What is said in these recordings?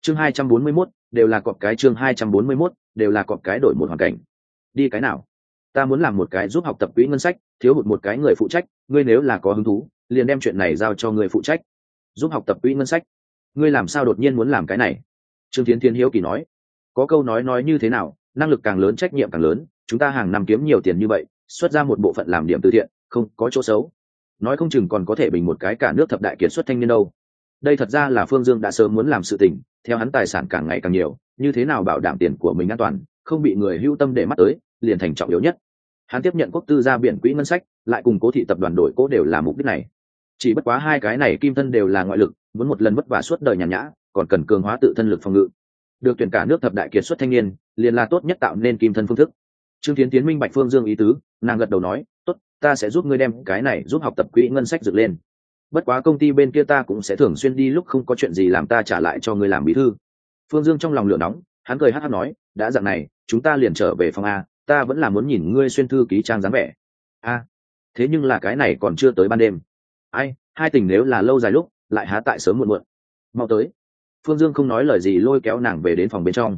chương 241, đều là cọp cái. Chương 241, đều là cọp cái. Đổi một hoàn cảnh. Đi cái nào? Ta muốn làm một cái giúp học tập quỹ ngân sách, thiếu hụt một cái người phụ trách, ngươi nếu là có hứng thú liền đem chuyện này giao cho người phụ trách. Giúp học tập quỹ ngân sách? Ngươi làm sao đột nhiên muốn làm cái này? Trương Thiến Thiến hiếu kỳ nói. Có câu nói như thế nào, năng lực càng lớn trách nhiệm càng lớn, chúng ta hàng năm kiếm nhiều tiền như vậy, xuất ra một bộ phận làm điểm từ thiện, không có chỗ xấu. Nói không chừng còn có thể bình một cái cả nước thập đại kiệt xuất thanh niên đâu. Đây thật ra là Phương Dương đã sớm muốn làm sự tình, theo hắn tài sản càng ngày càng nhiều, như thế nào bảo đảm tiền của mình an toàn, không bị người hưu tâm để mắt tới, liền thành trọng yếu nhất. Hắn tiếp nhận quốc tư ra biển quỹ ngân sách, lại cùng Cố thị tập đoàn đổi cố đều là mục đích này. Chỉ bất quá hai cái này kim thân đều là ngoại lực, muốn một lần vất vả suốt đời nhàn nhã, còn cần cường hóa tự thân lực phòng ngự. Được tuyển cả nước thập đại kiệt xuất thanh niên, liền là tốt nhất tạo nên kim thân phương thức. Trương Tiến Tiến minh bạch Phương Dương ý tứ, nàng gật đầu nói, tốt, ta sẽ giúp ngươi đem cái này giúp học tập quỹ ngân sách dựng lên. Bất quá công ty bên kia ta cũng sẽ thường xuyên đi, lúc không có chuyện gì làm ta trả lại cho ngươi làm bí thư. Phương Dương trong lòng lửa nóng, hắn cười hắt hắt nói, đã dạng này, chúng ta liền trở về phòng A, ta vẫn là muốn nhìn ngươi xuyên thư ký trang dáng vẻ. A, thế nhưng là cái này còn chưa tới ban đêm. Ai, hai tình nếu là lâu dài lúc, lại há tại sớm muộn muộn. Mau tới. Phương Dương không nói lời gì lôi kéo nàng về đến phòng bên trong.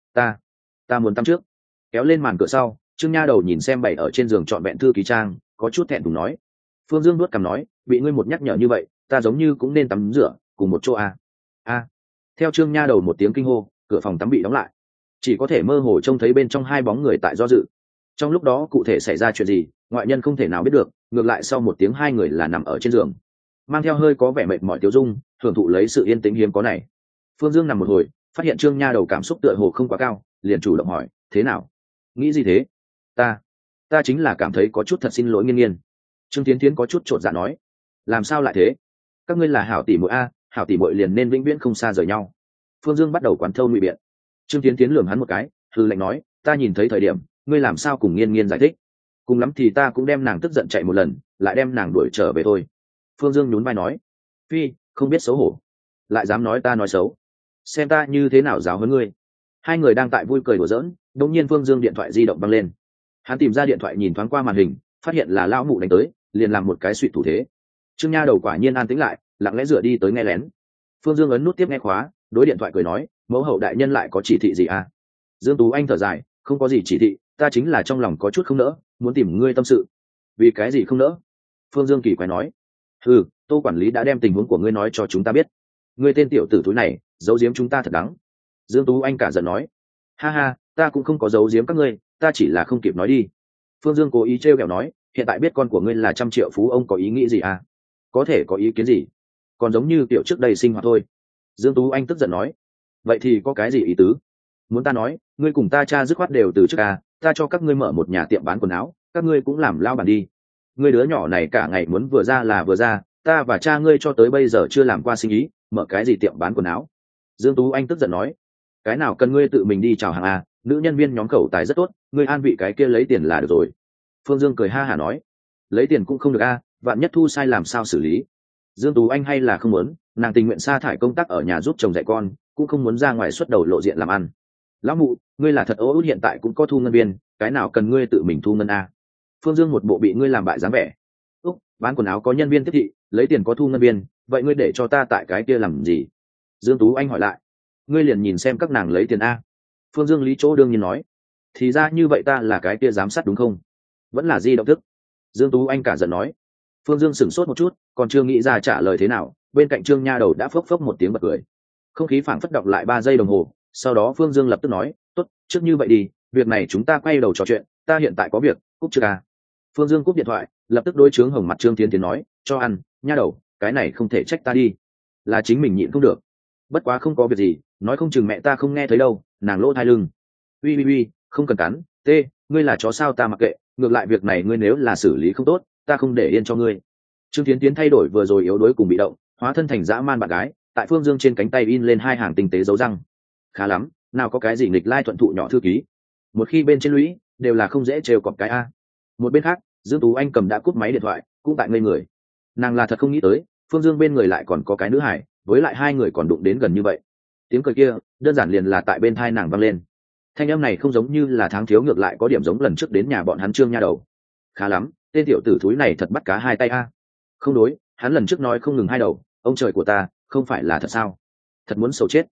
Ta muốn tắm trước. Kéo lên màn cửa sau, Trương Nha Đầu nhìn xem bày ở trên giường trọn vẹn thư ký trang, có chút thẹn thùng nói. Phương Dương nuốt cằm nói, bị ngươi một nhắc nhở như vậy, ta giống như cũng nên tắm rửa cùng một chỗ a. Theo Trương Nha Đầu một tiếng kinh hô, cửa phòng tắm bị đóng lại, chỉ có thể mơ hồ trông thấy bên trong hai bóng người tại do dự. Trong lúc đó cụ thể xảy ra chuyện gì, ngoại nhân không thể nào biết được, ngược lại sau một tiếng hai người là nằm ở trên giường, mang theo hơi có vẻ mệt mỏi tiêu dung, hưởng thụ lấy sự yên tĩnh hiếm có này. Phương Dương nằm một hồi, phát hiện Trương Nha Đầu cảm xúc tựa hồ không quá cao, liền chủ động hỏi, thế nào? Nghĩ gì thế? Ta chính là cảm thấy có chút thật xin lỗi Nghiên Nghiên. Trương Tiến Tiến có chút chột dạ nói, làm sao lại thế? Các ngươi là hảo tỷ muội a, hảo tỷ muội liền nên vĩnh viễn không xa rời nhau. Phương Dương bắt đầu quán thâu ngụy biện. Trương Tiến Tiến lườm hắn một cái, hừ lạnh nói, ta nhìn thấy thời điểm, ngươi làm sao cùng Nghiên Nghiên giải thích? Cùng lắm thì ta cũng đem nàng tức giận chạy một lần, lại đem nàng đuổi trở về thôi. Phương Dương nhún vai nói, phi, không biết xấu hổ, lại dám nói ta nói xấu, xem ta như thế nào giáo huấn ngươi. Hai người đang tại vui cười đùa giỡn, đột nhiên Phương Dương điện thoại di động văng lên. Hắn tìm ra điện thoại nhìn thoáng qua màn hình, phát hiện là lão mụ đánh tới, liền làm một cái suy thủ thế. Trương Nha Đầu quả nhiên an tĩnh lại, lặng lẽ dựa đi tới nghe lén. Phương Dương ấn nút tiếp nghe khóa, đối điện thoại cười nói, mẫu hậu đại nhân lại có chỉ thị gì à? Dương Tú Anh thở dài, không có gì chỉ thị, ta chính là trong lòng có chút không nỡ, muốn tìm ngươi tâm sự. Vì cái gì không nỡ? Phương Dương kỳ quái nói, Tô quản lý đã đem tình huống của ngươi nói cho chúng ta biết, ngươi tên tiểu tử thúi này giấu giếm chúng ta thật đắng. Dương Tú Anh cả giận nói, ha ha, ta cũng không có giấu giếm các ngươi, ta chỉ là không kịp nói đi. Phương Dương cố ý trêu ghẹo nói, hiện tại biết con của ngươi là 100 triệu phú ông có ý nghĩ gì à? Có thể có ý kiến gì? Còn giống như tiểu trước đây sinh hoạt thôi. Dương Tú Anh tức giận nói, vậy thì có cái gì ý tứ? Muốn ta nói, ngươi cùng ta cha dứt khoát đều từ trước à, ta cho các ngươi mở một nhà tiệm bán quần áo, các ngươi cũng làm lao bản đi. Ngươi đứa nhỏ này cả ngày muốn vừa ra là vừa ra, ta và cha ngươi cho tới bây giờ chưa làm qua sinh ý, mở cái gì tiệm bán quần áo? Dương Tú Anh tức giận nói, cái nào cần ngươi tự mình đi chào hàng à, nữ nhân viên nhóm khẩu tài rất tốt, ngươi an vị cái kia lấy tiền là được rồi. Phương Dương cười ha hả nói, lấy tiền cũng không được a, vạn nhất thu sai làm sao xử lý? Dương Tú Anh hay là không muốn, nàng tình nguyện sa thải công tác ở nhà giúp chồng dạy con, cũng không muốn ra ngoài xuất đầu lộ diện làm ăn. Lão mụ, ngươi là thật ố, hiện tại cũng có thu ngân viên, cái nào cần ngươi tự mình thu ngân a? Phương Dương một bộ bị ngươi làm bại dáng vẻ. Bán quần áo có nhân viên tiếp thị, lấy tiền có thu ngân viên, vậy ngươi để cho ta tại cái kia làm gì? Dương Tú Anh hỏi lại, ngươi liền nhìn xem các nàng lấy tiền a. Phương Dương lý chỗ đương nhiên nói, thì ra như vậy, ta là cái kia giám sát đúng không? Vẫn là di động thức. Dương Tú Anh cả giận nói. Phương Dương sửng sốt một chút, còn chưa nghĩ ra trả lời thế nào, bên cạnh Trương Nha Đầu đã phốc phốc một tiếng bật cười. Không khí phảng phất động lại 3 giây đồng hồ, sau đó Phương Dương lập tức nói, tốt, trước như vậy đi, việc này chúng ta quay đầu trò chuyện, ta hiện tại có việc, cúp chưa à? Phương Dương cúp điện thoại, lập tức đối chướng hồng mặt Trương Tiến Tiến nói, cho ăn, Nha Đầu, cái này không thể trách ta đi, là chính mình nhịn không được. Bất quá không có việc gì, nói không chừng mẹ ta không nghe thấy đâu, nàng lỗ thai lưng. Uy, không cần cắn, ngươi là chó sao ta mặc kệ, ngược lại việc này ngươi nếu là xử lý không tốt, ta không để yên cho ngươi. Trương Tiến Tiến thay đổi vừa rồi yếu đuối cùng bị động, hóa thân thành dã man bạn gái, tại Phương Dương trên cánh tay in lên 2 hàng tinh tế dấu răng. Khá lắm, nào có cái gì nghịch lai thuận thụ nhỏ thư ký, một khi bên trên lũy đều là không dễ trêu cọp cái a. Một bên khác, Dương Tú Anh cầm đã cúp máy điện thoại, cũng tại ngây người. Nàng là thật không nghĩ tới, Phương Dương bên người lại còn có cái nữ hải, với lại hai người còn đụng đến gần như vậy. Tiếng cười kia, đơn giản liền là tại bên thai nàng vang lên. Thanh âm này không giống như là Tháng Thiếu, ngược lại có điểm giống lần trước đến nhà bọn hắn Trương Nha Đầu. Khá lắm, tên tiểu tử thúi này thật bắt cá hai tay a. Không đối, hắn lần trước nói không ngừng hai đầu, ông trời của ta, không phải là thật sao? Thật muốn xấu chết.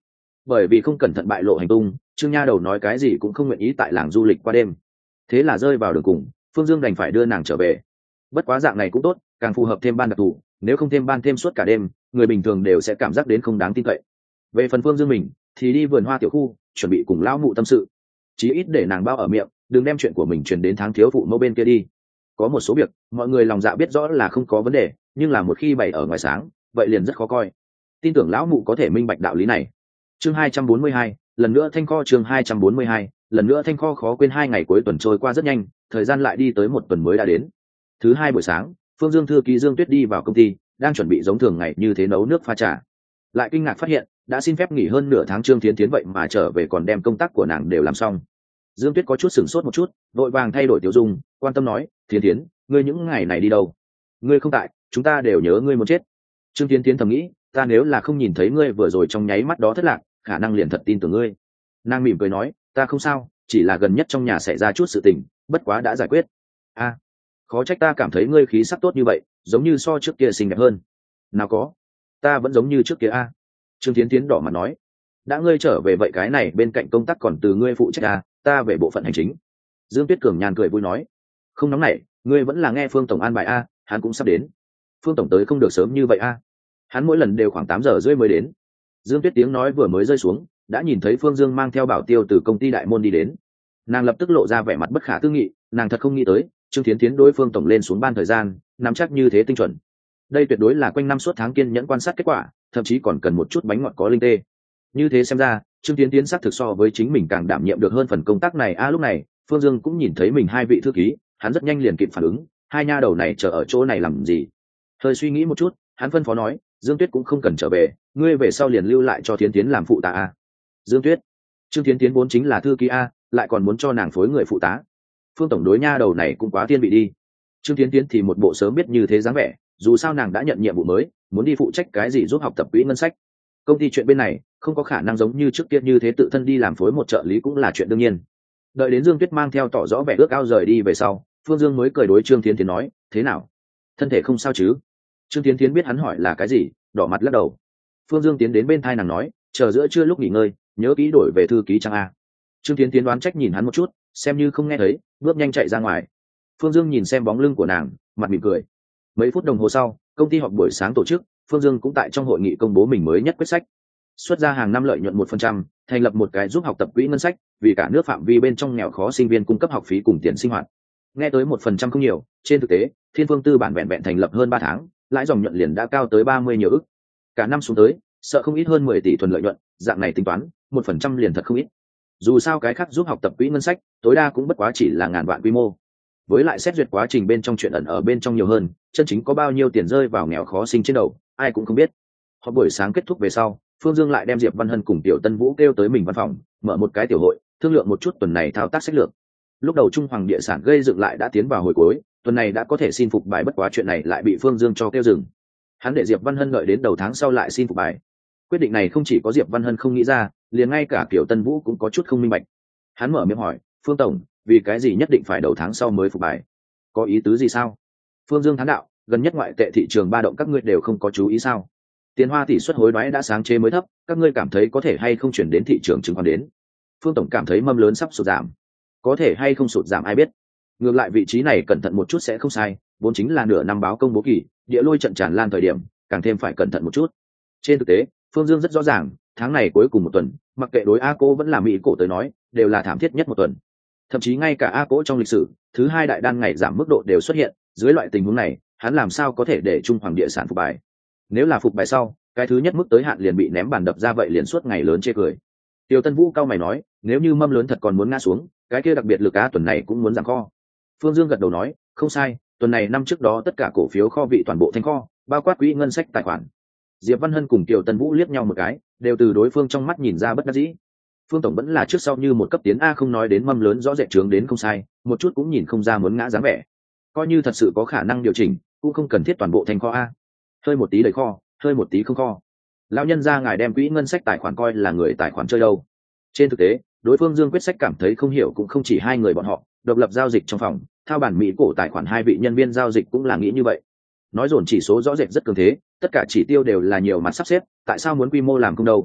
bởi vì không cẩn thận bại lộ hành tung, Trương Nha Đầu nói cái gì cũng không nguyện ý tại làng du lịch qua đêm. Thế là rơi vào đường cùng, Phương Dương đành phải đưa nàng trở về. Bất quá dạng này cũng tốt, càng phù hợp thêm ban đặc thù, nếu không thêm ban thêm suốt cả đêm, người bình thường đều sẽ cảm giác đến không đáng tin cậy. Về phần Phương Dương mình, thì đi vườn hoa tiểu khu, chuẩn bị cùng lão mụ tâm sự, chí ít để nàng bao ở miệng, đừng đem chuyện của mình truyền đến tháng thiếu phụ mẫu bên kia đi. Có một số việc, mọi người lòng dạ biết rõ là không có vấn đề, nhưng là một khi bày ở ngoài sáng, vậy liền rất khó coi. Tin tưởng lão mụ có thể minh bạch đạo lý này. Chương 242, lần nữa thanh kho. Chương 242, lần nữa thanh kho. Khó quên 2 ngày cuối tuần trôi qua rất nhanh, thời gian lại đi tới một tuần mới đã đến. Thứ hai buổi sáng, Phương Dương thư ký Dương Tuyết đi vào công ty, đang chuẩn bị giống thường ngày như thế nấu nước pha trà, lại kinh ngạc phát hiện đã xin phép nghỉ hơn nửa tháng Trương Thiến Thiến vậy mà trở về còn đem công tác của nàng đều làm xong. Dương Tuyết có chút sửng sốt một chút, vội vàng thay đổi tiểu dung, quan tâm nói: Thiến Thiến, ngươi những ngày này đi đâu? Ngươi không tại, chúng ta đều nhớ ngươi muốn chết. Trương Thiến Thiến thầm nghĩ, ta nếu là không nhìn thấy ngươi vừa rồi trong nháy mắt đó thất lạc, khả năng liền thật tin tưởng ngươi. Nàng mỉm cười nói: ta không sao, chỉ là gần nhất trong nhà xảy ra chút sự tình, bất quá đã giải quyết. A, khó trách ta cảm thấy ngươi khí sắc tốt như vậy, giống như so trước kia xinh đẹp hơn. Nào có, ta vẫn giống như trước kia a. Trương Thiến Thiến đỏ mặt nói: đã ngươi trở về vậy cái này bên cạnh công tác còn từ ngươi phụ trách ta về bộ phận hành chính. Dương Tuyết Cường nhàn cười vui nói: không nóng nảy, ngươi vẫn là nghe Phương tổng an bài hắn cũng sắp đến. Phương tổng tới không được sớm như vậy hắn mỗi lần đều khoảng 8 giờ rưỡi mới đến. Dương Tuyết tiếng nói vừa mới rơi xuống, đã nhìn thấy Phương Dương mang theo Bảo Tiêu từ công ty đại môn đi đến. Nàng lập tức lộ ra vẻ mặt bất khả tư nghị, nàng thật không nghĩ tới Trương Thiến Thiến đối Phương tổng lên xuống ban thời gian nắm chắc như thế tinh chuẩn. Đây tuyệt đối là quanh năm suốt tháng kiên nhẫn quan sát kết quả, thậm chí còn cần một chút bánh ngọt có linh tê. Như thế xem ra, Trương Thiến Thiến xác thực so với chính mình càng đảm nhiệm được hơn phần công tác này. Lúc này Phương Dương cũng nhìn thấy mình hai vị thư ký, hắn rất nhanh liền kịp phản ứng, hai nha đầu này chờ ở chỗ này làm gì? Hơi suy nghĩ một chút, hắn phân phó nói: Dương Tuyết cũng không cần trở về, ngươi về sau liền lưu lại cho Thiến Thiến làm phụ tá Dương Tuyết, Trương Thiến Thiến vốn chính là thư ký lại còn muốn cho nàng phối người phụ tá. Phương tổng đối nha đầu này cũng quá thiên vị đi. Trương Thiến Thiến thì một bộ sớm biết như thế dáng vẻ, dù sao nàng đã nhận nhiệm vụ mới, muốn đi phụ trách cái gì giúp học tập quỹ ngân sách. Công ty chuyện bên này không có khả năng giống như trước kia như thế tự thân đi làm phối một trợ lý cũng là chuyện đương nhiên. Đợi đến Dương Tuyết mang theo tỏ rõ vẻ ước ao rời đi về sau, Phương Dương mới cười đối Trương Thiến Thiến nói: thế nào, thân thể không sao chứ? Trương Thiến Thiến biết hắn hỏi là cái gì, đỏ mặt lắc đầu. Phương Dương tiến đến bên thai nàng nói: chờ giữa trưa lúc nghỉ ngơi, nhớ kỹ đổi về thư ký trang Trương Thiến Thiến đoán trách nhìn hắn một chút, xem như không nghe thấy, bước nhanh chạy ra ngoài. Phương Dương nhìn xem bóng lưng của nàng, mặt mỉm cười. Mấy phút đồng hồ sau, công ty họp buổi sáng tổ chức, Phương Dương cũng tại trong hội nghị công bố mình mới nhất quyết sách. Xuất ra hàng năm lợi nhuận 1%, thành lập một cái giúp học tập quỹ ngân sách, vì cả nước phạm vi bên trong nghèo khó sinh viên cung cấp học phí cùng tiền sinh hoạt. Nghe tới 1% không nhiều, trên thực tế, Thiên Phương Tư bản vẹn vẹn thành lập hơn 3 tháng, lãi dòng nhuận liền đã cao tới 30 nhiều ức. Cả năm xuống tới, sợ không ít hơn 10 tỷ thuần lợi nhuận, dạng này tính toán, 1% liền thật không ít. Dù sao cái khác giúp học tập quỹ ngân sách, tối đa cũng bất quá chỉ là ngàn vạn quy mô. Với lại xét duyệt quá trình bên trong chuyện ẩn ở bên trong nhiều hơn, chân chính có bao nhiêu tiền rơi vào nghèo khó sinh trên đầu, ai cũng không biết. Họp buổi sáng kết thúc về sau, Phương Dương lại đem Diệp Văn Hân cùng Tiểu Tân Vũ kêu tới mình văn phòng, mở một cái tiểu hội, thương lượng một chút tuần này thao tác sách lược. Lúc đầu Trung Hoàng địa sản gây dựng lại đã tiến vào hồi cuối, tuần này đã có thể xin phục bài, bất quá chuyện này lại bị Phương Dương cho kêu dừng. Hắn để Diệp Văn Hân đợi đến đầu tháng sau lại xin phục bài. Quyết định này không chỉ có Diệp Văn Hân không nghĩ ra, liền ngay cả Tiểu Tân Vũ cũng có chút không minh bạch. Hắn mở miệng hỏi: Phương tổng, vì cái gì nhất định phải đầu tháng sau mới phục bài? Có ý tứ gì sao? Phương Dương thán đạo: gần nhất ngoại tệ thị trường ba động các ngươi đều không có chú ý sao? Tiền hoa tỷ suất hối đoái đã sáng chế mới thấp, các ngươi cảm thấy có thể hay không chuyển đến thị trường chứng khoán đến? Phương tổng cảm thấy mâm lớn sắp sụt giảm. Có thể hay không sụt giảm ai biết. Ngược lại vị trí này cẩn thận một chút sẽ không sai, vốn chính là nửa năm báo công bố kỳ, địa lôi trận tràn lan thời điểm, càng thêm phải cẩn thận một chút. Trên thực tế, Phương Dương rất rõ ràng, tháng này cuối cùng một tuần, mặc kệ đối A Cố vẫn là Mỹ cổ tới nói, đều là thảm thiết nhất một tuần. Thậm chí ngay cả A Cố trong lịch sử, thứ hai đại đan ngày giảm mức độ đều xuất hiện, dưới loại tình huống này, hắn làm sao có thể để Trung Hoàng địa sản phục bài? Nếu là phục bài sau, cái thứ nhất mức tới hạn liền bị ném bàn đập ra, vậy liền suốt ngày lớn chê cười. Tiêu Tân Vũ cao mày nói: nếu như mâm lớn thật còn muốn ngã xuống, cái kia đặc biệt lực A tuần này cũng muốn giảm kho. Phương Dương gật đầu nói: không sai, tuần này năm trước đó tất cả cổ phiếu kho vị toàn bộ thanh kho, bao quát quỹ ngân sách tài khoản. Diệp Văn Hân cùng Tiêu Tân Vũ liếc nhau một cái, đều từ đối phương trong mắt nhìn ra bất đắc dĩ. Phương tổng vẫn là trước sau như một cấp tiến a, không nói đến mâm lớn rõ rệt trướng đến không sai, một chút cũng nhìn không ra muốn ngã dáng vẻ. Coi như thật sự có khả năng điều chỉnh, cũng không cần thiết toàn bộ thành kho a. Hơi một tí đầy kho, hơi một tí không kho. Lão nhân gia ngài đem quỹ ngân sách tài khoản coi là người tài khoản chơi đâu? Trên thực tế, đối phương Dương quyết sách cảm thấy không hiểu cũng không chỉ hai người bọn họ, độc lập giao dịch trong phòng, thao bản Mỹ cổ tài khoản hai vị nhân viên giao dịch cũng là nghĩ như vậy. Nói dồn chỉ số rõ rệt rất cường thế, tất cả chỉ tiêu đều là nhiều mặt sắp xếp, tại sao muốn quy mô làm không đâu?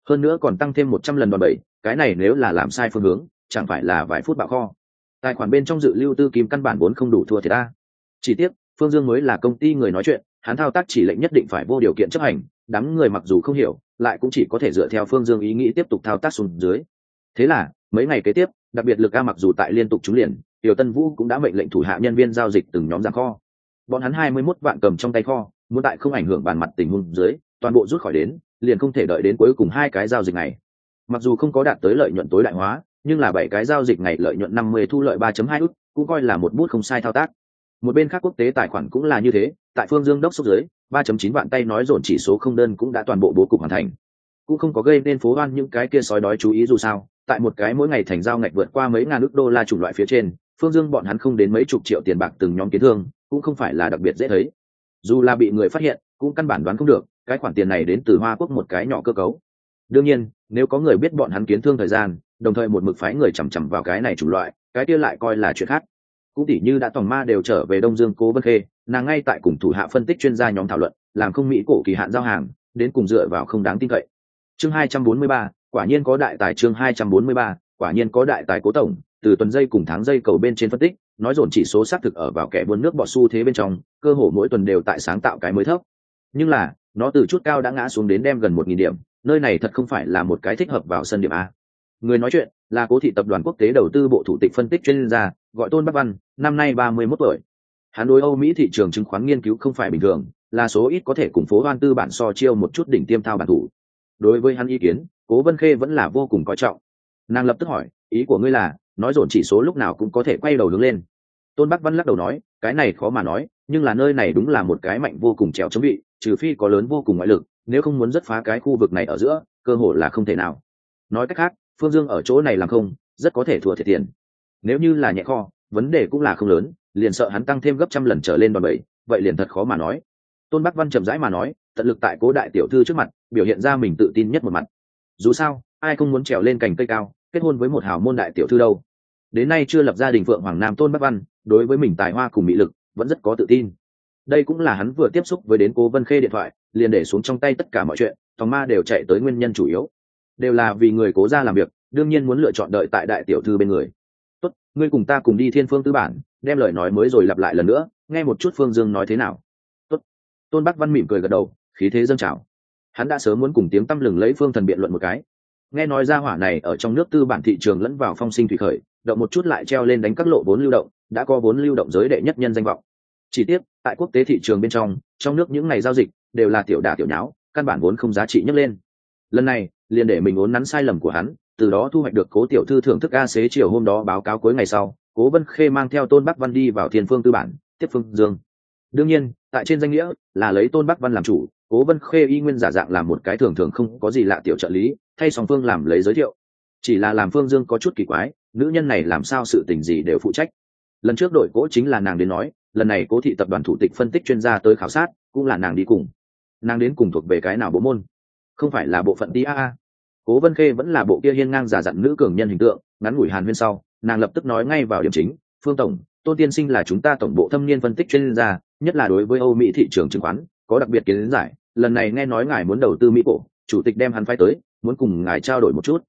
hơn nữa còn tăng thêm 100 lần đòn bẩy, cái này nếu là làm sai phương hướng chẳng phải là vài phút bạo kho. Tài khoản bên trong dự lưu tư kim căn bản vốn không đủ thua thiệt ta. Chỉ tiếc Phương Dương mới là công ty người nói chuyện, hắn thao tác chỉ lệnh nhất định phải vô điều kiện chấp hành, đám người mặc dù không hiểu lại cũng chỉ có thể dựa theo Phương Dương ý nghĩ tiếp tục thao tác xuống dưới. Thế là mấy ngày kế tiếp, đặc biệt lực A mặc dù tại liên tục trúng liền, Tiểu Tân Vũ cũng đã mệnh lệnh thủ hạ nhân viên giao dịch từng nhóm giằng kho. Bọn hắn 21 vạn cầm trong tay kho, muốn tại không ảnh hưởng bàn mặt tình huống dưới, toàn bộ rút khỏi đến, liền không thể đợi đến cuối cùng 2 cái giao dịch này. Mặc dù không có đạt tới lợi nhuận tối đại hóa, nhưng là 7 cái giao dịch ngày lợi nhuận 50 thu lợi 3.2 ức, cũng coi là một bút không sai thao tác. Một bên khác quốc tế tài khoản cũng là như thế, tại Phương Dương đốc xúc dưới, 3.9 vạn tay nói dồn chỉ số không đơn cũng đã toàn bộ bố cục hoàn thành. Cũng không có gây nên phố hoan những cái kia sói đói chú ý dù sao, tại một cái mỗi ngày thành giao ngạch vượt qua mấy ngàn ức đô la chủng loại phía trên, Phương Dương bọn hắn không đến mấy chục triệu tiền bạc từng nhóm kiến thương, cũng không phải là đặc biệt dễ thấy. Dù là bị người phát hiện, cũng căn bản đoán không được, cái khoản tiền này đến từ Hoa Quốc một cái nhỏ cơ cấu. Đương nhiên, nếu có người biết bọn hắn kiến thương thời gian, đồng thời một mực phái người chằm chằm vào cái này chủng loại, cái kia lại coi là chuyện khác. Cũng tỉ như đã tòng ma đều trở về Đông Dương Cố Vân Khê, nàng ngay tại cùng thủ hạ phân tích chuyên gia nhóm thảo luận, làm không mỹ cổ kỳ hạn giao hàng, đến cùng dựa vào không đáng tin cậy. Chương 243, quả nhiên có đại tài. Chương 243, quả nhiên có đại tài. Cố tổng từ tuần dây cùng tháng dây cầu bên trên phân tích, nói dồn chỉ số xác thực ở vào kẻ buôn nước bọt xu thế bên trong, cơ hồ mỗi tuần đều tại sáng tạo cái mới thấp. Nhưng là, nó từ chút cao đã ngã xuống đến đem gần 1000 điểm, nơi này thật không phải là một cái thích hợp vào sân điểm a. Người nói chuyện là Cố thị tập đoàn quốc tế đầu tư bộ thủ tịch phân tích chuyên gia, gọi Tôn Bắc Văn, năm nay 31 tuổi. Hắn đối Âu Mỹ thị trường chứng khoán nghiên cứu không phải bình thường, là số ít có thể cùng phố hoan tư bản so chiêu một chút đỉnh tiêm thao bản thủ. Đối với hắn ý kiến, Cố Vân Khê vẫn là vô cùng coi trọng. Nàng lập tức hỏi, ý của ngươi là nói dồn chỉ số lúc nào cũng có thể quay đầu hướng lên? Tôn Bắc Văn lắc đầu nói, cái này khó mà nói, nhưng là nơi này đúng là một cái mạnh vô cùng trèo chống vị, trừ phi có lớn vô cùng ngoại lực, nếu không muốn dứt phá cái khu vực này ở giữa, cơ hội là không thể nào. Nói cách khác, Phương Dương ở chỗ này làm không, rất có thể thua thiệt tiền. Nếu như là nhẹ kho, vấn đề cũng là không lớn, liền sợ hắn tăng thêm gấp trăm lần trở lên đòn bẩy, vậy liền thật khó mà nói. Tôn Bắc Văn chậm rãi mà nói, tận lực tại Cố đại tiểu thư trước mặt biểu hiện ra mình tự tin nhất một mặt. Dù sao, ai không muốn trèo lên cành cây cao, kết hôn với một hào môn đại tiểu thư đâu. Đến nay chưa lập gia đình Phượng Hoàng Nam Tôn Bắc Văn, đối với mình tài hoa cùng mỹ lực vẫn rất có tự tin. Đây cũng là hắn vừa tiếp xúc với đến Cố Vân Khê điện thoại, liền để xuống trong tay tất cả mọi chuyện, tòng ma đều chạy tới nguyên nhân chủ yếu, đều là vì người Cố gia làm việc, đương nhiên muốn lựa chọn đợi tại đại tiểu thư bên người. Tốt, ngươi cùng ta cùng đi Thiên Phương tư bản, đem lời nói mới rồi lặp lại lần nữa, nghe một chút Phương Dương nói thế nào. Tốt. Tôn Bắc Văn mỉm cười gật đầu, khí thế dâng trào. Hắn đã sớm muốn cùng tiếng tăm lừng lấy Phương Thần biện luận một cái. Nghe nói ra hỏa này ở trong nước tư bản thị trường lẫn vào phong sinh thủy khởi, động một chút lại treo lên đánh các lộ vốn lưu động, đã có vốn lưu động giới đệ nhất nhân danh vọng. Chỉ tiếc, tại quốc tế thị trường bên trong nước những ngày giao dịch đều là tiểu đả tiểu nháo, căn bản vốn không giá trị nhấc lên. Lần này, liền để mình uốn nắn sai lầm của hắn, từ đó thu hoạch được Cố tiểu thư thưởng thức A xế chiều hôm đó báo cáo cuối ngày sau, Cố Vân Khê mang theo Tôn Bắc Văn đi vào Thiên Phương tư bản, tiếp Phương Dương. Đương nhiên, tại trên danh nghĩa là lấy Tôn Bắc Văn làm chủ, Cố Vân Khê y nguyên giả dạng làm một cái thường thường không có gì lạ tiểu trợ lý, thay song phương làm lấy giới thiệu. Chỉ là làm Phương Dương có chút kỳ quái, nữ nhân này làm sao sự tình gì đều phụ trách. Lần trước đổi Cố chính là nàng đến nói, lần này Cố thị tập đoàn thủ tịch phân tích chuyên gia tới khảo sát, cũng là nàng đi cùng. Nàng đến cùng thuộc về cái nào bộ môn? Không phải là bộ phận TA. Cố Vân Khê vẫn là bộ kia hiên ngang giả dặn nữ cường nhân hình tượng, ngắn ngủi hàn huyên sau, nàng lập tức nói ngay vào điểm chính, Phương tổng, Tôn tiên sinh là chúng ta tổng bộ thâm niên phân tích chuyên gia, nhất là đối với Âu Mỹ thị trường chứng khoán có đặc biệt kiến giải, lần này nghe nói ngài muốn đầu tư Mỹ cổ, chủ tịch đem hắn phái tới, muốn cùng ngài trao đổi một chút.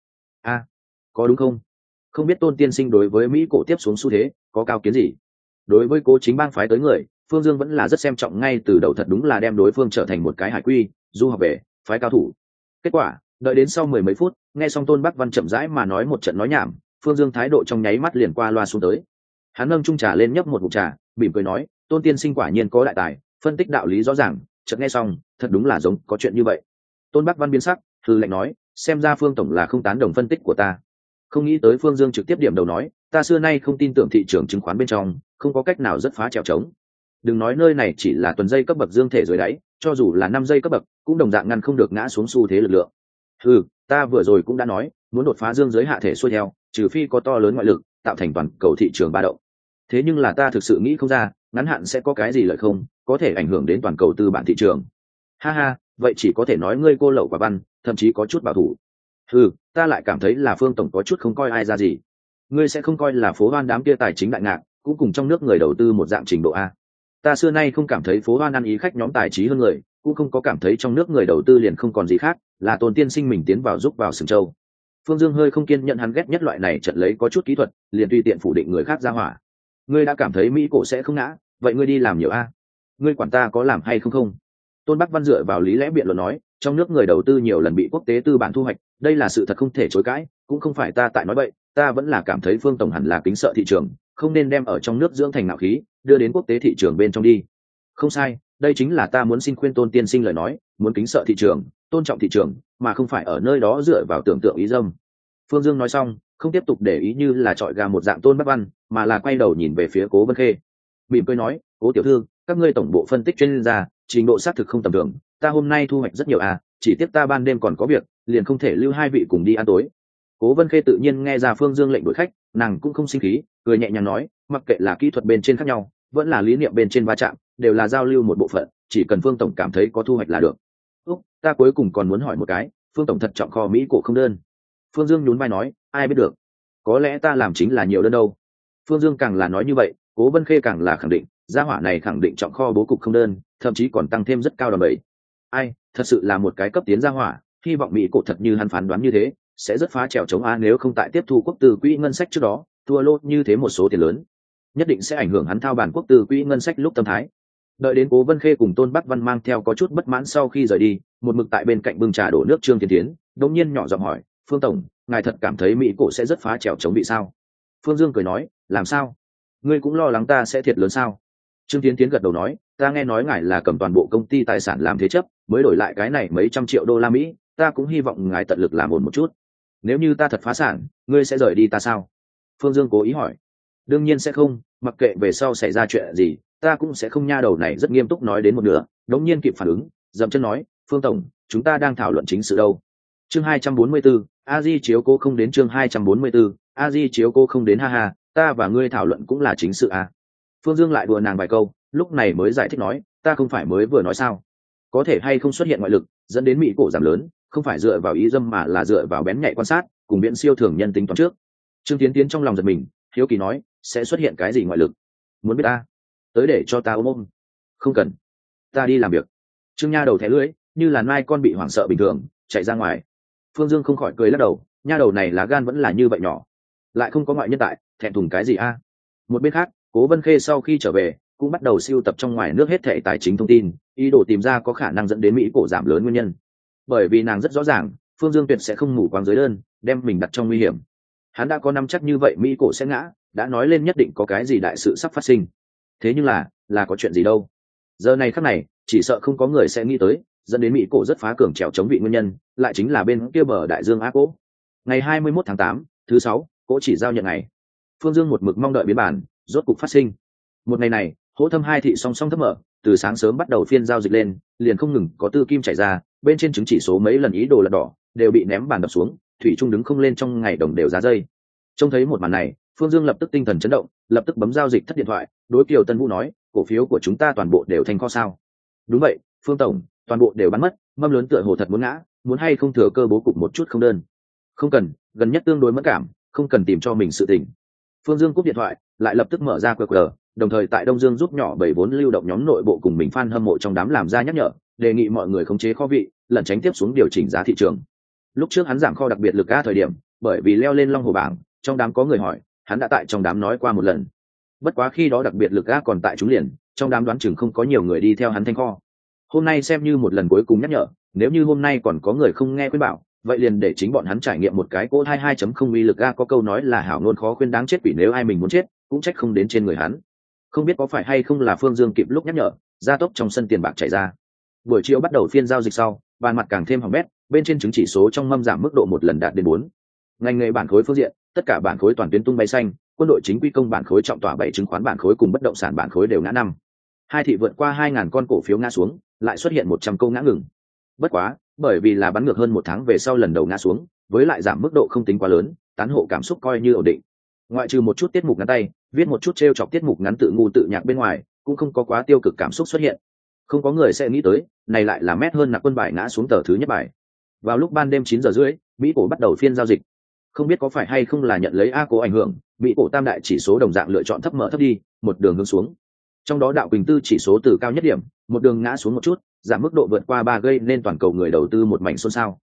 Có đúng không? Không biết Tôn tiên sinh đối với Mỹ cổ tiếp xuống xu thế có cao kiến gì? Đối với Cố chính bang phái tới người, Phương Dương vẫn là rất xem trọng, ngay từ đầu thật đúng là đem đối phương trở thành một cái hải quy, du học về, phái cao thủ. Kết quả, đợi đến sau 10 mấy phút, nghe xong Tôn Bắc Văn chậm rãi mà nói một trận nói nhảm, Phương Dương thái độ trong nháy mắt liền qua loa xuống tới. Hắn nâng chung trà lên nhấp một ngụm trà, mỉm cười nói, Tôn tiên sinh quả nhiên có đại tài, phân tích đạo lý rõ ràng. Chợt nghe xong, thật đúng là giống có chuyện như vậy. Tôn Bắc Văn biến sắc, hừ lạnh nói, xem ra Phương tổng là không tán đồng phân tích của ta. Không nghĩ tới Phương Dương trực tiếp điểm đầu nói, ta xưa nay không tin tưởng thị trường chứng khoán bên trong không có cách nào rất phá trèo trống. Đừng nói nơi này chỉ là tuần dây cấp bậc dương thể dưới đáy, cho dù là 5 giây cấp bậc cũng đồng dạng ngăn không được ngã xuống xu thế lực lượng. Ta vừa rồi cũng đã nói, muốn đột phá dương giới hạ thể xuôi theo, trừ phi có to lớn ngoại lực tạo thành toàn cầu thị trường ba động. Thế nhưng là ta thực sự nghĩ không ra, ngắn hạn sẽ có cái gì lợi không, có thể ảnh hưởng đến toàn cầu tư bản thị trường. Ha ha, vậy chỉ có thể nói ngươi cô lậu quả văn, thậm chí có chút bảo thủ. Ta lại cảm thấy là Phương tổng có chút không coi ai ra gì. Ngươi sẽ không coi là phố hoan đám kia tài chính đại ngạc, cũng cùng trong nước người đầu tư một dạng trình độ a. Ta xưa nay không cảm thấy phố hoan ăn ý khách nhóm tài trí hơn người, cũng không có cảm thấy trong nước người đầu tư liền không còn gì khác, là Tôn tiên sinh mình tiến vào giúp vào sừng châu. Phương Dương hơi không kiên nhận, hắn ghét nhất loại này trận lấy có chút kỹ thuật liền tùy tiện phủ định người khác ra hỏa. Ngươi đã cảm thấy Mỹ cổ sẽ không ngã, vậy ngươi đi làm nhiều a? Ngươi quản ta có làm hay không không? Tôn Bắc Văn dựa vào lý lẽ biện luận nói, trong nước người đầu tư nhiều lần bị quốc tế tư bản thu hoạch, đây là sự thật không thể chối cãi, cũng không phải ta tại nói bậy, ta vẫn là cảm thấy Phương tổng hẳn là kính sợ thị trường, không nên đem ở trong nước dưỡng thành nạo khí, đưa đến quốc tế thị trường bên trong đi. Không sai, đây chính là ta muốn xin khuyên Tôn tiên sinh lời nói, muốn kính sợ thị trường, tôn trọng thị trường, mà không phải ở nơi đó dựa vào tưởng tượng ý dâm. Phương Dương nói xong, không tiếp tục để ý như là trọi gà một dạng Tôn Bắc Văn, mà là quay đầu nhìn về phía Cố Vân Khê, mỉm cười nói, Cố tiểu thư, các ngươi tổng bộ phân tích chuyên gia trình độ xác thực không tầm thường, ta hôm nay thu hoạch rất nhiều à, chỉ tiếc ta ban đêm còn có việc, liền không thể lưu hai vị cùng đi ăn tối. Cố Vân Khê tự nhiên nghe ra Phương Dương lệnh đuổi khách, nàng cũng không sinh khí, cười nhẹ nhàng nói, mặc kệ là kỹ thuật bên trên khác nhau, vẫn là lý niệm bên trên va chạm, đều là giao lưu một bộ phận, chỉ cần Phương tổng cảm thấy có thu hoạch là được. Ta cuối cùng còn muốn hỏi một cái, Phương tổng thật trọng kho Mỹ cổ không đơn? Phương Dương nhún vai nói, ai biết được, có lẽ ta làm chính là nhiều đơn đâu. Phương Dương càng là nói như vậy, Cố Vân Khê càng là khẳng định, gia hỏa này khẳng định trọng kho bố cục không đơn, thậm chí còn tăng thêm rất cao đòn bẩy. Ai, thật sự là một cái cấp tiến gia hỏa, hy vọng Mỹ cổ thật như hắn phán đoán như thế, sẽ rất phá trèo chống a, nếu không tại tiếp thu quốc tư quỹ ngân sách trước đó, thua lô như thế một số tiền lớn, nhất định sẽ ảnh hưởng hắn thao bản quốc tư quỹ ngân sách lúc tâm thái. Đợi đến Cố Vân Khê cùng Tôn Bắc Văn mang theo có chút bất mãn sau khi rời đi, một mực tại bên cạnh bưng trà đổ nước Trương Tiến Tiến đống nhiên nhỏ giọng hỏi, Phương tổng, ngài thật cảm thấy Mỹ cổ sẽ rất phá trèo chống bị sao? Phương Dương cười nói, làm sao? Ngươi cũng lo lắng ta sẽ thiệt lớn sao? Trương Tiến Tiến gật đầu nói, ta nghe nói ngài là cầm toàn bộ công ty tài sản làm thế chấp, mới đổi lại cái này mấy trăm triệu đô la Mỹ, ta cũng hy vọng ngài tận lực làm ổn một chút. Nếu như ta thật phá sản, ngươi sẽ rời đi ta sao? Phương Dương cố ý hỏi. Đương nhiên sẽ không, mặc kệ về sau xảy ra chuyện gì, ta cũng sẽ không. Nha đầu này rất nghiêm túc nói đến một nửa, đống nhiên kịp phản ứng, dậm chân nói, Phương tổng, chúng ta đang thảo luận chính sự đâu. Chương 244, A-di chiếu cô không đến. Chương 244, A-di chiếu cô không đến, ha ha, ta và ngươi thảo luận cũng là chính sự à. Phương Dương lại đùa nàng vài câu, lúc này mới giải thích nói, ta không phải mới vừa nói sao, có thể hay không xuất hiện ngoại lực dẫn đến Mỹ cổ giảm lớn, không phải dựa vào ý dâm mà là dựa vào bén nhạy quan sát cùng biện siêu thường nhân tính toán trước. Trương Tiến Tiến trong lòng giật mình, hiếu kỳ nói, sẽ xuất hiện cái gì ngoại lực? Muốn biết ta? Tới để cho ta ôm ôm. Không cần, ta đi làm việc. Trương nha đầu thẻ lưỡi, như là nai con bị hoảng sợ bình thường chạy ra ngoài. Phương Dương không khỏi cười lắc đầu, nha đầu này lá gan vẫn là như vậy nhỏ, lại không có ngoại nhân tại, thẹn thùng cái gì a? Một bên khác, Cố Vân Khê sau khi trở về cũng bắt đầu siêu tập trong ngoài nước hết thảy tài chính thông tin, ý đồ tìm ra có khả năng dẫn đến Mỹ cổ giảm lớn nguyên nhân. Bởi vì nàng rất rõ ràng, Phương Dương tuyệt sẽ không mù quáng dưới đơn, đem mình đặt trong nguy hiểm. Hắn đã có nắm chắc như vậy Mỹ cổ sẽ ngã, đã nói lên nhất định có cái gì đại sự sắp phát sinh. Thế nhưng là có chuyện gì đâu? Giờ này khắc này, chỉ sợ không có người sẽ nghĩ tới, dẫn đến Mỹ cổ rất phá cường trèo chống vị nguyên nhân, lại chính là bên kia bờ đại dương Á Cố. Ngày 21 tháng 8, thứ 6, Cố chỉ giao nhận ngày. Phương Dương một mực mong đợi biến bản, rốt cục phát sinh. Một ngày này, Hỗ Thâm hai thị song song thấp mở, từ sáng sớm bắt đầu phiên giao dịch lên, liền không ngừng có tư kim chảy ra, bên trên chứng chỉ số mấy lần ý đồ lật đỏ, đều bị ném bàn đập xuống, thủy chung đứng không lên trong ngày đồng đều giá dây. Trông thấy một màn này, Phương Dương lập tức tinh thần chấn động, lập tức bấm giao dịch thất điện thoại, đối Kiều Tân Vũ nói, cổ phiếu của chúng ta toàn bộ đều thành kho sao? Đúng vậy, Phương tổng, toàn bộ đều bán mất, mâm lớn tựa hồ thật muốn ngã, muốn hay không thừa cơ bố cục một chút không đơn? Không cần, gần nhất tương đối mẫn cảm, không cần tìm cho mình sự tình. Phương Dương cúp điện thoại, lại lập tức mở ra QR, đồng thời tại Đông Dương giúp nhỏ 7 vốn lưu động nhóm nội bộ cùng mình fan hâm mộ trong đám làm ra nhắc nhở, đề nghị mọi người khống chế kho vị, lẩn tránh tiếp xuống điều chỉnh giá thị trường. Lúc trước hắn giảm kho đặc biệt lực A thời điểm, bởi vì leo lên long hồ bảng, trong đám có người hỏi, hắn đã tại trong đám nói qua một lần. Bất quá khi đó đặc biệt lực A còn tại trúng liền, trong đám đoán chừng không có nhiều người đi theo hắn thanh kho. Hôm nay xem như một lần cuối cùng nhắc nhở, nếu như hôm nay còn có người không nghe khuyên bảo, vậy liền để chính bọn hắn trải nghiệm một cái cỗ 22.0 uy lực A. Có câu nói là hảo ngôn khó khuyên đáng chết quỷ, nếu ai mình muốn chết cũng trách không đến trên người hắn. Không biết có phải hay không là Phương Dương kịp lúc nhắc nhở, gia tốc trong sân tiền bạc chảy ra. Buổi chiều bắt đầu phiên giao dịch sau, bàn mặt càng thêm hỏng bét, bên trên chứng chỉ số trong mâm giảm mức độ một lần đạt đến 4. Ngành nghề bản khối phương diện, tất cả bản khối toàn tuyến tung bay xanh, quân đội chính quy công bản khối trọng tỏa 7 chứng khoán bản khối cùng bất động sản bản khối đều ngã 5. Hai thị vượt qua 2.000 con cổ phiếu ngã xuống, lại xuất hiện 100 câu ngã ngừng. Bất quá, bởi vì là bắn ngược hơn 1 tháng về sau lần đầu ngã xuống, với lại giảm mức độ không tính quá lớn, tán hộ cảm xúc coi như ổn định. Ngoại trừ một chút tiết mục ngắn tay, viết một chút trêu chọc tiết mục ngắn tự ngu tự nhạc bên ngoài, cũng không có quá tiêu cực cảm xúc xuất hiện. Không có người sẽ nghĩ tới, này lại là mét hơn nạp quân bài ngã xuống tờ thứ nhất bài. Vào lúc ban đêm 9 giờ rưỡi, Mỹ cổ bắt đầu phiên giao dịch. Không biết có phải hay không là nhận lấy A Cố ảnh hưởng, Mỹ cổ tam đại chỉ số đồng dạng lựa chọn thấp mở thấp đi, một đường hướng xuống. Trong đó đạo Quỳnh Tư chỉ số từ cao nhất điểm, một đường ngã xuống một chút, giảm mức độ vượt qua 3 gây nên toàn cầu người đầu tư một mảnh xôn xao.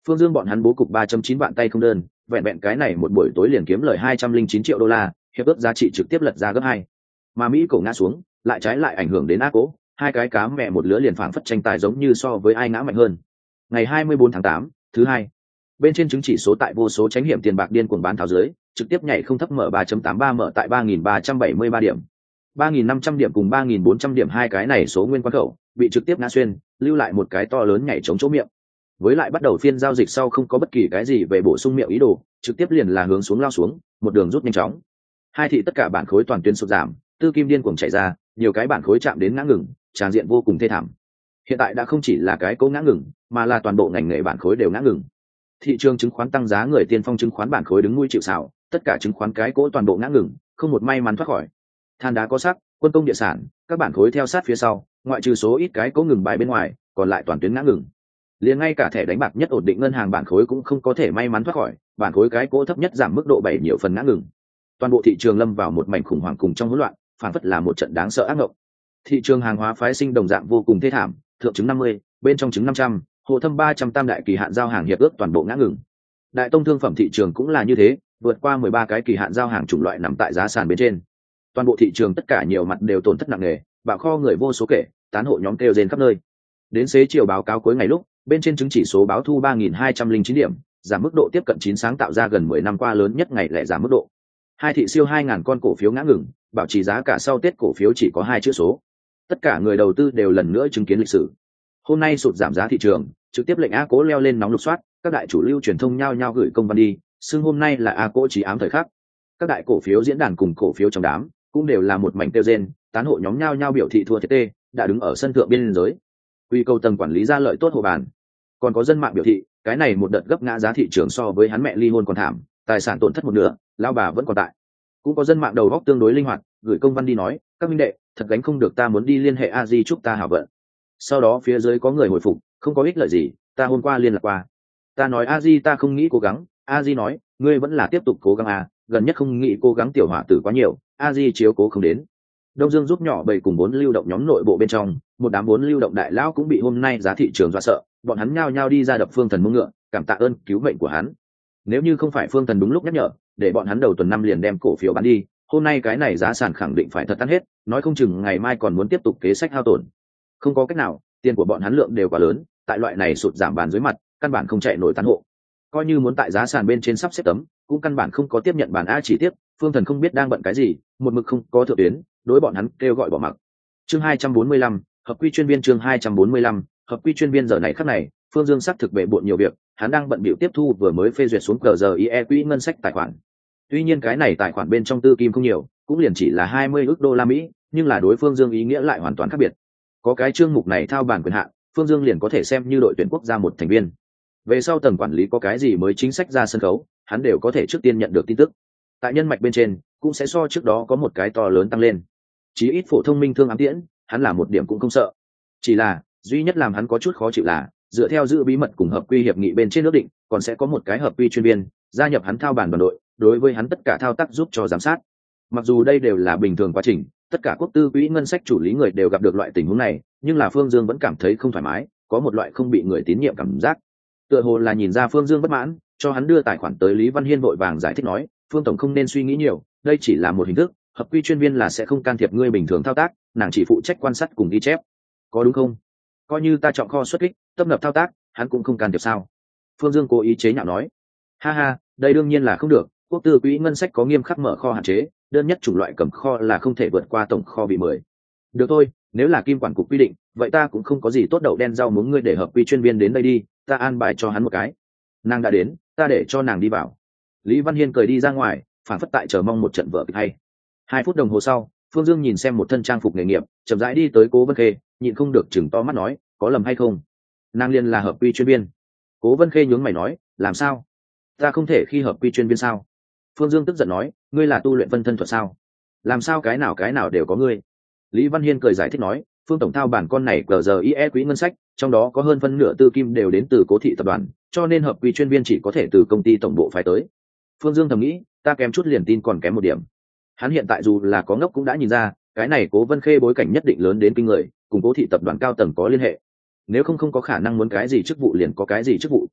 Phương Dương bọn hắn bố cục 3.9 vạn tay không đơn, vẹn vẹn cái này một buổi tối liền kiếm lời 209 triệu đô la, hiệp ước giá trị trực tiếp lật ra gấp 2. Mà Mỹ cổ ngã xuống, lại trái lại ảnh hưởng đến Á Cố, hai cái cá mẹ một lứa liền phảng phất tranh tài giống như so với ai ngã mạnh hơn. Ngày 24 tháng 8, thứ hai, bên trên chứng chỉ số tại vô số tránh hiểm tiền bạc điên cuồng bán tháo dưới, trực tiếp nhảy không thấp mở 3.83 mở tại 3.373 điểm. 3.500 điểm cùng 3.400 điểm hai cái này số nguyên quan khẩu bị trực tiếp ngã xuyên, lưu lại một cái to lớn nhảy chống chỗ miệng. Với lại bắt đầu phiên giao dịch sau không có bất kỳ cái gì về bổ sung miệng ý đồ, trực tiếp liền là hướng xuống lao xuống, một đường rút nhanh chóng. Hai thị tất cả bản khối toàn tuyến sụt giảm, tư kim điên cuồng chạy ra, nhiều cái bản khối chạm đến ngã ngừng, tràng diện vô cùng thê thảm. Hiện tại đã không chỉ là cái cố ngã ngừng, mà là toàn bộ ngành nghề bản khối đều ngã ngừng. Thị trường chứng khoán tăng giá, người tiên phong chứng khoán bản khối đứng nuôi chịu sào, tất cả chứng khoán cái cố toàn bộ ngã ngừng, không một may mắn thoát khỏi. Than đá có sắc, quân công địa sản, các bản khối theo sát phía sau, ngoại trừ số ít cái cố ngừng bài bên ngoài, còn lại toàn tuyến ngã ngừng. Liền ngay cả thẻ đánh bạc nhất ổn định ngân hàng bản khối cũng không có thể may mắn thoát khỏi, bản khối cái cố thấp nhất giảm mức độ 7 nhiều phần ngã ngừng. Toàn bộ thị trường lâm vào một mảnh khủng hoảng cùng trong hỗn loạn, phản phất là một trận đáng sợ ác mộng. Thị trường hàng hóa phái sinh đồng dạng vô cùng thê thảm, thượng chứng 50, bên trong chứng 500, hộ thâm 300 tam đại kỳ hạn giao hàng hiệp ước toàn bộ ngã ngừng. Đại tông thương phẩm thị trường cũng là như thế, vượt qua 13 cái kỳ hạn giao hàng chủng loại nằm tại giá sàn bên trên. Toàn bộ thị trường tất cả nhiều mặt đều tổn thất nặng nề, bạo kho người vô số kể, tán hộ nhóm kêu rên khắp nơi. Đến xế chiều báo cáo cuối ngày lúc, bên trên chứng chỉ số báo thu 3.209 điểm, giảm mức độ tiếp cận 9 sáng tạo ra gần 10 năm qua lớn nhất ngày lẻ giảm mức độ. Hai thị siêu 2.000 con cổ phiếu ngã ngừng, bảo trì giá cả sau Tết cổ phiếu chỉ có 2 chữ số. Tất cả người đầu tư đều lần nữa chứng kiến lịch sử. Hôm nay sụt giảm giá thị trường, trực tiếp lệnh A Cố leo lên nóng lục soát, các đại chủ lưu truyền thông nhao nhao gửi công văn đi, xưng hôm nay là A Cố chí ám thời khắc. Các đại cổ phiếu diễn đàn cùng cổ phiếu trong đám cũng đều là một mảnh tiêu rên, tán hộ nhóm nhao nhao biểu thị thua thiệt tê, đã đứng ở sân thượng biên giới. Quy cầu tầng quản lý ra lợi tốt hộ bàn. Còn có dân mạng biểu thị, cái này một đợt gấp ngã giá thị trường so với hắn mẹ ly hôn còn thảm, tài sản tổn thất một nửa, lao bà vẫn còn tại. Cũng có dân mạng đầu góc tương đối linh hoạt, gửi công văn đi nói, các minh đệ, thật gánh không được, ta muốn đi liên hệ a di chúc ta hảo vận. Sau đó phía dưới có người hồi phục, không có ích lợi gì, ta hôm qua liên lạc qua, ta nói a di ta không nghĩ cố gắng, a di nói ngươi vẫn là tiếp tục cố gắng à, gần nhất không nghĩ cố gắng tiểu hỏa tử quá nhiều, a di chiếu cố không đến. Đông Dương giúp nhỏ bầy cùng 4 lưu động nhóm nội bộ bên trong, một đám 4 lưu động đại lão cũng bị hôm nay giá thị trường dọa sợ, bọn hắn nhao nhao đi ra đập Phương Thần mông ngựa, cảm tạ ơn cứu mệnh của hắn. Nếu như không phải Phương Thần đúng lúc nhắc nhở, để bọn hắn đầu tuần năm liền đem cổ phiếu bán đi, hôm nay cái này giá sàn khẳng định phải thật tan hết, nói không chừng ngày mai còn muốn tiếp tục kế sách hao tổn. Không có cách nào, tiền của bọn hắn lượng đều quá lớn, tại loại này sụt giảm bàn dưới mặt, căn bản không chạy nổi tán hộ. Coi như muốn tại giá sàn bên trên sắp xếp tấm, cũng căn bản không có tiếp nhận bàn a, chỉ tiếp Phương Thần không biết đang bận cái gì, một mực không có thượng tuyến, đối bọn hắn kêu gọi bỏ mặc. Chương 245, hợp quy chuyên viên. Chương 245, hợp quy chuyên viên. Giờ này khắc này, Phương Dương xác thực bệ bội nhiều việc, hắn đang bận bịu tiếp thu vừa mới phê duyệt xuống GRIE quỹ ngân sách tài khoản. Tuy nhiên cái này tài khoản bên trong tư kim không nhiều, cũng liền chỉ là 20 ức đô la Mỹ, nhưng là đối Phương Dương ý nghĩa lại hoàn toàn khác biệt. Có cái chương mục này thao bản quyền hạn, Phương Dương liền có thể xem như đội tuyển quốc gia một thành viên. Về sau tầng quản lý có cái gì mới chính sách ra sân khấu, hắn đều có thể trước tiên nhận được tin tức. Tại nhân mạch bên trên, cũng sẽ so trước đó có một cái to lớn tăng lên. Chí ít phổ thông minh thương ám tiễn, hắn là một điểm cũng không sợ. Chỉ là, duy nhất làm hắn có chút khó chịu là, dựa theo giữ bí mật cùng hợp quy hiệp nghị bên trên nước định, còn sẽ có một cái hợp quy chuyên viên gia nhập hắn thao bản đoàn đội, đối với hắn tất cả thao tác giúp cho giám sát. Mặc dù đây đều là bình thường quá trình, tất cả quốc tư quỹ ngân sách chủ lý người đều gặp được loại tình huống này, nhưng là Phương Dương vẫn cảm thấy không thoải mái, có một loại không bị người tín nhiệm cảm giác. Tựa hồ là nhìn ra Phương Dương bất mãn, cho hắn đưa tài khoản tới, Lý Văn Hiên vội vàng giải thích nói, Phương tổng không nên suy nghĩ nhiều, đây chỉ là một hình thức, hợp quy chuyên viên là sẽ không can thiệp ngươi bình thường thao tác, nàng chỉ phụ trách quan sát cùng ghi chép, có đúng không? Coi như ta chọn kho xuất kích, tập nập thao tác, hắn cũng không can thiệp sao? Phương Dương cố ý chế nhạo nói, ha ha, đây đương nhiên là không được, quốc tư quỹ ngân sách có nghiêm khắc mở kho hạn chế, đơn nhất chủng loại cầm kho là không thể vượt qua tổng kho bị 10. Được thôi, nếu là kim quản cục quy định, vậy ta cũng không có gì tốt đậu đen rau muống, ngươi để hợp quy chuyên viên đến đây đi, ta an bài cho hắn một cái. Nàng đã đến, ta để cho nàng đi vào. Lý Văn Hiên cười đi ra ngoài, phản phất tại chờ mong một trận vở kịch hay. 2 phút đồng hồ sau, Phương Dương nhìn xem một thân trang phục nghề nghiệp, chậm rãi đi tới Cố Vân Khê, nhịn không được chừng to mắt nói, có lầm hay không? Nàng liên là hợp quy chuyên viên. Cố Vân Khê nhướng mày nói, làm sao? Ta không thể khi hợp quy chuyên viên sao? Phương Dương tức giận nói, ngươi là tu luyện phân thân thuật sao? Làm sao cái nào đều có ngươi? Lý Văn Hiên cười giải thích nói, Phương tổng thao bản con này GRIE quỹ ngân sách, trong đó có hơn phân nửa tư kim đều đến từ Cố thị tập đoàn, cho nên hợp quy chuyên viên chỉ có thể từ công ty tổng bộ phái tới. Phương Dương thầm nghĩ, ta kém chút liền tin còn kém một điểm. Hắn hiện tại dù là có ngốc cũng đã nhìn ra, cái này Cố Vân Khê bối cảnh nhất định lớn đến kinh người, cùng Cố thị tập đoàn cao tầng có liên hệ. Nếu không có khả năng muốn cái gì chức vụ liền có cái gì chức vụ.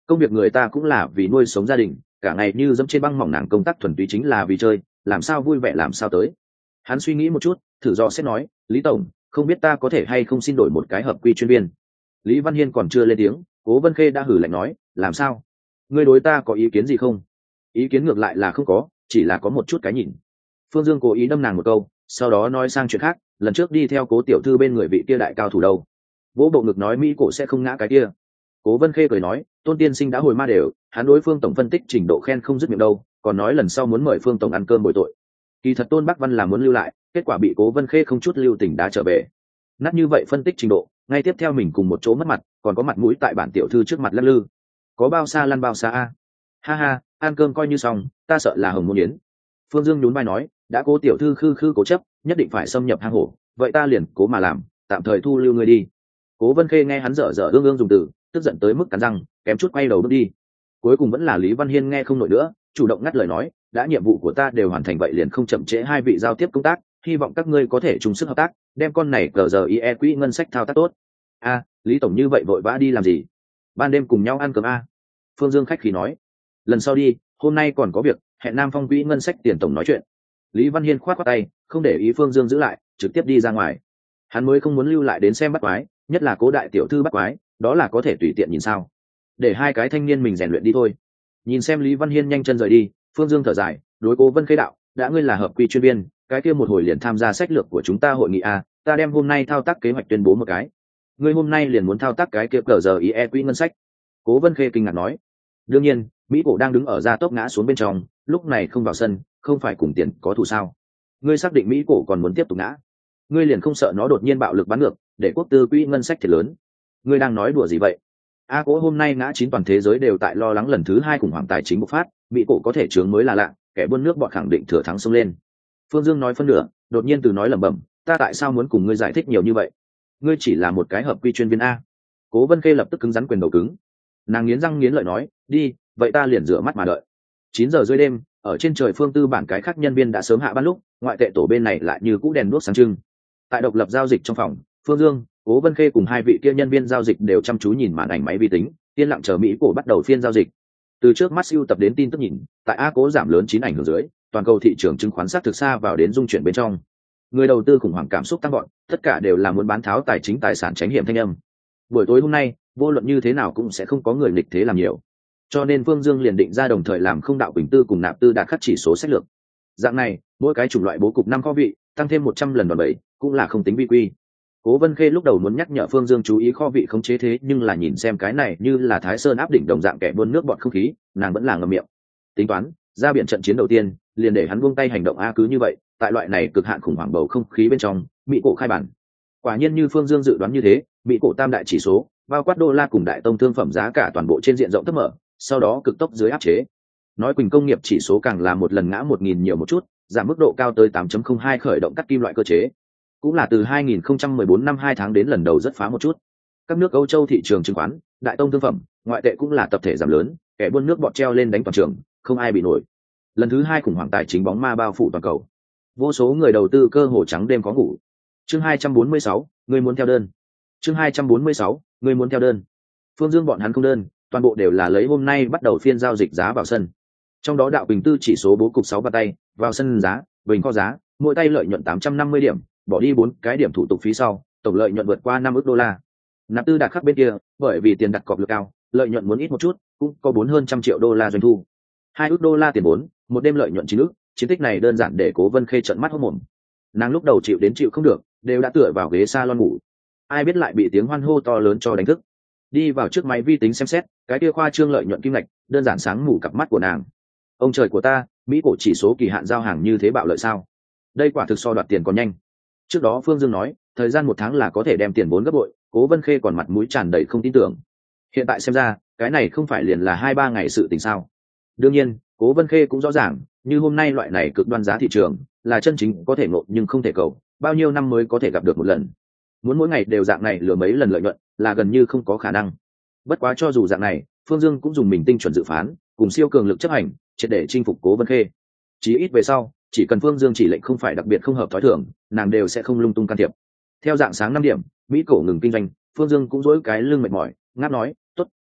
công việc người ta cũng là vì nuôi sống gia đình, cả ngày như dẫm trên băng mỏng, nàng công tác thuần túy chính là vì chơi, làm sao vui vẻ làm sao tới. Hắn suy nghĩ một chút, thử dò xét nói, Lý tổng, không biết ta có thể hay không xin đổi một cái hợp quy chuyên viên. Lý Văn Hiên còn chưa lên tiếng, Cố Vân Khê đã hử lạnh nói, làm sao, ngươi đối ta có ý kiến gì không? Ý kiến ngược lại là không có, chỉ là có một chút cái nhìn. Phương Dương cố ý đâm nàng một câu, sau đó nói sang chuyện khác, lần trước đi theo Cố tiểu thư bên người vị kia đại cao thủ đâu? Vỗ bộ ngực nói Mỹ cổ sẽ không ngã cái kia. Cố Vân Khê cười nói, Tôn tiên sinh đã hồi ma đều, hắn đối Phương tổng phân tích trình độ khen không dứt miệng đâu, còn nói lần sau muốn mời Phương tổng ăn cơm bồi tội. Kỳ thật Tôn Bắc Văn là muốn lưu lại, kết quả bị Cố Vân Khê không chút lưu tình đá trở về. Nát như vậy phân tích trình độ, ngay tiếp theo mình cùng một chỗ mất mặt, còn có mặt mũi tại bản tiểu thư trước mặt lắc lư. Có bao xa lăn bao xa a. Ha ha, ăn cơm coi như xong, ta sợ là hồng môn yến. Phương Dương nhún vai nói, đã Cố tiểu thư khư khư cố chấp, nhất định phải xâm nhập hang hổ, vậy ta liền cố mà làm, tạm thời thu lưu ngươi đi. Cố Vân Khê nghe hắn dở dở ương ương dùng từ, tức giận tới mức cắn răng, kém chút quay đầu bước đi. Cuối cùng vẫn là Lý Văn Hiên nghe không nổi nữa, chủ động ngắt lời nói, đã nhiệm vụ của ta đều hoàn thành vậy liền không chậm trễ hai vị giao tiếp công tác, hy vọng các ngươi có thể chung sức hợp tác, đem con này cờ giờ ie quỹ ngân sách thao tác tốt. A, Lý tổng như vậy vội vã đi làm gì? Ban đêm cùng nhau ăn cơm a. Phương Dương khách khí nói, lần sau đi, hôm nay còn có việc, hẹn Nam Phong quỹ ngân sách tiền tổng nói chuyện. Lý Văn Hiên khoát khoát tay, không để ý Phương Dương giữ lại, trực tiếp đi ra ngoài. Hắn mới không muốn lưu lại đến xem bắt quái, nhất là Cố đại tiểu thư bắt quái, đó là có thể tùy tiện nhìn sao? Để hai cái thanh niên mình rèn luyện đi thôi. Nhìn xem Lý Văn Hiên nhanh chân rời đi, Phương Dương thở dài, đối Cố Vân Khê đạo, đã ngươi là hợp quy chuyên viên, cái kia một hồi liền tham gia sách lược của chúng ta hội nghị a, ta đem hôm nay thao tác kế hoạch tuyên bố một cái. Ngươi hôm nay liền muốn thao tác cái kia cờ giờ ie quỹ ngân sách. Cố Vân Khê kinh ngạc nói. Đương nhiên, Mỹ cổ đang đứng ở gia tốc ngã xuống bên trong, lúc này không vào sân, không phải cùng tiền có thù sao? Ngươi xác định Mỹ cổ còn muốn tiếp tục ngã? Ngươi liền không sợ nó đột nhiên bạo lực bắn ngược, để quốc tư quỹ ngân sách thiệt lớn? Ngươi đang nói đùa gì vậy? A Cố hôm nay ngã chín, toàn thế giới đều tại lo lắng lần thứ hai khủng hoảng tài chính bộc phát, Mỹ cổ có thể chướng mới là lạ, kẻ buôn nước bọn khẳng định thừa thắng xông lên. Phương Dương nói phân nửa, đột nhiên từ nói lẩm bẩm, ta tại sao muốn cùng ngươi giải thích nhiều như vậy? Ngươi chỉ là một cái hợp quy chuyên viên a. Cố Vân Khê lập tức cứng rắn quyền đầu cứng. Nàng nghiến răng nghiến lợi nói, đi, vậy ta liền rửa mắt mà đợi. 9 giờ rưỡi đêm, ở trên trời phương tư bản cái khác nhân viên đã sớm hạ ban lúc, ngoại tệ tổ bên này lại như cũ đèn đuốc sáng trưng. Tại độc lập giao dịch trong phòng, Phương Dương, Cố Vân Khê cùng hai vị kia nhân viên giao dịch đều chăm chú nhìn màn ảnh máy vi tính, yên lặng chờ Mỹ cổ bắt đầu phiên giao dịch. Từ trước mắt siêu tập đến tin tức nhìn, tại A Cố giảm lớn 9 ảnh hưởng dưới, toàn cầu thị trường chứng khoán sát thực xa vào đến dung chuyển bên trong. Người đầu tư khủng hoảng cảm xúc tăng vọt, tất cả đều là muốn bán tháo tài chính tài sản tránh hiểm thanh âm. Buổi tối hôm nay, vô luận như thế nào cũng sẽ không có người nghịch thế làm nhiều. Cho nên Phương Dương liền định ra đồng thời làm không đạo quỳnh tư cùng nạp tư đạt khắc chỉ số sách lược. Dạng này, mỗi cái chủng loại bố cục 5 kho vị, tăng thêm 100 lần đòn bẩy, cũng là không tính vi quy. Cố Vân Khê lúc đầu muốn nhắc nhở Phương Dương chú ý kho vị khống chế, thế nhưng là nhìn xem cái này như là Thái Sơn áp đỉnh đồng dạng kẻ buôn nước bọt không khí, nàng vẫn là ngậm miệng. Tính toán, ra biển trận chiến đầu tiên, liền để hắn buông tay hành động a, cứ như vậy, tại loại này cực hạn khủng hoảng bầu không khí bên trong, Mỹ cổ khai bản. Quả nhiên như Phương Dương dự đoán như thế, Mỹ cổ tam đại chỉ số, bao quát đô la cùng đại tông thương phẩm giá cả toàn bộ trên diện rộng thấp mở, sau đó cực tốc dưới áp chế. Nói Quỳnh công nghiệp chỉ số càng là một lần ngã 1000 nhiều một chút, giảm mức độ cao tới 8.02 khởi động cắt kim loại cơ chế. Cũng là từ 2014 năm 2 tháng đến lần đầu rất phá một chút. Các nước Âu Châu thị trường chứng khoán, đại tông thương phẩm, ngoại tệ cũng là tập thể giảm lớn, kẻ buôn nước bọt treo lên đánh toàn trường, không ai bị nổi. Lần thứ hai khủng hoảng tài chính bóng ma bao phủ toàn cầu. Vô số người đầu tư cơ hồ trắng đêm có ngủ. Chương 246, người muốn theo đơn. Chương 246, người muốn theo đơn. Phương Dương bọn hắn không đơn, toàn bộ đều là lấy hôm nay bắt đầu phiên giao dịch giá vào sân. Trong đó đạo Bình Tư chỉ số bố cục 6 bàn tay, vào sân giá, bình kho giá, mỗi tay lợi nhuận 850 điểm, bỏ đi 4 cái điểm thủ tục phí sau, tổng lợi nhuận vượt qua 5 ức đô la. Nạp tư đạt khắc bên kia, bởi vì tiền đặt cọc lực cao, lợi nhuận muốn ít một chút, cũng có 4 hơn trăm triệu đô la doanh thu. 2 ức đô la tiền vốn, một đêm lợi nhuận 9 ức, chiến tích này đơn giản để Cố Vân Khê trợn mắt hốt mồm. Nàng lúc đầu chịu đến chịu không được, đều đã tựa vào ghế salon ngủ. Ai biết lại bị tiếng hoan hô to lớn cho đánh thức. Đi vào trước máy vi tính xem xét, cái kia khoa trương lợi nhuận kim ngạch, đơn giản sáng mù cặp mắt của nàng. Ông trời của ta, Mỹ cổ chỉ số kỳ hạn giao hàng như thế bạo lợi sao? Đây quả thực so đoạt tiền còn nhanh. Trước đó Phương Dương nói, thời gian 1 tháng là có thể đem tiền vốn gấp bội, Cố Vân Khê còn mặt mũi tràn đầy không tin tưởng. Hiện tại xem ra, cái này không phải liền là 2-3 ngày sự tình sao? Đương nhiên, Cố Vân Khê cũng rõ ràng, như hôm nay loại này cực đoan giá thị trường, là chân chính có thể ngộ nhưng không thể cầu, bao nhiêu năm mới có thể gặp được một lần. Muốn mỗi ngày đều dạng này lừa mấy lần lợi nhuận, là gần như không có khả năng. Bất quá cho dù dạng này, Phương Dương cũng dùng mình tinh chuẩn dự phán, cùng siêu cường lực chấp hành, triệt để chinh phục Cố Vân Khê. Chí ít về sau, chỉ cần Phương Dương chỉ lệnh không phải đặc biệt không hợp thói thường, nàng đều sẽ không lung tung can thiệp. Theo dạng sáng 5 điểm, Mỹ cổ ngừng kinh doanh, Phương Dương cũng dỗi cái lưng mệt mỏi, ngáp nói, "Tốt,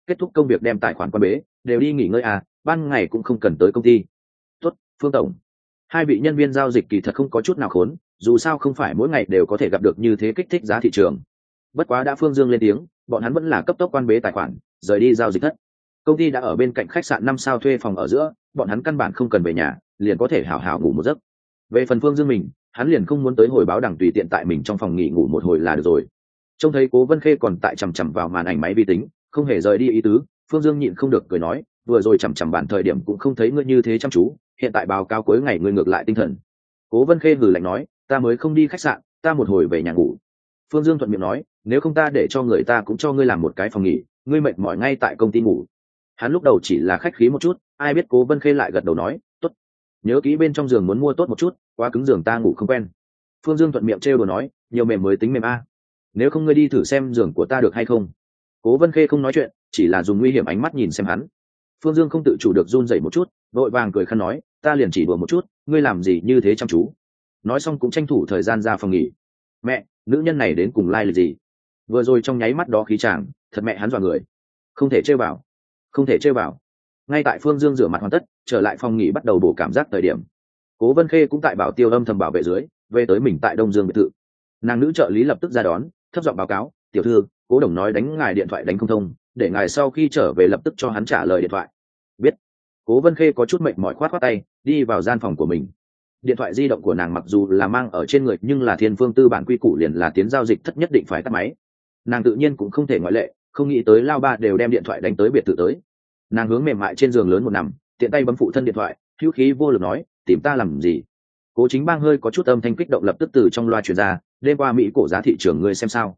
kết thúc công việc đem tài khoản quan bế, đều đi nghỉ ngơi à, ban ngày cũng không cần tới công ty. Tốt, Phương tổng. Hai vị nhân viên giao dịch kỳ thật không có chút nào khốn, dù sao không phải mỗi ngày đều có thể gặp được như thế kích thích giá thị trường. Bất quá đã Phương Dương lên tiếng, bọn hắn vẫn là cấp tốc quan bế tài khoản, rời đi giao dịch thất. Công ty đã ở bên cạnh khách sạn 5 sao thuê phòng ở giữa, bọn hắn căn bản không cần về nhà, liền có thể hào hào ngủ một giấc. Về phần Phương Dương mình, hắn liền không muốn tới hồi báo đẳng tùy tiện tại mình trong phòng nghỉ ngủ một hồi là được rồi. Trông thấy Cố Vân Khê còn tại chằm chằm vào màn ảnh máy vi tính, không hề rời đi ý tứ, Phương Dương nhịn không được cười nói, vừa rồi chằm chằm bản thời điểm cũng không thấy ngươi như thế chăm chú, hiện tại báo cáo cuối ngày ngươi ngược lại tinh thần. Cố Vân Khê hừ lạnh nói, ta mới không đi khách sạn, ta một hồi về nhà ngủ. Phương Dương thuận miệng nói, nếu không ta để cho người ta cũng cho ngươi làm một cái phòng nghỉ, ngươi mệt mỏi ngay tại công ty ngủ. Hắn lúc đầu chỉ là khách khí một chút, ai biết Cố Vân Khê lại gật đầu nói, tốt. Nhớ kỹ bên trong giường muốn mua tốt một chút, quá cứng giường ta ngủ không quen. Phương Dương thuận miệng trêu đùa nói, nhiều mềm mới tính mềm a. Nếu không ngươi đi thử xem giường của ta được hay không. Cố Vân Khê không nói chuyện, chỉ là dùng nguy hiểm ánh mắt nhìn xem hắn. Phương Dương không tự chủ được run rẩy một chút, vội vàng cười khăn nói, ta liền chỉ đùa một chút, ngươi làm gì như thế chăm chú. Nói xong cũng tranh thủ thời gian ra phòng nghỉ. Mẹ, nữ nhân này đến cùng lai lịch gì? Vừa rồi trong nháy mắt đó khí chàng, thật mẹ hắn dọa người. Không thể chơi vào, không thể chơi vào. Ngay tại Phương Dương rửa mặt hoàn tất, trở lại phòng nghỉ bắt đầu bổ cảm giác thời điểm. Cố Vân Khê cũng tại bảo tiêu âm thầm bảo vệ dưới, về tới mình tại Đông Dương biệt thự. Nàng nữ trợ lý lập tức ra đón, thấp giọng báo cáo, tiểu thư, Cố đồng nói đánh ngài điện thoại đánh không thông, để ngài sau khi trở về lập tức cho hắn trả lời điện thoại. Biết. Cố Vân Khê có chút mệt mỏi khoát khoát tay, đi vào gian phòng của mình. Điện thoại di động của nàng mặc dù là mang ở trên người nhưng là Thiên Phương tư bản quy củ liền là tiến giao dịch thất nhất định phải tắt máy. Nàng tự nhiên cũng không thể ngoại lệ, không nghĩ tới lao ba đều đem điện thoại đánh tới biệt thự tới. Nàng hướng mềm mại trên giường lớn một nằm, tiện tay bấm phụ thân điện thoại, hữu khí vô lực nói, tìm ta làm gì? Cố Chính Bang hơi có chút âm thanh kích động lập tức từ trong loa truyền ra, đêm qua Mỹ cổ giá thị trường ngươi xem sao?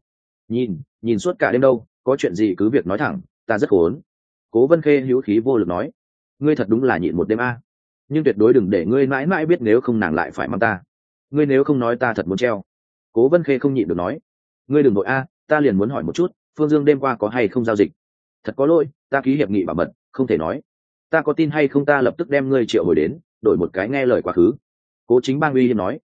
Nhìn suốt cả đêm đâu, có chuyện gì cứ việc nói thẳng, ta rất khốn. Cố Vân Khê hữu khí vô lực nói, ngươi thật đúng là nhịn một đêm a, nhưng tuyệt đối đừng để ngươi mãi mãi biết nếu không nàng lại phải mang ta. Ngươi nếu không nói ta thật muốn treo. Cố Vân Khê không nhịn được nói, ngươi đừng nội a, ta liền muốn hỏi một chút, Phương Dương đêm qua có hay không giao dịch? Thật có lỗi, ta ký hiệp nghị bảo mật, không thể nói. Ta có tin hay không ta lập tức đem ngươi triệu hồi đến, đổi một cái nghe lời quá khứ. Cố Chính Bang uy hiếp nói,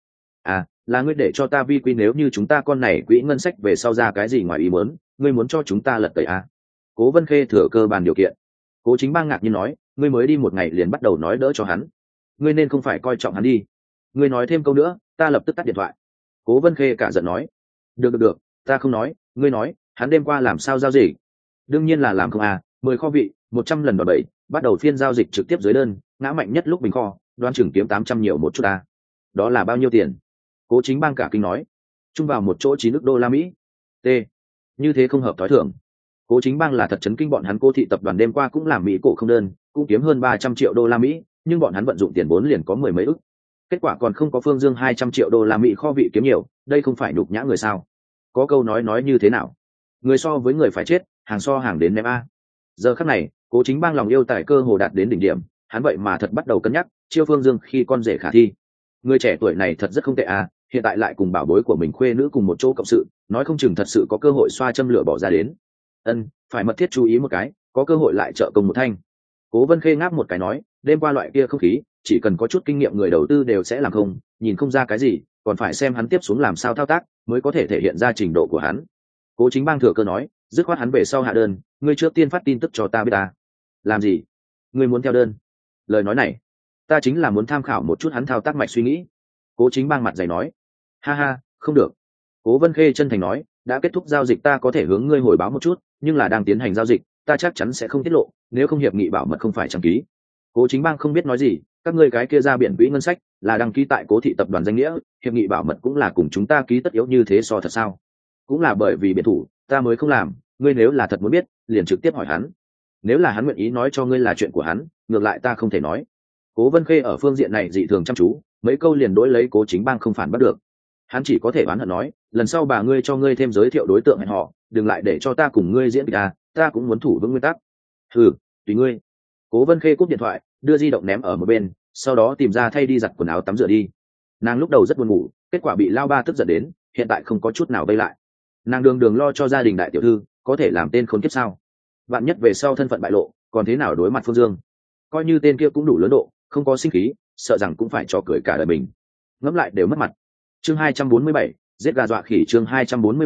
là ngươi để cho ta vi quy nếu như chúng ta con này quỹ ngân sách về sau ra cái gì ngoài ý muốn, ngươi muốn cho chúng ta lật tẩy a? Cố Vân Khê thừa cơ bàn điều kiện. Cố Chính Bang ngạc nhiên nói, ngươi mới đi một ngày liền bắt đầu nói đỡ cho hắn, ngươi nên không phải coi trọng hắn đi. Ngươi nói thêm câu nữa, ta lập tức tắt điện thoại. Cố Vân Khê cả giận nói, được, ta không nói, ngươi nói, hắn đêm qua làm sao giao dịch? Đương nhiên là làm không 10 kho vị, 100 lần đòn bẩy, bắt đầu phiên giao dịch trực tiếp dưới đơn, ngã mạnh nhất lúc bình kho, đoán chừng kiếm 800 nhiều một chút Đó là bao nhiêu tiền? Cố Chính Bang cả kinh nói, chung vào một chỗ 9 ức đô la Mỹ. T. Như thế không hợp thói thường. Cố Chính Bang là thật chấn kinh bọn hắn Cố thị tập đoàn đêm qua cũng làm Mỹ cổ không đơn, cũng kiếm hơn 300 triệu đô la Mỹ, nhưng bọn hắn vận dụng tiền vốn liền có mười mấy ức. Kết quả còn không có Phương Dương 200 triệu đô la Mỹ kho vị kiếm nhiều, đây không phải nhục nhã người sao? Có câu nói như thế nào? Người so với người phải chết, hàng so hàng đến ném a. Giờ khắc này, Cố Chính Bang lòng yêu tài cơ hồ đạt đến đỉnh điểm, hắn vậy mà thật bắt đầu cân nhắc chiêu Phương Dương khi con rể khả thi. Người trẻ tuổi này thật rất không tệ hiện tại lại cùng bảo bối của mình khuê nữ cùng một chỗ cộng sự, nói không chừng thật sự có cơ hội xoa châm lửa bỏ ra đến. Phải mật thiết chú ý một cái, có cơ hội lại trợ công một thanh. Cố Vân Khê ngáp một cái nói, đêm qua loại kia không khí, chỉ cần có chút kinh nghiệm người đầu tư đều sẽ làm không, nhìn không ra cái gì, còn phải xem hắn tiếp xuống làm sao thao tác, mới có thể thể hiện ra trình độ của hắn. Cố Chính Bang thừa cơ nói, dứt khoát hắn về sau hạ đơn, ngươi trước tiên phát tin tức cho ta biết ta. Làm gì? Ngươi muốn theo đơn? Lời nói này, ta chính là muốn tham khảo một chút hắn thao tác mạch suy nghĩ. Cố Chính Bang mặt dày nói, ha, không được. Cố Vân Khê chân thành nói, đã kết thúc giao dịch ta có thể hướng ngươi hồi báo một chút, nhưng là đang tiến hành giao dịch, ta chắc chắn sẽ không tiết lộ, nếu không hiệp nghị bảo mật không phải đăng ký. Cố Chính Bang không biết nói gì, các ngươi cái kia ra biển quỹ ngân sách là đăng ký tại Cố thị tập đoàn danh nghĩa, hiệp nghị bảo mật cũng là cùng chúng ta ký tất yếu như thế so thật sao? Cũng là bởi vì biển thủ, ta mới không làm, ngươi nếu là thật muốn biết, liền trực tiếp hỏi hắn. Nếu là hắn nguyện ý nói cho ngươi là chuyện của hắn, ngược lại ta không thể nói. Cố Vân Khê ở phương diện này dị thường chăm chú, mấy câu liền đối lấy Cố Chính Bang không phản bắt được. Hắn chỉ có thể oán hận nói, lần sau bà ngươi cho ngươi thêm giới thiệu đối tượng hẹn họ, đừng lại để cho ta cùng ngươi diễn kịch ta cũng muốn thủ vững nguyên tắc. Tùy ngươi. Cố Vân Khê cúp điện thoại, đưa di động ném ở một bên, sau đó tìm ra thay đi giặt quần áo tắm rửa đi. Nàng lúc đầu rất buồn ngủ, kết quả bị lao ba tức giận đến, hiện tại không có chút nào vây lại. Nàng đường lo cho gia đình đại tiểu thư, có thể làm tên khốn kiếp sao? Vạn nhất về sau thân phận bại lộ, còn thế nào đối mặt Phương Dương? Coi như tên kia cũng đủ lớn độ, không có sinh khí, sợ rằng cũng phải cho cười cả đời mình. Ngẫm lại đều mất mặt. Chương 247, giết gà dọa khỉ chương 247,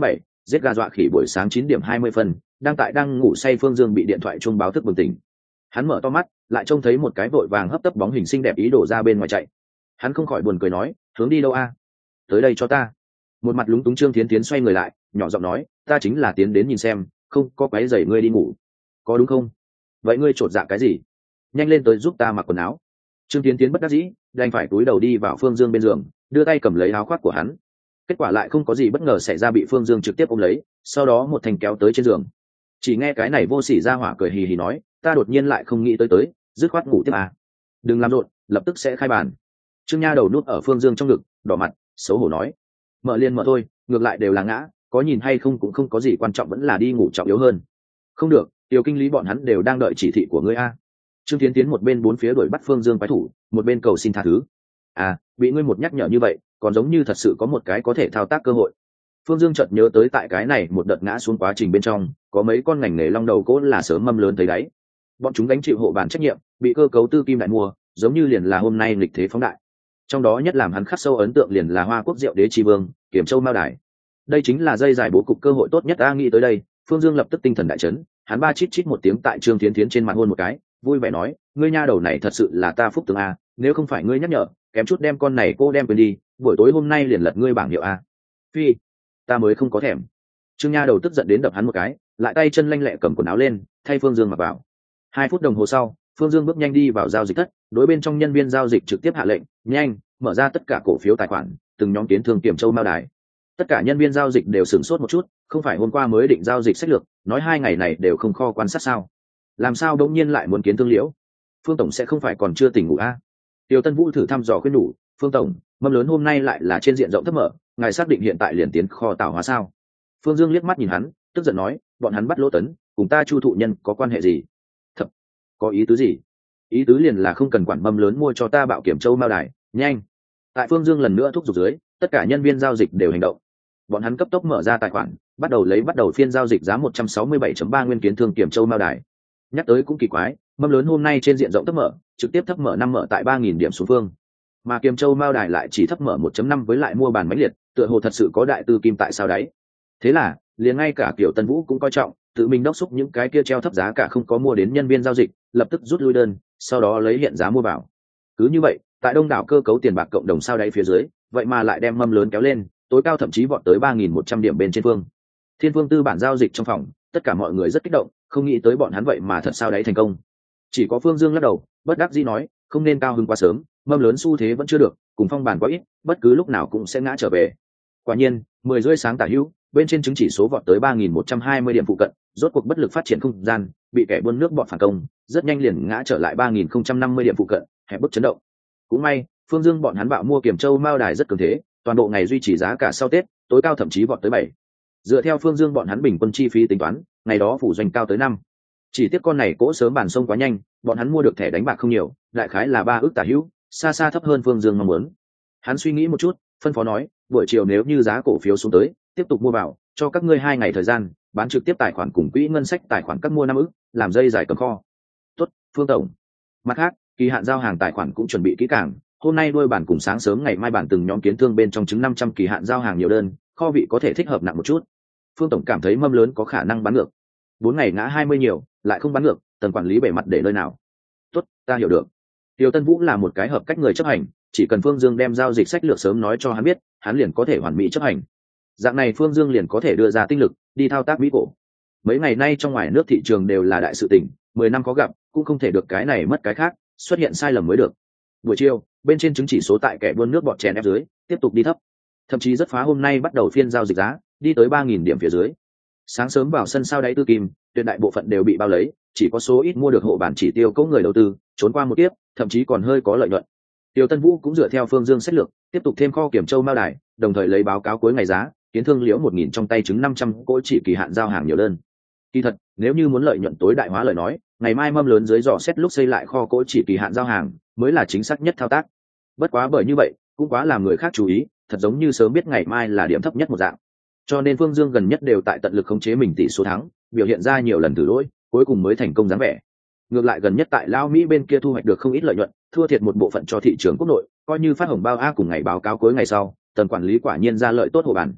giết gà dọa khỉ buổi sáng 9:20, đang ngủ say Phương Dương bị điện thoại chuông báo thức bừng tỉnh. Hắn mở to mắt, lại trông thấy một cái vội vàng hấp tấp bóng hình xinh đẹp ý đổ ra bên ngoài chạy. Hắn không khỏi buồn cười nói, hướng đi đâu a? Tới đây cho ta. Một mặt lúng túng Trương Thiến Thiến xoay người lại, nhỏ giọng nói, ta chính là tiến đến nhìn xem, không có quấy rầy ngươi đi ngủ, có đúng không? Vậy ngươi chột dạ cái gì? Nhanh lên tới giúp ta mặc quần áo. Trương Thiến Thiến bất đắc dĩ, đành phải cúi đầu đi vào Phương Dương bên giường, đưa tay cầm lấy áo khoác của hắn. Kết quả lại không có gì bất ngờ xảy ra, bị Phương Dương trực tiếp ôm lấy, sau đó một thành kéo tới trên giường. Chỉ nghe cái này vô sỉ ra hỏa cười hì hì nói, ta đột nhiên lại không nghĩ tới, dứt khoát ngủ tiếp à. Đừng làm rộn, lập tức sẽ khai bàn. Trương Nha đầu nút ở Phương Dương trong ngực, đỏ mặt, xấu hổ nói, mở liền mở thôi, ngược lại đều là ngã, có nhìn hay không cũng không có gì quan trọng, vẫn là đi ngủ trọng yếu hơn. Không được, Tiểu kinh lý bọn hắn đều đang đợi chỉ thị của ngươi a. Trương Thiến Tiến một bên bốn phía đuổi bắt Phương Dương quái thủ, một bên cầu xin tha thứ. À, bị ngươi một nhắc nhở như vậy, còn giống như thật sự có một cái có thể thao tác cơ hội. Phương Dương chợt nhớ tới tại cái này một đợt ngã xuống quá trình bên trong, có mấy con ngành nghề long đầu cỗ là sớm mâm lớn thấy đáy. Bọn chúng gánh chịu hộ bản trách nhiệm, bị cơ cấu tư kim đại mua, giống như liền là hôm nay lịch thế phóng đại. Trong đó nhất làm hắn khắc sâu ấn tượng liền là Hoa Quốc Diệu Đế Chi Vương, Kiểm Châu Mao Đài. Đây chính là dây giải bố cục cơ hội tốt nhất a. Nghĩ tới đây, Phương Dương lập tức tinh thần đại chấn, hắn ba chít chít một tiếng tại Trương Thiến Thiến trên mặt hôn một cái, vui vẻ nói, ngươi nha đầu này thật sự là ta phúc tướng a, nếu không phải ngươi nhắc nhở, kém chút đem con này cô đem quên đi, buổi tối hôm nay liền lật ngươi bảng hiệu a. Phi, ta mới không có thèm. Trương Nha đầu tức giận đến đập hắn một cái, lại tay chân lanh lẹ cầm quần áo lên, thay Phương Dương mặc vào. 2 phút đồng hồ sau, Phương Dương bước nhanh đi vào giao dịch thất, đối bên trong nhân viên giao dịch trực tiếp hạ lệnh, nhanh mở ra tất cả cổ phiếu tài khoản, từng nhóm kiến thương Kiểm Châu Mao Đài. Tất cả nhân viên giao dịch đều sửng sốt một chút, không phải hôm qua mới định giao dịch sách lược, nói 2 ngày này đều không kho quan sát sao? Làm sao đột nhiên lại muốn kiến thương liễu? Phương tổng sẽ không phải còn chưa tỉnh ngủ a? Tiêu Tân Vũ thử thăm dò khuyên nhủ, Phương tổng, mâm lớn hôm nay lại là trên diện rộng thấp mở, ngài xác định hiện tại liền tiến kho tàu hóa sao? Phương Dương liếc mắt nhìn hắn, tức giận nói, bọn hắn bắt lỗ tấn, cùng ta Chu thụ nhân có quan hệ gì? Thật, có ý tứ gì? Ý tứ liền là không cần quản mâm lớn mua cho ta Bạo Kiểm Châu Mao Đài, nhanh. Tại Phương Dương lần nữa thúc giục dưới, tất cả nhân viên giao dịch đều hành động. Bọn hắn cấp tốc mở ra tài khoản, bắt đầu phiên giao dịch giá 167.3 nguyên kiến thương Kiểm Châu Mao Đài. Nhắc tới cũng kỳ quái, mâm lớn hôm nay trên diện rộng thấp mở, trực tiếp thấp mở 5 mở tại 3.000 điểm xuống phương, mà Kiểm Châu Mao Đài lại chỉ thấp mở 1.5 với lại mua bàn mãnh liệt, tựa hồ thật sự có đại tư kim tại sao đấy. Thế là, liền ngay cả Kiều Tân Vũ cũng coi trọng, tự mình đốc thúc những cái kia treo thấp giá cả không có mua đến nhân viên giao dịch, lập tức rút lui đơn, sau đó lấy hiện giá mua vào. Cứ như vậy, tại đông đảo cơ cấu tiền bạc cộng đồng sao đáy phía dưới, vậy mà lại đem mâm lớn kéo lên, tối cao thậm chí vọt tới 3.100 điểm bên trên phương. Thiên Phương tư bản giao dịch trong phòng, tất cả mọi người rất kích động, không nghĩ tới bọn hắn vậy mà thật sao đáy thành công. Chỉ có Phương Dương lắc đầu, bất đắc dĩ nói, không nên cao hứng quá sớm, mâm lớn xu thế vẫn chưa được, cùng phong bản quá ít, bất cứ lúc nào cũng sẽ ngã trở về. Quả nhiên, 10 rưỡi sáng tả hữu, bên trên chứng chỉ số vọt tới 3.120 điểm phụ cận, rốt cuộc bất lực phát triển không gian, bị kẻ buôn nước bọn phản công, rất nhanh liền ngã trở lại 3.050 điểm phụ cận, hẹp bức chấn động. Cũng may, Phương Dương bọn hắn bạo mua Kiểm Châu Mao Đài rất cường thế, toàn bộ ngày duy trì giá cả sau Tết, tối cao thậm chí vọt tới 7. Dựa theo Phương Dương bọn hắn bình quân chi phí tính toán, ngày đó phủ doanh cao tới 5. Chỉ tiếc con này cỗ sớm bàn sông quá nhanh, bọn hắn mua được thẻ đánh bạc không nhiều, đại khái là 3 ức tả hữu, xa xa thấp hơn Phương Dương mong muốn. Hắn suy nghĩ một chút, phân phó nói, buổi chiều nếu như giá cổ phiếu xuống tới, tiếp tục mua vào, cho các ngươi 2 ngày thời gian, bán trực tiếp tài khoản cùng quỹ ngân sách tài khoản các mua 5 ức, làm dây giải cầm kho. Tốt, Phương tổng. Mặt khác, kỳ hạn giao hàng tài khoản cũng chuẩn bị kỹ càng, hôm nay đôi bản cùng sáng sớm ngày mai bản từng nhóm kiến thương bên trong chứng 500 kỳ hạn giao hàng nhiều đơn, kho vị có thể thích hợp nặng một chút. Phương tổng cảm thấy mâm lớn có khả năng bán ngược. 4 ngày ngã 20 nhiều, lại không bán ngược, tầng quản lý bề mặt để nơi nào? Tốt, ta hiểu được. Tiêu Tân Vũ là một cái hợp cách người chấp hành, chỉ cần Phương Dương đem giao dịch sách lược sớm nói cho hắn biết, hắn liền có thể hoàn mỹ chấp hành. Dạng này Phương Dương liền có thể đưa ra tinh lực đi thao tác mỹ cổ. Mấy ngày nay trong ngoài nước thị trường đều là đại sự tình, 10 năm có gặp, cũng không thể được cái này mất cái khác, xuất hiện sai lầm mới được. Buổi chiều, bên trên chứng chỉ số tại kẻ buôn nước bọt chèn ép dưới, tiếp tục đi thấp. Thậm chí rất phá hôm nay bắt đầu phiên giao dịch giá, đi tới 3.000 điểm phía dưới. Sáng sớm vào sân sao đáy tư kim, tuyệt đại bộ phận đều bị bao lấy, chỉ có số ít mua được hộ bản chỉ tiêu có người đầu tư, trốn qua một tiếp, thậm chí còn hơi có lợi nhuận. Tiêu Tân Vũ cũng dựa theo Phương Dương sách lược, tiếp tục thêm kho Kiểm Châu Mao Đài, đồng thời lấy báo cáo cuối ngày giá, kiến thương liễu 1.000 trong tay chứng 500 cỗ chỉ kỳ hạn giao hàng nhiều đơn. Kỳ thật, nếu như muốn lợi nhuận tối đại hóa lời nói, ngày mai mâm lớn dưới dò xét lúc xây lại kho cỗ chỉ kỳ hạn giao hàng, mới là chính xác nhất thao tác. Bất quá bởi như vậy, cũng quá làm người khác chú ý, thật giống như sớm biết ngày mai là điểm thấp nhất một dạng. Cho nên Phương Dương gần nhất đều tại tận lực khống chế mình tỷ số thắng, biểu hiện ra nhiều lần thử lỗi, cuối cùng mới thành công dáng vẻ. Ngược lại gần nhất tại Lao Mỹ bên kia thu hoạch được không ít lợi nhuận, thua thiệt một bộ phận cho thị trường quốc nội, coi như phát hồng bao a cùng ngày báo cáo cuối ngày sau, tần quản lý quả nhiên ra lợi tốt hộ bản.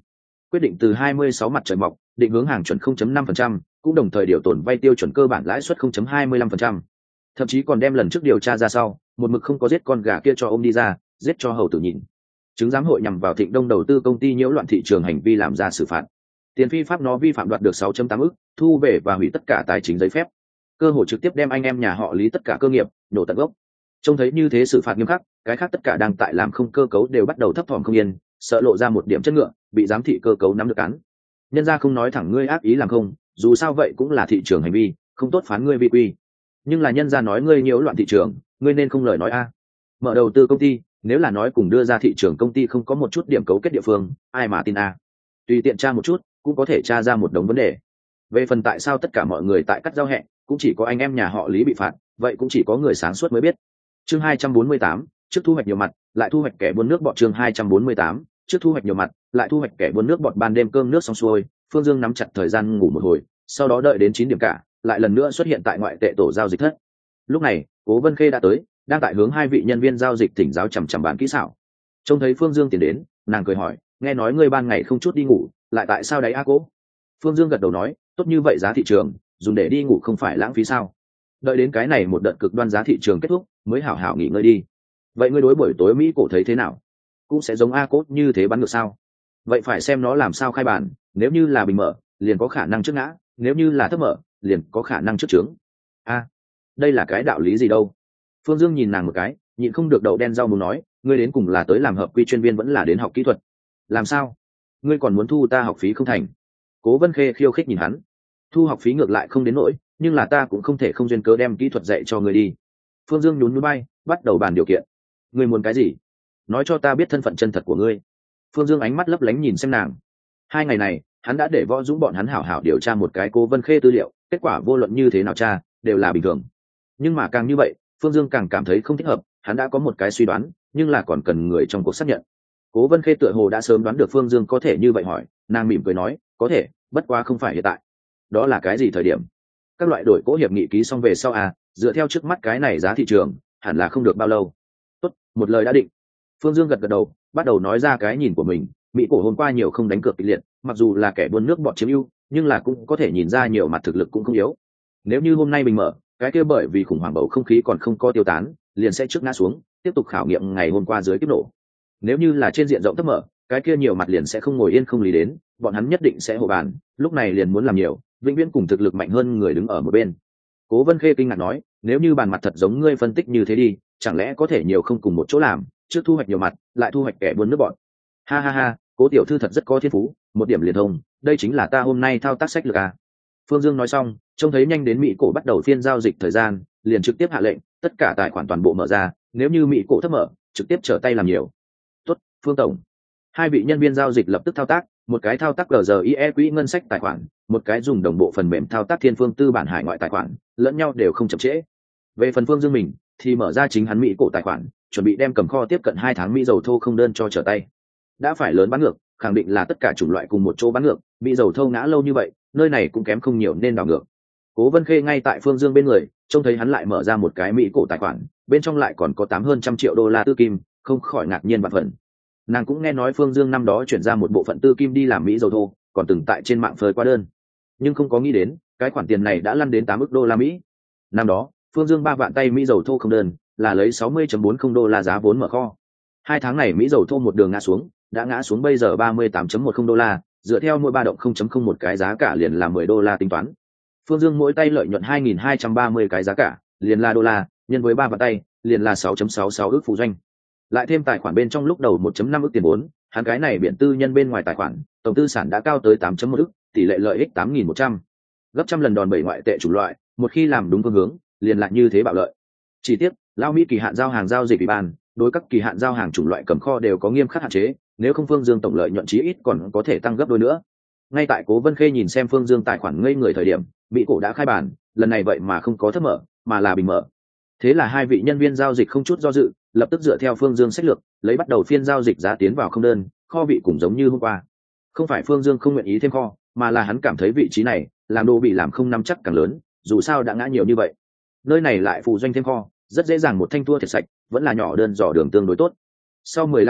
quyết định từ 26 mặt trời mọc, định hướng hàng chuẩn 0.5%, cũng đồng thời điều tồn vay tiêu chuẩn cơ bản lãi suất 0.25%. Thậm chí còn đem lần trước điều tra ra sau, một mực không có giết con gà kia cho ôm đi ra, giết cho hầu tử nhìn. Chứng giám hội nhằm vào Thịnh Đông đầu tư công ty nhiễu loạn thị trường hành vi làm ra xử phạt. Tiền phi pháp nó vi phạm đoạt được 6.8 ức, thu về và hủy tất cả tài chính giấy phép. Cơ hội trực tiếp đem anh em nhà họ Lý tất cả cơ nghiệp nổ tận gốc. Trông thấy như thế xử phạt nghiêm khắc, cái khác tất cả đang tại làm không cơ cấu đều bắt đầu thấp thỏm không yên, sợ lộ ra một điểm chất ngựa, bị giám thị cơ cấu nắm được cán. Nhân ra không nói thẳng ngươi ác ý làm không, dù sao vậy cũng là thị trường hành vi, không tốt phán ngươi vi quy. Nhưng là nhân ra nói ngươi nhiễu loạn thị trường, ngươi nên không lời nói a. Mở đầu tư công ty, nếu là nói cùng đưa ra thị trường công ty không có một chút điểm cấu kết địa phương, ai mà tin a. Tùy tiện tra một chút, cũng có thể tra ra một đống vấn đề. Về phần tại sao tất cả mọi người tại cắt giao hẹn, cũng chỉ có anh em nhà họ Lý bị phạt, vậy cũng chỉ có người sáng suốt mới biết. Chương 248, trước thu hoạch nhiều mặt, lại thu hoạch kẻ buôn nước bọt. Chương 248, trước thu hoạch nhiều mặt, lại thu hoạch kẻ buôn nước bọt. Ban đêm cơm nước xong xuôi, Phương Dương nắm chặt thời gian ngủ một hồi, sau đó đợi đến 9 điểm cả, lại lần nữa xuất hiện tại ngoại tệ tổ giao dịch thất. Lúc này, Cố Vân Khê đã tới, đang tại hướng hai vị nhân viên giao dịch thỉnh giáo chằm bán kỹ xảo. Trông thấy Phương Dương tiến đến, nàng cười hỏi, nghe nói ngươi ban ngày không chút đi ngủ, lại tại sao đấy a Cố? Phương Dương gật đầu nói, tốt như vậy giá thị trường, dùng để đi ngủ không phải lãng phí sao? Đợi đến cái này một đợt cực đoan giá thị trường kết thúc, mới hảo hảo nghỉ ngơi đi. Vậy ngươi đối buổi tối Mỹ cổ thấy thế nào? Cũng sẽ giống a Cốt như thế bắn ngược sao? Vậy phải xem nó làm sao khai bản, nếu như là bình mở, liền có khả năng trước ngã, nếu như là thấp mở, liền có khả năng trước trướng. Đây là cái đạo lý gì đâu? Phương Dương nhìn nàng một cái, nhịn không được đậu đen rau muốn nói, ngươi đến cùng là tới làm hợp quy chuyên viên vẫn là đến học kỹ thuật? Làm sao? Ngươi còn muốn thu ta học phí không thành? Cố Vân Khê khiêu khích nhìn hắn. Thu học phí ngược lại không đến nỗi, nhưng là ta cũng không thể không duyên cớ đem kỹ thuật dạy cho ngươi đi. Phương Dương nhún nhún bay, bắt đầu bàn điều kiện. Ngươi muốn cái gì? Nói cho ta biết thân phận chân thật của ngươi. Phương Dương ánh mắt lấp lánh nhìn xem nàng. 2 ngày này, hắn đã để Võ Dũng bọn hắn hảo hảo điều tra một cái Cố Vân Khê tư liệu, kết quả vô luận như thế nào tra, đều là bình thường. Nhưng mà càng như vậy, Phương Dương càng cảm thấy không thích hợp, hắn đã có một cái suy đoán, nhưng là còn cần người trong cuộc xác nhận. Cố Vân Khê tựa hồ đã sớm đoán được Phương Dương có thể như vậy hỏi, nàng mỉm cười nói, có thể, bất quá không phải hiện tại. Đó là cái gì thời điểm? Các loại đổi cố hiệp nghị ký xong về sau dựa theo trước mắt cái này giá thị trường, hẳn là không được bao lâu. Tốt, một lời đã định. Phương Dương gật gật đầu, bắt đầu nói ra cái nhìn của mình. Mỹ cổ hôm qua nhiều không đánh cược kịch liệt, mặc dù là kẻ buôn nước bọt chiếm ưu, nhưng là cũng có thể nhìn ra nhiều mặt thực lực cũng không yếu. Nếu như hôm nay mình mở, cái kia bởi vì khủng hoảng bầu không khí còn không có tiêu tán, liền sẽ trước ngã xuống, tiếp tục khảo nghiệm ngày hôm qua dưới kiếp nổ. Nếu như là trên diện rộng thấp mở, cái kia nhiều mặt liền sẽ không ngồi yên không lý đến, bọn hắn nhất định sẽ hộ bàn, lúc này liền muốn làm nhiều, vĩnh viễn cùng thực lực mạnh hơn người đứng ở một bên. Cố Vân Khê kinh ngạc nói, nếu như bàn mặt thật giống ngươi phân tích như thế đi, chẳng lẽ có thể nhiều không cùng một chỗ làm, trước thu hoạch nhiều mặt, lại thu hoạch kẻ buôn nước bọn. Ha ha ha, Cố tiểu thư thật rất có thiên phú, một điểm liền thông, đây chính là ta hôm nay thao tác sách lược à. Phương Dương nói xong, trông thấy nhanh đến Mỹ cổ bắt đầu phiên giao dịch thời gian, liền trực tiếp hạ lệnh, tất cả tài khoản toàn bộ mở ra, nếu như Mỹ cổ thấp mở, trực tiếp trở tay làm nhiều. Tốt, Phương tổng. Hai vị nhân viên giao dịch lập tức thao tác, một cái thao tác GRIE quỹ ngân sách tài khoản, một cái dùng đồng bộ phần mềm thao tác thiên phương tư bản hải ngoại tài khoản, lẫn nhau đều không chậm trễ. Về phần Phương Dương mình, thì mở ra chính hắn Mỹ cổ tài khoản, chuẩn bị đem cầm kho tiếp cận 2 tháng Mỹ dầu thô không đơn cho trở tay. Đã phải lớn bán ngược, khẳng định là tất cả chủng loại cùng một chỗ bán ngược, Mỹ dầu thô ngã lâu như vậy, nơi này cũng kém không nhiều nên đảo ngược. Cố Vân Khê ngay tại Phương Dương bên người, trông thấy hắn lại mở ra một cái Mỹ cổ tài khoản, bên trong lại còn có hơn 100 triệu đô la tư kim, không khỏi ngạc nhiên vạn phần. Nàng cũng nghe nói Phương Dương năm đó chuyển ra một bộ phận tư kim đi làm Mỹ dầu thô, còn từng tại trên mạng phơi qua đơn, nhưng không có nghĩ đến cái khoản tiền này đã lăn đến 8 ức đô la Mỹ. Năm đó Phương Dương 3 vạn tay Mỹ dầu thô không đơn, là lấy 60.40 đô la giá vốn mở kho. 2 tháng này Mỹ dầu thô một đường ngã xuống, đã ngã xuống bây giờ 38.10 đô la, dựa theo mỗi 3 động 0.01 cái giá cả liền là 10 đô la tính toán. Phương Dương mỗi tay lợi nhuận 2.230 cái giá cả, liền là đô la, nhân với 3 vạn tay, liền là 6.66 ức phụ doanh. Lại thêm tài khoản bên trong lúc đầu 1.5 ức tiền vốn, hắn cái này biển tư nhân bên ngoài tài khoản, tổng tư sản đã cao tới 8.1 ức, tỷ lệ lợi ích 8.100. Gấp trăm lần đòn bẩy ngoại tệ chủng loại, một khi làm đúng phương hướng, liền lại như thế bạo lợi. Chỉ tiếc, Lao Mỹ kỳ hạn giao hàng giao dịch ủy ban, đối các kỳ hạn giao hàng chủng loại cầm kho đều có nghiêm khắc hạn chế, nếu không Phương Dương tổng lợi nhuận chí ít còn có thể tăng gấp đôi nữa. Ngay tại Cố Vân Khê nhìn xem Phương Dương tài khoản ngây người thời điểm, Mỹ cổ đã khai bàn, lần này vậy mà không có thấp mở, mà là bình mở. Thế là hai vị nhân viên giao dịch không chút do dự, lập tức dựa theo Phương Dương sách lược, lấy bắt đầu phiên giao dịch giá tiến vào không đơn, kho vị cũng giống như hôm qua. Không phải Phương Dương không nguyện ý thêm kho, mà là hắn cảm thấy vị trí này, làm đồ bị làm không nắm chắc càng lớn, dù sao đã ngã nhiều như vậy. Nơi này lại phụ doanh thêm kho, rất dễ dàng một thanh thua thiệt sạch, vẫn là nhỏ đơn dò đường tương đối tốt. Sau 15 phút,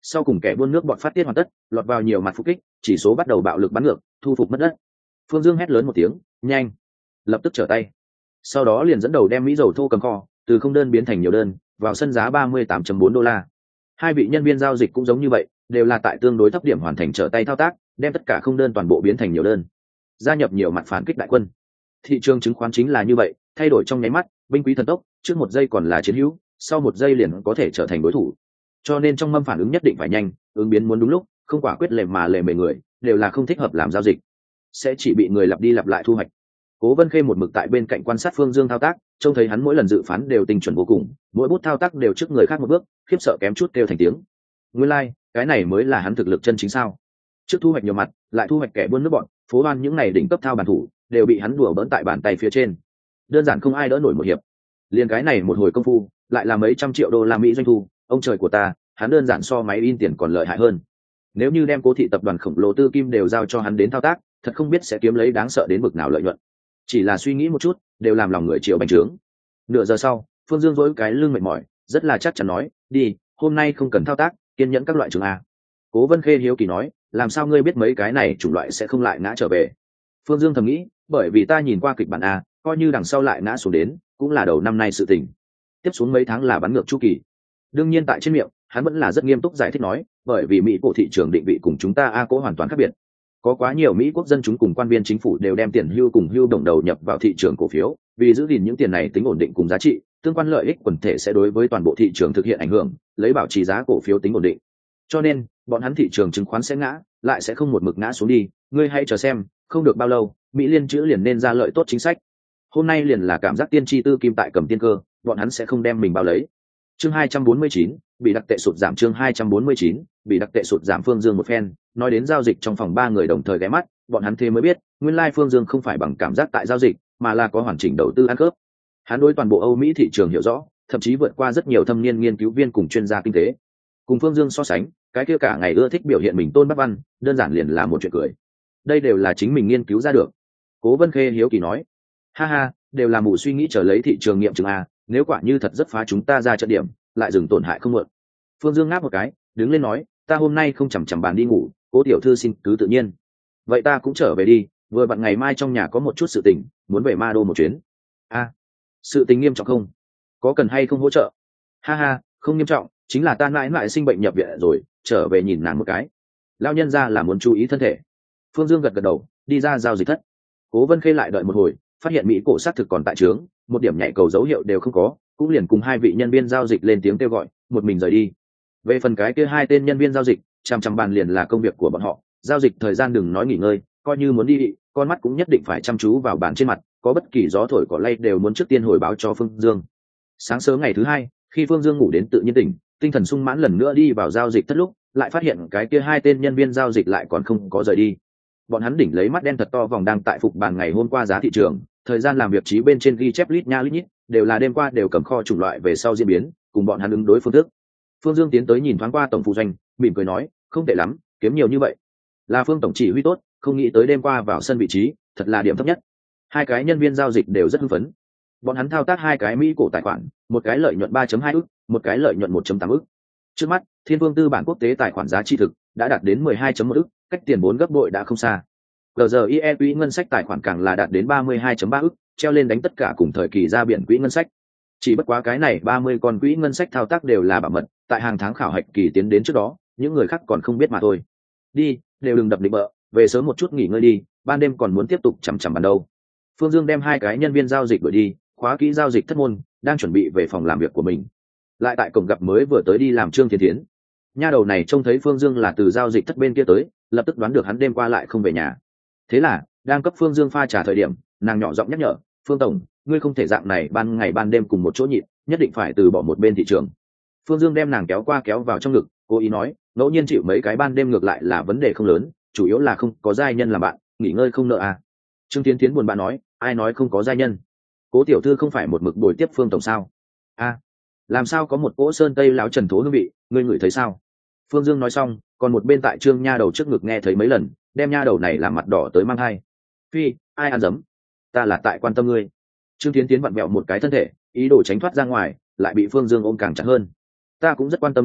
sau cùng kẻ buôn nước bọt phát tiết hoàn tất, lọt vào nhiều mặt phục kích, chỉ số bắt đầu bạo lực bắn ngược, thu phục mất đất. Phương Dương hét lớn một tiếng, nhanh, lập tức trở tay. Sau đó liền dẫn đầu đem mỹ dầu thô cầm kho từ không đơn biến thành nhiều đơn, vào sân giá 38.4 đô la. Hai vị nhân viên giao dịch cũng giống như vậy, đều là tại tương đối thấp điểm hoàn thành trở tay thao tác, đem tất cả không đơn toàn bộ biến thành nhiều đơn, gia nhập nhiều mặt phản kích đại quân. Thị trường chứng khoán chính là như vậy, thay đổi trong nháy mắt, binh quý thần tốc, trước một giây còn là chiến hữu, sau một giây liền có thể trở thành đối thủ. Cho nên trong mâm phản ứng nhất định phải nhanh, ứng biến muốn đúng lúc, không quả quyết lề mà lề mề người, đều là không thích hợp làm giao dịch, sẽ chỉ bị người lặp đi lặp lại thu hoạch. Cố Vân Khê một mực tại bên cạnh quan sát Phương Dương thao tác, trông thấy hắn mỗi lần dự phán đều tinh chuẩn vô cùng, mỗi bút thao tác đều trước người khác một bước, khiếp sợ kém chút kêu thành tiếng. Nguyên lai, cái này mới là hắn thực lực chân chính sao? Trước thu hoạch nhiều mặt, lại thu hoạch kẻ buôn nước bọn, phố ban những này đỉnh cấp thao bản thủ, đều bị hắn đùa bỡn tại bàn tay phía trên. Đơn giản không ai đỡ nổi một hiệp. Liên cái này một hồi công phu, lại là mấy trăm triệu đô la Mỹ doanh thu, ông trời của ta, hắn đơn giản so máy in tiền còn lợi hại hơn. Nếu như đem Cố thị tập đoàn khổng lồ tư kim đều giao cho hắn đến thao tác, thật không biết sẽ kiếm lấy đáng sợ đến bực nào lợi nhuận. Chỉ là suy nghĩ một chút, đều làm lòng người chịu bành trướng. Nửa giờ sau, Phương Dương dỗi cái lưng mệt mỏi, rất là chắc chắn nói, đi, hôm nay không cần thao tác, kiên nhẫn các loại trường a. Cố Vân Khê hiếu kỳ nói, làm sao ngươi biết mấy cái này chủng loại sẽ không lại ngã trở về? Phương Dương thầm nghĩ, bởi vì ta nhìn qua kịch bản a, coi như đằng sau lại ngã xuống đến, cũng là đầu năm nay sự tình. Tiếp xuống mấy tháng là bắn ngược chu kỳ. Đương nhiên tại trên miệng, hắn vẫn là rất nghiêm túc giải thích nói, bởi vì Mỹ cổ thị trường định vị cùng chúng ta A Cố hoàn toàn khác biệt. Có quá nhiều Mỹ quốc dân chúng cùng quan viên chính phủ đều đem tiền hưu cùng hưu đồng đầu nhập vào thị trường cổ phiếu, vì giữ gìn những tiền này tính ổn định cùng giá trị, tương quan lợi ích quần thể sẽ đối với toàn bộ thị trường thực hiện ảnh hưởng, lấy bảo trì giá cổ phiếu tính ổn định. Cho nên, bọn hắn thị trường chứng khoán sẽ ngã, lại sẽ không một mực ngã xuống đi, ngươi hãy chờ xem, không được bao lâu, Mỹ liên chữ liền nên ra lợi tốt chính sách. Hôm nay liền là cảm giác tiên tri tư kim tại cầm tiên cơ, bọn hắn sẽ không đem mình bao lấy. Chương 249, bị đặc tệ sụt giảm. Chương 249, bị đặc tệ sụt giảm. Phương Dương một phen nói đến giao dịch trong phòng ba người đồng thời ghé mắt, bọn hắn thế mới biết, nguyên lai Phương Dương không phải bằng cảm giác tại giao dịch, mà là có hoàn chỉnh đầu tư ăn khớp. Hắn đối toàn bộ Âu Mỹ thị trường hiểu rõ, thậm chí vượt qua rất nhiều thâm niên nghiên cứu viên cùng chuyên gia kinh tế. Cùng Phương Dương so sánh, cái kia cả ngày ưa thích biểu hiện mình tôn bác văn, đơn giản liền là một chuyện cười. Đây đều là chính mình nghiên cứu ra được. Cố Vân Khê hiếu kỳ nói, ha ha, đều là mù suy nghĩ chờ lấy thị trường nghiệm chứng a, nếu quả như thật rất phá chúng ta ra trận điểm, lại dừng tổn hại không muộn. Phương Dương ngáp một cái, đứng lên nói, ta hôm nay không chằm chằm bàn đi ngủ, Cố tiểu thư xin cứ tự nhiên. Vậy ta cũng trở về đi, vừa vặn ngày mai trong nhà có một chút sự tình, muốn về Ma Đô một chuyến. A, sự tình nghiêm trọng không? Có cần hay không hỗ trợ? Ha ha, không nghiêm trọng, chính là ta mãi mãi sinh bệnh nhập viện rồi, trở về nhìn nàng một cái. Lao nhân ra là muốn chú ý thân thể. Phương Dương gật gật đầu, đi ra giao dịch thất. Cố Vân Khê lại đợi một hồi, phát hiện Mỹ cổ xác thực còn tại trướng, một điểm nhạy cầu dấu hiệu đều không có, cũng liền cùng hai vị nhân viên giao dịch lên tiếng kêu gọi, một mình rời đi. Về phần cái kia hai tên nhân viên giao dịch, chằm bàn liền là công việc của bọn họ, giao dịch thời gian đừng nói nghỉ ngơi, coi như muốn đi, con mắt cũng nhất định phải chăm chú vào bàn trên mặt, có bất kỳ gió thổi cỏ lay đều muốn trước tiên hồi báo cho Phương Dương. Sáng sớm ngày thứ hai, khi Phương Dương ngủ đến tự nhiên tỉnh, tinh thần sung mãn lần nữa đi vào giao dịch thất lúc, lại phát hiện cái kia hai tên nhân viên giao dịch lại còn không có rời đi. Bọn hắn đỉnh lấy mắt đen thật to vòng đang tại phục bàn ngày hôm qua giá thị trường, thời gian làm việc trí bên trên ghi chép lít nha lít nhít, đều là đêm qua đều cầm kho chủng loại về sau diễn biến, cùng bọn hắn ứng đối phương thức. Phương Dương tiến tới nhìn thoáng qua tổng phụ doanh, mỉm cười nói, không tệ lắm, kiếm nhiều như vậy. Là Phương tổng chỉ huy tốt, không nghĩ tới đêm qua vào sân vị trí, thật là điểm thấp nhất. Hai cái nhân viên giao dịch đều rất hưng phấn. Bọn hắn thao tác hai cái Mỹ cổ tài khoản, một cái lợi nhuận 3.2 ức, một cái lợi nhuận 1.8 ức. Trước mắt, Thiên Vương tư bản quốc tế tài khoản giá trị thực đã đạt đến 12.1 ức, cách tiền 4 gấp bội đã không xa. GRIE quỹ ngân sách tài khoản càng là đạt đến 32.3 ức, treo lên đánh tất cả cùng thời kỳ ra biển quỹ ngân sách. Chỉ bất quá cái này 30 con quỹ ngân sách thao tác đều là bảo mật, tại hàng tháng khảo hạch kỳ tiến đến trước đó, những người khác còn không biết mà thôi. Đi, đều đừng đập định bợ, về sớm một chút nghỉ ngơi đi, ban đêm còn muốn tiếp tục chằm chằm bàn đâu. Phương Dương đem hai cái nhân viên giao dịch đuổi đi, khóa kỹ giao dịch thất môn, đang chuẩn bị về phòng làm việc của mình. Lại tại cổng gặp mới vừa tới đi làm Trương Thiên Thiến. Nha đầu này trông thấy Phương Dương là từ giao dịch thất bên kia tới, lập tức đoán được hắn đêm qua lại không về nhà. Thế là, đang cấp Phương Dương pha trà thời điểm, nàng nhỏ giọng nhắc nhở, Phương tổng, ngươi không thể dạng này ban ngày ban đêm cùng một chỗ nhịn, nhất định phải từ bỏ một bên thị trường. Phương Dương đem nàng kéo qua kéo vào trong ngực, cố ý nói, ngẫu nhiên chịu mấy cái ban đêm ngược lại là vấn đề không lớn, chủ yếu là không có giai nhân làm bạn, nghỉ ngơi không nợ à. Trương Tiến Tiến buồn bã nói, ai nói không có giai nhân? Cố tiểu thư không phải một mực bồi tiếp Phương tổng sao? A, làm sao có một cỗ sơn tây láo trần thố hương vị, ngươi ngửi thấy sao? Phương Dương nói xong, còn một bên tại Trương nha đầu trước ngực nghe thấy mấy lần, đem nha đầu này làm mặt đỏ tới mang hai. Phi, ai ăn dấm? Ta là tại quan tâm ngươi. Trương Tiến Tiến vặn vẹo một cái thân thể, ý đồ tránh thoát ra ngoài, lại bị Phương Dương ôm càng chặt hơn. Ta cũng rất quan tâm ngươi a,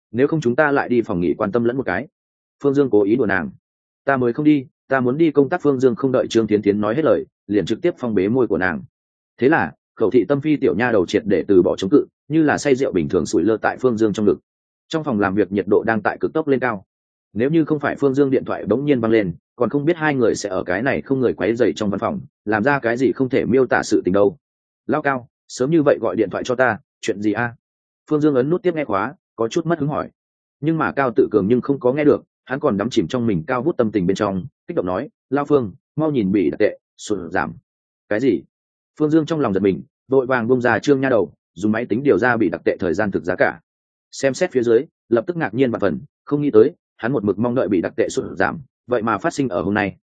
nếu không chúng ta lại đi phòng nghỉ quan tâm lẫn một cái. Phương Dương cố ý đùa nàng. Ta mới không đi, ta muốn đi công tác. Phương Dương không đợi Trương Tiến Tiến nói hết lời, liền trực tiếp phong bế môi của nàng. Thế là khẩu thị tâm phi tiểu nha đầu triệt để từ bỏ chống cự, như là say rượu bình thường sủi lơ tại Phương Dương trong ngực. Trong phòng làm việc nhiệt độ đang tại cực tốc lên cao. Nếu như không phải Phương Dương điện thoại bỗng nhiên văng lên, còn không biết hai người sẽ ở cái này không người quấy rầy trong văn phòng làm ra cái gì không thể miêu tả sự tình đâu. Lao Cao, sớm như vậy gọi điện thoại cho ta, chuyện gì a? Phương Dương ấn nút tiếp nghe khóa, có chút mất hứng hỏi. Nhưng mà Cao Tự Cường nhưng không có nghe được, hắn còn đắm chìm trong mình cao vút tâm tình bên trong, kích động nói, Lao Phương, mau nhìn bị đặc tệ sụt giảm. Cái gì? Phương Dương trong lòng giật mình, vội vàng bung ra Trương nha đầu, dùng máy tính điều ra bị đặc tệ thời gian thực giá cả. Xem xét phía dưới, lập tức ngạc nhiên và phần, không nghĩ tới hắn một mực mong đợi bị đặc tệ sụt giảm, vậy mà phát sinh ở hôm nay.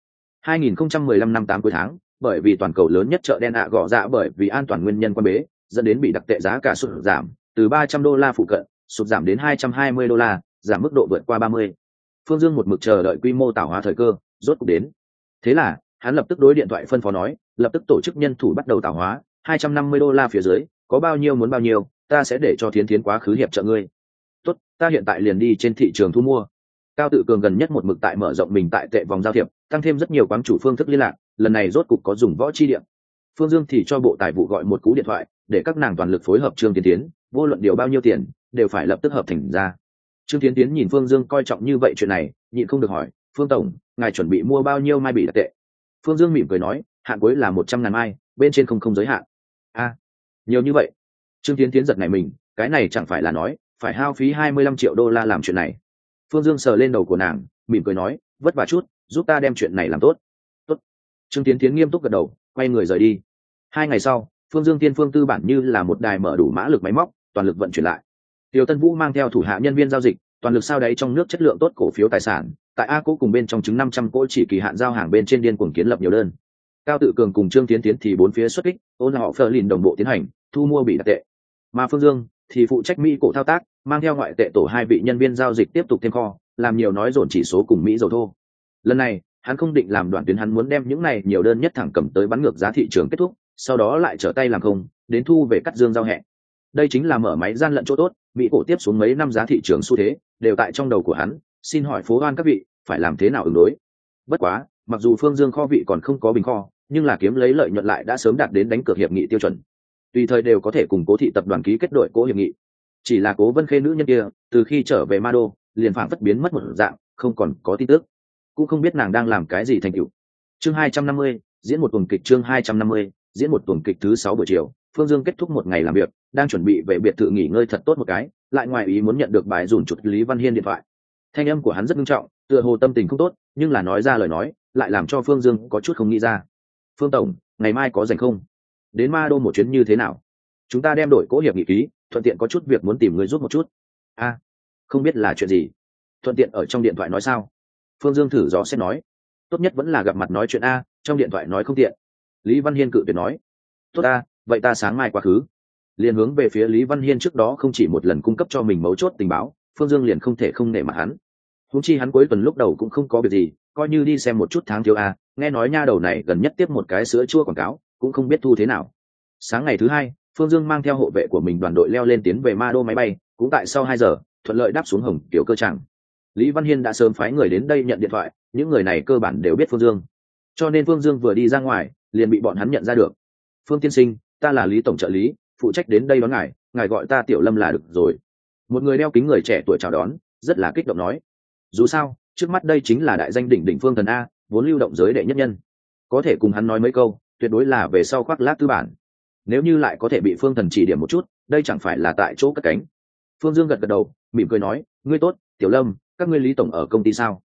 2015 năm 8 cuối tháng, bởi vì toàn cầu lớn nhất chợ đen gõ dạ bởi vì an toàn nguyên nhân quan bế, dẫn đến bị đặc tệ giá cả sụt giảm, từ $300 phụ cận, sụt giảm đến $220, giảm mức độ vượt qua 30. Phương Dương một mực chờ đợi quy mô tạo hóa thời cơ, rốt cục đến. Thế là, hắn lập tức đối điện thoại phân phó nói, lập tức tổ chức nhân thủ bắt đầu tạo hóa, $250 phía dưới, có bao nhiêu muốn bao nhiêu, ta sẽ để cho Thiến Thiến quá khứ hiệp trợ ngươi. Tốt, ta hiện tại liền đi trên thị trường thu mua. Cao Tự Cường gần nhất một mực tại mở rộng mình tại tệ vòng giao thiệp, tăng thêm rất nhiều quán chủ phương thức liên lạc, lần này rốt cục có dùng võ chi điểm. Phương Dương thì cho bộ tài vụ gọi một cú điện thoại, để các nàng toàn lực phối hợp Trương Tiến Tiến, vô luận điều bao nhiêu tiền, đều phải lập tức hợp thành ra. Trương Tiến Tiến nhìn Phương Dương coi trọng như vậy chuyện này, nhịn không được hỏi, Phương tổng, ngài chuẩn bị mua bao nhiêu mai bị đặc tệ? Phương Dương mỉm cười nói, hạn cuối là 100.000 mai, bên trên không giới hạn. A, nhiều như vậy? Trương Tiến Tiến giật nảy mình, cái này chẳng phải là nói phải hao phí $25 triệu làm chuyện này. Phương Dương sờ lên đầu của nàng, mỉm cười nói, vất vả chút, giúp ta đem chuyện này làm tốt. Tốt. Trương Tiến Tiến nghiêm túc gật đầu, quay người rời đi. 2 ngày sau, Phương Dương Tiên Phương tư bản như là một đài mở đủ mã lực máy móc, toàn lực vận chuyển lại. Tiêu Tân Vũ mang theo thủ hạ nhân viên giao dịch, toàn lực sao đáy trong nước chất lượng tốt cổ phiếu tài sản, tại A Cố cùng bên trong chứng 500 cỗ chỉ kỳ hạn giao hàng bên trên điên cuồng kiến lập nhiều đơn. Cao Tự Cường cùng Trương Tiến Tiến thì bốn phía xuất kích, ôn họ phờ lìn đồng bộ tiến hành thu mua bị đặc tệ. Mà Phương Dương thì phụ trách Mỹ cổ thao tác, mang theo ngoại tệ tổ 2 vị nhân viên giao dịch tiếp tục thêm kho, làm nhiều nói dồn chỉ số cùng Mỹ dầu thô. Lần này, hắn không định làm đoạn tuyến, hắn muốn đem những này nhiều đơn nhất thẳng cầm tới bắn ngược giá thị trường kết thúc, sau đó lại trở tay làm không, đến thu về cắt dương giao hẹn. Đây chính là mở máy gian lận chỗ tốt, Mỹ cổ tiếp xuống mấy năm giá thị trường xu thế đều tại trong đầu của hắn, xin hỏi phố oan các vị, phải làm thế nào ứng đối? Bất quá, mặc dù Phương Dương kho vị còn không có bình kho, nhưng là kiếm lấy lợi nhuận lại đã sớm đạt đến đánh cược hiệp nghị tiêu chuẩn. Tùy thời đều có thể cùng Cố thị tập đoàn ký kết đội cố hiệp nghị. Chỉ là Cố Vân Khê nữ nhân kia, từ khi trở về Ma Đô, liền phảng phất biến mất một dạng, không còn có tin tức. Cũng không biết nàng đang làm cái gì thành tựu. Chương 250, diễn một tuần kịch. Chương 250, diễn một tuần kịch. Thứ 6 buổi chiều, Phương Dương kết thúc một ngày làm việc, đang chuẩn bị về biệt thự nghỉ ngơi thật tốt một cái, lại ngoài ý muốn nhận được bài dùn chụt Lý Văn Hiên điện thoại. Thanh âm của hắn rất nghiêm trọng, tựa hồ tâm tình không tốt, nhưng là nói ra lời nói, lại làm cho Phương Dương có chút không nghĩ ra. Phương tổng, ngày mai có rảnh không? Đến Ma Đô một chuyến như thế nào? Chúng ta đem đổi cố hiệp nghị ký, thuận tiện có chút việc muốn tìm người giúp một chút. A, không biết là chuyện gì? Thuận tiện ở trong điện thoại nói sao? Phương Dương thử dò xét nói, tốt nhất vẫn là gặp mặt nói chuyện a, trong điện thoại nói không tiện. Lý Văn Hiên cự tuyệt nói, tốt a, vậy ta sáng mai quá khứ. Liền hướng về phía Lý Văn Hiên trước đó không chỉ một lần cung cấp cho mình mấu chốt tình báo, Phương Dương liền không thể không nể mặt hắn. Huống chi hắn cuối tuần lúc đầu cũng không có việc gì, coi như đi xem một chút tháng thiếu a, nghe nói nha đầu này gần nhất tiếp một cái sữa chua quảng cáo, cũng không biết thu thế nào. Sáng ngày thứ 2, Phương Dương mang theo hộ vệ của mình đoàn đội leo lên tiến về Ma Đô máy bay, cũng tại sau 2 giờ, thuận lợi đáp xuống Hồng Tiểu Cơ Tràng. Lý Văn Hiên đã sớm phái người đến đây nhận điện thoại, những người này cơ bản đều biết Phương Dương. Cho nên Phương Dương vừa đi ra ngoài, liền bị bọn hắn nhận ra được. Phương tiên sinh, ta là Lý tổng trợ lý, phụ trách đến đây đón ngài, ngài gọi ta Tiểu Lâm là được rồi. Một người đeo kính người trẻ tuổi chào đón, rất là kích động nói. Dù sao, trước mắt đây chính là đại danh đỉnh đỉnh Phương Thần A, vốn lưu động giới đệ nhất nhân. Có thể cùng hắn nói mấy câu, tuyệt đối là về sau khoác lác tư bản. Nếu như lại có thể bị Phương Thần chỉ điểm một chút, đây chẳng phải là tại chỗ cất cánh. Phương Dương gật gật đầu, mỉm cười nói, ngươi tốt, Tiểu Lâm, các ngươi Lý tổng ở công ty sao?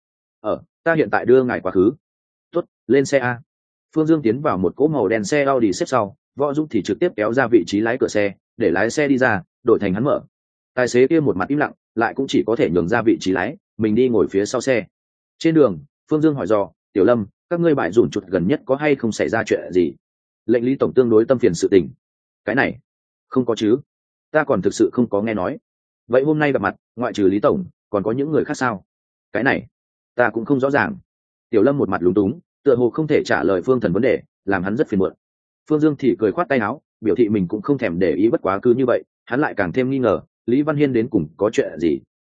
Ta hiện tại đưa ngài quá khứ. Tốt, lên xe A. Phương Dương tiến vào một cỗ màu đen xe Audi xếp sau, Võ Dũng thì trực tiếp kéo ra vị trí lái cửa xe, để lái xe đi ra, đổi thành hắn mở. Tài xế kia một mặt im lặng, lại cũng chỉ có thể nhường ra vị trí lái, mình đi ngồi phía sau xe. Trên đường, Phương Dương hỏi dò, Tiểu Lâm, các ngươi bại rủn chuột gần nhất có hay không xảy ra chuyện gì? Lệnh Lý tổng tương đối tâm phiền sự tình. Cái này, không có chứ? Ta còn thực sự không có nghe nói. Vậy hôm nay gặp mặt, ngoại trừ Lý tổng, còn có những người khác sao? Cái này, ta cũng không rõ ràng. Tiểu Lâm một mặt lúng túng, tựa hồ không thể trả lời Phương Thần vấn đề, làm hắn rất phiền muộn. Phương Dương thì cười khoát tay áo, biểu thị mình cũng không thèm để ý, bất quá cứ như vậy, hắn lại càng thêm nghi ngờ, Lý Văn Hiên đến cùng có chuyện gì,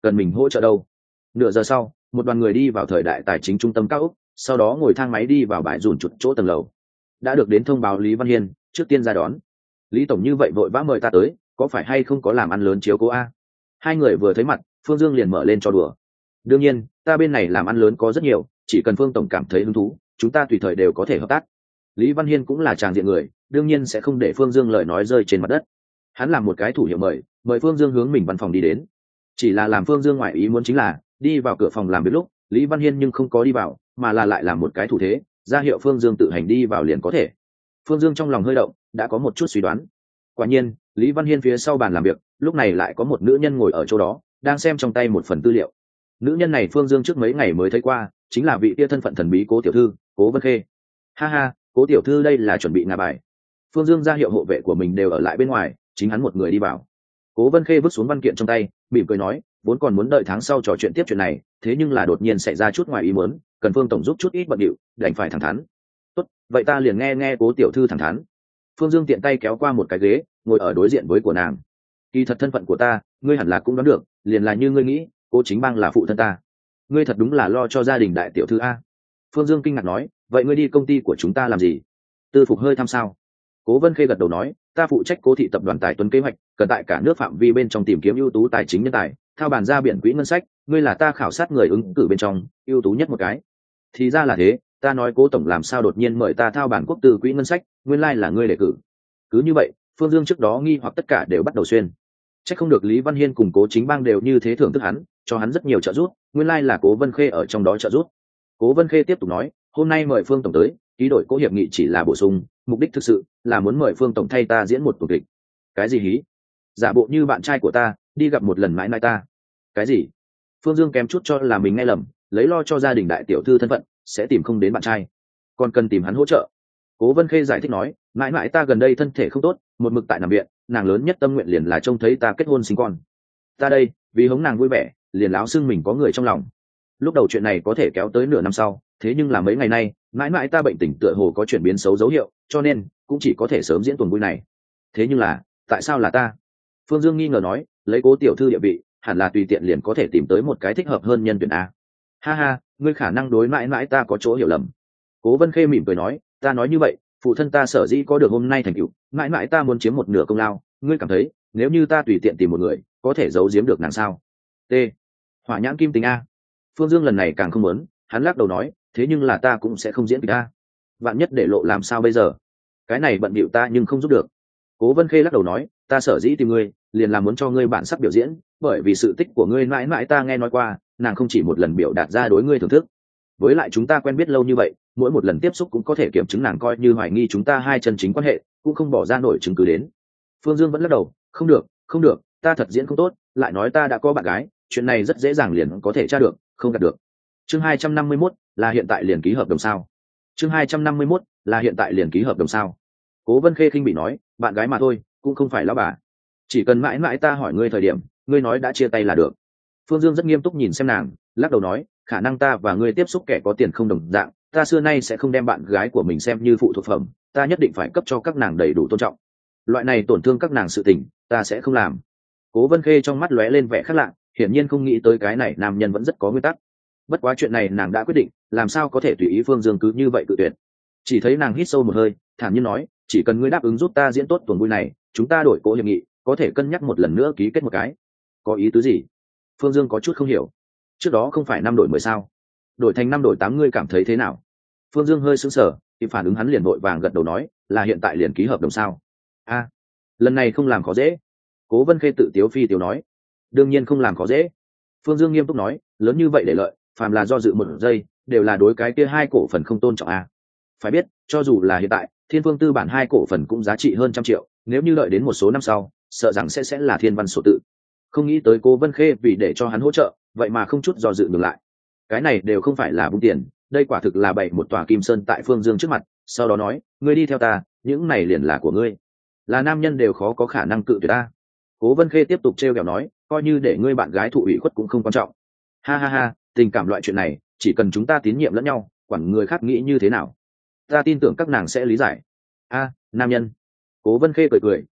cần mình hỗ trợ đâu. Nửa giờ sau, một đoàn người đi vào thời đại tài chính trung tâm cao ốc, sau đó ngồi thang máy đi vào bãi dùn chụt chỗ tầng lầu. Đã được đến thông báo Lý Văn Hiên trước tiên ra đón. Lý tổng như vậy vội vã mời ta tới, có phải hay không có làm ăn lớn chiếu cố a? Hai người vừa thấy mặt, Phương Dương liền mở lên cho đùa. Đương nhiên, ta bên này làm ăn lớn có rất nhiều, chỉ cần Phương tổng cảm thấy hứng thú, chúng ta tùy thời đều có thể hợp tác. Lý Văn Hiên cũng là tràng diện người, đương nhiên sẽ không để Phương Dương lời nói rơi trên mặt đất. Hắn làm một cái thủ hiệu mời Phương Dương hướng mình văn phòng đi đến. Chỉ là làm Phương Dương ngoại ý muốn chính là đi vào cửa phòng làm việc lúc Lý Văn Hiên nhưng không có đi vào, mà là lại làm một cái thủ thế ra hiệu Phương Dương tự hành đi vào liền có thể. Phương Dương trong lòng hơi động, đã có một chút suy đoán. Quả nhiên, Lý Văn Hiên phía sau bàn làm việc lúc này lại có một nữ nhân ngồi ở chỗ đó, đang xem trong tay một phần tư liệu. Nữ nhân này Phương Dương trước mấy ngày mới thấy qua, chính là vị kia thân phận thần bí Cố tiểu thư, Cố Vân Khê. Ha ha, Cố tiểu thư đây là chuẩn bị ngả bài. Phương Dương ra hiệu hộ vệ của mình đều ở lại bên ngoài, chính hắn một người đi vào. Cố Vân Khê vứt xuống văn kiện trong tay, mỉm cười nói, vốn còn muốn đợi tháng sau trò chuyện tiếp chuyện này, thế nhưng là đột nhiên xảy ra chút ngoài ý muốn, cần Phương tổng giúp chút ít bận điệu, đành phải thẳng thắn. Tốt, vậy ta liền nghe Cố tiểu thư thẳng thắn. Phương Dương tiện tay kéo qua một cái ghế, ngồi ở đối diện với của nàng. Kỳ thật thân phận của ta, ngươi hẳn là cũng đoán được, liền là như ngươi nghĩ, Cố Chính Bang là phụ thân ta. Ngươi thật đúng là lo cho gia đình đại tiểu thư a. Phương Dương kinh ngạc nói, vậy ngươi đi công ty của chúng ta làm gì? Tư phục hơi thăm sao? Cố Vân Khê gật đầu nói, ta phụ trách Cố thị tập đoàn tài tuấn kế hoạch, cần tại cả nước phạm vi bên trong tìm kiếm ưu tú tài chính nhân tài, thao bàn ra biển quỹ ngân sách, ngươi là ta khảo sát người ứng cử bên trong ưu tú nhất một cái. Thì ra là thế, ta nói Cố tổng làm sao đột nhiên mời ta thao bàn quốc tư quỹ ngân sách, nguyên lai là ngươi đề cử. Cứ như vậy, Phương Dương trước đó nghi hoặc tất cả đều bắt đầu xuyên. Chắc không được Lý Văn Hiên cùng Cố Chính Bang đều như thế thưởng thức hắn, cho hắn rất nhiều trợ giúp, nguyên lai là Cố Vân Khê ở trong đó trợ giúp. Cố Vân Khê tiếp tục nói, hôm nay mời Phương tổng tới, ký đổi Cố hiệp nghị chỉ là bổ sung, mục đích thực sự là muốn mời Phương tổng thay ta diễn một tuồng kịch. Cái gì hí? Giả bộ như bạn trai của ta, đi gặp một lần mãi mãi ta. Cái gì? Phương Dương kém chút cho là mình nghe lầm, lấy lo cho gia đình đại tiểu thư thân phận, sẽ tìm không đến bạn trai, còn cần tìm hắn hỗ trợ. Cố Vân Khê giải thích nói, mãi mãi ta gần đây thân thể không tốt, một mực tại nằm viện, nàng lớn nhất tâm nguyện liền là trông thấy ta kết hôn sinh con. Ta đây, vì hống nàng vui vẻ, liền láo xưng mình có người trong lòng. Lúc đầu chuyện này có thể kéo tới nửa năm sau, thế nhưng là mấy ngày nay, mãi mãi ta bệnh tình tựa hồ có chuyển biến xấu dấu hiệu, cho nên cũng chỉ có thể sớm diễn tuần vui này. Thế nhưng là, tại sao là ta? Phương Dương nghi ngờ nói, lấy Cố tiểu thư địa vị, hẳn là tùy tiện liền có thể tìm tới một cái thích hợp hơn nhân tuyển a. Ha ha, ngươi khả năng đối mãi mãi ta có chỗ hiểu lầm. Cố Vân Khê mỉm cười nói, ta nói như vậy, phụ thân ta sở dĩ có được hôm nay thành tựu, mãi mãi ta muốn chiếm một nửa công lao, ngươi cảm thấy, nếu như ta tùy tiện tìm một người, có thể giấu giếm được nàng sao? T. Hỏa nhãn kim tính a. Phương Dương lần này càng không muốn, hắn lắc đầu nói, thế nhưng là ta cũng sẽ không diễn kịch a. Vạn nhất để lộ làm sao bây giờ? Cái này bận bịu ta nhưng không giúp được. Cố Vân Khê lắc đầu nói, ta sở dĩ tìm ngươi, liền là muốn cho ngươi bản sắc biểu diễn, bởi vì sự tích của ngươi mãi mãi ta nghe nói qua, nàng không chỉ một lần biểu đạt ra đối ngươi thưởng thức. Với lại chúng ta quen biết lâu như vậy, mỗi một lần tiếp xúc cũng có thể kiểm chứng nàng coi như hoài nghi chúng ta hai chân chính quan hệ, cũng không bỏ ra nổi chứng cứ đến. Phương Dương vẫn lắc đầu, không được, không được, ta thật diễn không tốt, lại nói ta đã có bạn gái, chuyện này rất dễ dàng liền có thể tra được, không gạt được. Chương 251 là hiện tại liền ký hợp đồng sao? Chương 251 là hiện tại liền ký hợp đồng sao? Cố Vân Khê khinh bị nói, bạn gái mà thôi, cũng không phải lão bà. Chỉ cần mãi mãi ta hỏi ngươi thời điểm, ngươi nói đã chia tay là được. Phương Dương rất nghiêm túc nhìn xem nàng, lắc đầu nói, khả năng ta và ngươi tiếp xúc kẻ có tiền không đồng dạng, ta xưa nay sẽ không đem bạn gái của mình xem như phụ thuộc phẩm, ta nhất định phải cấp cho các nàng đầy đủ tôn trọng. Loại này tổn thương các nàng sự tình, ta sẽ không làm. Cố Vân Khê trong mắt lóe lên vẻ khác lạ, hiển nhiên không nghĩ tới cái này nam nhân vẫn rất có nguyên tắc. Bất quá chuyện này nàng đã quyết định, làm sao có thể tùy ý Phương Dương cứ như vậy tự tuyệt. Chỉ thấy nàng hít sâu một hơi, thản nhiên nói, chỉ cần ngươi đáp ứng giúp ta diễn tốt tuần vui này, chúng ta đổi Cố hiệp nghị, có thể cân nhắc một lần nữa ký kết một cái. Có ý tứ gì? Phương Dương có chút không hiểu. Trước đó không phải 5 đổi 10 sao? Đổi thành 5 đổi 8 ngươi cảm thấy thế nào? Phương Dương hơi sững sờ, thì phản ứng hắn liền vội vàng gật đầu nói, là hiện tại liền ký hợp đồng sao? A, lần này không làm khó dễ. Cố Vân Khê tự tiếu phi tiếu nói, đương nhiên không làm khó dễ. Phương Dương nghiêm túc nói, lớn như vậy để lợi, phàm là do dự một giây, đều là đối cái kia 2 cổ phần không tôn trọng a. Phải biết, cho dù là hiện tại, Thiên Phương tư bản 2 cổ phần cũng giá trị hơn 100 triệu, nếu như đợi đến một số năm sau, sợ rằng sẽ là thiên văn sổ tự. Không nghĩ tới Cố Vân Khê vì để cho hắn hỗ trợ, vậy mà không chút do dự ngừng lại. Cái này đều không phải là vung tiền, đây quả thực là bày một tòa kim sơn tại Phương Dương trước mặt, sau đó nói, ngươi đi theo ta, những này liền là của ngươi. Là nam nhân đều khó có khả năng cự tuyệt ta. Cố Vân Khê tiếp tục trêu ghẹo nói, coi như để ngươi bạn gái thụ ủy khuất cũng không quan trọng. Ha ha ha, tình cảm loại chuyện này, chỉ cần chúng ta tín nhiệm lẫn nhau, quản người khác nghĩ như thế nào, ta tin tưởng các nàng sẽ lý giải. A, nam nhân. Cố Vân Khê cười cười,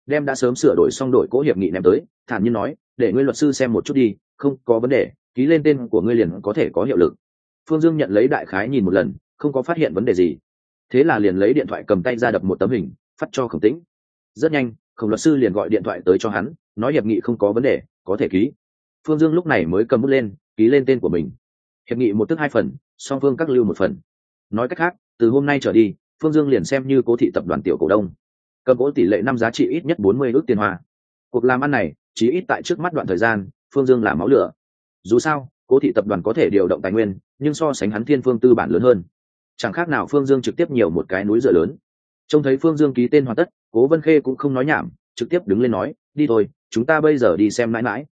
đem đã sớm sửa đổi xong đổi cố hiệp nghị ném tới, thản nhiên nói, để ngươi luật sư xem một chút đi, không có vấn đề, ký lên tên của ngươi liền có thể có hiệu lực. Phương Dương nhận lấy đại khái nhìn một lần, không có phát hiện vấn đề gì, thế là liền lấy điện thoại cầm tay ra đập một tấm hình phát cho Khổng Tĩnh. Rất nhanh Khổng luật sư liền gọi điện thoại tới cho hắn, nói hiệp nghị không có vấn đề, có thể ký. Phương Dương lúc này mới cầm bút lên ký lên tên của mình. Hiệp nghị một tức hai phần, song phương các lưu một phần. Nói cách khác, từ hôm nay trở đi, Phương Dương liền xem như Cố thị tập đoàn tiểu cổ đông, cầm cố tỷ lệ năm giá trị ít nhất 40 ức tiền hoa. Cuộc làm ăn này chỉ ít tại trước mắt đoạn thời gian, Phương Dương là máu lửa. Dù sao Cố thị tập đoàn có thể điều động tài nguyên, nhưng so sánh hắn Thiên Phương tư bản lớn hơn, chẳng khác nào Phương Dương trực tiếp nhiều một cái núi dựa lớn. Trông thấy Phương Dương ký tên hoàn tất, Cố Vân Khê cũng không nói nhảm, trực tiếp đứng lên nói, đi thôi, chúng ta bây giờ đi xem mãi mãi.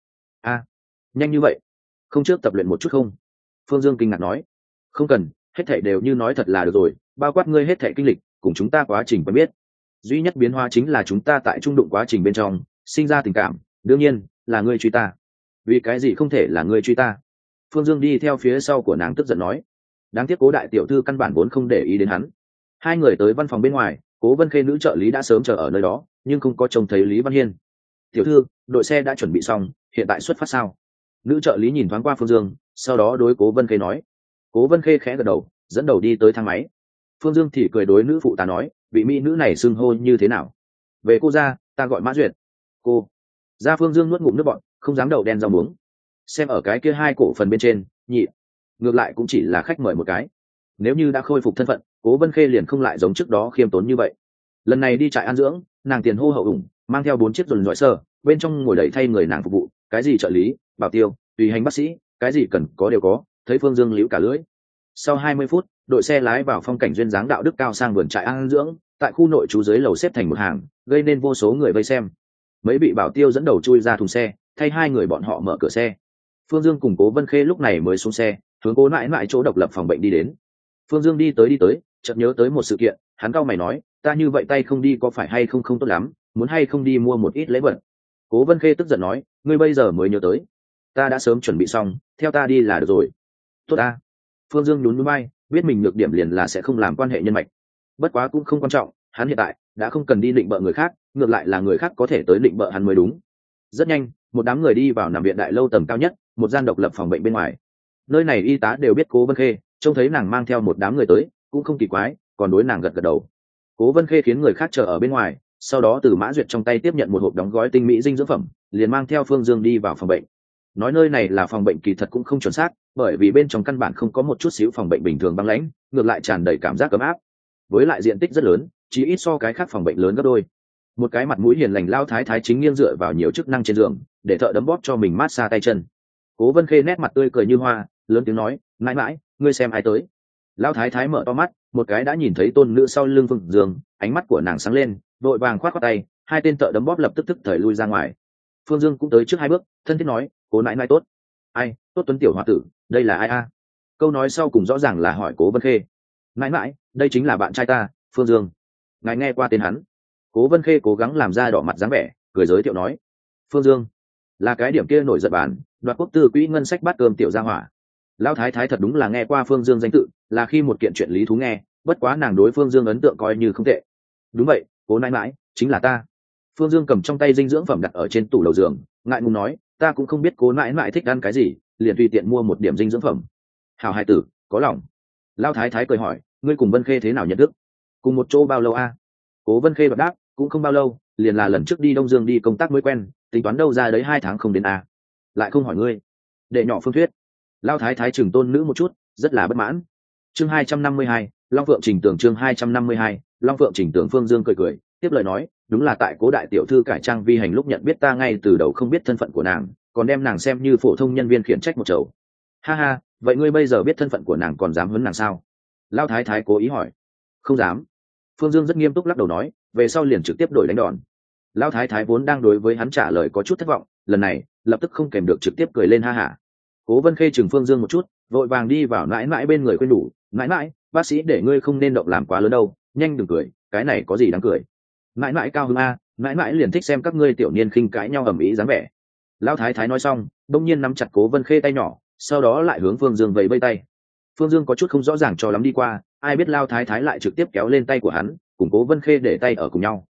Nhanh như vậy, không trước tập luyện một chút không? Phương Dương kinh ngạc nói, không cần, hết thảy đều như nói thật là được rồi, bao quát ngươi hết thảy kinh lịch cùng chúng ta quá trình quen biết. Duy nhất biến hóa chính là chúng ta tại trung đụng quá trình bên trong sinh ra tình cảm, đương nhiên là ngươi truy ta. Vì cái gì không thể là ngươi truy ta? Phương Dương đi theo phía sau của nàng tức giận nói. Đáng tiếc Cố đại tiểu thư căn bản vốn không để ý đến hắn. Hai người tới văn phòng bên ngoài, Cố Vân Khê nữ trợ lý đã sớm chờ ở nơi đó, nhưng không có trông thấy Lý Văn Hiên. Tiểu thư, đội xe đã chuẩn bị xong, hiện tại xuất phát sao? Nữ trợ lý nhìn thoáng qua Phương Dương, sau đó đối Cố Vân Khê nói. Cố Vân Khê khẽ gật đầu, dẫn đầu đi tới thang máy. Phương Dương thì cười đối nữ phụ tá nói, vị mỹ nữ này xưng hô như thế nào? Về cô ra, ta gọi Mã Duyệt. Cô. Ra. Phương Dương nuốt ngụm nước bọt, không dám đậu đen rau muống. Xem ở cái kia hai cổ phần bên trên, nhị, ngược lại cũng chỉ là khách mời một cái. Nếu như đã khôi phục thân phận, Cố Vân Khê liền không lại giống trước đó khiêm tốn như vậy. Lần này đi trại an dưỡng, nàng tiền hô hậu ủng, mang theo 4 chiếc dồn dọi sơ, bên trong ngồi đẩy thay người nàng phục vụ, cái gì trợ lý, bảo tiêu, tùy hành bác sĩ, cái gì cần có đều có. Thấy Phương Dương liễu cả lưỡi. Sau 20 phút, đội xe lái vào phong cảnh duyên dáng đạo đức cao sang vườn trại an dưỡng, tại khu nội trú dưới lầu xếp thành một hàng, gây nên vô số người vây xem. Mấy bị bảo tiêu dẫn đầu chui ra thùng xe, thay hai người bọn họ mở cửa xe. Phương Dương cùng Cố Vân Khê lúc này mới xuống xe, hướng Cố nãi nãi chỗ độc lập phòng bệnh đi đến. Phương Dương đi tới, chợt nhớ tới một sự kiện, hắn cau mày nói, ta như vậy tay không đi có phải hay không không tốt lắm, muốn hay không đi mua một ít lễ vật. Cố Vân Khê tức giận nói, ngươi bây giờ mới nhớ tới, ta đã sớm chuẩn bị xong, theo ta đi là được rồi. Tốt ta. Phương Dương nhún nhún vai, biết mình nhược điểm liền là sẽ không làm quan hệ nhân mạch. Bất quá cũng không quan trọng, hắn hiện tại đã không cần đi định bợ người khác, ngược lại là người khác có thể tới định bợ hắn mới đúng. Rất nhanh, một đám người đi vào nằm viện đại lâu tầng cao nhất, một gian độc lập phòng bệnh bên ngoài. Nơi này y tá đều biết Cố Vân Khê, trông thấy nàng mang theo một đám người tới, cũng không kỳ quái, còn đối nàng gật gật đầu. Cố Vân Khê khiến người khác chờ ở bên ngoài, sau đó từ Mã Duyệt trong tay tiếp nhận một hộp đóng gói tinh mỹ dinh dưỡng phẩm, liền mang theo Phương Dương đi vào phòng bệnh. Nói nơi này là phòng bệnh kỳ thật cũng không chuẩn xác, bởi vì bên trong căn bản không có một chút xíu phòng bệnh bình thường băng lãnh, ngược lại tràn đầy cảm giác ấm áp. Với lại diện tích rất lớn, chỉ ít so cái khác phòng bệnh lớn gấp đôi. Một cái mặt mũi hiền lành lao thái thái chính nghiêng dựa vào nhiều chức năng trên giường, để thợ đấm bóp cho mình mát xa tay chân. Cố Vân Khê nét mặt tươi cười như hoa, lớn tiếng nói, mãi mãi, ngươi xem ai tới. Lao thái thái mở to mắt, một cái đã nhìn thấy tôn nữ sau lưng Phương Dương, ánh mắt của nàng sáng lên, vội vàng khoát khoát tay, hai tên thợ đấm bóp lập tức thời lui ra ngoài. Phương Dương cũng tới trước 2 bước, thân thiết nói, Cố nãi nãi tốt. Ai, tốt Tuấn tiểu hòa tử, đây là ai a? Câu nói sau cùng rõ ràng là hỏi Cố Vân Khê. Nãi nãi, đây chính là bạn trai ta, Phương Dương. Ngài nghe qua tên hắn? Cố Vân Khê cố gắng làm ra đỏ mặt dáng vẻ, cười giới thiệu nói, Phương Dương là cái điểm kia nổi giận bản, đoạt quốc tư quỹ ngân sách bát cơm tiểu gia hỏa. Lão thái thái thật đúng là nghe qua Phương Dương danh tự, là khi một kiện chuyện lý thú nghe, bất quá nàng đối Phương Dương ấn tượng coi như không tệ. Đúng vậy, Cố nãi nãi, chính là ta. Phương Dương cầm trong tay dinh dưỡng phẩm đặt ở trên tủ đầu giường, ngại ngùng nói, ta cũng không biết Cố nãi nãi thích ăn cái gì, liền tùy tiện mua một điểm dinh dưỡng phẩm. Hào hai tử, có lòng. Lão thái thái cười hỏi, ngươi cùng Vân Khê thế nào nhận thức? Cùng một chỗ bao lâu a? Cố Vân Khê đáp, cũng không bao lâu, liền là lần trước đi Đông Dương đi công tác mới quen, tính toán đâu ra đấy 2 tháng không đến a. Lại không hỏi ngươi. Đệ nhỏ Phương Thuyết. Lão thái thái chừng tôn nữ một chút, rất là bất mãn. Chương 252, Long Phượng Trình Tưởng chương 252, Long Phượng Trình Tưởng. Phương Dương cười cười, tiếp lời nói, đúng là tại Cố đại tiểu thư cải trang vi hành lúc nhận biết ta ngay từ đầu không biết thân phận của nàng, còn đem nàng xem như phổ thông nhân viên khiển trách một chầu. Ha ha, vậy ngươi bây giờ biết thân phận của nàng còn dám huấn nàng sao? Lão thái thái cố ý hỏi. Không dám. Phương Dương rất nghiêm túc lắc đầu nói, về sau liền trực tiếp đổi đánh đòn. Lão thái thái vốn đang đối với hắn trả lời có chút thất vọng, lần này lập tức không kèm được trực tiếp cười lên ha hả. Cố Vân Khê chừng Phương Dương một chút, vội vàng đi vào nãi nãi bên người khuyên nhủ, nãi nãi, bác sĩ để ngươi không nên động làm quá lớn đâu, nhanh đừng cười, cái này có gì đáng cười. Nãi nãi cao hứng a, nãi nãi liền thích xem các ngươi tiểu niên khinh cãi nhau ầm ĩ dáng vẻ. Lão thái thái nói xong, đông nhiên nắm chặt Cố Vân Khê tay nhỏ, sau đó lại hướng Phương Dương vẫy vẫy tay. Phương Dương có chút không rõ ràng cho lắm đi qua, ai biết Lão thái thái lại trực tiếp kéo lên tay của hắn, cùng Cố Vân Khê để tay ở cùng nhau.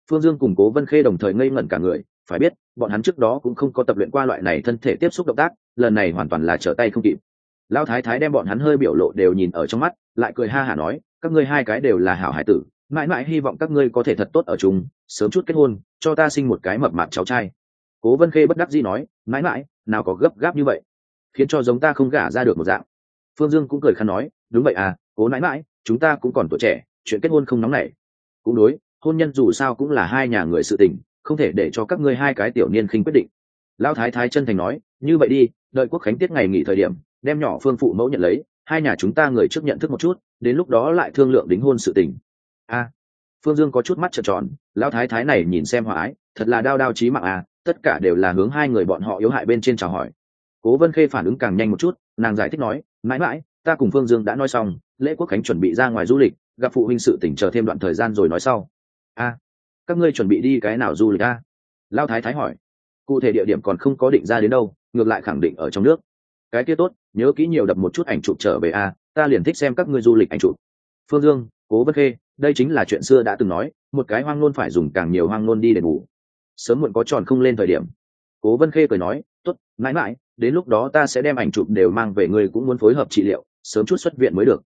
Phương Dương cùng Cố Vân Khê đồng thời ngây ngẩn cả người, phải biết bọn hắn trước đó cũng không có tập luyện qua loại này thân thể tiếp xúc động tác, lần này hoàn toàn là trở tay không kịp. Lão thái thái đem bọn hắn hơi biểu lộ đều nhìn ở trong mắt, lại cười ha hả nói, các ngươi hai cái đều là hảo hải tử, mãi mãi hy vọng các ngươi có thể thật tốt ở chung, sớm chút kết hôn, cho ta sinh một cái mập mạp cháu trai. Cố Vân Khê bất đắc dĩ nói, mãi mãi nào có gấp gáp như vậy, khiến cho giống ta không gả ra được một dạng. Phương Dương cũng cười khăn nói, đúng vậy à, Cố mãi mãi, chúng ta cũng còn tuổi trẻ, chuyện kết hôn không nóng nảy. Cũng đối, hôn nhân dù sao cũng là hai nhà người sự tình, không thể để cho các ngươi hai cái tiểu niên khinh quyết định. Lão thái thái chân thành nói, như vậy đi, đợi quốc khánh tiết ngày nghỉ thời điểm, đem nhỏ Phương phụ mẫu nhận lấy, hai nhà chúng ta người trước nhận thức một chút, đến lúc đó lại thương lượng đính hôn sự tình. A. Phương Dương có chút mắt trợn tròn, lão thái thái này nhìn xem hòa ái, thật là đao đao chí mạng à, tất cả đều là hướng hai người bọn họ yếu hại bên trên chào hỏi. Cố Vân Khê phản ứng càng nhanh một chút, nàng giải thích nói, mãi mãi, ta cùng Phương Dương đã nói xong, lễ quốc khánh chuẩn bị ra ngoài du lịch, gặp phụ huynh sự tỉnh chờ thêm đoạn thời gian rồi nói sau. A, các ngươi chuẩn bị đi cái nào du lịch a? Lão thái thái hỏi. Cụ thể địa điểm còn không có định ra đến đâu, ngược lại khẳng định ở trong nước. Cái kia tốt, nhớ kỹ nhiều đập một chút ảnh chụp trở về a, ta liền thích xem các ngươi du lịch ảnh chụp. Phương Dương, Cố Vân Khê, đây chính là chuyện xưa đã từng nói, một cái hoang nôn phải dùng càng nhiều hoang nôn đi đền bù. Sớm muộn có tròn không lên thời điểm. Cố Vân Khê cười nói, tốt, mãi mãi, đến lúc đó ta sẽ đem ảnh chụp đều mang về, người cũng muốn phối hợp trị liệu, sớm chút xuất viện mới được.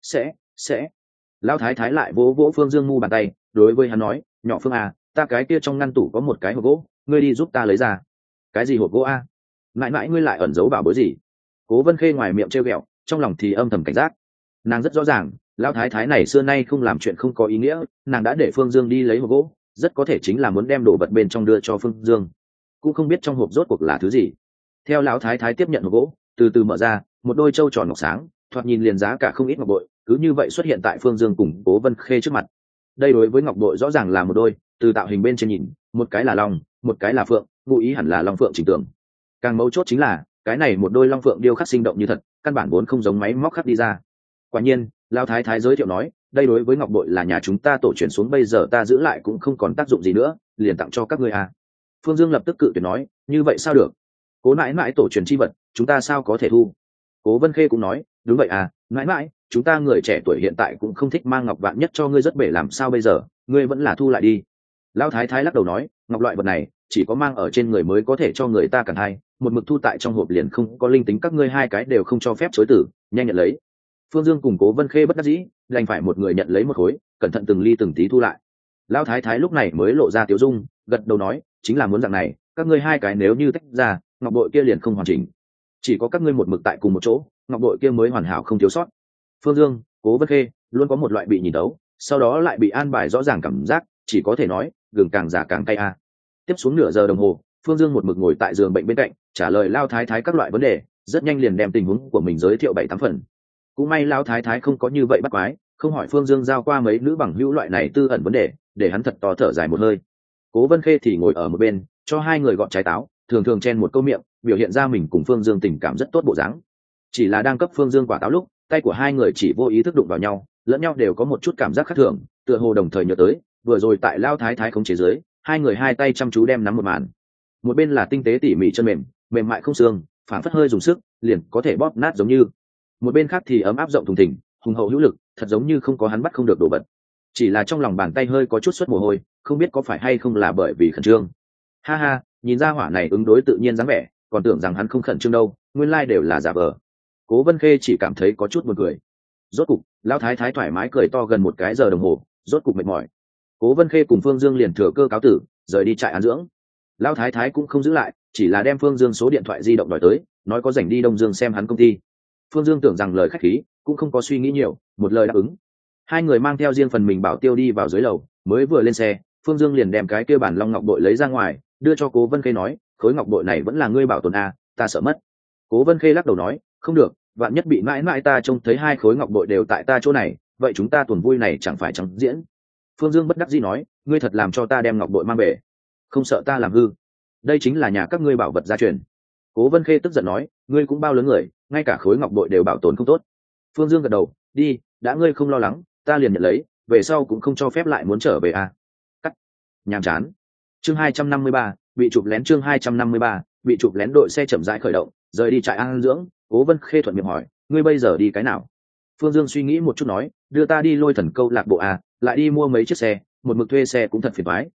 Sẽ. Lão thái thái lại vỗ vỗ Phương Dương mu bàn tay, đối với hắn nói, nhỏ Phương à, ta cái kia trong ngăn tủ có một cái hộp gỗ, ngươi đi giúp ta lấy ra. Cái gì hộp gỗ a? Mãi mãi ngươi lại ẩn giấu bảo bối gì? Cố Vân Khê ngoài miệng trêu ghẹo, trong lòng thì âm thầm cảnh giác. Nàng rất rõ ràng, lão thái thái này xưa nay không làm chuyện không có ý nghĩa, nàng đã để Phương Dương đi lấy hộp gỗ, rất có thể chính là muốn đem đồ vật bên trong đưa cho Phương Dương. Cũng không biết trong hộp rốt cuộc là thứ gì. Theo lão thái thái tiếp nhận hộp gỗ, từ từ mở ra, một đôi châu tròn ngọc sáng, thoạt nhìn liền giá cả không ít ngọc bội, cứ như vậy xuất hiện tại Phương Dương cùng Cố Vân Khê trước mặt. Đây đối với ngọc bội rõ ràng là một đôi, từ tạo hình bên trên nhìn, một cái là long, một cái là phượng, ngụ ý hẳn là long phượng chỉnh tường. Càng mấu chốt chính là, cái này một đôi long phượng điêu khắc sinh động như thật, căn bản vốn không giống máy móc khắc đi ra. Quả nhiên, lão thái thái giới thiệu nói, đây đối với ngọc bội là nhà chúng ta tổ truyền xuống, bây giờ ta giữ lại cũng không còn tác dụng gì nữa, liền tặng cho các ngươi à. Phương Dương lập tức cự tuyệt nói, như vậy sao được? Cố mãi mãi tổ truyền chi vật, chúng ta sao có thể thu? Cố Vân Khê cũng nói, đúng vậy à, mãi mãi, chúng ta người trẻ tuổi hiện tại cũng không thích mang ngọc vạn nhất cho ngươi rất bể, làm sao bây giờ, ngươi vẫn là thu lại đi. Lão thái thái lắc đầu nói, ngọc loại vật này chỉ có mang ở trên người mới có thể cho người ta cản hay, một mực thu tại trong hộp liền không có linh tính, các ngươi hai cái đều không cho phép chối từ, nhanh nhận lấy. Phương Dương cùng Cố Vân Khê bất đắc dĩ, đành phải một người nhận lấy một khối, cẩn thận từng ly từng tí thu lại. Lão thái thái lúc này mới lộ ra tiếu dung, gật đầu nói, chính là muốn dạng này, các ngươi hai cái nếu như tách ra, ngọc bội kia liền không hoàn chỉnh, chỉ có các ngươi một mực tại cùng một chỗ, ngọc bội kia mới hoàn hảo không thiếu sót. Phương Dương, Cố Vân Khê luôn có một loại bị nhìn đấu, sau đó lại bị an bài rõ ràng cảm giác, chỉ có thể nói, gừng càng già càng cay a. Tiếp xuống nửa giờ đồng hồ, Phương Dương một mực ngồi tại giường bệnh bên cạnh, trả lời Lão thái thái các loại vấn đề, rất nhanh liền đem tình huống của mình giới thiệu 7-8 phần. Cũng may Lão thái thái không có như vậy bắt quái, không hỏi Phương Dương giao qua mấy nữ bằng hữu loại này tư ẩn vấn đề, để hắn thật to thở dài một hơi. Cố Vân Khê thì ngồi ở một bên, cho hai người gọt trái táo, thường thường chen một câu miệng, biểu hiện ra mình cùng Phương Dương tình cảm rất tốt bộ dáng. Chỉ là đang cấp Phương Dương quả táo lúc, tay của hai người chỉ vô ý thức đụng vào nhau, lẫn nhau đều có một chút cảm giác khác thường, tựa hồ đồng thời nhớ tới vừa rồi tại Lão thái thái khống chế dưới, hai người hai tay chăm chú đem nắm một màn. Một bên là tinh tế tỉ mỉ chân mềm, mềm mại không xương, phản phất hơi dùng sức liền có thể bóp nát giống như. Một bên khác thì ấm áp rộng thùng thình, hùng hậu hữu lực, thật giống như không có hắn bắt không được đồ vật. Chỉ là trong lòng bàn tay hơi có chút xuất mồ hôi, không biết có phải hay không là bởi vì khẩn trương. Ha ha, nhìn ra hỏa này ứng đối tự nhiên dáng vẻ, còn tưởng rằng hắn không khẩn trương đâu, nguyên lai đều là giả vờ. Cố Vân Khê chỉ cảm thấy có chút buồn cười. Rốt cục, Lão thái thái thoải mái cười to gần một cái giờ đồng hồ, rốt cục mệt mỏi. Cố Vân Khê cùng Phương Dương liền thừa cơ cáo tử, rời đi trại an dưỡng. Lão thái thái cũng không giữ lại, chỉ là đem Phương Dương số điện thoại di động đòi tới, nói có rảnh đi Đông Dương xem hắn công ty. Phương Dương tưởng rằng lời khách khí, cũng không có suy nghĩ nhiều, một lời đáp ứng. Hai người mang theo riêng phần mình bảo tiêu đi vào dưới lầu, mới vừa lên xe, Phương Dương liền đem cái kia bản long ngọc bội lấy ra ngoài, đưa cho Cố Vân Khê nói, khối ngọc bội này vẫn là ngươi bảo tồn à, ta sợ mất. Cố Vân Khê lắc đầu nói, không được, vạn nhất bị mãi mãi ta trông thấy hai khối ngọc bội đều tại ta chỗ này, vậy chúng ta tuần vui này chẳng phải trắng diễn. Phương Dương bất đắc dĩ nói, ngươi thật làm cho ta đem ngọc bội mang về, không sợ ta làm hư? Đây chính là nhà các ngươi bảo vật gia truyền. Cố Vân Khê tức giận nói, ngươi cũng bao lớn người, ngay cả khối ngọc bội đều bảo tồn không tốt. Phương Dương gật đầu, đi, đã ngươi không lo lắng, ta liền nhận lấy, về sau cũng không cho phép lại muốn trở về à. Cắt. Nhàm chán. Chương 253, bị chụp lén. Chương 253, bị chụp lén. Đội xe chậm rãi khởi động, rời đi trại an dưỡng. Cố Vân Khê thuận miệng hỏi, ngươi bây giờ đi cái nào? Phương Dương suy nghĩ một chút nói, đưa ta đi Lôi Thần câu lạc bộ à, lại đi mua mấy chiếc xe, một mực thuê xe cũng thật phiền toái.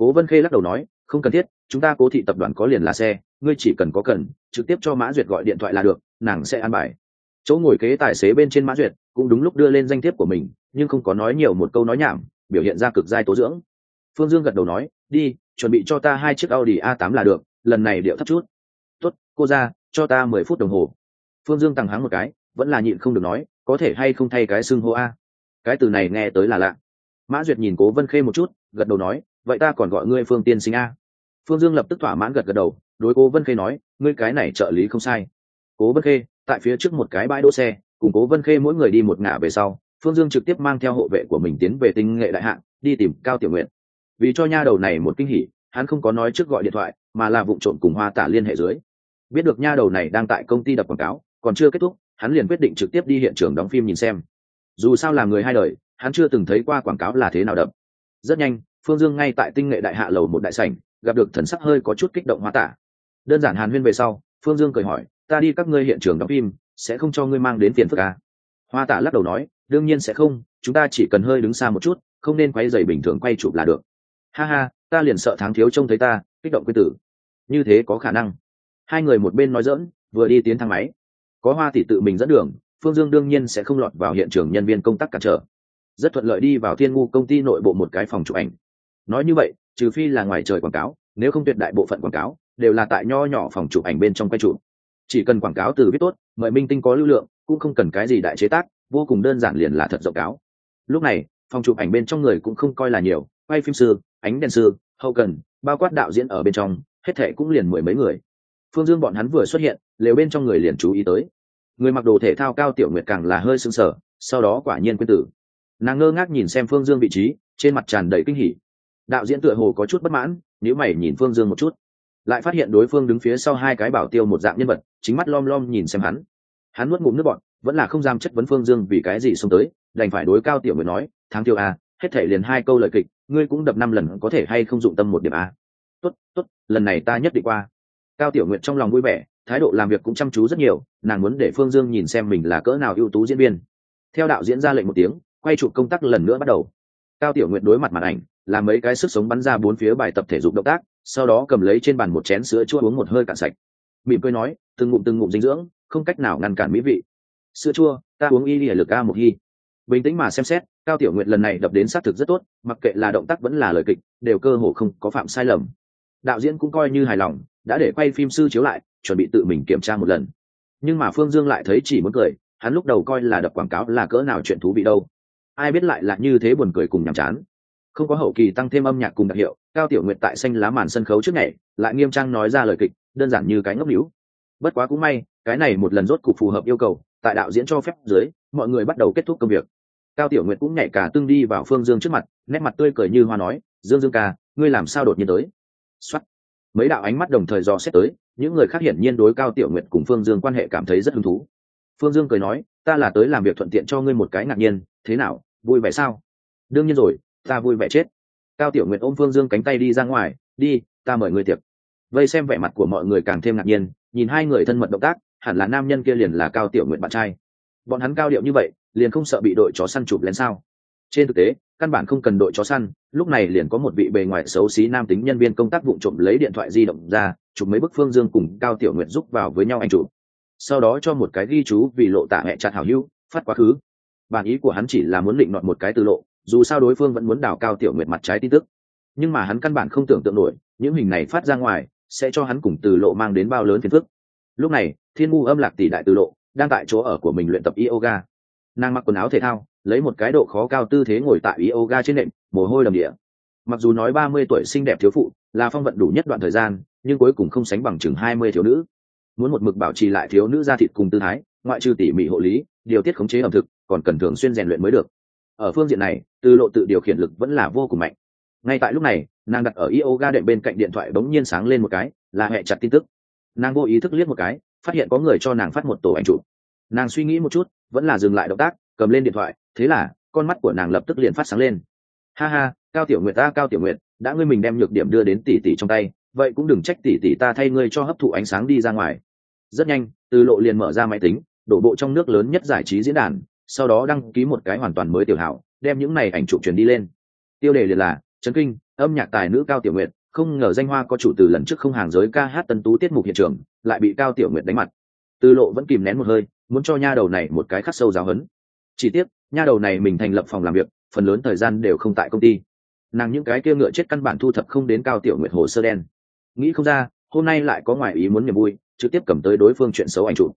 Cố Vân Khê lắc đầu nói, không cần thiết, chúng ta Cố thị tập đoàn có liền là xe, ngươi chỉ cần có cần trực tiếp cho Mã Duyệt gọi điện thoại là được, nàng sẽ an bài. Chỗ ngồi kế tài xế bên trên Mã Duyệt cũng đúng lúc đưa lên danh thiếp của mình, nhưng không có nói nhiều một câu nói nhảm, biểu hiện ra cực giai tố dưỡng. Phương Dương gật đầu nói, đi, chuẩn bị cho ta 2 chiếc Audi A8 là được, lần này điệu thấp chút. Tốt, cô ra, cho ta 10 phút đồng hồ. Phương Dương tằng hắng một cái, vẫn là nhịn không được nói, có thể hay không thay cái xưng hô a? Cái từ này nghe tới là lạ. Mã Duyệt nhìn Cố Vân Khê một chút, gật đầu nói, vậy ta còn gọi ngươi Phương tiên sinh a. Phương Dương lập tức thỏa mãn gật đầu, đối Cố Vân Khê nói, ngươi cái này trợ lý không sai. Cố Vân Khê tại phía trước một cái bãi đỗ xe, cùng Cố Vân Khê mỗi người đi một ngả về sau, Phương Dương trực tiếp mang theo hộ vệ của mình tiến về Tinh Nghệ Đại Hạng, đi tìm Cao Tiểu Nguyệt. Vì cho nha đầu này một kinh hỉ, hắn không có nói trước gọi điện thoại, mà là vụng trộm cùng Hoa Tả liên hệ dưới. Biết được nha đầu này đang tại công ty đập quảng cáo, còn chưa kết thúc, hắn liền quyết định trực tiếp đi hiện trường đóng phim nhìn xem. Dù sao làm người hai đời, hắn chưa từng thấy qua quảng cáo là thế nào đập. Rất nhanh, Phương Dương ngay tại Tinh Nghệ Đại Hạ lầu một đại sảnh, gặp được thần sắc hơi có chút kích động Hoa Tả. Đơn giản hàn huyên về sau, Phương Dương cười hỏi, ta đi các ngươi hiện trường đóng phim, sẽ không cho ngươi mang đến phiền phức à? Hoa Tả lắc đầu nói, đương nhiên sẽ không, chúng ta chỉ cần hơi đứng xa một chút, không nên quay giày bình thường quay chụp là được. Ha ha, ta liền sợ Tháng Thiếu trông thấy ta kích động quên tử. Như thế có khả năng. Hai người một bên nói giỡn, vừa đi tiến thang máy. Có Hoa tỷ tự mình dẫn đường, Phương Dương đương nhiên sẽ không lọt vào hiện trường nhân viên công tác cản trở. Rất thuận lợi đi vào Thiên Ngu công ty nội bộ một cái phòng chụp ảnh. Nói như vậy, trừ phi là ngoài trời quảng cáo, nếu không tuyệt đại bộ phận quảng cáo đều là tại nho nhỏ phòng chụp ảnh bên trong quay chụp. Chỉ cần quảng cáo từ viết tốt, mời minh tinh có lưu lượng, cũng không cần cái gì đại chế tác, vô cùng đơn giản liền là thật rộng cáo. Lúc này, phòng chụp ảnh bên trong người cũng không coi là nhiều, quay phim sư, ánh đèn sư, hậu cần, bao quát đạo diễn ở bên trong, hết thảy cũng liền 10 mấy người. Phương Dương bọn hắn vừa xuất hiện, lều bên trong người liền chú ý tới. Người mặc đồ thể thao Cao Tiểu Nguyệt càng là hơi sững sờ, sau đó quả nhiên quên tử. Nàng ngơ ngác nhìn xem Phương Dương vị trí, trên mặt tràn đầy kinh hỉ. Đạo diễn tựa hồ có chút bất mãn, nhíu mày nhìn Phương Dương một chút, lại phát hiện đối phương đứng phía sau hai cái bảo tiêu một dạng nhân vật, chính mắt lom lom nhìn xem hắn. Hắn nuốt ngụm nước bọt, vẫn là không dám chất vấn Phương Dương vì cái gì xông tới, đành phải đối Cao Tiểu Nguyệt nói, Tháng Tiêu à, hết thể liền 2 câu lời kịch, ngươi cũng đập 5 lần, có thể hay không dụng tâm một điểm à? Tốt, tốt, lần này ta nhất định qua. Cao Tiểu Nguyệt trong lòng vui vẻ, thái độ làm việc cũng chăm chú rất nhiều, nàng muốn để Phương Dương nhìn xem mình là cỡ nào ưu tú diễn viên. Theo đạo diễn ra lệnh một tiếng, quay chụp công tác lần nữa bắt đầu. Cao Tiểu Nguyệt đối mặt màn ảnh, làm mấy cái sức sống bắn ra 4 phía bài tập thể dục động tác, sau đó cầm lấy trên bàn một chén sữa chua uống một hơi cạn sạch. Mỉm cười nói, từng ngụm dinh dưỡng, không cách nào ngăn cản mỹ vị. Sữa chua, ta uống y lìa lực a một hy. Bình tĩnh mà xem xét, Cao Tiểu Nguyệt lần này đập đến sát thực rất tốt, mặc kệ là động tác vẫn là lời kịch, đều cơ hồ không có phạm sai lầm. Đạo diễn cũng coi như hài lòng, đã để quay phim sư chiếu lại, chuẩn bị tự mình kiểm tra một lần. Nhưng mà Phương Dương lại thấy chỉ muốn cười, hắn lúc đầu coi là đập quảng cáo là cỡ nào chuyện thú vị đâu, ai biết lại là như thế buồn cười cùng nhàm chán. Không có hậu kỳ tăng thêm âm nhạc cùng đặc hiệu, Cao Tiểu Nguyệt tại xanh lá màn sân khấu trước nhảy, lại nghiêm trang nói ra lời kịch, đơn giản như cái ngốc níu. Bất quá cũng may, cái này một lần rốt cục phù hợp yêu cầu, tại đạo diễn cho phép dưới, mọi người bắt đầu kết thúc công việc. Cao Tiểu Nguyệt cũng nhảy cả tương đi vào Phương Dương trước mặt, nét mặt tươi cười như hoa nói, Dương Dương ca, ngươi làm sao đột nhiên tới? Soát. Mấy đạo ánh mắt đồng thời dò xét tới, những người khác hiển nhiên đối Cao Tiểu Nguyệt cùng Phương Dương quan hệ cảm thấy rất hứng thú. Phương Dương cười nói, ta là tới làm việc thuận tiện cho ngươi một cái ngạc nhiên, thế nào, vui vẻ sao? Đương nhiên rồi, ta vui vẻ chết. Cao Tiểu Nguyệt ôm Phương Dương cánh tay đi ra ngoài, đi, ta mời ngươi tiệc. Vây xem vẻ mặt của mọi người càng thêm ngạc nhiên, nhìn hai người thân mật động tác, hẳn là nam nhân kia liền là Cao Tiểu Nguyệt bạn trai. Bọn hắn cao điệu như vậy, liền không sợ bị đội chó săn chụp lén sao? Trên thực tế, căn bản không cần đội chó săn, lúc này liền có một vị bề ngoài xấu xí nam tính nhân viên công tác vụng trộm lấy điện thoại di động ra, chụp mấy bức Phương Dương cùng Cao Tiểu Nguyệt giúp vào với nhau anh chụp. Sau đó cho một cái ghi chú vì lộ tả hẹ chặt hảo hữu, phát quá khứ. Bản ý của hắn chỉ là muốn định nọt một cái từ lộ, dù sao đối phương vẫn muốn đào Cao Tiểu Nguyệt mặt trái tin tức. Nhưng mà hắn căn bản không tưởng tượng nổi, những hình này phát ra ngoài sẽ cho hắn cùng từ lộ mang đến bao lớn phiền phức. Lúc này, Thiên Ngu Âm Lạc tỷ đại từ lộ đang tại chỗ ở của mình luyện tập yoga. Nàng mặc quần áo thể thao, lấy một cái độ khó cao tư thế ngồi tại yoga trên nệm, mồ hôi đầm đìa. Mặc dù nói 30 tuổi xinh đẹp thiếu phụ là phong vận đủ nhất đoạn thời gian, nhưng cuối cùng không sánh bằng chừng 20 thiếu nữ. Muốn một mực bảo trì lại thiếu nữ da thịt cùng tư thái, ngoại trừ tỉ mỉ hộ lý, điều tiết khống chế ẩm thực, còn cần thường xuyên rèn luyện mới được. Ở phương diện này, từ lộ tự điều khiển lực vẫn là vô cùng mạnh. Ngay tại lúc này, nàng đặt ở yoga đệm bên cạnh điện thoại bỗng nhiên sáng lên một cái, là hệ chặt tin tức. Nàng vô ý thức liếc một cái, phát hiện có người cho nàng phát một tổ ảnh chụp. Nàng suy nghĩ một chút, vẫn là dừng lại động tác, cầm lên điện thoại, thế là con mắt của nàng lập tức liền phát sáng lên. Ha ha, Cao Tiểu Nguyệt ta, Cao Tiểu Nguyệt, đã ngươi mình đem nhược điểm đưa đến tỷ tỷ trong tay, vậy cũng đừng trách tỷ tỷ ta thay ngươi cho hấp thụ ánh sáng đi ra ngoài. Rất nhanh, Từ Lộ liền mở ra máy tính, đổ bộ trong nước lớn nhất giải trí diễn đàn, sau đó đăng ký một cái hoàn toàn mới tiểu hảo, đem những này ảnh chụp truyền đi lên. Tiêu đề liền là chấn kinh, âm nhạc tài nữ Cao Tiểu Nguyệt, không ngờ danh hoa có chủ từ lần trước không hàng giới ca hát tân tú tiết mục hiện trường, lại bị Cao Tiểu Nguyệt đánh mặt. Từ Lộ vẫn kìm nén một hơi, muốn cho nha đầu này một cái khắc sâu giáo huấn. Chỉ tiếc, nha đầu này mình thành lập phòng làm việc, phần lớn thời gian đều không tại công ty. Nàng những cái kia ngựa chết căn bản thu thập không đến Cao Tiểu Nguyệt hồ sơ đen. Nghĩ không ra, hôm nay lại có ngoại ý muốn niềm vui, trực tiếp cầm tới đối phương chuyện xấu ảnh chụp.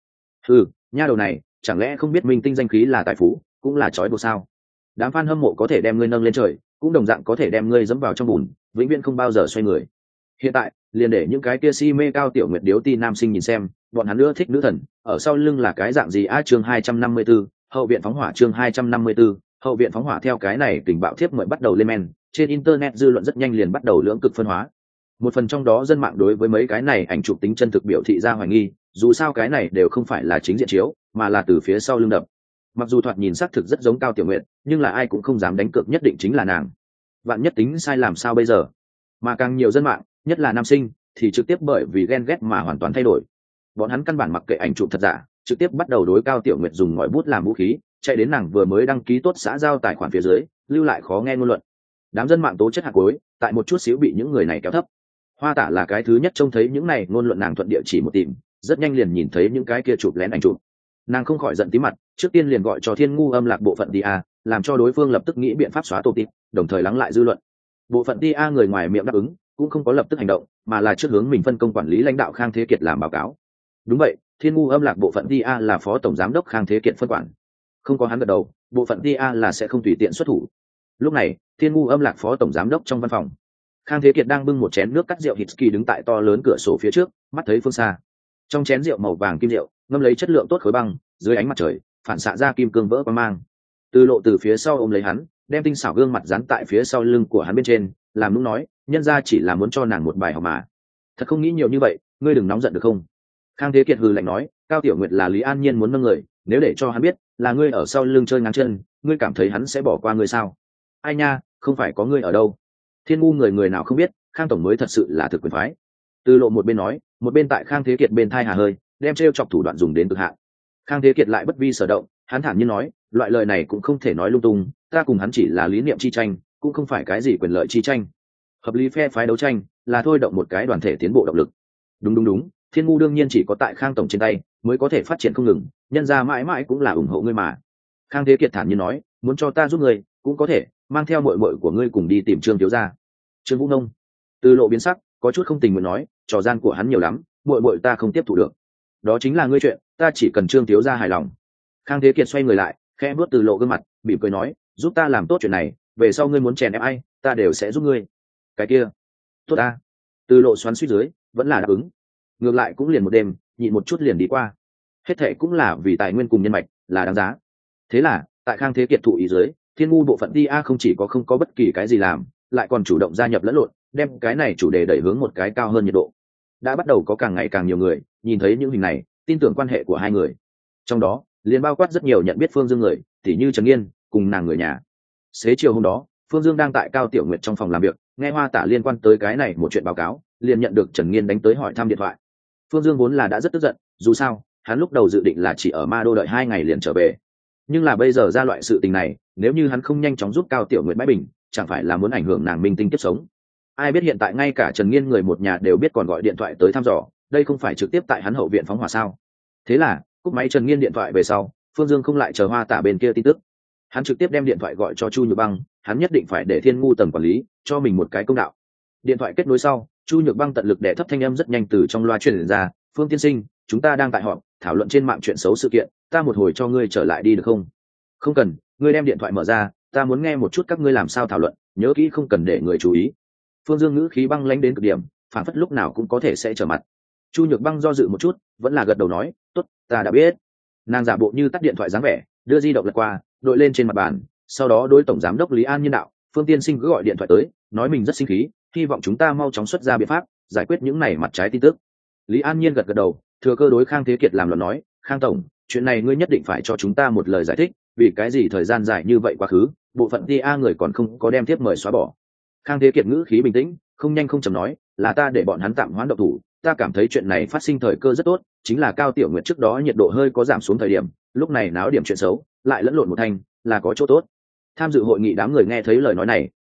Nha đầu này, chẳng lẽ không biết minh tinh danh khí là tài phú, cũng là trói buộc sao? Đám fan hâm mộ có thể đem ngươi nâng lên trời, cũng đồng dạng có thể đem ngươi dẫm vào trong bùn, vĩnh viễn không bao giờ xoay người. Hiện tại, liền để những cái kia si mê Cao Tiểu Nguyệt điếu ti nam sinh nhìn xem, bọn hắn nữa thích nữ thần, ở sau lưng là cái dạng gì a? Chương 254, hậu viện phóng hỏa. Chương 254, hậu viện phóng hỏa. Theo cái này tình bạo thiếp mời bắt đầu lên men, trên internet dư luận rất nhanh liền bắt đầu lưỡng cực phân hóa. Một phần trong đó dân mạng đối với mấy cái này ảnh chụp tính chân thực biểu thị ra hoài nghi, dù sao cái này đều không phải là chính diện chiếu, mà là từ phía sau lưng đập. Mặc dù thoạt nhìn xác thực rất giống Cao Tiểu Nguyệt, nhưng là ai cũng không dám đánh cược nhất định chính là nàng. Vạn nhất tính sai làm sao bây giờ? Mà càng nhiều dân mạng, nhất là nam sinh, thì trực tiếp bởi vì ghen ghét mà hoàn toàn thay đổi. Bọn hắn căn bản mặc kệ ảnh chụp thật giả, trực tiếp bắt đầu đối Cao Tiểu Nguyệt dùng ngòi bút làm vũ khí, chạy đến nàng vừa mới đăng ký tốt xã giao tài khoản phía dưới, lưu lại khó nghe ngôn luận. Đám dân mạng tố chất hạt cuối, tại một chút xíu bị những người này kéo thấp. Hoa Tả là cái thứ nhất trông thấy những này ngôn luận, nàng thuận địa chỉ một tìm, rất nhanh liền nhìn thấy những cái kia chụp lén ảnh chụp. Nàng không khỏi giận tí mặt, trước tiên liền gọi cho Thiên Ngu Âm Lạc bộ phận TA, làm cho đối phương lập tức nghĩ biện pháp xóa tô tịp, đồng thời lắng lại dư luận. Bộ phận TA người ngoài miệng đáp ứng, cũng không có lập tức hành động, mà là trước hướng mình phân công quản lý lãnh đạo Khang Thế Kiệt làm báo cáo. Đúng vậy, Thiên Ngu Âm Lạc bộ phận TA là phó tổng giám đốc Khang Thế Kiệt phân quản. Không có hắn gật đầu, bộ phận TA là sẽ không tùy tiện xuất thủ. Lúc này, Thiên Ngu Âm Lạc phó tổng giám đốc trong văn phòng, Khang Thế Kiệt đang bưng một chén nước cắt rượu whisky đứng tại to lớn cửa sổ phía trước, mắt thấy phương xa. Trong chén rượu màu vàng kim rượu, ngâm lấy chất lượng tốt khối băng, dưới ánh mặt trời, phản xạ ra kim cương vỡ quang mang. Từ Lộ từ phía sau ôm lấy hắn, đem tinh xảo gương mặt dán tại phía sau lưng của hắn bên trên, làm nũng nói, nhân ra chỉ là muốn cho nàng một bài học mà. Thật không nghĩ nhiều như vậy, ngươi đừng nóng giận được không? Khang Thế Kiệt hừ lạnh nói, Cao Tiểu Nguyệt là Lý An Nhiên muốn nâng người, nếu để cho hắn biết là ngươi ở sau lưng chơi ngáng chân, ngươi cảm thấy hắn sẽ bỏ qua ngươi sao? Ai nha, không phải có ngươi ở đâu. Thiên Ngu người nào không biết, Khang tổng mới thật sự là thực quyền phái. Từ Lộ một bên nói, một bên tại Khang Thế Kiệt bên thai hà hơi, đem trêu chọc thủ đoạn dùng đến cực hạn. Khang Thế Kiệt lại bất vi sở động, hắn thản nhiên nói, loại lời này cũng không thể nói lung tung, ta cùng hắn chỉ là lý niệm chi tranh, cũng không phải cái gì quyền lợi chi tranh. Hợp lý phe phái đấu tranh là thôi động một cái đoàn thể tiến bộ động lực. Đúng, Thiên Ngu đương nhiên chỉ có tại Khang tổng trên tay mới có thể phát triển không ngừng, nhân ra mãi mãi cũng là ủng hộ ngươi mà. Khang Thế Kiệt thản nhiên nói, muốn cho ta giúp ngươi, cũng có thể mang theo muội muội của ngươi cùng đi tìm Trương thiếu gia. Trương Vũ Nông. Từ Lộ biến sắc, có chút không tình nguyện nói, trò gian của hắn nhiều lắm, muội ta không tiếp thu được. Đó chính là ngươi chuyện, ta chỉ cần Trương thiếu gia hài lòng. Khang Thế Kiệt xoay người lại, khẽ bước Từ Lộ gương mặt, mỉm cười nói, giúp ta làm tốt chuyện này, về sau ngươi muốn chèn ép ai, ta đều sẽ giúp ngươi. Cái kia, tốt ta. Từ Lộ xoắn suýt dưới, vẫn là đáp ứng. Ngược lại cũng liền một đêm, nhịn một chút liền đi qua. Hết thệ cũng là vì tài nguyên cùng nhân mạch, là đáng giá. Thế là, tại Khang Thế Kiệt thụ ý dưới, Thiên Ngu bộ phận TA không chỉ có không có bất kỳ cái gì làm, lại còn chủ động gia nhập lẫn lộn, đem cái này chủ đề đẩy hướng một cái cao hơn nhiệt độ. Đã bắt đầu có càng ngày càng nhiều người nhìn thấy những hình này, tin tưởng quan hệ của hai người. Trong đó, liền bao quát rất nhiều nhận biết Phương Dương người, tỉ như Trần Nghiên cùng nàng người nhà. Xế chiều hôm đó, Phương Dương đang tại Cao Tiểu Nguyệt trong phòng làm việc, nghe Hoa Tả liên quan tới cái này một chuyện báo cáo, liền nhận được Trần Nghiên đánh tới hỏi thăm điện thoại. Phương Dương vốn là đã rất tức giận, dù sao, hắn lúc đầu dự định là chỉ ở Ma Đô đợi 2 ngày liền trở về. Nhưng là bây giờ ra loại sự tình này, nếu như hắn không nhanh chóng giúp Cao Tiểu Nguyệt bãi bình, chẳng phải là muốn ảnh hưởng nàng minh tinh kiếp sống. Ai biết hiện tại ngay cả Trần Nghiên người một nhà đều biết còn gọi điện thoại tới thăm dò, đây không phải trực tiếp tại hắn hậu viện phóng hỏa sao? Thế là, cúp máy Trần Nghiên điện thoại về sau, Phương Dương không lại chờ Hoa Tả bên kia tin tức. Hắn trực tiếp đem điện thoại gọi cho Chu Nhược Băng, hắn nhất định phải để Thiên Ngu tầng quản lý cho mình một cái công đạo. Điện thoại kết nối sau, Chu Nhược Băng tận lực đè thấp thanh âm rất nhanh từ trong loa truyền ra, "Phương tiên sinh, chúng ta đang tại họp, thảo luận trên mạng chuyện xấu sự kiện, ta một hồi cho ngươi trở lại đi được không?" "Không cần, ngươi đem điện thoại mở ra, ta muốn nghe một chút các ngươi làm sao thảo luận, nhớ kỹ không cần để người chú ý." Phương Dương ngữ khí băng lãnh đến cực điểm, phản phất lúc nào cũng có thể sẽ trở mặt. Chu Nhược Băng do dự một chút, vẫn là gật đầu nói, "Tốt, ta đã biết." Nàng giả bộ như tắt điện thoại dáng vẻ, đưa di động lật qua, đội lên trên mặt bàn, sau đó đối tổng giám đốc Lý An Nhiên đạo, "Phương tiên sinh cứ gọi điện thoại tới, nói mình rất sinh khí, hy vọng chúng ta mau chóng xuất ra biện pháp giải quyết những này mặt trái tin tức." Lý An Nhiên gật gật đầu, thừa cơ đối Khang Thế Kiệt làm luận nói, "Khang tổng, chuyện này ngươi nhất định phải cho chúng ta một lời giải thích, vì cái gì thời gian dài như vậy quá khứ, bộ phận TA người còn không có đem tiếp mời xóa bỏ." Khang Thế Kiệt ngữ khí bình tĩnh, không nhanh không chậm nói, "Là ta để bọn hắn tạm hoãn động thủ, ta cảm thấy chuyện này phát sinh thời cơ rất tốt, chính là Cao Tiểu Nguyệt trước đó nhiệt độ hơi có giảm xuống thời điểm, lúc này náo điểm chuyện xấu, lại lẫn lộn một thanh, là có chỗ tốt." Tham dự hội nghị đám người nghe thấy lời nói này,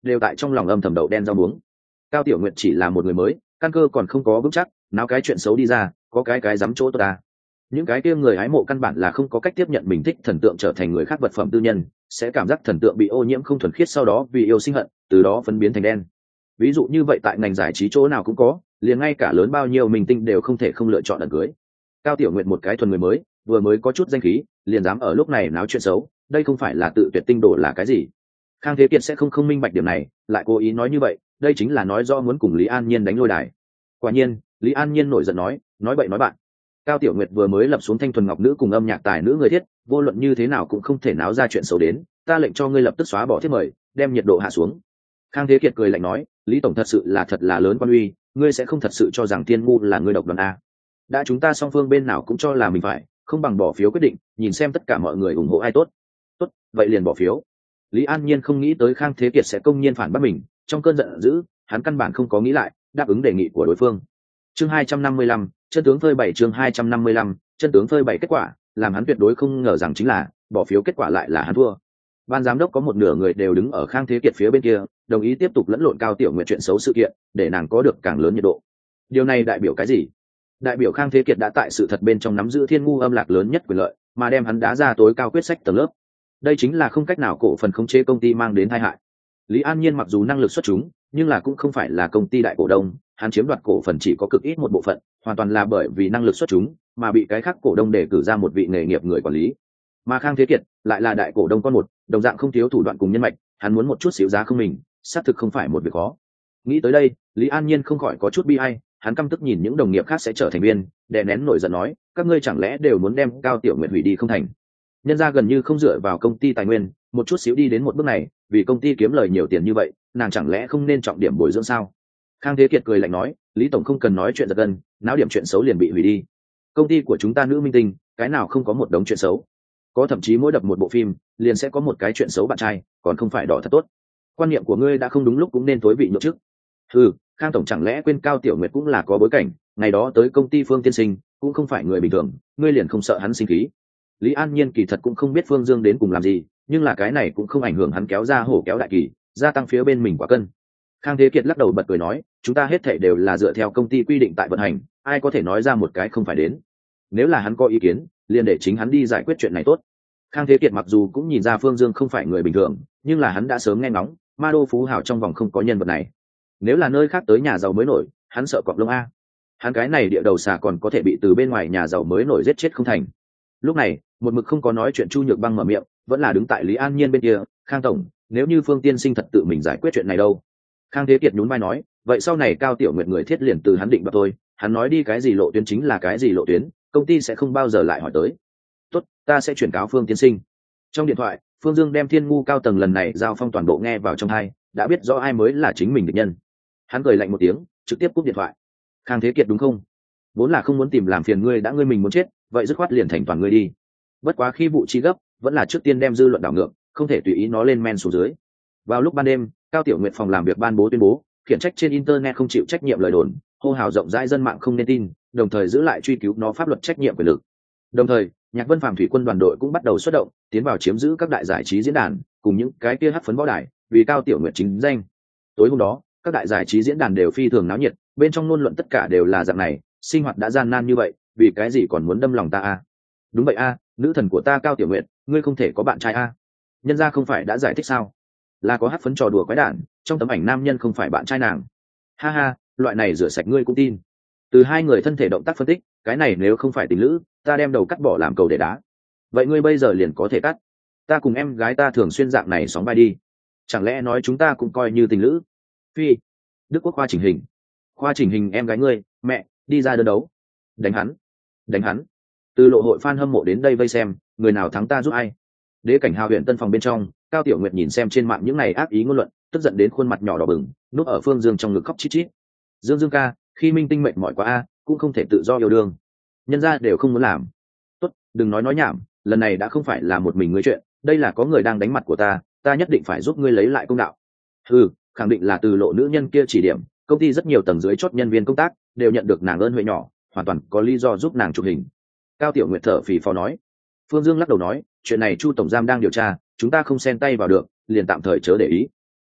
đều tại trong lòng âm thầm đậu đen rau muống. Cao Tiểu Nguyệt chỉ là một người mới, căn cơ còn không có vững chắc, náo cái chuyện xấu đi ra, có cái dám chỗ tôi ta. Những cái kia người hái mộ căn bản là không có cách tiếp nhận mình thích thần tượng trở thành người khác vật phẩm tư nhân, sẽ cảm giác thần tượng bị ô nhiễm không thuần khiết, sau đó vì yêu sinh hận, từ đó phân biến thành đen. Ví dụ như vậy tại ngành giải trí chỗ nào cũng có, liền ngay cả lớn bao nhiêu minh tinh đều không thể không lựa chọn ẩn cưới. Cao Tiểu Nguyệt một cái thuần người mới, vừa mới có chút danh khí, liền dám ở lúc này náo chuyện xấu, đây không phải là tự tuyệt tinh đồ là cái gì? Khang Thế Kiệt sẽ không minh bạch điểm này, lại cố ý nói như vậy, đây chính là nói rõ muốn cùng Lý An Nhiên đánh lôi đài. Quả nhiên, Lý An Nhiên nổi giận nói bậy nói bạn. Cao Tiểu Nguyệt vừa mới lập xuống thanh thuần ngọc nữ cùng âm nhạc tài nữ người thiết, vô luận như thế nào cũng không thể náo ra chuyện xấu đến, ta lệnh cho ngươi lập tức xóa bỏ thiết mời, đem nhiệt độ hạ xuống. Khang Thế Kiệt cười lạnh nói, Lý tổng thật sự là lớn quan uy, ngươi sẽ không thật sự cho rằng Tiên Ngu là ngươi độc đoán a? Đã chúng ta song phương bên nào cũng cho là mình phải, không bằng bỏ phiếu quyết định, nhìn xem tất cả mọi người ủng hộ ai tốt. Tốt, vậy liền bỏ phiếu. Lý An Nhiên không nghĩ tới Khang Thế Kiệt sẽ công nhiên phản bác mình, trong cơn giận dữ, hắn căn bản không có nghĩ lại, đáp ứng đề nghị của đối phương. Chương 255, chân tướng phơi bày. Chương 255, chân tướng phơi bày. Kết quả, làm hắn tuyệt đối không ngờ rằng chính là bỏ phiếu kết quả lại là hắn thua. Ban giám đốc có một nửa người đều đứng ở Khang Thế Kiệt phía bên kia, đồng ý tiếp tục lẫn lộn Cao Tiểu Nguyệt chuyện xấu sự kiện, để nàng có được càng lớn nhiệt độ. Điều này đại biểu cái gì? Đại biểu Khang Thế Kiệt đã tại sự thật bên trong nắm giữ thiên ngu âm lạc lớn nhất quyền lợi, mà đem hắn đá ra tối cao quyết sách tầng lớp. Đây chính là không cách nào cổ phần khống chế công ty mang đến tai hại. Lý An Nhiên mặc dù năng lực xuất chúng, nhưng là cũng không phải là công ty đại cổ đông, hắn chiếm đoạt cổ phần chỉ có cực ít một bộ phận, hoàn toàn là bởi vì năng lực xuất chúng, mà bị cái khác cổ đông đề cử ra một vị nghề nghiệp người quản lý. Mà Khang Thế Kiệt lại là đại cổ đông con một, đồng dạng không thiếu thủ đoạn cùng nhân mạch, hắn muốn một chút xíu giá không mình, xác thực không phải một việc khó. Nghĩ tới đây, Lý An Nhiên không khỏi có chút bi ai, hắn căm tức nhìn những đồng nghiệp khác sẽ trở thành viên, đè nén nổi giận nói, các ngươi chẳng lẽ đều muốn đem Cao Tiểu Nguyệt hủy đi không thành? Nhân ra gần như không dựa vào công ty tài nguyên, một chút xíu đi đến một bước này, vì công ty kiếm lời nhiều tiền như vậy, nàng chẳng lẽ không nên trọng điểm bồi dưỡng sao? Khang Thế Kiệt cười lạnh nói, Lý tổng không cần nói chuyện giật gân, náo điểm chuyện xấu liền bị hủy đi. Công ty của chúng ta nữ minh tinh, cái nào không có một đống chuyện xấu? Có thậm chí mỗi đập một bộ phim, liền sẽ có một cái chuyện xấu bạn trai, còn không phải đỏ thật tốt. Quan niệm của ngươi đã không đúng lúc cũng nên tối vị nhượng trước. Khang tổng chẳng lẽ quên Cao Tiểu Nguyệt cũng là có bối cảnh, ngày đó tới công ty Phương Tiên Sinh, cũng không phải người bình thường, ngươi liền không sợ hắn sinh khí? Lý An Nhiên kỳ thật cũng không biết Phương Dương đến cùng làm gì, nhưng là cái này cũng không ảnh hưởng hắn kéo ra hổ kéo đại kỳ, gia tăng phía bên mình quả cân. Khang Thế Kiệt lắc đầu bật cười nói, chúng ta hết thảy đều là dựa theo công ty quy định tại vận hành, ai có thể nói ra một cái không phải đến. Nếu là hắn có ý kiến, liền để chính hắn đi giải quyết chuyện này tốt. Khang Thế Kiệt mặc dù cũng nhìn ra Phương Dương không phải người bình thường, nhưng là hắn đã sớm nghe ngóng, ma đô phú hào trong vòng không có nhân vật này. Nếu là nơi khác tới nhà giàu mới nổi, hắn sợ cọp lông a. Hắn cái này địa đầu xà còn có thể bị từ bên ngoài nhà giàu mới nổi giết chết không thành. Lúc này, một mực không có nói chuyện Chu Nhược Băng mở miệng, vẫn là đứng tại Lý An Nhiên bên kia, Khang tổng, nếu như Phương Tiên Sinh thật tự mình giải quyết chuyện này đâu? Khang Thế Kiệt nhún vai nói, vậy sau này Cao Tiểu Nguyệt người thiết liền từ hắn định đoạt thôi, hắn nói đi cái gì lộ tuyến chính là cái gì lộ tuyến, công ty sẽ không bao giờ lại hỏi tới. Tốt, ta sẽ chuyển cáo Phương Tiên Sinh. Trong điện thoại, Phương Dương đem Thiên Ngu cao tầng lần này giao phong toàn bộ nghe vào trong tai, đã biết rõ ai mới là chính mình địch nhân. Hắn cười lạnh một tiếng, trực tiếp cúp điện thoại. Khang Thế Kiệt đúng không? Vốn là không muốn tìm làm phiền ngươi, đã ngươi mình muốn chết, vậy dứt khoát liền thành toàn ngươi đi. Bất quá khi vụ chi gấp, vẫn là trước tiên đem dư luận đảo ngược, không thể tùy ý nó lên men xuống dưới. Vào lúc ban đêm, Cao Tiểu Nguyệt phòng làm việc ban bố tuyên bố, khiển trách trên internet không chịu trách nhiệm lời đồn, hô hào rộng rãi dân mạng không nên tin, đồng thời giữ lại truy cứu nó pháp luật trách nhiệm quyền lực. Đồng thời, Nhạc Vân Phàm thủy quân đoàn đội cũng bắt đầu xuất động, tiến vào chiếm giữ các đại giải trí diễn đàn, cùng những cái kia hắc phấn võ đài, vì Cao Tiểu Nguyệt chính danh. Tối hôm đó, các đại giải trí diễn đàn đều phi thường náo nhiệt, bên trong ngôn luận tất cả đều là dạng này, sinh hoạt đã gian nan như vậy, vì cái gì còn muốn đâm lòng ta a? Đúng vậy a, nữ thần của ta Cao Tiểu Nguyệt, ngươi không thể có bạn trai a? Nhân gia không phải đã giải thích sao? Là có hắc phấn trò đùa quái đản, trong tấm ảnh nam nhân không phải bạn trai nàng. Ha ha, loại này rửa sạch ngươi cũng tin. Từ hai người thân thể động tác phân tích, cái này nếu không phải tình lữ, ta đem đầu cắt bỏ làm cầu để đá. Vậy ngươi bây giờ liền có thể cắt. Ta cùng em gái ta thường xuyên dạng này sóng vai đi. Chẳng lẽ nói chúng ta cũng coi như tình lữ? Phi. Đức Quốc khoa chỉnh hình. Khoa chỉnh hình em gái ngươi, mẹ, đi ra đơn đấu. Đánh hắn. Đánh hắn. Từ lộ hội fan hâm mộ đến đây vây xem, người nào thắng ta giúp ai. Đế cảnh hào huyện tân phòng bên trong, Cao Tiểu Nguyệt nhìn xem trên mạng những này ác ý ngôn luận, tức giận đến khuôn mặt nhỏ đỏ bừng, núp ở Phương Dương trong ngực khóc chít chít. Dương Dương ca, khi minh tinh mệnh mỏi quá a, cũng không thể tự do yêu đương. Nhân gia đều không muốn làm. Tốt, đừng nói nhảm, lần này đã không phải là một mình ngươi chuyện, đây là có người đang đánh mặt của ta, ta nhất định phải giúp ngươi lấy lại công đạo. Khẳng định là từ lộ nữ nhân kia chỉ điểm, công ty rất nhiều tầng dưới chốt nhân viên công tác đều nhận được nàng ơn huệ nhỏ, hoàn toàn có lý do giúp nàng chụp hình. Cao Tiểu Nguyệt thở phì phò nói. Phương Dương lắc đầu nói, chuyện này Chu tổng giám đang điều tra, chúng ta không xen tay vào được, liền tạm thời chớ để ý.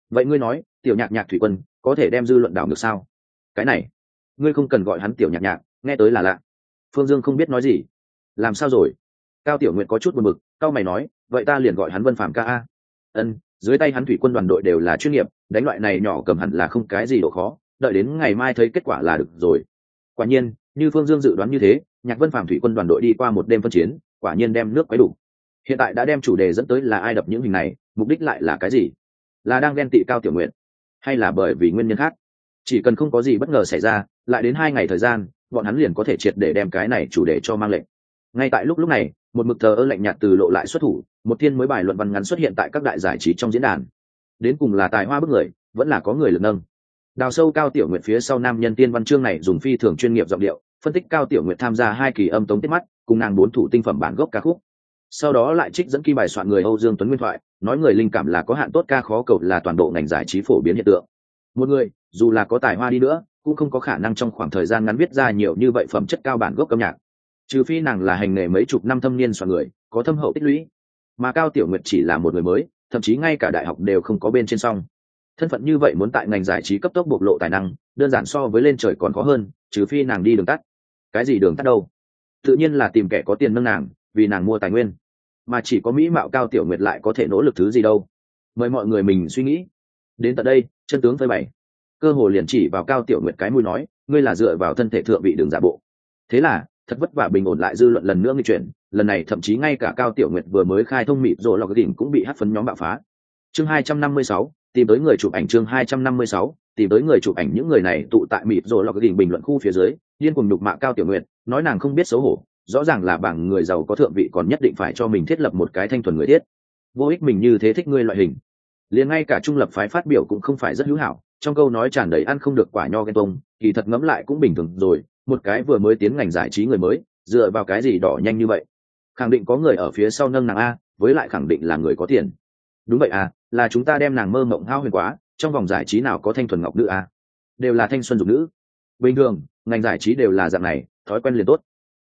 vậy ngươi nói tiểu nhạc nhạc thủy quân có thể đem dư luận đảo ngược sao? Cái này ngươi không cần gọi hắn tiểu nhạc nhạc, nghe tới là lạ. Phương Dương không biết nói gì. Làm sao rồi? Cao Tiểu Nguyệt có chút buồn bực, cao mày nói, vậy ta liền gọi hắn Vân Phàm ca a. Ân, dưới tay hắn thủy quân đoàn đội đều là chuyên nghiệp, đánh loại này nhỏ cầm hẳn là không cái gì độ khó, đợi đến ngày mai thấy kết quả là được rồi. Quả nhiên, như Phương Dương dự đoán như thế, Nhạc Vân Phàm thủy quân đoàn đội đi qua một đêm phân chiến, quả nhiên đem nước quấy đủ. Hiện tại đã đem chủ đề dẫn tới là ai đập những hình này, mục đích lại là cái gì? Là đang ghen tị Cao Tiểu Nguyệt, hay là bởi vì nguyên nhân khác? Chỉ cần không có gì bất ngờ xảy ra, lại đến 2 ngày thời gian, bọn hắn liền có thể triệt để đem cái này chủ đề cho mang lệnh. Ngay tại lúc này, một mực thờ ơ lạnh nhạt từ lộ lại xuất thủ, một thiên mới bài luận văn ngắn xuất hiện tại các đại giải trí trong diễn đàn. Đến cùng là tài hoa bức người, vẫn là có người lực nâng. Đào sâu Cao Tiểu Nguyệt phía sau nam nhân tiên văn chương này dùng phi thường chuyên nghiệp giọng điệu, phân tích Cao Tiểu Nguyệt tham gia 2 kỳ âm tống tiết mắt, cùng nàng 4 thủ tinh phẩm bản gốc ca khúc. Sau đó lại trích dẫn ký bài soạn người Âu Dương Tuấn nguyên thoại, nói người linh cảm là có hạn tốt ca khó cầu là toàn bộ ngành giải trí phổ biến hiện tượng. Một người, dù là có tài hoa đi nữa, cũng không có khả năng trong khoảng thời gian ngắn viết ra nhiều như vậy phẩm chất cao bản gốc âm nhạc. Trừ phi nàng là hành nghề mấy chục năm thâm niên soạn người, có thâm hậu tích lũy. Mà Cao Tiểu Nguyệt chỉ là một người mới, thậm chí ngay cả đại học đều không có bên trên song. Thân phận như vậy muốn tại ngành giải trí cấp tốc bộc lộ tài năng, đơn giản so với lên trời còn khó hơn, trừ phi nàng đi đường tắt. Cái gì đường tắt đâu? Tự nhiên là tìm kẻ có tiền nâng nàng, vì nàng mua tài nguyên. Mà chỉ có mỹ mạo Cao Tiểu Nguyệt lại có thể nỗ lực thứ gì đâu? Mời mọi người mình suy nghĩ. Đến tận đây, chân tướng phơi bày. Cơ hồ liền chỉ vào Cao Tiểu Nguyệt cái mũi nói, ngươi là dựa vào thân thể thượng vị đường giả bộ. Thế là, thật vất vả bình ổn lại dư luận lần nữa nghi chuyển, lần này thậm chí ngay cả Cao Tiểu Nguyệt vừa mới khai thông mịt rồi lọc đỉnh cũng bị hất phấn nhóm bạo phá. Chương 256, tìm tới người chụp ảnh. Chương 256, tìm tới người chụp ảnh. Những người này tụ tại mịt rồi lọc đỉnh bình luận khu phía dưới, điên cuồng nhục mạ Cao Tiểu Nguyệt, nói nàng không biết xấu hổ, rõ ràng là bảng người giàu có thượng vị còn nhất định phải cho mình thiết lập một cái thanh thuần người thiết. Vô ích mình như thế thích ngươi loại hình. Liền ngay cả trung lập phái phát biểu cũng không phải rất hữu hảo, trong câu nói tràn đầy ăn không được quả nho ghen tuông, kỳ thật ngẫm lại cũng bình thường rồi, một cái vừa mới tiến ngành giải trí người mới, dựa vào cái gì đỏ nhanh như vậy? Khẳng định có người ở phía sau nâng nàng a, với lại khẳng định là người có tiền. Đúng vậy à, là chúng ta đem nàng mơ mộng hao huyền quá, trong vòng giải trí nào có thanh thuần ngọc nữ a? Đều là thanh xuân dục nữ. Bình thường, ngành giải trí đều là dạng này, thói quen liền tốt.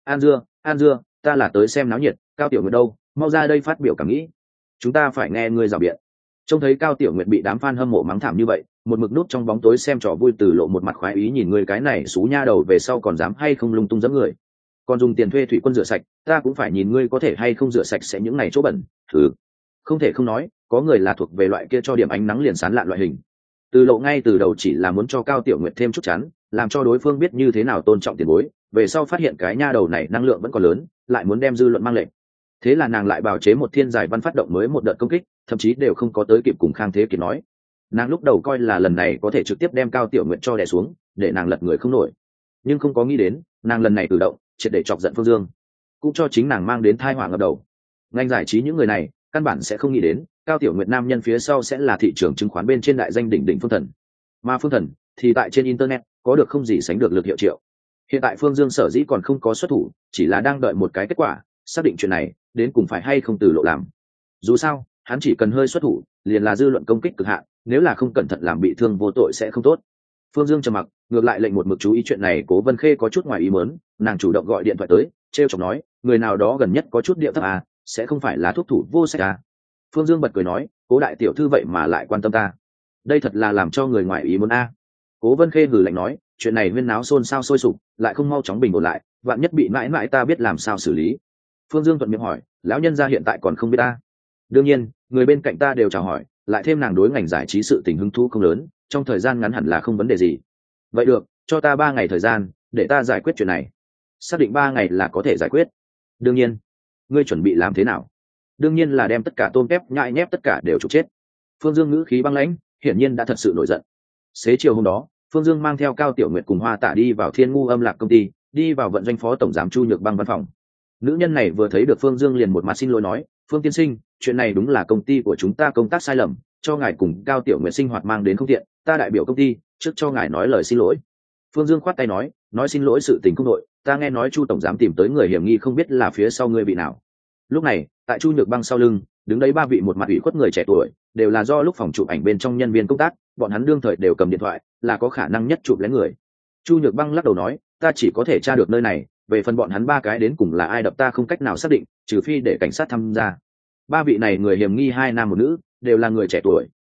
An Dưa, ta là tới xem náo nhiệt, Cao Tiểu Nguyệt đâu, mau ra đây phát biểu cảm nghĩ. Chúng ta phải nghe ngươi rào biện. Trông thấy Cao Tiểu Nguyệt bị đám fan hâm mộ mắng thảm như vậy, một mực nút trong bóng tối xem trò vui từ lộ một mặt khoái ý nhìn người cái này xú nha đầu về sau còn dám hay không lung tung giẫm người. Còn dùng tiền thuê thủy quân rửa sạch, ta cũng phải nhìn ngươi có thể hay không rửa sạch sẽ những này chỗ bẩn. Không thể không nói, có người là thuộc về loại kia cho điểm ánh nắng liền sán lạn loại hình. Từ lộ ngay từ đầu chỉ là muốn cho Cao Tiểu Nguyệt thêm chút chắn, làm cho đối phương biết như thế nào tôn trọng tiền bối, về sau phát hiện cái nha đầu này năng lượng vẫn còn lớn, lại muốn đem dư luận mang lệnh. Thế là nàng lại bào chế một thiên giải văn phát động mới một đợt công kích, thậm chí đều không có tới kịp cùng Khang Thế Kiệt nói. Nàng lúc đầu coi là lần này có thể trực tiếp đem Cao Tiểu Nguyệt cho đè xuống, để nàng lật người không nổi. Nhưng không có nghĩ đến, nàng lần này cử động, triệt để chọc giận Phương Dương, cũng cho chính nàng mang đến tai họa ngập đầu. Ngành giải trí những người này, căn bản sẽ không nghĩ đến, Cao Tiểu Nguyệt nam nhân phía sau sẽ là thị trường chứng khoán bên trên đại danh đỉnh đỉnh Phương Thần. Mà Phương Thần thì tại trên internet có được không gì sánh được lực hiệu triệu. Hiện tại Phương Dương sở dĩ còn không có xuất thủ, chỉ là đang đợi một cái kết quả, xác định chuyện này đến cùng phải hay không từ lộ làm. Dù sao, hắn chỉ cần hơi xuất thủ, liền là dư luận công kích cực hạn, nếu là không cẩn thận làm bị thương vô tội sẽ không tốt. Phương Dương trầm mặc, ngược lại lệnh một mực chú ý chuyện này Cố Vân Khê có chút ngoài ý muốn, nàng chủ động gọi điện thoại tới, trêu chọc nói, người nào đó gần nhất có chút điệu thấp à, sẽ không phải là thuốc thủ vô sách à. Phương Dương bật cười nói, Cố đại tiểu thư vậy mà lại quan tâm ta, đây thật là làm cho người ngoài ý muốn a. Cố Vân Khê hừ lạnh nói, chuyện này huyên náo xôn xao sôi sục, lại không mau chóng bình ổn lại, vạn nhất bị mãi mãi ta biết làm sao xử lý. Phương Dương thuận miệng hỏi, lão nhân gia hiện tại còn không biết ta? Đương nhiên, người bên cạnh ta đều chào hỏi, lại thêm nàng đối ngành giải trí sự tình hứng thú không lớn, trong thời gian ngắn hẳn là không vấn đề gì. Vậy được, cho ta 3 ngày thời gian, để ta giải quyết chuyện này. Xác định 3 ngày là có thể giải quyết. Đương nhiên. Ngươi chuẩn bị làm thế nào? Đương nhiên là đem tất cả tôm tép nhại nhép tất cả đều trục chết. Phương Dương ngữ khí băng lãnh, hiển nhiên đã thật sự nổi giận. Xế chiều hôm đó, Phương Dương mang theo Cao Tiểu Nguyệt cùng Hoa Tạ đi vào Thiên Ngu Âm Lạc công ty, đi vào vận doanh phó tổng giám Chu Nhược Băng văn phòng. Nữ nhân này vừa thấy được Phương Dương liền một mặt xin lỗi nói, Phương tiên sinh, chuyện này đúng là công ty của chúng ta công tác sai lầm, cho ngài cùng Cao Tiểu Nguyệt sinh hoạt mang đến không tiện, ta đại biểu công ty trước cho ngài nói lời xin lỗi. Phương Dương khoát tay nói xin lỗi sự tình không đội, ta nghe nói Chu tổng giám tìm tới người hiểm nghi không biết là phía sau ngươi bị nào. Lúc này, tại Chu Nhược Băng sau lưng, đứng đấy 3 vị một mặt ủy khuất người trẻ tuổi, đều là do lúc phòng chụp ảnh bên trong nhân viên công tác, bọn hắn đương thời đều cầm điện thoại, là có khả năng nhất chụp lén người. Chu Nhược Băng lắc đầu nói, ta chỉ có thể tra được nơi này, về phần bọn hắn 3 cái đến cùng là ai đập ta không cách nào xác định, trừ phi để cảnh sát tham gia. 3 vị này người hiểm nghi 2 nam 1 nữ, đều là người trẻ tuổi,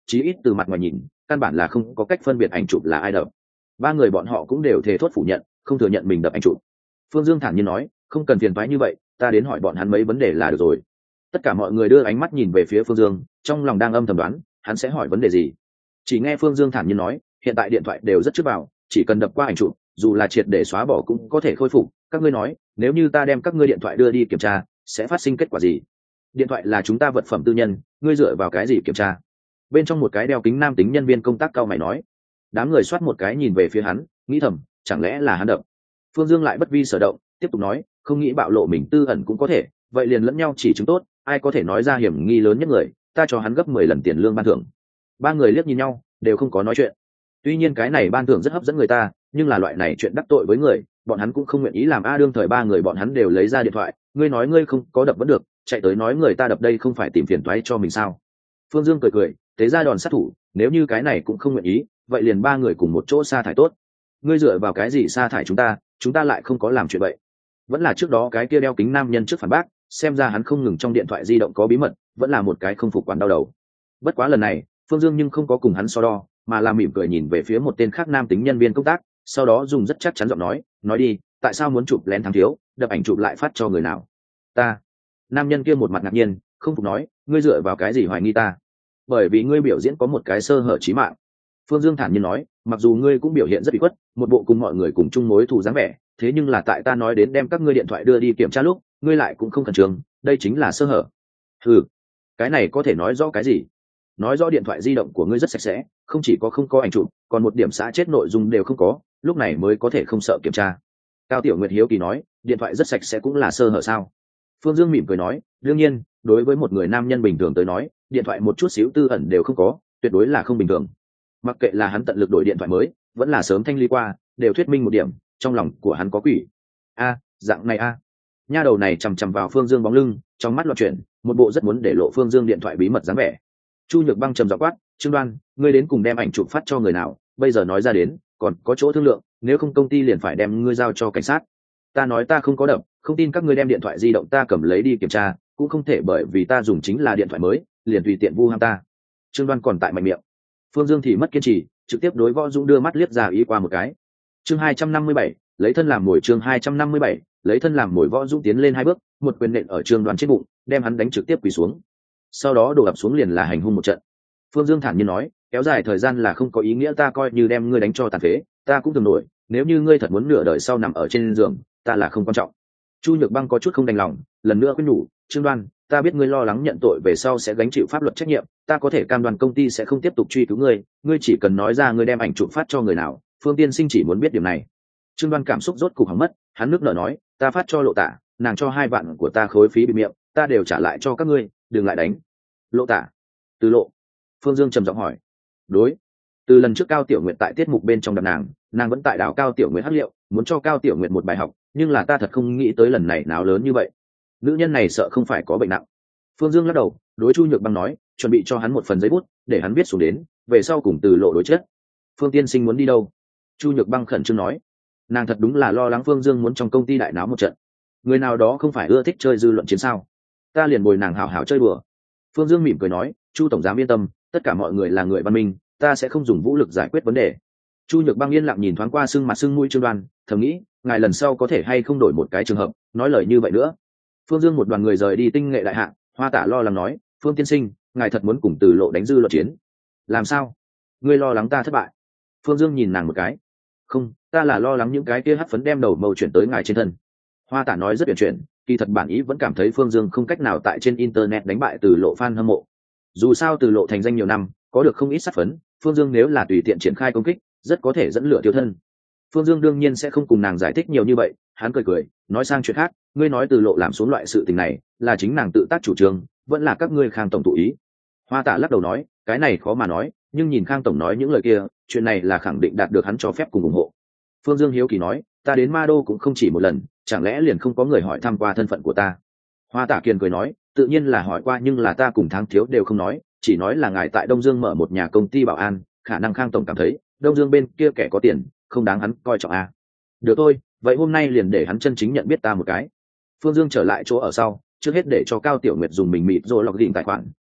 chí ít từ mặt ngoài nhìn căn bản là không có cách phân biệt ảnh chụp là ai đập. Ba người bọn họ cũng đều thề thốt phủ nhận, không thừa nhận mình đập ảnh chụp. Phương Dương thản nhiên nói, không cần phiền toái như vậy, ta đến hỏi bọn hắn mấy vấn đề là được rồi. Tất cả mọi người đưa ánh mắt nhìn về phía Phương Dương, trong lòng đang âm thầm đoán hắn sẽ hỏi vấn đề gì. Chỉ nghe Phương Dương thản nhiên nói, hiện tại điện thoại đều rất trước vào, chỉ cần đập qua ảnh chụp, dù là triệt để xóa bỏ cũng có thể khôi phục. Các ngươi nói, nếu như ta đem các ngươi điện thoại đưa đi kiểm tra, sẽ phát sinh kết quả gì? Điện thoại là chúng ta vật phẩm tư nhân, ngươi dựa vào cái gì kiểm tra? Bên trong một cái đeo kính nam tính nhân viên công tác cao mày nói. Đám người soát một cái nhìn về phía hắn, nghĩ thầm, chẳng lẽ là hắn đập? Phương Dương lại bất vi sở động, tiếp tục nói, không nghĩ bạo lộ mình tư ẩn cũng có thể, vậy liền lẫn nhau chỉ chứng tốt, ai có thể nói ra hiểm nghi lớn nhất người, ta cho hắn gấp 10 lần tiền lương ban thưởng. Ba người liếc nhìn nhau, đều không có nói chuyện. Tuy nhiên cái này ban thưởng rất hấp dẫn người ta, nhưng là loại này chuyện đắc tội với người, bọn hắn cũng không nguyện ý làm. Đương thời ba người bọn hắn đều lấy ra điện thoại, ngươi nói ngươi không có đập vẫn được, chạy tới nói người ta đập đây không phải tìm phiền toái cho mình sao? Phương Dương cười cười, thế ra đòn sát thủ, nếu như cái này cũng không nguyện ý, vậy liền ba người cùng một chỗ sa thải tốt. Ngươi dựa vào cái gì sa thải chúng ta lại không có làm chuyện vậy. Vẫn là trước đó cái kia đeo kính nam nhân trước phản bác, xem ra hắn không ngừng trong điện thoại di động có bí mật, vẫn là một cái không phục quản đau đầu. Bất quá lần này Phương Dương nhưng không có cùng hắn so đo, mà là mỉm cười nhìn về phía một tên khác nam tính nhân viên công tác, sau đó dùng rất chắc chắn giọng nói đi, tại sao muốn chụp lén thắng thiếu, đập ảnh chụp lại phát cho người nào? Ta. Nam nhân kia một mặt ngạc nhiên, không phục nói, ngươi dựa vào cái gì hoài nghi ta? Bởi vì ngươi biểu diễn có một cái sơ hở chí mạng. Phương Dương thản nhiên nói, mặc dù ngươi cũng biểu hiện rất bị khuất, một bộ cùng mọi người cùng chung mối thù dáng vẻ, thế nhưng là tại ta nói đến đem các ngươi điện thoại đưa đi kiểm tra lúc, ngươi lại cũng không khẩn trương, đây chính là sơ hở. Ừ, cái này có thể nói rõ cái gì? Nói rõ điện thoại di động của ngươi rất sạch sẽ, không chỉ có không có ảnh chụp, còn một điểm xã chết nội dung đều không có, lúc này mới có thể không sợ kiểm tra. Cao Tiểu Nguyệt hiếu kỳ nói, điện thoại rất sạch sẽ cũng là sơ hở sao? Phương Dương mỉm cười nói, đương nhiên, đối với một người nam nhân bình thường tới nói, điện thoại một chút xíu tư ẩn đều không có, tuyệt đối là không bình thường. Mặc kệ là hắn tận lực đổi điện thoại mới, vẫn là sớm thanh lý qua, đều thuyết minh một điểm, trong lòng của hắn có quỷ. Dạng này nha đầu này chằm chằm vào Phương Dương bóng lưng, trong mắt loạn chuyển, một bộ rất muốn để lộ Phương Dương điện thoại bí mật dáng vẻ. Chu Nhược Băng trầm giọng quát, Trương Đoan, ngươi đến cùng đem ảnh chụp phát cho người nào, bây giờ nói ra đến, còn có chỗ thương lượng, nếu không công ty liền phải đem ngươi giao cho cảnh sát. Ta nói ta không có đập, không tin các ngươi đem điện thoại di động ta cầm lấy đi kiểm tra, cũng không thể bởi vì ta dùng chính là điện thoại mới, liền tùy tiện vu ham ta. Trương Đoan còn tại mạnh miệng. Phương Dương thì mất kiên trì, trực tiếp đối Võ Dũng đưa mắt liếc ra ý qua một cái. Chương 257, lấy thân làm mồi. Chương 257, lấy thân làm mồi. Võ Dũng tiến lên 2 bước, một quyền nện ở Trương Đoan trên bụng, đem hắn đánh trực tiếp quỳ xuống. Sau đó đổ ập xuống liền là hành hung một trận. Phương Dương thản nhiên nói, kéo dài thời gian là không có ý nghĩa, ta coi như đem ngươi đánh cho tàn phế, ta cũng thường nổi, nếu như ngươi thật muốn nửa đời sau nằm ở trên giường, ta là không quan trọng. Chu Nhược Băng có chút không đành lòng, lần nữa khuyên nhủ, Trương Đoan, ta biết ngươi lo lắng nhận tội về sau sẽ gánh chịu pháp luật trách nhiệm, ta có thể cam đoan công ty sẽ không tiếp tục truy cứu ngươi, ngươi chỉ cần nói ra ngươi đem ảnh chụp phát cho người nào, Phương tiên sinh chỉ muốn biết điểm này. Trương Đoan cảm xúc rốt cục hỏng mất, hắn nước nở nói, ta phát cho Lộ Tả, nàng cho 2 vạn của ta khối phí bị miệng, ta đều trả lại cho các ngươi, đừng lại đánh. Lộ Tả? Từ Lộ? Phương Dương trầm giọng hỏi. Đối. Từ lần trước Cao Tiểu Nguyệt tại tiết mục bên trong đập nàng vẫn tại đảo Cao Tiểu Nguyệt hắc liệu, muốn cho Cao Tiểu Nguyệt một bài học, nhưng là ta thật không nghĩ tới lần này náo lớn như vậy. Nữ nhân này sợ không phải có bệnh nặng. Phương Dương lắc đầu, đối Chu Nhược Băng nói, chuẩn bị cho hắn một phần giấy bút, để hắn viết xuống đến, về sau cùng Từ Lộ đối chất. Phương tiên sinh muốn đi đâu? Chu Nhược Băng khẩn trương nói. Nàng thật đúng là lo lắng Phương Dương muốn trong công ty đại náo một trận. Người nào đó không phải ưa thích chơi dư luận chiến sao? Ta liền bồi nàng hảo hảo chơi đùa. Phương Dương mỉm cười nói, Chu tổng giám yên tâm, tất cả mọi người là người văn minh, ta sẽ không dùng vũ lực giải quyết vấn đề. Chu Nhược Băng yên lặng nhìn thoáng qua sưng mặt sưng mũi Trương Đoan, thầm nghĩ, ngài lần sau có thể hay không đổi một cái trường hợp, nói lời như vậy nữa. Phương Dương một đoàn người rời đi tinh nghệ đại hạng, Hoa Tả lo lắng nói, Phương tiên sinh, ngài thật muốn cùng Từ Lộ đánh dư luận chiến? Làm sao? Ngươi lo lắng ta thất bại? Phương Dương nhìn nàng một cái. Không, ta là lo lắng những cái kia hất phấn đem đầu mâu chuyển tới ngài trên thân. Hoa Tả nói rất uyển chuyển, kỳ thật bản ý vẫn cảm thấy Phương Dương không cách nào tại trên internet đánh bại Từ Lộ fan hâm mộ. Dù sao Từ Lộ thành danh nhiều năm, có được không ít sát phấn, Phương Dương nếu là tùy tiện triển khai công kích, rất có thể dẫn lửa tiêu thân. Phương Dương đương nhiên sẽ không cùng nàng giải thích nhiều như vậy, hắn cười cười, nói sang chuyện khác, ngươi nói Từ Lộ làm xuống loại sự tình này, là chính nàng tự tác chủ trương, vẫn là các ngươi Khang tổng tụ ý? Hoa Tả lắc đầu nói, cái này khó mà nói, nhưng nhìn Khang tổng nói những lời kia, chuyện này là khẳng định đạt được hắn cho phép cùng ủng hộ. Phương Dương hiếu kỳ nói, ta đến Ma Đô cũng không chỉ một lần, chẳng lẽ liền không có người hỏi thăm qua thân phận của ta? Hoa Tả kiền cười nói, tự nhiên là hỏi qua, nhưng là ta cùng Tháng Thiếu đều không nói, chỉ nói là ngài tại Đông Dương mở một nhà công ty bảo an, khả năng Khang tổng cảm thấy Đông Dương bên kia kẻ có tiền, không đáng hắn coi trọng à. Được thôi, vậy hôm nay liền để hắn chân chính nhận biết ta một cái. Phương Dương trở lại chỗ ở sau, trước hết để cho Cao Tiểu Nguyệt dùng mình mịt rồi lọc đỉnh tài khoản,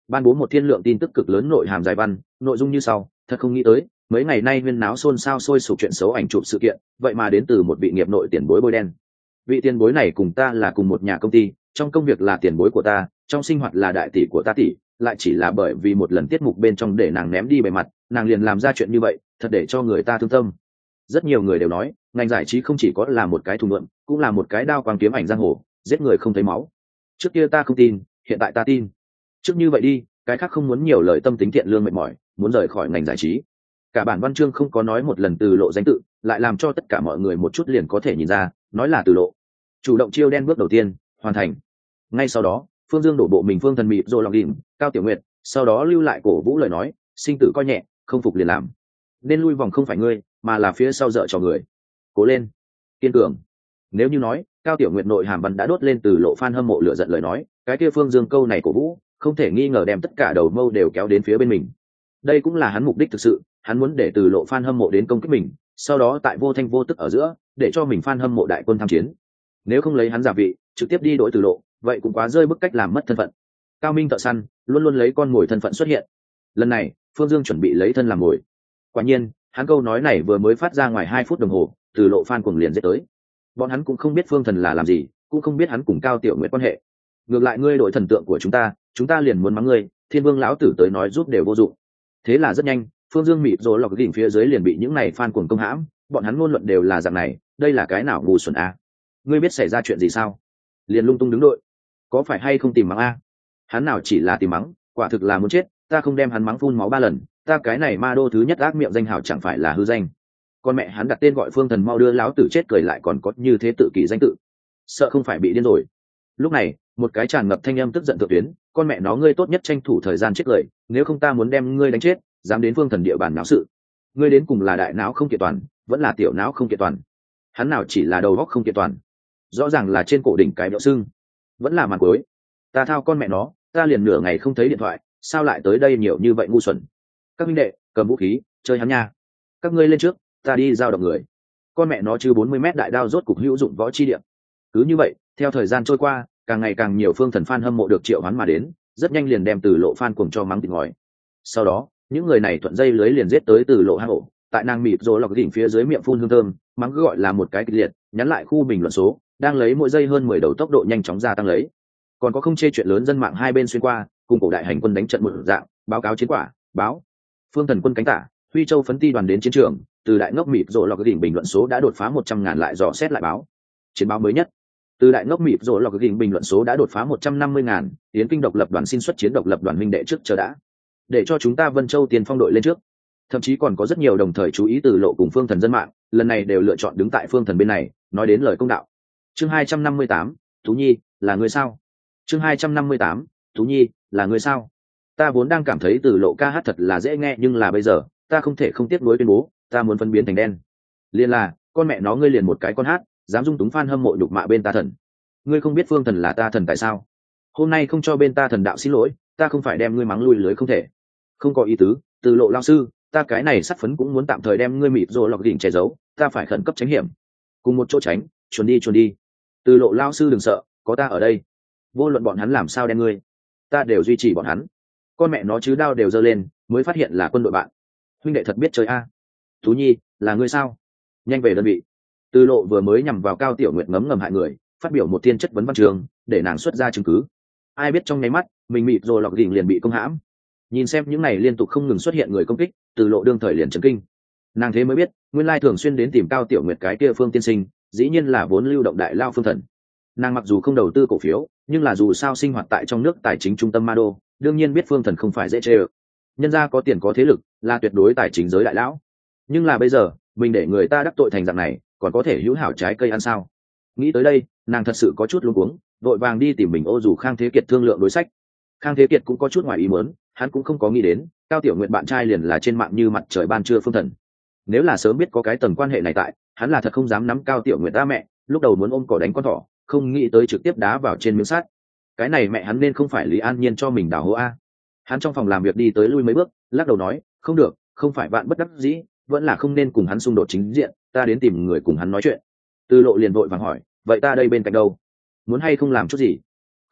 ban bố một thiên lượng tin tức cực lớn nội hàm dài văn, nội dung như sau: thật không nghĩ tới, mấy ngày nay huyên náo xôn xao sôi sục chuyện xấu ảnh chụp sự kiện, vậy mà đến từ một vị nghiệp nội tiền bối bôi đen. Vị tiền bối này cùng ta là cùng một nhà công ty, trong công việc là tiền bối của ta, trong sinh hoạt là đại tỷ của ta tỷ, lại chỉ là bởi vì một lần tiết mục bên trong để nàng ném đi bề mặt, nàng liền làm ra chuyện như vậy, thật để cho người ta thương tâm. Rất nhiều người đều nói, ngành giải trí không chỉ có là một cái thùng luận, cũng là một cái đao quang kiếm ảnh giang hồ, giết người không thấy máu. Trước kia ta không tin, hiện tại ta tin. Trước như vậy đi, cái khác không muốn nhiều lời, tâm tính thiện lương mệt mỏi, muốn rời khỏi ngành giải trí. Cả bản văn chương không có nói một lần Từ Lộ danh tự, lại làm cho tất cả mọi người một chút liền có thể nhìn ra, nói là Từ Lộ. Chủ động chiêu đen bước đầu tiên hoàn thành. Ngay sau đó, Phương Dương đổ bộ mình Phương Thần mịt rồi lọc đỉnh, Cao Tiểu Nguyệt, sau đó lưu lại cổ vũ lời nói, sinh tử coi nhẹ, không phục liền làm. Nên lui vòng không phải ngươi, mà là phía sau dợ cho người. Cố lên, kiên cường. Nếu như nói, Cao Tiểu Nguyệt nội hàm văn đã đốt lên Từ Lộ fan hâm mộ lửa giận lời nói, cái kia Phương Dương câu này cổ vũ, không thể nghi ngờ đem tất cả đầu mâu đều kéo đến phía bên mình. Đây cũng là hắn mục đích thực sự, hắn muốn để Từ Lộ fan hâm mộ đến công kích mình, sau đó tại vô thanh vô tức ở giữa, để cho mình fan hâm mộ đại quân tham chiến. Nếu không lấy hắn giả vị, trực tiếp đi đổi Từ Lộ, vậy cũng quá rơi bức cách làm mất thân phận. Cao Minh thợ săn luôn luôn lấy con mồi thân phận xuất hiện. Lần này, Phương Dương chuẩn bị lấy thân làm mồi. Quả nhiên, hắn câu nói này vừa mới phát ra ngoài 2 phút đồng hồ, Từ Lộ fan cuồng liền giết tới. Bọn hắn cũng không biết Phương Thần là làm gì, cũng không biết hắn cùng Cao Tiểu Nguyệt quan hệ. Ngược lại ngươi đổi thần tượng của chúng ta liền muốn mắng ngươi, Thiên Vương lão tử tới nói giúp đều vô dụng. Thế là rất nhanh, Phương Dương mịt rồi lọc đỉnh phía dưới liền bị những này fan cuồng công hãm, bọn hắn ngôn luận đều là dạng này, đây là cái nào ngu xuẩn a? Ngươi biết xảy ra chuyện gì sao? Liền lung tung đứng đội, có phải hay không tìm mắng a? Hắn nào chỉ là tìm mắng, quả thực là muốn chết, ta không đem hắn mắng phun máu 3 lần, ta cái này ma đô thứ nhất ác miệng danh hào chẳng phải là hư danh. Con mẹ hắn đặt tên gọi Phương Thần mau đưa lão tử chết cười lại còn có như thế tự kỷ danh tự, sợ không phải bị điên rồi. Lúc này, một cái tràn ngập thanh âm tức giận thượng tuyến, con mẹ nó ngươi tốt nhất tranh thủ thời gian chết lời, nếu không ta muốn đem ngươi đánh chết, dám đến Phương Thần địa bàn náo sự. Ngươi đến cùng là đại não không kiện toàn, vẫn là tiểu não không kiện toàn? Hắn nào chỉ là đầu óc không kiện toàn, rõ ràng là trên cổ đỉnh cái đỡ sưng, vẫn là màn cuối. Ta thao con mẹ nó, ta liền nửa ngày không thấy điện thoại, sao lại tới đây nhiều như vậy ngu xuẩn. Các minh đệ, cầm vũ khí, chơi hắn nha. Các ngươi lên trước, ta đi giao động người. Con mẹ nó chứ 40 mét đại đao rốt cục hữu dụng võ chi địa. Cứ như vậy, theo thời gian trôi qua, càng ngày càng nhiều Phương Thần fan hâm mộ được triệu hoán mà đến, rất nhanh liền đem Từ Lộ fan cuồng cho mắng tịt ngòi. Sau đó, những người này thuận dây lưới liền giết tới Từ Lộ hang ổ, tại nàng mịt rồi lọc đỉnh phía dưới miệng phun hương thơm, mắng cứ gọi là một cái kịch liệt, nhắn lại khu bình luận số, đang lấy mỗi giây hơn 10 đầu tốc độ nhanh chóng gia tăng lấy. Còn có không chê chuyện lớn dân mạng hai bên xuyên qua, cùng cổ đại hành quân đánh trận một dạng, báo cáo chiến quả, báo. Phương Thần quân cánh tả, Huy Châu phấn ti đoàn đến chiến trường, từ đại ngốc mịt rồi lọc đỉnh bình luận số đã đột phá 100.000 lại dò xét lại báo. Chiến báo mới nhất. Từ đại ngốc mịt rồi lọc đỉnh bình luận số đã đột phá 150.000, Yến Kinh độc lập đoàn xin xuất chiến độc lập đoàn minh đệ trước chờ đã. Để cho chúng ta Vân Châu tiền phong đội lên trước. Thậm chí còn có rất nhiều đồng thời chú ý Từ Lộ cùng Phương Thần dân mạng, lần này đều lựa chọn đứng tại Phương Thần bên này, nói đến lời công đạo. Chương 258, Tú Nhi, là người sao? Chương 258, Tú Nhi, là người sao? Ta vốn đang cảm thấy Từ Lộ ca hát thật là dễ nghe, nhưng là bây giờ, ta không thể không tiếc nuối tuyên bố, ta muốn phân biến thành đen. Liên là, con mẹ nó ngươi liền một cái con hát, dám dung túng fan hâm mộ nhục mạ bên ta thần. Ngươi không biết Phương Thần là ta thần tại sao? Hôm nay không cho bên ta thần đạo xin lỗi, ta không phải đem ngươi mắng lui lưới không thể. Không có ý tứ, Từ Lộ lão sư, ta cái này sắt phấn cũng muốn tạm thời đem ngươi mịt rồi lọc đỉnh che giấu, ta phải khẩn cấp tránh hiểm. Cùng một chỗ tránh, chuồn đi. Từ Lộ lão sư đừng sợ, có ta ở đây. Vô luận bọn hắn làm sao đen ngươi, ta đều duy trì bọn hắn. Con mẹ nó chứ đao đều giơ lên, mới phát hiện là quân đội bạn. Huynh đệ thật biết chơi a. Tú Nhi, là ngươi sao? Nhanh về đơn vị. Từ Lộ vừa mới nhằm vào Cao Tiểu Nguyệt ngấm ngầm hại người, phát biểu một thiên chất vấn văn trường, để nàng xuất ra chứng cứ. Ai biết trong nháy mắt, mình mịt rồi lọc đỉnh liền bị công hãm. Nhìn xem những này liên tục không ngừng xuất hiện người công kích, Từ Lộ đương thời liền chấn kinh. Nàng thế mới biết, nguyên lai thường xuyên đến tìm Cao Tiểu Nguyệt cái kia Phương tiên sinh, dĩ nhiên là vốn lưu động đại lao Phương Thần. Nàng mặc dù không đầu tư cổ phiếu, nhưng là dù sao sinh hoạt tại trong nước tài chính trung tâm ma đô, đương nhiên biết Phương Thần không phải dễ chơi ơ. Nhân gia có tiền có thế lực, là tuyệt đối tài chính giới đại lão. Nhưng là bây giờ, mình để người ta đắc tội thành dạng này, còn có thể hữu hảo trái cây ăn sao? Nghĩ tới đây, nàng thật sự có chút luống cuống, vội vàng đi tìm mình ô dù Khang Thế Kiệt thương lượng đối sách. Khang Thế Kiệt cũng có chút ngoài ý muốn, hắn cũng không có nghĩ đến, Cao Tiểu Nguyệt bạn trai liền là trên mạng như mặt trời ban trưa Phương Thần. Nếu là sớm biết có cái tầng quan hệ này tại, hắn là thật không dám nắm Cao Tiểu Nguyệt ta mẹ, lúc đầu muốn ôm cỏ đánh con thỏ, không nghĩ tới trực tiếp đá vào trên miếng sắt. Cái này mẹ hắn nên không phải Lý An Nhiên cho mình đào hố a. Hắn trong phòng làm việc đi tới lui mấy bước, lắc đầu nói, không được, không phải bạn bất đắc dĩ, vẫn là không nên cùng hắn xung đột chính diện, ta đến tìm người cùng hắn nói chuyện. Từ Lộ liền vội vàng hỏi, vậy ta đây bên cạnh đâu? Muốn hay không làm chút gì? Không đội,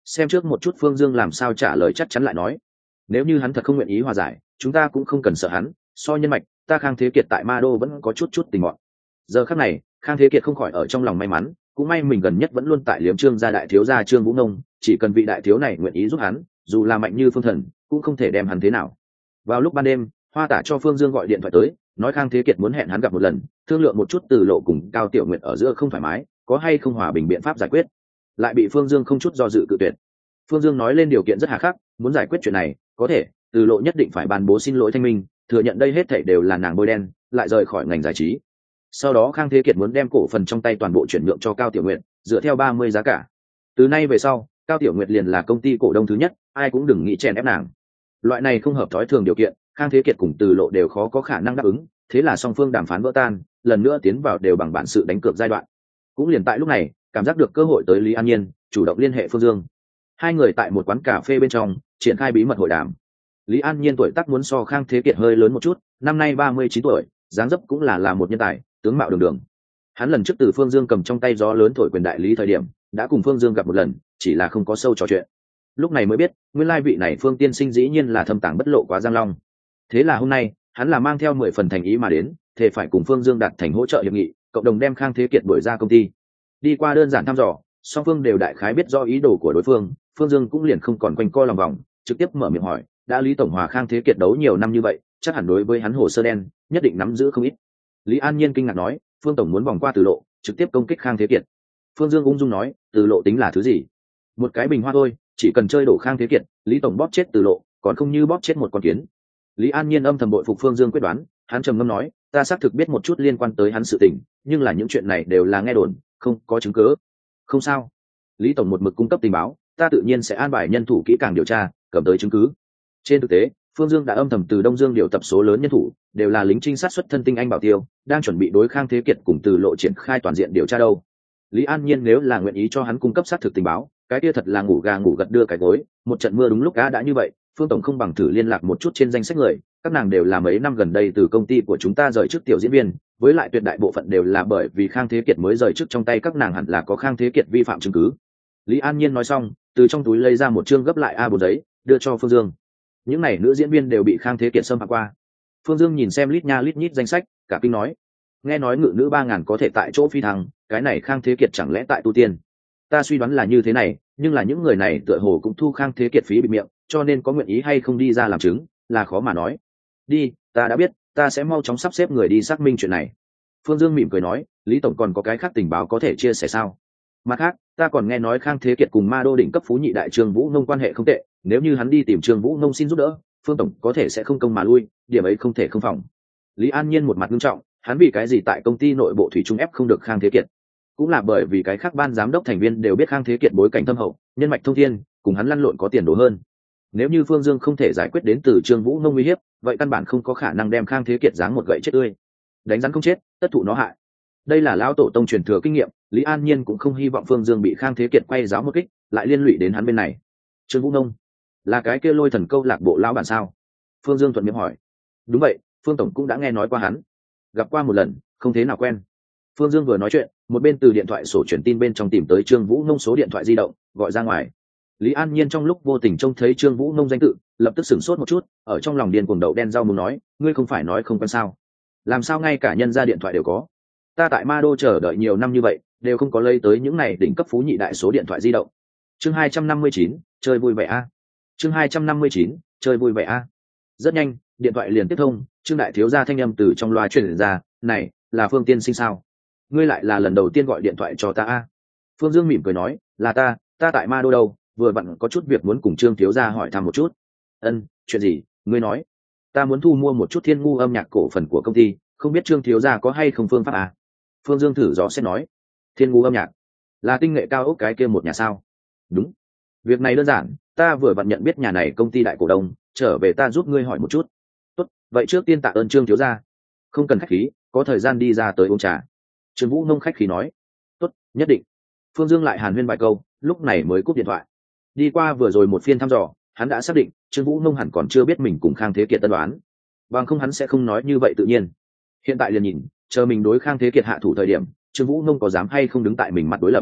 xem trước một chút Phương Dương làm sao trả lời chắc chắn lại nói, nếu như hắn thật không nguyện ý hòa giải, chúng ta cũng không cần sợ hắn, so nhân mạch, ta Khang Thế Kiệt tại Ma Đô vẫn có chút tình mọn. Giờ khắc này, Khang Thế Kiệt không khỏi ở trong lòng may mắn, cũng may mình gần nhất vẫn luôn tại Liếm Trương gia đại thiếu gia Trương Vũ Nông, chỉ cần vị đại thiếu này nguyện ý giúp hắn, dù là mạnh như phương thần, cũng không thể đem hắn thế nào. Vào lúc ban đêm, Hoa Tả cho Phương Dương gọi điện thoại tới, nói Khang Thế Kiệt muốn hẹn hắn gặp một lần, thương lượng một chút Từ Lộ cùng Cao Tiểu Nguyệt ở giữa không thoải mái, có hay không hòa bình biện pháp giải quyết. Lại bị Phương Dương không chút do dự cự tuyệt. Phương Dương nói lên điều kiện rất hà khắc, muốn giải quyết chuyện này, có thể, Từ Lộ nhất định phải ban bố xin lỗi thanh minh, thừa nhận đây hết thảy đều là nàng bôi đen, lại rời khỏi ngành giải trí. Sau đó Khang Thế Kiệt muốn đem cổ phần trong tay toàn bộ chuyển nhượng cho Cao Tiểu Nguyệt, dựa theo 30 giá cả. Từ nay về sau, Cao Tiểu Nguyệt liền là công ty cổ đông thứ nhất, ai cũng đừng nghĩ chèn ép nàng. Loại này không hợp thói thường điều kiện, Khang Thế Kiệt cùng Từ Lộ đều khó có khả năng đáp ứng, thế là song phương đàm phán vỡ tan, lần nữa tiến vào đều bằng bản sự đánh cược giai đoạn. Cũng liền tại lúc này, cảm giác được cơ hội tới Lý An Nhiên, chủ động liên hệ Phương Dương. Hai người tại một quán cà phê bên trong triển khai bí mật hội đàm. Lý An Nhiên tuổi tác muốn so Khang Thế Kiệt hơi lớn một chút, năm nay 39 tuổi, dáng dấp cũng là một nhân tài, tướng mạo đường đường. Hắn lần trước từ Phương Dương cầm trong tay gió lớn thổi quyền đại lý thời điểm, đã cùng Phương Dương gặp một lần, chỉ là không có sâu trò chuyện. Lúc này mới biết, nguyên lai vị này Phương tiên sinh dĩ nhiên là thâm tàng bất lộ quá Giang Long. Thế là hôm nay, hắn là mang theo 10 phần thành ý mà đến, thể phải cùng Phương Dương đạt thành hỗ trợ hiệp nghị, cộng đồng đem Khang Thế Kiệt đuổi ra công ty. Đi qua đơn giản thăm dò, song phương đều đại khái biết rõ ý đồ của đối phương, Phương Dương cũng liền không còn quanh co lòng vòng, trực tiếp mở miệng hỏi, đã Lý tổng hòa Khang Thế Kiệt đấu nhiều năm như vậy, chắc hẳn đối với hắn hồ sơ đen nhất định nắm giữ không ít. Lý An Nhiên kinh ngạc nói, Phương tổng muốn vòng qua Từ Lộ, trực tiếp công kích Khang Thế Kiệt. Phương Dương ung dung nói, Từ Lộ tính là thứ gì? Một cái bình hoa thôi, chỉ cần chơi đổ Khang Thế Kiệt, Lý tổng bóp chết Từ Lộ, còn không như bóp chết một con kiến. Lý An Nhiên âm thầm bội phục Phương Dương quyết đoán, hắn trầm ngâm nói, ta xác thực biết một chút liên quan tới hắn sự tình, nhưng là những chuyện này đều là nghe đồn, không có chứng cứ. Không sao, Lý tổng một mực cung cấp tình báo, ta tự nhiên sẽ an bài nhân thủ kỹ càng điều tra, cầm tới chứng cứ. Trên thực tế, Phương Dương đã âm thầm từ Đông Dương điều tập số lớn nhân thủ, đều là lính trinh sát xuất thân tinh anh bảo tiêu, đang chuẩn bị đối Khang Thế Kiệt cùng Từ Lộ triển khai toàn diện điều tra đâu. Lý An Nhiên nếu là nguyện ý cho hắn cung cấp xác thực tình báo, cái kia thật là ngủ gà ngủ gật đưa cái gối, một trận mưa đúng lúc đã như vậy, Phương tổng không bằng thử liên lạc một chút trên danh sách người, các nàng đều là mấy năm gần đây từ công ty của chúng ta rời chức tiểu diễn viên, với lại tuyệt đại bộ phận đều là bởi vì Khang Thế Kiệt mới rời chức, trong tay các nàng hẳn là có Khang Thế Kiệt vi phạm chứng cứ. Lý An Nhiên nói xong, từ trong túi lấy ra một chương gấp lại A4 giấy, đưa cho Phương Dương. Những này nữ diễn viên đều bị Khang Thế Kiệt xâm phạm qua. Phương Dương nhìn xem lít nha lít nhít danh sách, cả kinh nói, nghe nói ngự nữ 3000 có thể tại chỗ phi thăng, cái này Khang Thế Kiệt chẳng lẽ tại tu tiên? Ta suy đoán là như thế này, nhưng là những người này tựa hồ cũng thu Khang Thế Kiệt phí bịt miệng, cho nên có nguyện ý hay không đi ra làm chứng là khó mà nói. Đi, ta đã biết, ta sẽ mau chóng sắp xếp người đi xác minh chuyện này. Phương Dương mỉm cười nói, Lý tổng còn có cái khác tình báo có thể chia sẻ sao? Mặt khác, ta còn nghe nói Khang Thế Kiệt cùng Ma Đô đỉnh cấp phú nhị đại Trương Vũ Nông quan hệ không tệ, nếu như hắn đi tìm Trương Vũ Nông xin giúp đỡ, Phương tổng có thể sẽ không công mà lui, điểm ấy không thể không phòng. Lý An Nhiên một mặt nghiêm trọng, hắn vì cái gì tại công ty nội bộ thủy chung ép không được Khang Thế Kiệt? Cũng là bởi vì cái khác ban giám đốc thành viên đều biết Khang Thế Kiệt bối cảnh thâm hậu, nhân mạch thông thiên, cùng hắn lăn lộn có tiền đồ hơn. Nếu như Phương Dương không thể giải quyết đến từ Trương Vũ Nông uy hiếp, vậy căn bản không có khả năng đem Khang Thế Kiệt giáng một gậy chết tươi. Đánh rắn không chết, tất thụ nó hại. Đây là lão tổ tông truyền thừa kinh nghiệm, Lý An Nhiên cũng không hy vọng Phương Dương bị Khang Thế Kiệt quay giáo một kích, lại liên lụy đến hắn bên này. Trương Vũ Nông là cái kia Lôi Thần câu lạc bộ lão bản sao? Phương Dương thuận miệng hỏi. Đúng vậy, Phương tổng cũng đã nghe nói qua hắn, gặp qua một lần, không thế nào quen. Phương Dương vừa nói chuyện, một bên từ điện thoại sổ truyền tin bên trong tìm tới Trương Vũ Nông số điện thoại di động, gọi ra ngoài. Lý An Nhiên trong lúc vô tình trông thấy Trương Vũ Nông danh tự, lập tức sửng sốt một chút, ở trong lòng điên cuồng đậu đen rau muống nói, ngươi không phải nói không quen sao? Làm sao ngay cả nhân ra điện thoại đều có? Ta tại Ma Đô chờ đợi nhiều năm như vậy, đều không có lấy tới những này đỉnh cấp phú nhị đại số điện thoại di động. Chương 259, chơi vui vẻ a. Chương 259, chơi vui vẻ a. Rất nhanh, điện thoại liền tiếp thông, Trương đại thiếu gia thanh âm từ trong loa truyền ra, "Này, là Phương tiên sinh sao? Ngươi lại là lần đầu tiên gọi điện thoại cho ta a?" Phương Dương mỉm cười nói, "Là ta tại Ma Đô đâu, vừa vặn có chút việc muốn cùng Trương thiếu gia hỏi thăm một chút." "Ân, chuyện gì? Ngươi nói." "Ta muốn thu mua một chút Thiên Ngu âm nhạc cổ phần của công ty, không biết Trương thiếu gia có hay không phương pháp à?" Phương Dương thử dò xét nói, Thiên Ngu âm nhạc là tinh nghệ cao ốc cái kia một nhà sao? Đúng, việc này đơn giản, ta vừa vặn nhận biết nhà này công ty đại cổ đông, trở về ta giúp ngươi hỏi một chút. Tốt, vậy trước tiên tạ ơn Trương thiếu gia. Không cần khách khí, có thời gian đi ra tới uống trà. Trương Vũ Nông khách khí nói. Tốt, nhất định. Phương Dương lại hàn huyên vài câu, lúc này mới cúp điện thoại. Đi qua vừa rồi một phiên thăm dò, hắn đã xác định Trương Vũ Nông hẳn còn chưa biết mình cùng Khang Thế Kiệt tân đoán, bằng không hắn sẽ không nói như vậy tự nhiên. Hiện tại liền nhìn, chờ mình đối Khang Thế Kiệt hạ thủ thời điểm, Trương Vũ Nông có dám hay không đứng tại mình mặt đối lập.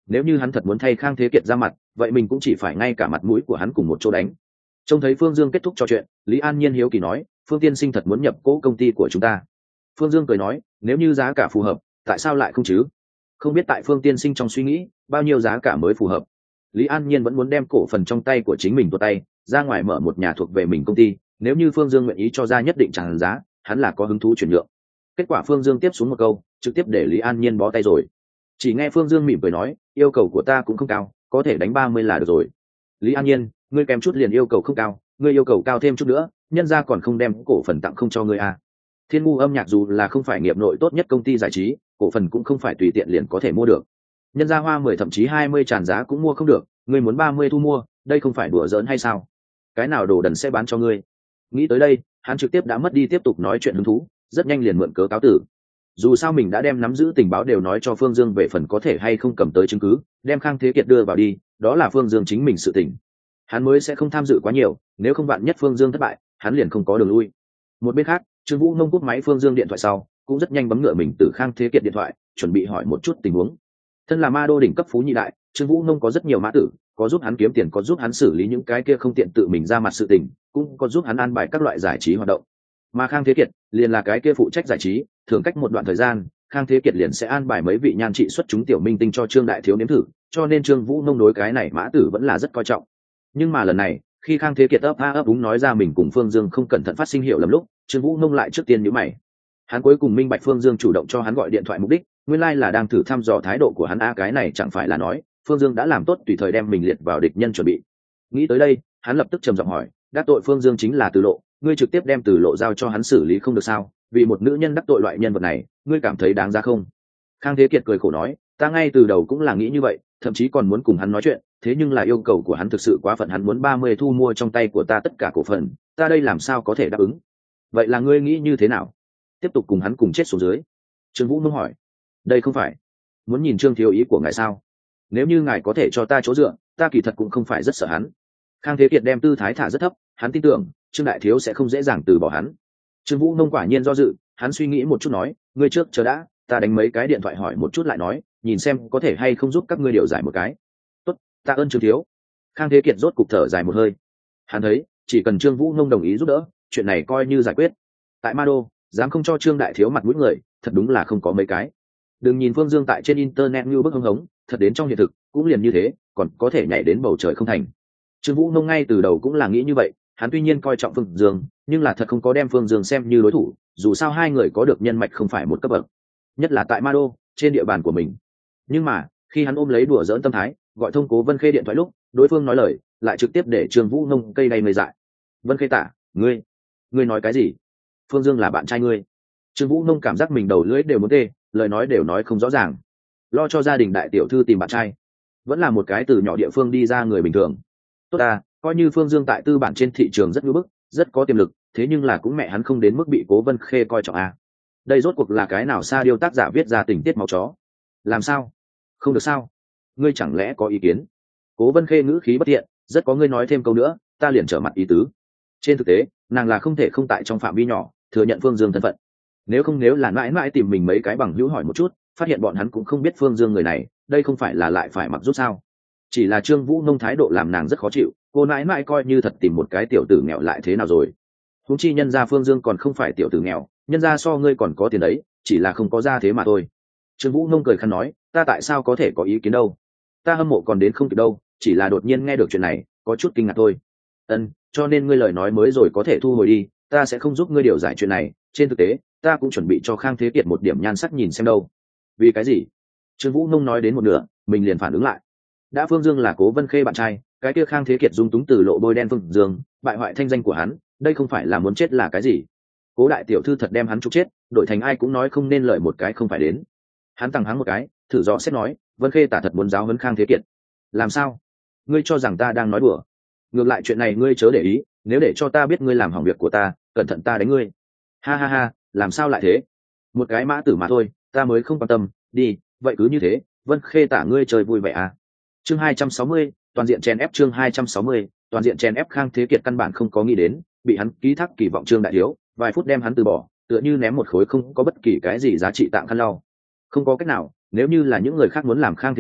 nếu như hắn thật muốn thay Khang Thế Kiệt ra mặt, vậy mình cũng chỉ phải ngay cả mặt mũi của hắn cùng một chỗ đánh. Trông thấy Phương Dương kết thúc trò chuyện, Lý An Nhiên hiếu kỳ nói, Phương tiên sinh thật muốn nhập cố công ty của chúng ta? Phương Dương cười nói, nếu như giá cả phù hợp, tại sao lại không chứ? Không biết tại Phương tiên sinh trong suy nghĩ, bao nhiêu giá cả mới phù hợp? Lý An Nhiên vẫn muốn đem cổ phần trong tay của chính mình tuột tay, ra ngoài mở một nhà thuộc về mình công ty, nếu như Phương Dương nguyện ý cho ra nhất định tràn giá, hắn là có hứng thú chuyển nhượng. Kết quả Phương Dương tiếp xuống một câu, trực tiếp để Lý An Nhiên bó tay rồi. Chỉ nghe Phương Dương mỉm cười nói, yêu cầu của ta cũng không cao, có thể đánh 30 là được rồi. Lý An Nhiên, ngươi kém chút liền yêu cầu không cao, ngươi yêu cầu cao thêm chút nữa, nhân ra còn không đem cổ phần tặng không cho ngươi à. Thiên Ngu âm nhạc dù là không phải nghiệp nội tốt nhất công ty giải trí, cổ phần cũng không phải tùy tiện liền có thể mua được. Nhân ra hoa 10 thậm chí 20 tràn giá cũng mua không được, ngươi muốn 30 thu mua, đây không phải đùa giỡn hay sao? Cái nào đồ đần sẽ bán cho ngươi? Nghĩ tới đây, hắn trực tiếp đã mất đi tiếp tục nói chuyện hứng thú, rất nhanh liền mượn cớ cáo tử. Dù sao mình đã đem nắm giữ tình báo đều nói cho Phương Dương về phần có thể hay không cầm tới chứng cứ, đem Khang Thế Kiệt đưa vào đi, đó là Phương Dương chính mình sự tình. Hắn mới sẽ không tham dự quá nhiều, nếu không vạn nhất Phương Dương thất bại, hắn liền không có đường lui. Một bên khác, Trương Vũ Nông cúp máy Phương Dương điện thoại sau, cũng rất nhanh bấm ngựa mình từ Khang Thế Kiệt điện thoại, chuẩn bị hỏi một chút tình huống. Thân là ma đô đỉnh cấp phú nhị đại, Trương Vũ Nông có rất nhiều mã tử, có giúp hắn kiếm tiền, có giúp hắn xử lý những cái kia không tiện tự mình ra mặt sự tình, cũng có giúp hắn an bài các loại giải trí hoạt động. Mà Khang Thế Kiệt liền là cái kia phụ trách giải trí, thường cách một đoạn thời gian, Khang Thế Kiệt liền sẽ an bài mấy vị nhan trị xuất chúng tiểu minh tinh cho Trương Đại Thiếu nếm thử, cho nên Trương Vũ Nông đối cái này mã tử vẫn là rất coi trọng. Nhưng mà lần này, khi Khang Thế Kiệt ấp úng nói ra mình cùng Phương Dương không cẩn thận phát sinh hiểu lầm lúc, Trương Vũ Nông lại trước tiên nhíu mày. Hắn cuối cùng minh bạch Phương Dương chủ động cho hắn gọi điện thoại mục đích, nguyên lai là đang thử thăm dò thái độ của hắn. Cái này chẳng phải là nói Phương Dương đã làm tốt tùy thời đem mình liệt vào địch nhân chuẩn bị. Nghĩ tới đây, hắn lập tức trầm giọng hỏi, đắc tội Phương Dương chính là Từ Lộ, ngươi trực tiếp đem Từ Lộ giao cho hắn xử lý không được sao? Vì một nữ nhân đắc tội loại nhân vật này, ngươi cảm thấy đáng ra không? Khang Thế Kiệt cười khổ nói, ta ngay từ đầu cũng là nghĩ như vậy, thậm chí còn muốn cùng hắn nói chuyện, thế nhưng là yêu cầu của hắn thực sự quá phận, hắn muốn 30 thu mua trong tay của ta tất cả cổ phần, ta đây làm sao có thể đáp ứng? Vậy là ngươi nghĩ như thế nào? Tiếp tục cùng hắn cùng chết xuống dưới? Trương Vũ Nông hỏi. Đây không phải muốn nhìn Trương thiếu ý của ngài sao? Nếu như ngài có thể cho ta chỗ dựa, ta kỳ thật cũng không phải rất sợ hắn. Khang Thế Kiệt đem tư thái thả rất thấp, hắn tin tưởng Trương Đại Thiếu sẽ không dễ dàng từ bỏ hắn. Trương Vũ Nông quả nhiên do dự, hắn suy nghĩ một chút nói, ngươi trước chờ đã, ta đánh mấy cái điện thoại hỏi một chút lại nói, nhìn xem có thể hay không giúp các ngươi điều giải một cái. Tốt, tạ ơn Trương thiếu. Khang Thế Kiệt rốt cục thở dài một hơi. Hắn thấy chỉ cần Trương Vũ Nông đồng ý giúp đỡ, chuyện này coi như giải quyết. Tại Ma Đô, dám không cho Trương Đại Thiếu mặt mũi người, thật đúng là không có mấy cái. Đừng nhìn Phương Dương tại trên internet như bức hưng hống, thật đến trong hiện thực cũng liền như thế, còn có thể nhảy đến bầu trời không thành. Trương Vũ Nông ngay từ đầu cũng là nghĩ như vậy, hắn tuy nhiên coi trọng Phương Dương, nhưng là thật không có đem Phương Dương xem như đối thủ, dù sao hai người có được nhân mạch không phải một cấp bậc, nhất là tại Ma Đô, trên địa bàn của mình. Nhưng mà khi hắn ôm lấy đùa giỡn tâm thái, gọi thông Cố Vân Khê điện thoại lúc, đối phương nói lời lại trực tiếp để Trương Vũ Nông cây đầy mây dại. Vân Khê tả, ngươi nói cái gì? Phương Dương là bạn trai ngươi? Trương Vũ Nông cảm giác mình đầu lưỡi đều muốn tê, lời nói đều nói không rõ ràng. Lo cho gia đình đại tiểu thư tìm bạn trai, vẫn là một cái từ nhỏ địa phương đi ra người bình thường. Tốt à, coi như Phương Dương tại tư bản trên thị trường rất ngưỡng bức, rất có tiềm lực, thế nhưng là cũng mẹ hắn không đến mức bị Cố Vân Khê coi trọng à. Đây rốt cuộc là cái nào Sa Điêu tác giả viết ra tình tiết máu chó? Làm sao? Không được sao? Ngươi chẳng lẽ có ý kiến? Cố Vân Khê ngữ khí bất thiện, rất có ngươi nói thêm câu nữa, ta liền trở mặt ý tứ. Trên thực tế, nàng là không thể không tại trong phạm vi nhỏ thừa nhận Phương Dương thân phận. Nếu là mãi mãi tìm mình mấy cái bằng hữu hỏi một chút, phát hiện bọn hắn cũng không biết Phương Dương người này, đây không phải là lại phải mặc rút sao? Chỉ là Trương Vũ Nông thái độ làm nàng rất khó chịu, cô mãi mãi coi như thật tìm một cái tiểu tử nghèo lại thế nào rồi? Huống chi nhân gia Phương Dương còn không phải tiểu tử nghèo, nhân gia so ngươi còn có tiền đấy, chỉ là không có ra thế mà thôi. Trương Vũ Nông cười khăn nói, ta tại sao có thể có ý kiến đâu? Ta hâm mộ còn đến không kịp đâu, chỉ là đột nhiên nghe được chuyện này, có chút kinh ngạc thôi. Cho nên ngươi lời nói mới rồi có thể thu hồi đi, ta sẽ không giúp ngươi điều giải chuyện này, trên thực tế ta cũng chuẩn bị cho Khang Thế Kiệt một điểm nhan sắc nhìn xem đâu. Vì cái gì? Trương Vũ Nông nói đến một nửa, mình liền phản ứng lại. Đã Phương Dương là Cố Vân Khê bạn trai, cái kia Khang Thế Kiệt dung túng Từ Lộ bôi đen Phương Dương, bại hoại thanh danh của hắn, đây không phải là muốn chết là cái gì? Cố đại tiểu thư thật đem hắn trục chết, đổi thành ai cũng nói không nên lời một cái không phải đến. Hắn tăng hắn một cái, thử dò xét nói, Vân Khê tả thật muốn giáo huấn Khang Thế Kiệt. Làm sao? Ngươi cho rằng ta đang nói đùa? Ngược lại chuyện này ngươi chớ để ý, nếu để cho ta biết ngươi làm hỏng việc của ta, cẩn thận ta đánh ngươi. Ha ha ha, làm sao lại thế? Một cái mã tử mà thôi, ta mới không quan tâm, đi, vậy cứ như thế, Vân Khê tả ngươi chơi vui vẻ à? Chương 260, toàn diện chèn ép. Chương 260, toàn diện chèn ép. Khang Thế Kiệt căn bản không có nghĩ đến, bị hắn ký thác kỳ vọng Trương Đại Thiếu, vài phút đem hắn từ bỏ, tựa như ném một khối không có bất kỳ cái gì giá trị tạng khăn lau. Không có cách nào, nếu như là những người khác muốn làm Khang Thế Kiệt,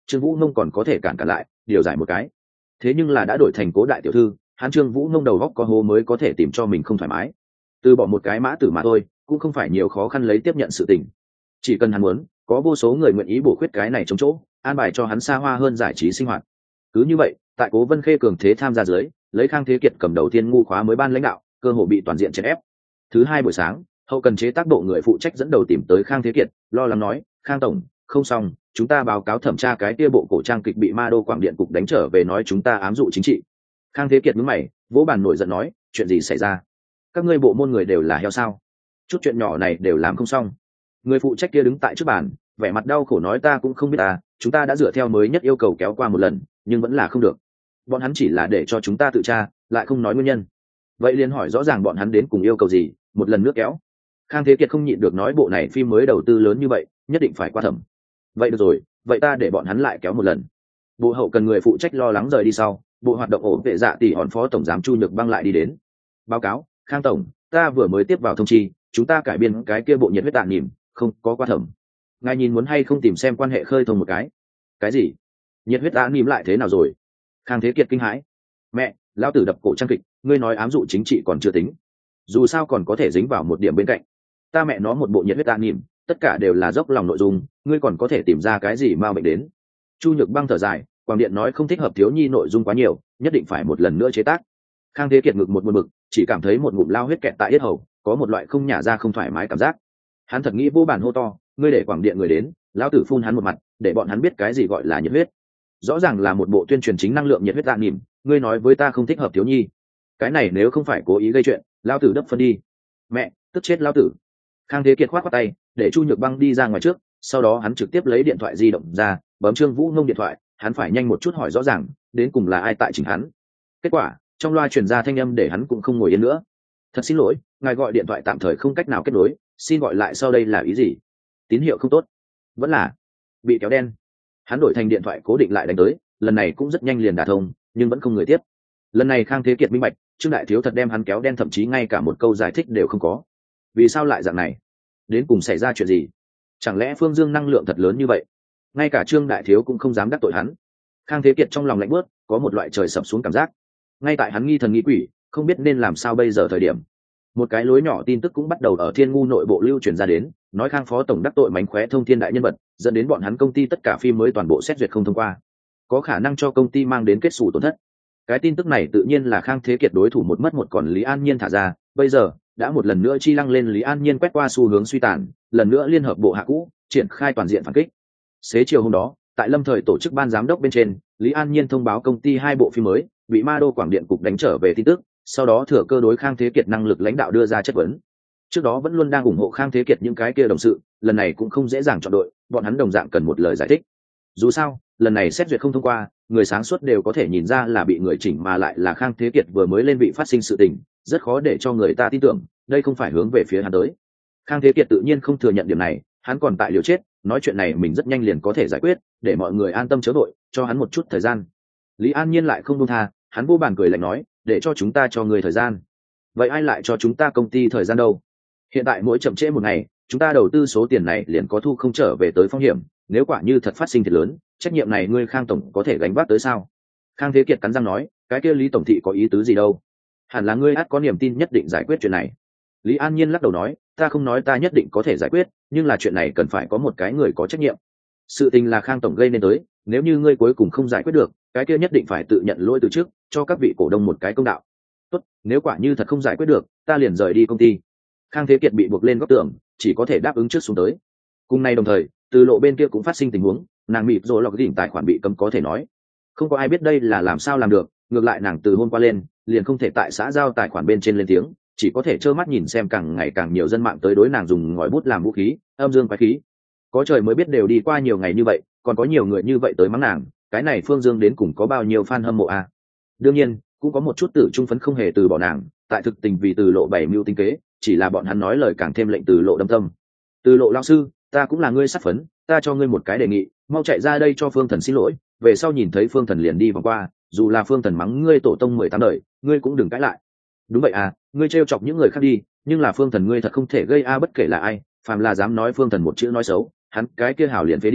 Trương Vũ Nông còn có thể cản lại điều giải một cái. Thế nhưng là đã đổi thành Cố đại tiểu thư, hắn Trương Vũ Nông đầu góc có hố mới có thể tìm cho mình không thoải mái. Từ bỏ một cái mã tử mà thôi, cũng không phải nhiều khó khăn lấy tiếp nhận sự tình. Chỉ cần hắn muốn, có vô số người nguyện ý bổ khuyết cái này chống chỗ, an bài cho hắn xa hoa hơn giải trí sinh hoạt. Cứ như vậy, tại Cố Vân Khê cường thế tham gia dưới, lấy Khang Thế Kiệt cầm đầu Thiên Ngu khóa mới ban lãnh đạo, cơ hội bị toàn diện chèn ép. Thứ hai buổi sáng, hậu cần chế tác bộ người phụ trách dẫn đầu tìm tới Khang Thế Kiệt, lo lắng nói, Khang tổng, không xong, chúng ta báo cáo thẩm tra cái kia bộ cổ trang kịch bị Ma Đô Quảng Điện cục đánh trở về, nói chúng ta ám dụ chính trị. Khang Thế Kiệt nhướng mày, vỗ bàn nổi giận nói, chuyện gì xảy ra? Các ngươi bộ môn người đều là heo sao? Chút chuyện nhỏ này đều làm không xong. Người phụ trách kia đứng tại trước bàn, vẻ mặt đau khổ nói, ta cũng không biết à, chúng ta đã dựa theo mới nhất yêu cầu kéo qua một lần, nhưng vẫn là không được. Bọn hắn chỉ là để cho chúng ta tự tra, lại không nói nguyên nhân. Vậy liền hỏi rõ ràng bọn hắn đến cùng yêu cầu gì, một lần nước kéo. Khang Thế Kiệt không nhịn được nói, bộ này phim mới đầu tư lớn như vậy, nhất định phải qua thẩm. Vậy được rồi, vậy ta để bọn hắn lại kéo một lần. Bộ hậu cần người phụ trách lo lắng rời đi sau, bộ hoạt động ổn vệ dạ tỷ hòn phó tổng giám Chu Nhược Băng lại đi đến. Báo cáo, Khang tổng, ta vừa mới tiếp vào thông chi, chúng ta cải biên cái kia bộ nhiệt huyết tạng nỉm, không có qua thẩm. Ngài nhìn muốn hay không tìm xem quan hệ khơi thông một cái? Cái gì? Nhiệt huyết tạng nỉm lại thế nào rồi? Khang Thế Kiệt kinh hãi. Mẹ, lão tử đập cổ trang kịch, ngươi nói ám dụ chính trị còn chưa tính, dù sao còn có thể dính vào một điểm bên cạnh. Ta mẹ nó một bộ nhiệt huyết tạng nỉm, tất cả đều là dốc lòng nội dung, ngươi còn có thể tìm ra cái gì ma bệnh đến? Chu Nhược Băng thở dài, Quảng Điện nói không thích hợp thiếu nhi nội dung quá nhiều, nhất định phải một lần nữa chế tác. Khang Thế Kiệt ngực một mực, chỉ cảm thấy một ngụm lao huyết kẹt tại yết hầu, có một loại không nhả ra không thoải mái cảm giác. Hắn thật nghĩ vô bản hô to, ngươi để Quảng Điện người đến, lão tử phun hắn một mặt, để bọn hắn biết cái gì gọi là nhiệt huyết. Rõ ràng là một bộ tuyên truyền chính năng lượng nhiệt huyết tạng nỉm, ngươi nói với ta không thích hợp thiếu nhi, cái này nếu không phải cố ý gây chuyện, lão tử đấp phân đi. Mẹ, tức chết lão tử. Khang Thế Kiệt khoát qua tay, để Chu Nhược Băng đi ra ngoài trước, sau đó hắn trực tiếp lấy điện thoại di động ra, bấm Trương Vũ Nông điện thoại, hắn phải nhanh một chút hỏi rõ ràng, đến cùng là ai tại chỉnh hắn. Kết quả, trong loa truyền ra thanh âm để hắn cũng không ngồi yên nữa. Thật xin lỗi, ngài gọi điện thoại tạm thời không cách nào kết nối, xin gọi lại sau đây là ý gì? Tín hiệu không tốt, vẫn là bị kéo đen. Hắn đổi thành điện thoại cố định lại đánh tới, lần này cũng rất nhanh liền đả thông, nhưng vẫn không người tiếp. Lần này Khang Thế Kiệt minh bạch, Trương đại thiếu thật đem hắn kéo đen, thậm chí ngay cả một câu giải thích đều không có. Vì sao lại dạng này? Đến cùng xảy ra chuyện gì? Chẳng lẽ Phương Dương năng lượng thật lớn như vậy, ngay cả Trương đại thiếu cũng không dám đắc tội hắn? Khang Thế Kiệt trong lòng lạnh bớt, có một loại trời sập xuống cảm giác. Ngay tại hắn nghi thần nghi quỷ, không biết nên làm sao bây giờ thời điểm, một cái lối nhỏ tin tức cũng bắt đầu ở Thiên Ngu nội bộ lưu truyền ra đến, nói Khang phó tổng đắc tội mánh khóe thông thiên đại nhân vật, dẫn đến bọn hắn công ty tất cả phim mới toàn bộ xét duyệt không thông qua, có khả năng cho công ty mang đến kết xù tổn thất. Cái tin tức này tự nhiên là Khang Thế Kiệt đối thủ một mất một còn Lý An Nhiên thả ra, bây giờ đã một lần nữa chi lăng lên Lý An Nhiên quét qua xu hướng suy tàn, lần nữa liên hợp bộ hạ cũ triển khai toàn diện phản kích. Xế chiều hôm đó, tại Lâm Thời tổ chức ban giám đốc bên trên, Lý An Nhiên thông báo công ty hai bộ phim mới bị Ma Đô Quảng Điện cục đánh trở về tin tức, sau đó thừa cơ đối Khang Thế Kiệt năng lực lãnh đạo đưa ra chất vấn. Trước đó vẫn luôn đang ủng hộ Khang Thế Kiệt những cái kia đồng sự, lần này cũng không dễ dàng chọn đội, bọn hắn đồng dạng cần một lời giải thích. Dù sao, lần này xét duyệt không thông qua, người sáng suốt đều có thể nhìn ra là bị người chỉnh, mà lại là Khang Thế Kiệt vừa mới lên vị phát sinh sự tình, rất khó để cho người ta tin tưởng đây không phải hướng về phía hắn tới. Khang Thế Kiệt tự nhiên không thừa nhận điểm này, hắn còn tại liều chết, nói chuyện này mình rất nhanh liền có thể giải quyết, để mọi người an tâm chớ vội, cho hắn một chút thời gian. Lý An Nhiên lại không buông tha, hắn vô bàn cười lạnh nói, để cho chúng ta cho người thời gian. Vậy ai lại cho chúng ta công ty thời gian đâu? Hiện tại mỗi chậm trễ một ngày, chúng ta đầu tư số tiền này liền có thu không trở về tới phong hiểm, nếu quả như thật phát sinh thiệt lớn, trách nhiệm này ngươi Khang tổng có thể gánh vác tới sao? Khang Thế Kiệt cắn răng nói, cái kia Lý tổng thị có ý tứ gì đâu? Hẳn là ngươi ắt có niềm tin nhất định giải quyết chuyện này. Lý An Nhiên lắc đầu nói, ta không nói ta nhất định có thể giải quyết, nhưng là chuyện này cần phải có một cái người có trách nhiệm. Sự tình là Khang tổng gây nên tới, nếu như ngươi cuối cùng không giải quyết được, cái kia nhất định phải tự nhận lỗi từ trước, cho các vị cổ đông một cái công đạo. Tốt, nếu quả như thật không giải quyết được, ta liền rời đi công ty. Khang Thế Kiệt bị buộc lên góc tường, chỉ có thể đáp ứng trước xuống tới. Cùng ngày đồng thời, Từ Lộ bên kia cũng phát sinh tình huống, nàng mịp rồi lọc đỉnh tài khoản bị cấm, có thể nói không có ai biết đây là làm sao làm được, ngược lại nàng từ hôm qua lên liền không thể tại xã giao tài khoản bên trên lên tiếng, chỉ có thể trơ mắt nhìn xem càng ngày càng nhiều dân mạng tới đối nàng dùng ngòi bút làm vũ khí, âm dương quái khí. Có trời mới biết đều đi qua nhiều ngày như vậy, còn có nhiều người như vậy tới mắng nàng, cái này Phương Dương đến cùng có bao nhiêu fan hâm mộ à? Đương nhiên, cũng có một chút tử trung phấn không hề từ bỏ nàng, tại thực tình vì Từ Lộ bảy mưu tinh kế, chỉ là bọn hắn nói lời càng thêm lệnh Từ Lộ đâm tâm. Từ Lộ lão sư, ta cũng là ngươi sát phấn, ta cho ngươi một cái đề nghị, mau chạy ra đây cho Phương Thần xin lỗi, về sau nhìn thấy Phương Thần liền đi vòng qua, dù là Phương Thần mắng ngươi tổ tông 18 đời, ngươi cũng đừng cãi lại. Đúng vậy à, ngươi trêu chọc những người khác đi, nhưng là Phương Thần ngươi thật không thể gây a, bất kể là ai, phàm là dám nói Phương Thần một chữ nói xấu, hắn cái kia hảo liền phế đi,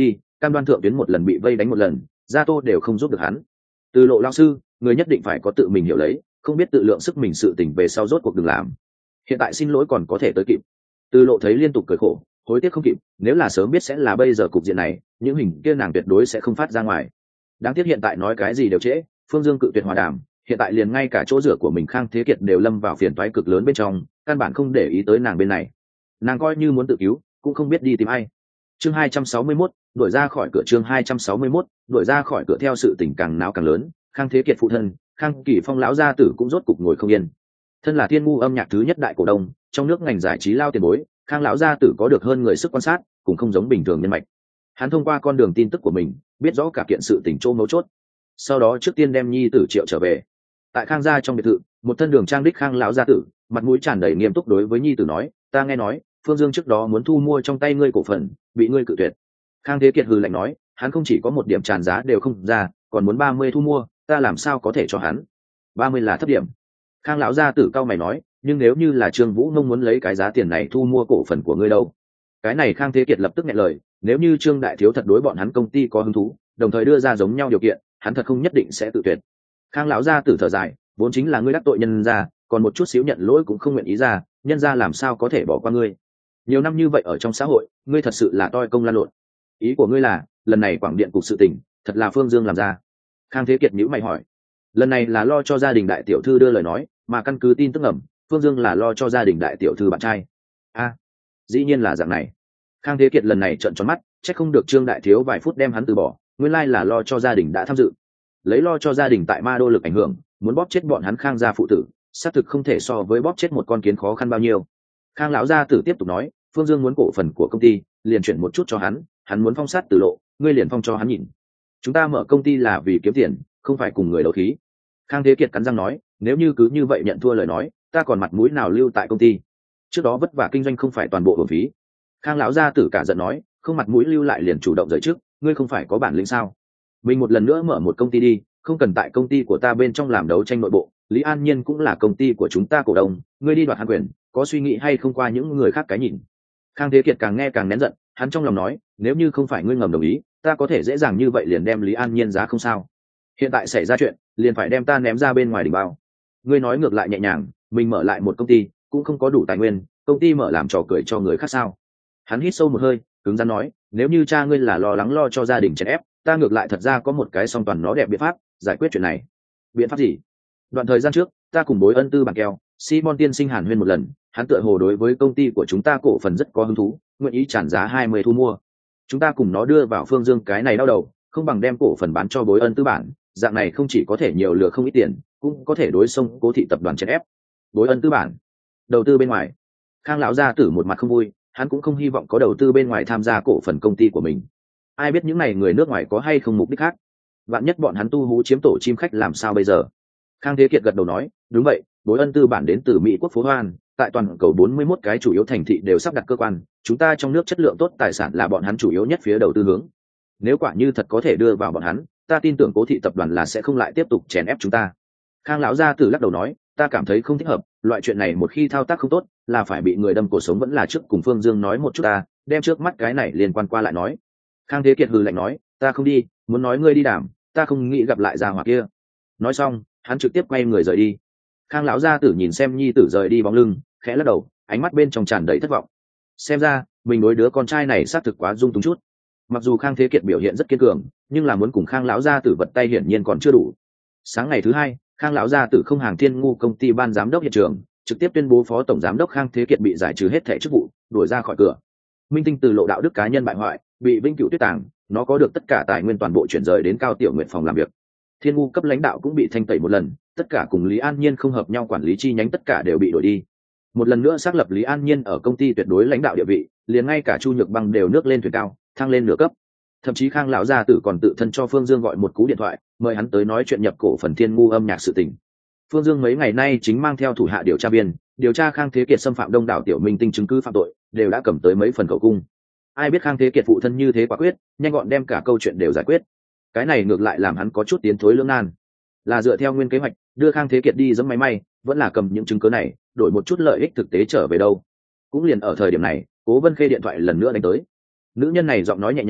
cam đoan thượng tuyến một lần bị vây đánh một lần, gia tô đều không giúp được hắn. Từ Lộ lão sư, người nhất định phải có tự mình hiểu lấy, không biết tự lượng sức mình sự tình về sau rốt cuộc đừng làm. Hiện tại xin lỗi còn có thể tới kịp. Từ Lộ thấy liên tục cười khổ, hối tiếc không kịp, nếu là sớm biết sẽ là bây giờ cục diện này, những hình kia nàng tuyệt đối sẽ không phát ra ngoài. Đáng tiếc hiện tại nói cái gì đều trễ, Phương Dương cự tuyệt hòa đàm, hiện tại liền ngay cả chỗ rửa của mình Khang Thế Kiệt đều lâm vào phiền toái cực lớn bên trong, căn bản không để ý tới nàng bên này. Nàng coi như muốn tự cứu, cũng không biết đi tìm ai. Chương 261, đuổi ra khỏi cửa. Chương 261, đuổi ra khỏi cửa. Theo sự tình càng náo càng lớn, Khang Thế Kiệt phụ thân, Khang Kỳ Phong lão gia tử cũng rốt cục ngồi không yên. Thân là thiên ngu âm nhạc thứ nhất đại cổ đông, trong nước ngành giải trí lao tiền bối, Khang lão gia tử có được hơn người sức quan sát, cũng không giống bình thường nhân mạch. Hắn thông qua con đường tin tức của mình, biết rõ cả kiện sự tình chỗ mấu chốt. Sau đó trước tiên đem nhi tử Triệu trở về. Tại Khang gia trong biệt thự, một thân đường trang đích Khang lão gia tử, mặt mũi tràn đầy nghiêm túc đối với nhi tử nói, ta nghe nói Phương Dương trước đó muốn thu mua trong tay ngươi cổ phần, bị ngươi cự tuyệt. Khang Thế Kiệt hừ lạnh nói, hắn không chỉ có một điểm tràn giá đều không ra, còn muốn 30 thu mua, ta làm sao có thể cho hắn? 30 là thấp điểm. Khang lão gia tử cao mày nói, nhưng nếu như là Trương Vũ Nông muốn lấy cái giá tiền này thu mua cổ phần của ngươi đâu? Cái này Khang Thế Kiệt lập tức nghẹn lời, nếu như Trương đại thiếu thật đối bọn hắn công ty có hứng thú, đồng thời đưa ra giống nhau điều kiện, hắn thật không nhất định sẽ tự tuyệt. Khang lão gia tử thở dài, vốn chính là ngươi đắc tội nhân gia, còn một chút xíu nhận lỗi cũng không nguyện ý ra, nhân gia làm sao có thể bỏ qua ngươi? Nhiều năm như vậy ở trong xã hội, ngươi thật sự là toi công lan lộn. Ý của ngươi là, lần này Quảng Điện cục sự tình, thật là Phương Dương làm ra? Khang Thế Kiệt nhíu mày hỏi. Lần này là lo cho gia đình đại tiểu thư đưa lời nói, mà căn cứ tin tức ẩm, Phương Dương là lo cho gia đình đại tiểu thư bạn trai. Dĩ nhiên là dạng này. Khang Thế Kiệt lần này trợn tròn mắt, chắc không được Trương đại thiếu vài phút đem hắn từ bỏ, nguyên lai là lo cho gia đình đã tham dự. Lấy lo cho gia đình tại ma đô lực ảnh hưởng, muốn bóp chết bọn hắn Khang gia phụ tử, xác thực không thể so với bóp chết một con kiến khó khăn bao nhiêu. Khang lão gia tử tiếp tục nói, Phương Dương muốn cổ phần của công ty, liền chuyển một chút cho hắn muốn phong sát Từ Lộ, ngươi liền phong cho hắn nhìn. Chúng ta mở công ty là vì kiếm tiền, không phải cùng người đấu khí. Khang Thế Kiệt cắn răng nói, nếu như cứ như vậy nhận thua lời nói, ta còn mặt mũi nào lưu tại công ty? Trước đó vất vả kinh doanh không phải toàn bộ hưởng phí. Khang lão gia tử cả giận nói, không mặt mũi lưu lại liền chủ động rời trước, ngươi không phải có bản lĩnh sao? Mình một lần nữa mở một công ty đi, không cần tại công ty của ta bên trong làm đấu tranh nội bộ. Lý An Nhiên cũng là công ty của chúng ta cổ đông, ngươi đi đoạt hắn quyền, có suy nghĩ hay không qua những người khác cái nhìn? Khang Thế Kiệt càng nghe càng nén giận, hắn trong lòng nói, nếu như không phải ngươi ngầm đồng ý, ta có thể dễ dàng như vậy liền đem Lý An Nhiên giá không sao? Hiện tại xảy ra chuyện, liền phải đem ta ném ra bên ngoài đỉnh bao. Ngươi nói ngược lại nhẹ nhàng, mình mở lại một công ty, cũng không có đủ tài nguyên, công ty mở làm trò cười cho người khác sao? Hắn hít sâu một hơi, cứng rắn nói, nếu như cha ngươi là lo lắng lo cho gia đình chèn ép, ta ngược lại thật ra có một cái song toàn nó đẹp biện pháp giải quyết chuyện này. Biện pháp gì? Đoạn thời gian trước, ta cùng Bối Ân Tư bàn keo, Simon tiên sinh hàn huyên một lần, hắn tựa hồ đối với công ty của chúng ta cổ phần rất có hứng thú, nguyện ý trả giá 20 thu mua. Chúng ta cùng nó đưa vào Phương Dương cái này đau đầu, không bằng đem cổ phần bán cho Bối Ân Tư bản, dạng này không chỉ có thể nhiều lừa không ít tiền, cũng có thể đối xông Cố thị tập đoàn chèn ép. Bối Ân Tư bản đầu tư bên ngoài. Khang lão gia tử một mặt không vui, hắn cũng không hy vọng có đầu tư bên ngoài tham gia cổ phần công ty của mình. Ai biết những này người nước ngoài có hay không mục đích khác, vạn nhất bọn hắn tu hú chiếm tổ chim khách làm sao bây giờ? Khang Thế Kiệt gật đầu nói, đúng vậy, Bối Ân Tư bản đến từ Mỹ quốc phố Hoan, tại toàn cầu 41 cái chủ yếu thành thị đều sắp đặt cơ quan, chúng ta trong nước chất lượng tốt tài sản là bọn hắn chủ yếu nhất phía đầu tư hướng. Nếu quả như thật có thể đưa vào bọn hắn, ta tin tưởng Cố thị tập đoàn là sẽ không lại tiếp tục chèn ép chúng ta. Khang lão gia tử lắc đầu nói, ta cảm thấy không thích hợp, loại chuyện này một khi thao tác không tốt, là phải bị người đâm cổ sống vẫn là trước cùng Phương Dương nói một chút ta, đem trước mắt cái này liên quan qua lại nói. Khang Thế Kiệt hừ lạnh nói, ta không đi, muốn nói ngươi đi đàm, ta không nghĩ gặp lại gia hỏa kia. Nói xong, hắn trực tiếp quay người rời đi. Khang lão gia tử nhìn xem nhi tử rời đi bóng lưng, khẽ lắc đầu, ánh mắt bên trong tràn đầy thất vọng. Xem ra, mình đối đứa con trai này xác thực quá dung túng chút. Mặc dù Khang Thế Kiệt biểu hiện rất kiên cường, nhưng là muốn cùng Khang lão gia tử vật tay hiển nhiên còn chưa đủ. Sáng ngày thứ hai, Khang lão gia tử không hàng thiên ngu công ty ban giám đốc hiện trường, trực tiếp tuyên bố phó tổng giám đốc Khang Thế Kiệt bị giải trừ hết thẻ chức vụ, đuổi ra khỏi cửa. Minh tinh Từ Lộ đạo đức cá nhân bại hoại, bị vĩnh cửu tuyết tàng, nó có được tất cả tài nguyên toàn bộ chuyển rời đến Cao Tiểu Nguyện phòng làm việc. Thiên ngu cấp lãnh đạo cũng bị thanh tẩy một lần, tất cả cùng Lý An Nhiên không hợp nhau quản lý chi nhánh tất cả đều bị đổi đi. Một lần nữa xác lập Lý An Nhiên ở công ty tuyệt đối lãnh đạo địa vị, liền ngay cả Chu Nhược Băng đều nước lên thuyền cao, thăng lên nửa cấp. Thậm chí Khang lão gia tử còn tự thân cho Phương Dương gọi một cú điện thoại, mời hắn tới nói chuyện nhập cổ phần Thiên ngu âm nhạc sự tình. Phương Dương mấy ngày nay chính mang theo thủ hạ điều tra viên, điều tra Khang Thế Kiệt xâm phạm đông đảo tiểu minh tinh chứng cứ phạm tội, đều đã cầm tới mấy phần khẩu cung. Ai biết Khang Thế Kiệt phụ thân như thế quả quyết, nhanh gọn đem cả câu chuyện đều giải quyết. Cái này ngược lại làm hắn có chút tiến thối lưỡng nan. Là dựa theo nguyên kế hoạch, đưa Khang Thế Kiệt đi giẫm máy may, vẫn là cầm những chứng cứ này, đổi một chút lợi ích thực tế trở về đâu. Cũng liền ở thời điểm này, Cố Vân Khê điện thoại lần nữa đánh tới. Nữ nhân này giọng nói nhẹ nhàng,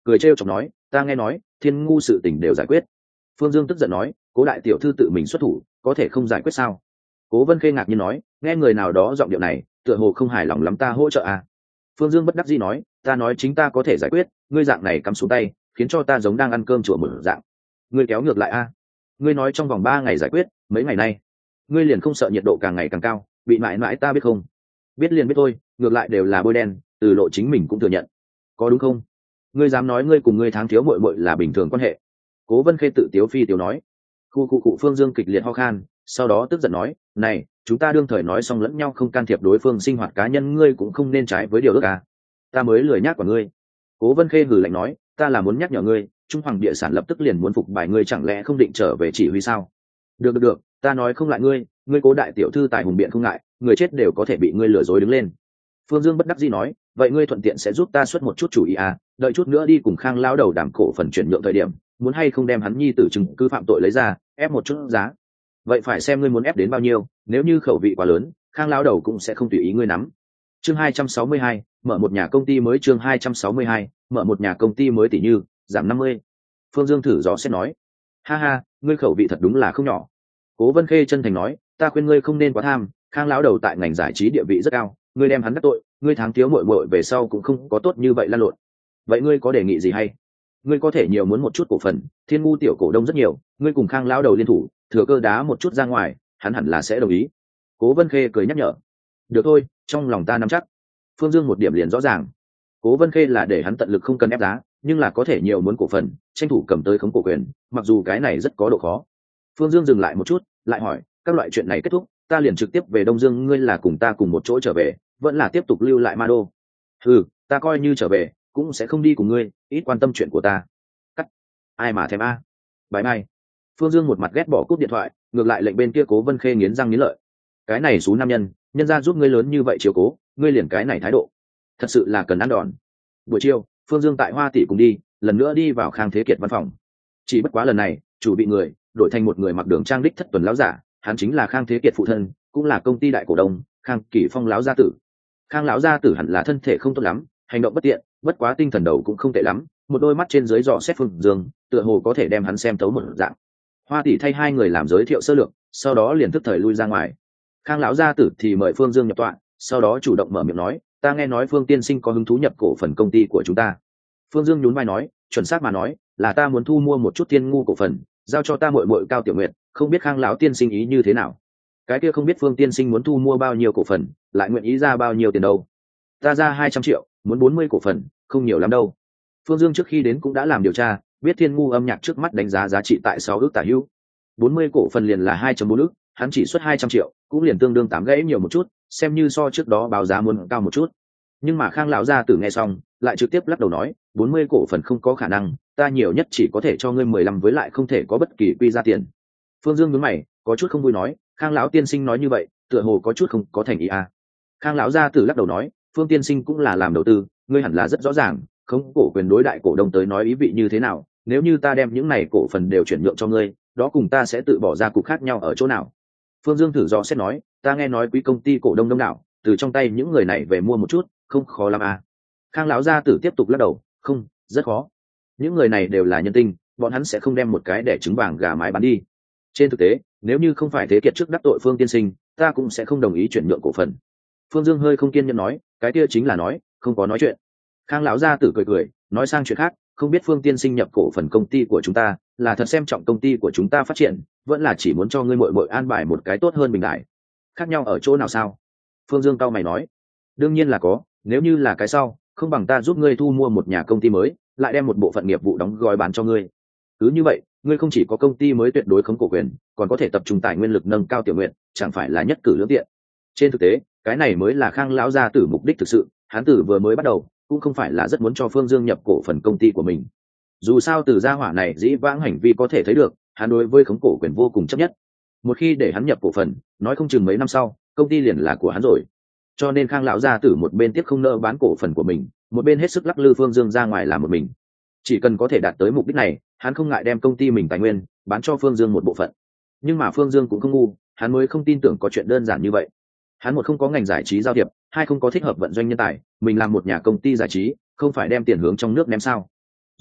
cười trêu chọc nói, ta nghe nói Thiên Ngu sự tình đều giải quyết. Phương Dương tức giận nói, Cố đại tiểu thư tự mình xuất thủ, có thể không giải quyết sao? Cố Vân Khê ngạc nhiên nói, nghe người nào đó giọng điệu này, tựa hồ không hài lòng lắm ta hỗ trợ à? Phương Dương bất đắc dĩ nói, ta nói chính ta có thể giải quyết, ngươi dạng này cắm xuống tay, khiến cho ta giống đang ăn cơm chùa một dạng. Ngươi kéo ngược lại a? Ngươi nói trong vòng 3 ngày giải quyết, mấy ngày nay, ngươi liền không sợ nhiệt độ càng ngày càng cao, bị mãi mãi ta biết không? Biết liền biết thôi, ngược lại đều là bôi đen, từ lộ chính mình cũng thừa nhận, có đúng không? Ngươi dám nói ngươi cùng ngươi tháng thiếu muội muội là bình thường quan hệ? Cố Vân Khê tự tiếu phi tiếu nói. Cụ Phương Dương kịch liệt ho khan, sau đó tức giận nói, này, chúng ta đương thời nói xong lẫn nhau không can thiệp đối phương sinh hoạt cá nhân, ngươi cũng không nên trái với điều ước à? Ta mới lười nhác của ngươi. Cố Vân Khê hừ lạnh nói, ta là muốn nhắc nhở ngươi, Trung Hoàng địa sản lập tức liền muốn phục bài ngươi, chẳng lẽ không định trở về chỉ huy sao? Được, ta nói không lại ngươi, ngươi Cố đại tiểu thư tài hùng biện không ngại, người chết đều có thể bị ngươi lừa dối đứng lên. Phương Dương bất đắc dĩ nói, vậy ngươi thuận tiện sẽ giúp ta xuất một chút chủ ý à, đợi chút nữa đi cùng Khang lão đầu đảm cổ phần chuyển nhượng thời điểm, muốn hay không đem hắn nhi tử chứng cứ phạm tội lấy ra, ép một chút giá. Vậy phải xem ngươi muốn ép đến bao nhiêu, nếu như khẩu vị quá lớn, Khang lão đầu cũng sẽ không tùy ý ngươi nắm. Chương 262, mở một nhà công ty mới. Chương 262, mở một nhà công ty mới tỷ như giảm 50. Phương Dương thử gió sẽ nói, ha ha, ngươi khẩu vị thật đúng là không nhỏ. Cố Vân Khê chân thành nói, ta khuyên ngươi không nên quá tham, Khang lão đầu tại ngành giải trí địa vị rất cao, ngươi đem hắn đắc tội, ngươi tháng thiếu muội muội về sau cũng không có tốt như vậy lan lộn. Vậy ngươi có đề nghị gì hay? Ngươi có thể nhiều muốn một chút cổ phần, Thiên Ngu tiểu cổ đông rất nhiều, ngươi cùng Khang lão đầu liên thủ, thừa cơ đá một chút ra ngoài, hắn hẳn là sẽ đồng ý. Cố Vân Khê cười nhắc nhở. Được thôi, trong lòng ta nắm chắc. Phương Dương một điểm liền rõ ràng. Cố Vân Khê là để hắn tận lực không cần ép giá, nhưng là có thể nhiều muốn cổ phần, tranh thủ cầm tới khống cổ quyền, mặc dù cái này rất có độ khó. Phương Dương dừng lại một chút, lại hỏi, các loại chuyện này kết thúc, ta liền trực tiếp về Đông Dương, ngươi là cùng ta cùng một chỗ trở về, vẫn là tiếp tục lưu lại Ma Đô? Ừ, ta coi như trở về, cũng sẽ không đi cùng ngươi, ít quan tâm chuyện của ta. Cắt. Ai mà thèm a? Bye bye. Phương Dương một mặt ghét bỏ cúp điện thoại, ngược lại lệnh bên kia Cố Vân Khê nghiến răng nghiến lợi. Cái này số nam nhân, nhân ra giúp ngươi lớn như vậy chiếu cố, ngươi liền cái này thái độ, thật sự là cần ăn đòn. Buổi chiều, Phương Dương tại Hoa Tỷ cùng đi, lần nữa đi vào Khang Thế Kiệt văn phòng. Chỉ bất quá lần này, chủ bị người đổi thành một người mặc đường trang đích thất tuần lão giả, hắn chính là Khang Thế Kiệt phụ thân, cũng là công ty đại cổ đông, Khang Kỷ Phong lão gia tử. Khang lão gia tử hẳn là thân thể không tốt lắm, hành động bất tiện, bất quá tinh thần đầu cũng không tệ lắm, một đôi mắt trên dưới dò xét Phương Dương, tựa hồ có thể đem hắn xem thấu một dạng. Hoa Tỷ thay hai người làm giới thiệu sơ lược, sau đó liền tức thời lui ra ngoài. Khang lão gia tử thì mời Phương Dương nhập tọa, sau đó chủ động mở miệng nói, ta nghe nói Phương tiên sinh có hứng thú nhập cổ phần công ty của chúng ta. Phương Dương nhún vai nói, chuẩn xác mà nói, là ta muốn thu mua một chút Thiên Ngu cổ phần, giao cho ta muội muội Cao Tiểu Nguyệt, không biết Khang lão tiên sinh ý như thế nào. Cái kia không biết Phương tiên sinh muốn thu mua bao nhiêu cổ phần, lại nguyện ý ra bao nhiêu tiền đâu? Ta ra 200 triệu, muốn 40 cổ phần, không nhiều lắm đâu. Phương Dương trước khi đến cũng đã làm điều tra, biết Thiên Ngu âm nhạc trước mắt đánh giá giá trị tại 6 ức tả hữu. 40 cổ phần liền là 2.4 ức, hắn chỉ xuất 200 triệu, cũng liền tương đương 8 gãy nhiều một chút, xem như so trước đó báo giá muốn cao một chút. Nhưng mà Khang lão gia tử nghe xong, lại trực tiếp lắc đầu nói, 40 cổ phần không có khả năng, ta nhiều nhất chỉ có thể cho ngươi 15, với lại không thể có bất kỳ quy ra tiền. Phương Dương nhướng mày, có chút không vui nói, Khang lão tiên sinh nói như vậy, tựa hồ có chút không có thành ý à. Khang lão gia tử lắc đầu nói, Phương tiên sinh cũng là làm đầu tư, ngươi hẳn là rất rõ ràng, không cổ quyền đối đại cổ đông tới nói ý vị như thế nào, nếu như ta đem những này cổ phần đều chuyển nhượng cho ngươi, đó cùng ta sẽ tự bỏ ra cục khác nhau ở chỗ nào? Phương Dương thử dò xét nói, ta nghe nói quý công ty cổ đông đông đảo, từ trong tay những người này về mua một chút, không khó lắm à. Khang lão gia tử tiếp tục lắc đầu, không, rất khó. Những người này đều là nhân tinh, bọn hắn sẽ không đem một cái để trứng vàng gà mái bán đi. Trên thực tế, nếu như không phải Thế Kiệt trước đắc tội Phương tiên sinh, ta cũng sẽ không đồng ý chuyển nhượng cổ phần. Phương Dương hơi không kiên nhẫn nói, cái kia chính là nói, không có nói chuyện. Khang lão gia tử cười cười, nói sang chuyện khác, không biết Phương tiên sinh nhập cổ phần công ty của chúng ta, là thật xem trọng công ty của chúng ta phát triển, vẫn là chỉ muốn cho ngươi muội muội an bài một cái tốt hơn bình đại. Khác nhau ở chỗ nào sao? Phương Dương cau mày nói, đương nhiên là có, nếu như là cái sau, không bằng ta giúp ngươi thu mua một nhà công ty mới, lại đem một bộ phận nghiệp vụ đóng gói bán cho ngươi. Cứ như vậy, ngươi không chỉ có công ty mới tuyệt đối khống cổ quyền, còn có thể tập trung tài nguyên lực nâng cao Tiểu Nguyện, chẳng phải là nhất cử lưỡng tiện. Trên thực tế, cái này mới là Khang lão gia tử mục đích thực sự, hắn tử vừa mới bắt đầu, cũng không phải là rất muốn cho Phương Dương nhập cổ phần công ty của mình. Dù sao từ gia hỏa này dĩ vãng hành vi có thể thấy được, hắn đối với khống cổ quyền vô cùng chấp nhất. Một khi để hắn nhập cổ phần, nói không chừng mấy năm sau, công ty liền là của hắn rồi. Cho nên Khang lão gia tử một bên tiếp không nỡ bán cổ phần của mình, một bên hết sức lắc lư Phương Dương ra ngoài làm một mình. Chỉ cần có thể đạt tới mục đích này, hắn không ngại đem công ty mình tài nguyên bán cho Phương Dương một bộ phận. Nhưng mà Phương Dương cũng không ngu, hắn mới không tin tưởng có chuyện đơn giản như vậy. Hắn một không có ngành giải trí giao thiệp, hai không có thích hợp vận doanh nhân tài, mình làm một nhà công ty giải trí, không phải đem tiền hướng trong nước ném sao?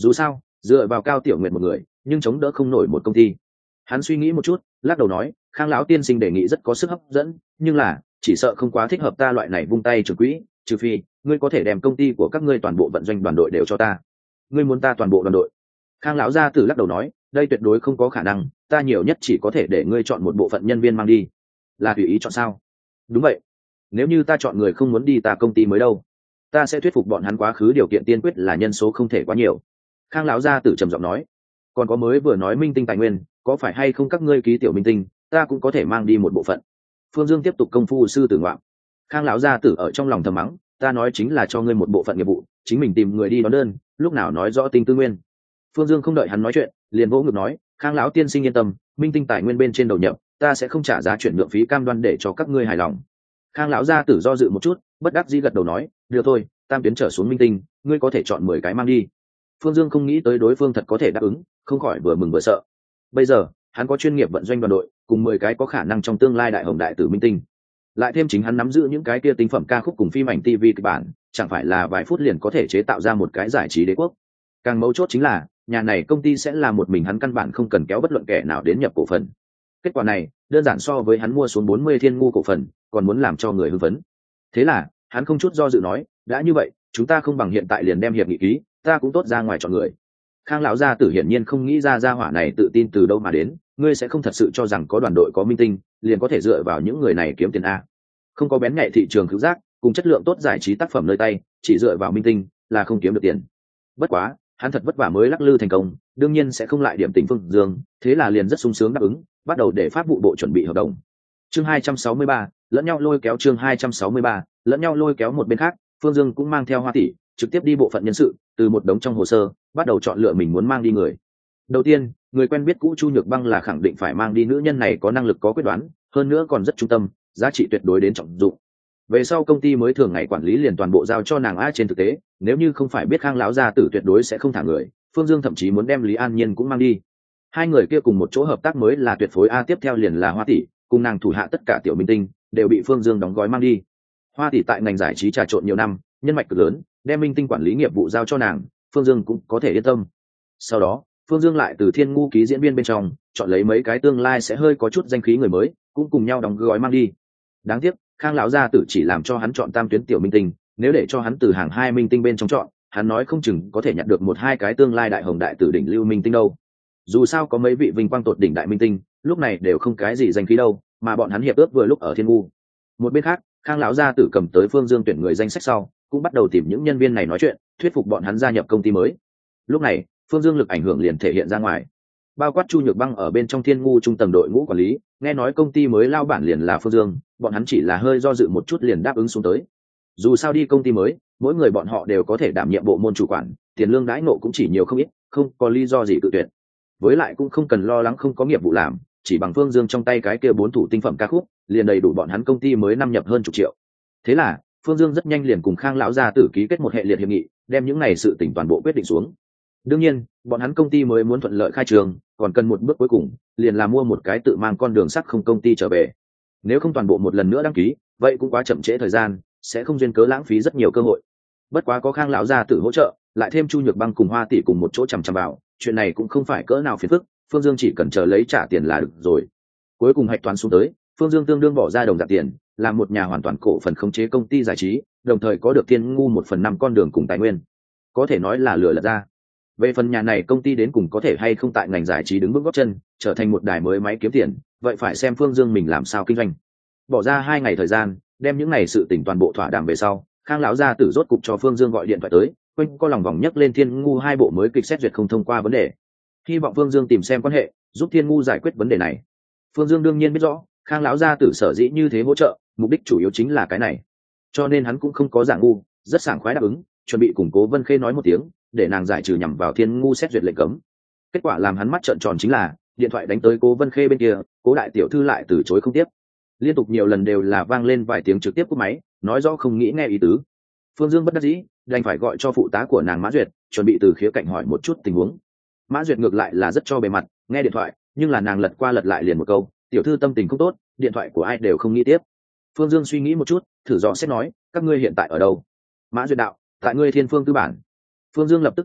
dù sao dựa vào Cao Tiểu Nguyệt một người nhưng chống đỡ không nổi một công ty. Hắn suy nghĩ một chút, lắc đầu nói, Khang lão tiên sinh đề nghị rất có sức hấp dẫn, nhưng là chỉ sợ không quá thích hợp ta loại này vung tay trưởng quỹ, trừ phi ngươi có thể đem công ty của các ngươi toàn bộ vận doanh đoàn đội đều cho ta. Ngươi muốn ta toàn bộ đoàn đội? Khang lão gia tử lắc đầu nói, đây tuyệt đối không có khả năng, ta nhiều nhất chỉ có thể để ngươi chọn một bộ phận nhân viên mang đi. Là tùy ý chọn sao? Đúng vậy. Nếu như ta chọn người không muốn đi ta công ty mới đâu, ta sẽ thuyết phục bọn hắn quá khứ, điều kiện tiên quyết là nhân số không thể quá nhiều. Khang lão gia tử trầm giọng nói, còn có mới vừa nói minh tinh tài nguyên, có phải hay không các ngươi ký tiểu minh tinh, ta cũng có thể mang đi một bộ phận. Phương Dương tiếp tục công phu sư tử ngoạm. Khang lão gia tử ở trong lòng thầm mắng, ta nói chính là cho ngươi một bộ phận nghiệp vụ, chính mình tìm người đi đón đơn, lúc nào nói rõ tinh tư nguyên. Phương Dương không đợi hắn nói chuyện, liền vỗ ngực nói, Khang lão tiên sinh yên tâm, minh tinh tài nguyên bên trên đầu nhập, ta sẽ không trả giá chuyển nhượng phí, cam đoan để cho các ngươi hài lòng. Khang lão gia tử do dự một chút, bất đắc dĩ gật đầu nói, được thôi, tam tuyến trở xuống minh tinh, ngươi có thể chọn 10 cái mang đi. Phương Dương không nghĩ tới đối phương thật có thể đáp ứng, không khỏi vừa mừng vừa sợ. Bây giờ hắn có chuyên nghiệp vận doanh đoàn đội, cùng 10 cái có khả năng trong tương lai đại hồng đại tử minh tinh, lại thêm chính hắn nắm giữ những cái kia tinh phẩm ca khúc cùng phim ảnh TV kịch bản, chẳng phải là vài phút liền có thể chế tạo ra một cái giải trí đế quốc. Càng mấu chốt chính là nhà này công ty sẽ là một mình hắn, căn bản không cần kéo bất luận kẻ nào đến nhập cổ phần. Kết quả này đơn giản so với hắn mua xuống 40 Thiên Ngu cổ phần còn muốn làm cho người hưng phấn. Thế là hắn không chút do dự nói, đã như vậy chúng ta không bằng hiện tại liền đem hiệp nghị ký, ta cũng tốt ra ngoài chọn người. Khang lão gia tử hiển nhiên không nghĩ ra hỏa này tự tin từ đâu mà đến, ngươi sẽ không thật sự cho rằng có đoàn đội có minh tinh liền có thể dựa vào những người này kiếm tiền a? Không có bén nhạy thị trường cứu giác cùng chất lượng tốt giải trí tác phẩm nơi tay, chỉ dựa vào minh tinh là không kiếm được tiền. Bất quá hắn thật vất vả mới lắc lư thành công, đương nhiên sẽ không lại điểm tình Phương Dương, thế là liền rất sung sướng đáp ứng, bắt đầu để pháp vụ bộ chuẩn bị hợp đồng. Chương 263, lẫn nhau lôi kéo. Chương 263, lẫn nhau lôi kéo. Một bên khác, Phương Dương cũng mang theo Hoa tỷ, trực tiếp đi bộ phận nhân sự, từ một đống trong hồ sơ bắt đầu chọn lựa mình muốn mang đi người. Đầu tiên, người quen biết cũ Chu Nhược Băng là khẳng định phải mang đi, nữ nhân này có năng lực, có quyết đoán, hơn nữa còn rất trung tâm, giá trị tuyệt đối đến trọng dụng. Về sau công ty mới thường ngày quản lý liền toàn bộ giao cho nàng. Trên thực tế, nếu như không phải biết Khang lão gia tử tuyệt đối sẽ không thả người, Phương Dương thậm chí muốn đem Lý An Nhiên cũng mang đi. Hai người kia cùng một chỗ hợp tác mới là tuyệt phối. Tiếp theo liền là Hoa tỷ, cùng nàng thủ hạ tất cả tiểu minh tinh đều bị Phương Dương đóng gói mang đi. Hoa tỷ tại ngành giải trí trà trộn nhiều năm, nhân mạch cực lớn, đem minh tinh quản lý nghiệp vụ giao cho nàng, Phương Dương cũng có thể yên tâm. Sau đó Phương Dương lại từ Thiên Ngu ký diễn viên bên trong chọn lấy mấy cái tương lai sẽ hơi có chút danh khí người mới, cũng cùng nhau đóng gói mang đi. Đáng tiếc Khang lão gia tử chỉ làm cho hắn chọn tam tuyến tiểu minh tinh, nếu để cho hắn từ hàng 2 minh tinh bên trong chọn, hắn nói không chừng có thể nhặt được 1-2 cái tương lai đại hồng đại tử đỉnh lưu minh tinh đâu. Dù sao có mấy vị vinh quang tột đỉnh đại minh tinh lúc này đều không cái gì danh khí đâu, mà bọn hắn hiệp ước vừa lúc ở Thiên Ngu. Một bên khác, Khang lão gia tử cầm tới Phương Dương tuyển người danh sách sau, cũng bắt đầu tìm những nhân viên này nói chuyện, thuyết phục bọn hắn gia nhập công ty mới. Lúc này Phương Dương lực ảnh hưởng liền thể hiện ra ngoài, bao quát Chu Nhược Băng ở bên trong Thiên Ngu trung tầng đội ngũ quản lý, nghe nói công ty mới lao bản liền là Phương Dương, bọn hắn chỉ là hơi do dự một chút liền đáp ứng xuống tới. Dù sao đi công ty mới, mỗi người bọn họ đều có thể đảm nhiệm bộ môn chủ quản, tiền lương đãi ngộ cũng chỉ nhiều không ít, không có lý do gì tự tuyển. Với lại cũng không cần lo lắng không có nghiệp vụ làm, chỉ bằng Phương Dương trong tay cái kia 4 thủ tinh phẩm ca khúc, liền đầy đủ bọn hắn công ty mới năm nhập hơn chục triệu. Thế là Phương Dương rất nhanh liền cùng Khang lão gia tử ký kết một hệ liệt hiệp nghị, đem những này sự tỉnh toàn bộ quyết định xuống. Đương nhiên bọn hắn công ty mới muốn thuận lợi khai trường, còn cần một bước cuối cùng, liền là mua một cái tự mang con đường sắt không công ty trở về. Nếu không toàn bộ một lần nữa đăng ký, vậy cũng quá chậm trễ thời gian, sẽ không duyên cớ lãng phí rất nhiều cơ hội. Bất quá có Khang lão gia tử hỗ trợ, lại thêm Chu Nhược Băng cùng Hoa tỷ cùng một chỗ chằm chằm vào, chuyện này cũng không phải cỡ nào phiền phức, Phương Dương chỉ cần chờ lấy trả tiền là được rồi. Cuối cùng hạch toán xuống tới, Phương Dương tương đương bỏ ra đồng dạng tiền, làm một nhà hoàn toàn cổ phần khống chế công ty giải trí, đồng thời có được Thiên Ngu 1/5 con đường cùng tài nguyên, có thể nói là lừa lật ra. Về phần nhà này công ty đến cùng có thể hay không tại ngành giải trí đứng bước gót chân, trở thành một đài mới máy kiếm tiền, vậy phải xem Phương Dương mình làm sao kinh doanh. Bỏ ra 2 ngày thời gian, đem những này sự tỉnh toàn bộ thỏa đàm về sau, Khang lão gia tử rốt cục cho Phương Dương gọi điện thoại tới, quanh co lòng vòng nhắc lên Thiên Ngu 2 bộ mới kịch xét duyệt không thông qua vấn đề, hy vọng Phương Dương tìm xem quan hệ, giúp Thiên Ngu giải quyết vấn đề này. Phương Dương đương nhiên biết rõ, Khang lão gia tử sở dĩ như thế hỗ trợ, mục đích chủ yếu chính là cái này, cho nên hắn cũng không có giả ngu, rất sảng khoái đáp ứng, chuẩn bị củng cố Vân Khê nói một tiếng, để nàng giải trừ nhằm vào Thiên Ngu xét duyệt lệnh cấm. Kết quả làm hắn mắt trợn tròn chính là, điện thoại đánh tới Cố Vân Khê bên kia, Cố đại tiểu thư lại từ chối không tiếp, liên tục nhiều lần đều là vang lên vài tiếng trực tiếp cúp máy, nói rõ không nghĩ nghe ý tứ. Phương Dương bất đắc dĩ, đành phải gọi cho phụ tá của nàng Mã Duyệt, chuẩn bị từ khía cạnh hỏi một chút tình huống. Mã Duyệt ngược lại là rất cho bề mặt, nghe điện thoại, nhưng là nàng lật qua lật lại liền một câu, tiểu thư tâm tình không tốt, điện thoại của ai đều không nghĩ tiếp. Phương Dương suy nghĩ một chút, thử dò xét nói, các ngươi hiện tại ở đâu? Mã Duyệt đạo, tại ngươi Thiên Phương tư bản. Phương Dương lập tức im lặng,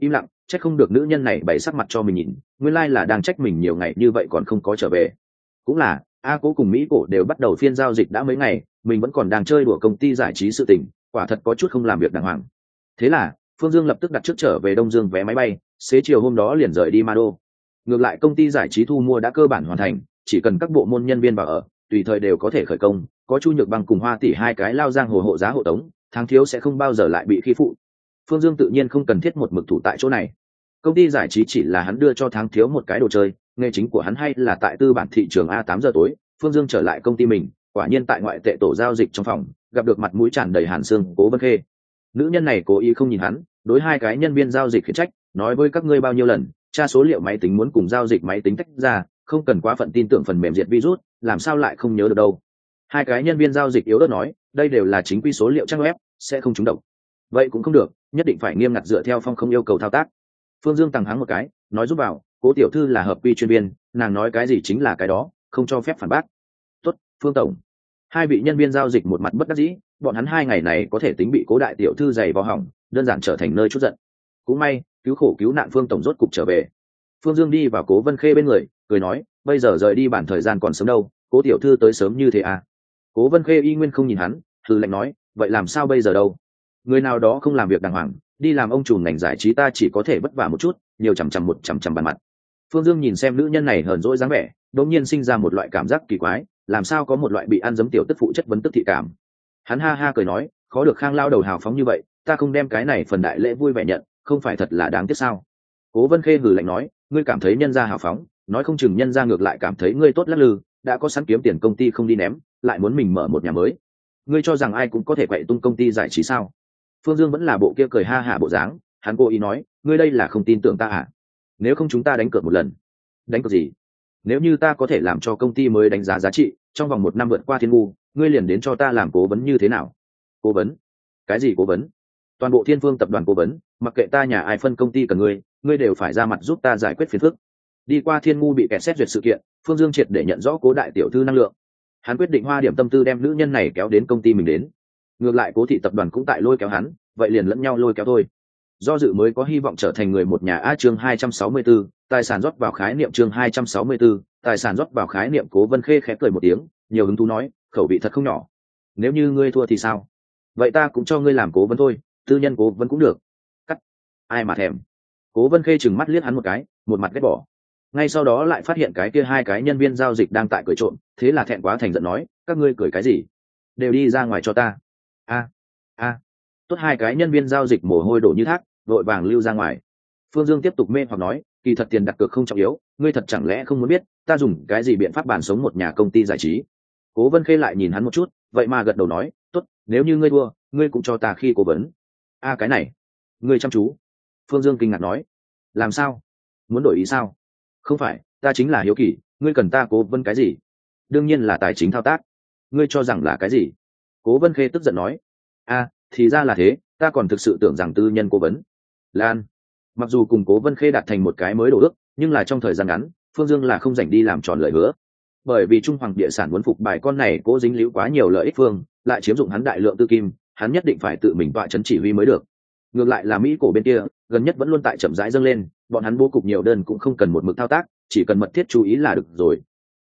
trách không được nữ nhân này bày sắc mặt cho mình nhìn, nguyên lai là đang trách mình nhiều ngày như vậy còn không có trở về. Cũng là A Cố cùng Mỹ Cổ đều bắt đầu phiên giao dịch đã mấy ngày, mình vẫn còn đang chơi đùa công ty giải trí sự tình, quả thật có chút không làm việc đàng hoàng. Thế là Phương Dương lập tức đặt trước trở về Đông Dương vé máy bay, xế chiều hôm đó liền rời đi Ma Đô. Ngược lại công ty giải trí thu mua đã cơ bản hoàn thành, chỉ cần các bộ môn nhân viên vào ở, tùy thời đều có thể khởi công, có Chu Nhược Băng cùng Hoa Tỷ hai cái lao giang hồ hộ giá hộ tống, tháng thiếu sẽ không bao giờ lại bị khi phụ. Phương Dương tự nhiên không cần thiết một mực thủ tại chỗ này. Công ty giải trí chỉ là hắn đưa cho tháng thiếu một cái đồ chơi, nghề chính của hắn hay là tại tư bản thị trường. 8 giờ tối, Phương Dương trở lại công ty mình, quả nhiên tại ngoại tệ tổ giao dịch trong phòng, gặp được mặt mũi tràn đầy hàn xương Cố Vân Khê. Nữ nhân này cố ý không nhìn hắn, đối hai cái nhân viên giao dịch khiển trách, nói với các ngươi bao nhiêu lần, tra số liệu máy tính muốn cùng giao dịch máy tính tách ra, không cần quá phận tin tưởng phần mềm diệt virus, làm sao lại không nhớ được đâu. Hai cái nhân viên giao dịch yếu ớt nói, đây đều là chính quy số liệu trang web, sẽ không trúng độc. Vậy cũng không được, nhất định phải nghiêm ngặt dựa theo phong không yêu cầu thao tác. Phương Dương tằng hắng một cái, nói giúp vào, Cố tiểu thư là hợp quy chuyên viên, nàng nói cái gì chính là cái đó, không cho phép phản bác. Tốt, Phương tổng. Hai vị nhân viên giao dịch một mặt bất đắc dĩ, bọn hắn hai ngày này có thể tính bị Cố đại tiểu thư giày vò hỏng, đơn giản trở thành nơi chút giận. Cũng may, cứu khổ cứu nạn Phương tổng rốt cục trở về. Phương Dương đi vào Cố Vân Khê bên người, cười nói, bây giờ rời đi bản thời gian còn sớm đâu, Cố tiểu thư tới sớm như thế à? Cố Vân Khê y nguyên không nhìn hắn, hừ lạnh nói, vậy làm sao bây giờ đâu? Người nào đó không làm việc đàng hoàng, đi làm ông trùm ngành giải trí ta chỉ có thể vất vả một chút, nhiều chằm chằm bàn mặt. Phương Dương nhìn xem nữ nhân này hờn dỗi dáng vẻ, đột nhiên sinh ra một loại cảm giác kỳ quái, làm sao có một loại bị ăn giấm tiểu tức phụ chất vấn tức thị cảm. Hắn ha ha cười nói, khó được Khang lao đầu hào phóng như vậy, ta không đem cái này phần đại lễ vui vẻ nhận, không phải thật là đáng tiếc sao? Cố Vân Khê hừ lạnh nói, ngươi cảm thấy nhân gia hào phóng, nói không chừng nhân gia ngược lại cảm thấy ngươi tốt lắc lư, đã có sẵn kiếm tiền công ty không đi ném, lại muốn mình mở một nhà mới. Ngươi cho rằng ai cũng có thể quậy tung công ty giải trí sao? Phương Dương vẫn là bộ kia cười ha hả bộ dáng, hắn cố ý nói, ngươi đây là không tin tưởng ta à? Nếu không chúng ta đánh cược một lần. Đánh cược gì? Nếu như ta có thể làm cho công ty mới đánh giá giá trị, trong vòng 1 năm vượt qua Thiên Ngu, ngươi liền đến cho ta làm cố vấn như thế nào? Cố vấn? Cái gì cố vấn? Toàn bộ Thiên Phương tập đoàn cố vấn, mặc kệ ta nhà ai phân công ty cần ngươi đều phải ra mặt giúp ta giải quyết phiền phức. Đi qua Thiên Ngu bị kẹt xét duyệt sự kiện, Phương Dương triệt để nhận rõ Cố đại tiểu thư năng lượng. Hắn quyết định hoa điểm tâm tư đem nữ nhân này kéo đến công ty mình đến. Ngược lại Cố thị tập đoàn cũng tại lôi kéo hắn, vậy liền lẫn nhau lôi kéo thôi. Do dự mới có hy vọng trở thành người một nhà. Chương 264, tài sản rót vào khái niệm. Chương 264, tài sản rót vào khái niệm. Cố Vân Khê khẽ cười một tiếng, nhiều hứng thú nói, khẩu vị thật không nhỏ. Nếu như ngươi thua thì sao? Vậy ta cũng cho ngươi làm cố vấn thôi, tư nhân cố vấn cũng được. Cắt. Ai mà thèm. Cố Vân Khê trừng mắt liếc hắn một cái, một mặt ghét bỏ. Ngay sau đó lại phát hiện cái kia hai cái nhân viên giao dịch đang tại cười trộm, thế là thẹn quá thành giận nói, các ngươi cười cái gì? Đều đi ra ngoài cho ta. A. Tốt, hai cái nhân viên giao dịch mồ hôi đổ như thác, vội vàng lưu ra ngoài. Phương Dương tiếp tục mê hoặc nói, kỳ thật tiền đặt cược không trọng yếu, ngươi thật chẳng lẽ không muốn biết ta dùng cái gì biện pháp bàn sống một nhà công ty giải trí? Cố Vân Khê lại nhìn hắn một chút, vậy mà gật đầu nói, tốt, nếu như ngươi thua, ngươi cũng cho ta khi cố vấn. Cái này, ngươi chăm chú. Phương Dương kinh ngạc nói, làm sao? Muốn đổi ý sao? Không phải, ta chính là hiếu kỳ, ngươi cần ta cố vấn cái gì? Đương nhiên là tài chính thao tác. Ngươi cho rằng là cái gì? Cố Vân Khê tức giận nói, thì ra là thế, ta còn thực sự tưởng rằng tư nhân cố vấn. Lan, mặc dù cùng Cố Vân Khê đạt thành một cái mới đổ ước, nhưng là trong thời gian ngắn, Phương Dương là không rảnh đi làm tròn lời hứa. Bởi vì Trung Hoàng địa sản muốn phục bài con này cố dính líu quá nhiều lợi ích phương, lại chiếm dụng hắn đại lượng tư kim, hắn nhất định phải tự mình tọa trấn chỉ huy mới được. Ngược lại là Mỹ cổ bên kia, gần nhất vẫn luôn tại chậm rãi dâng lên, bọn hắn bố cục nhiều đơn cũng không cần một mực thao tác, chỉ cần mật thiết chú ý là được rồi.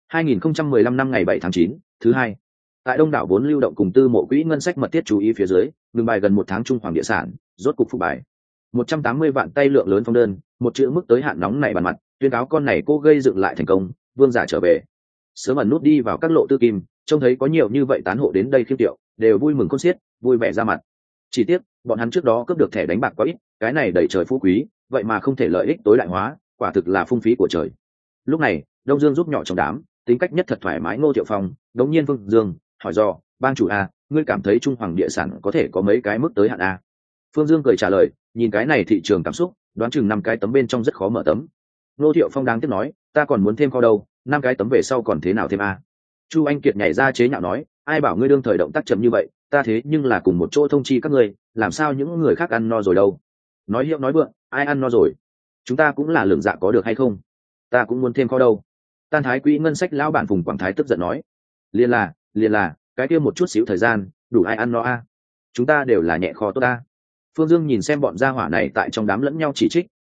2015 năm ngày 7 tháng 9, thứ hai. Tại đông đảo vốn lưu động cùng tư mộ quỹ ngân sách mật thiết chú ý phía dưới, ngừng bài gần 1 tháng Trung Hoàng địa sản, rốt cục phục bài. 180 vạn tay lượng lớn phong đơn, một chữ mức tới hạn nóng này bàn mặt, tuyên cáo con này cô gây dựng lại thành công, vương giả trở về. Sớm ẩn nút đi vào các lộ tư kim, trông thấy có nhiều như vậy tán hộ đến đây khiêm tiệu, đều vui mừng khôn xiết, vui vẻ ra mặt. Chỉ tiếc, bọn hắn trước đó cướp được thẻ đánh bạc quá ít, cái này đẩy trời phú quý, vậy mà không thể lợi ích tối đại hóa, quả thực là phung phí của trời. Lúc này, Đông Dương giúp nhỏ trong đám, tính cách nhất thật thoải mái Ngô Thiệu Phong, đống nhiên Phương Dương hỏi do, bang chủ ngươi cảm thấy Trung Hoàng địa sản có thể có mấy cái mức tới hạn Phương Dương cười trả lời, nhìn cái này thị trường cảm xúc, đoán chừng 5 cái tấm bên trong rất khó mở tấm. Ngô Thiệu Phong đáng tiếc nói, ta còn muốn thêm kho đâu, 5 cái tấm về sau còn thế nào thêm Chu Anh Kiệt nhảy ra chế nhạo nói, ai bảo ngươi đương thời động tác chậm như vậy, ta thế nhưng là cùng một chỗ thông chi các ngươi, làm sao những người khác ăn no rồi đâu? Nói hiệu nói vượng, ai ăn no rồi? Chúng ta cũng là lường dạ có được hay không? Ta cũng muốn thêm kho đâu. Tan Thái quỹ ngân sách lão bản Phùng Quảng Thái tức giận nói, liền là, cái kia một chút xíu thời gian, đủ ai ăn no Chúng ta đều là nhẹ kho tốt ta. Phương Dương nhìn xem bọn gia hỏa này tại trong đám lẫn nhau chỉ trích,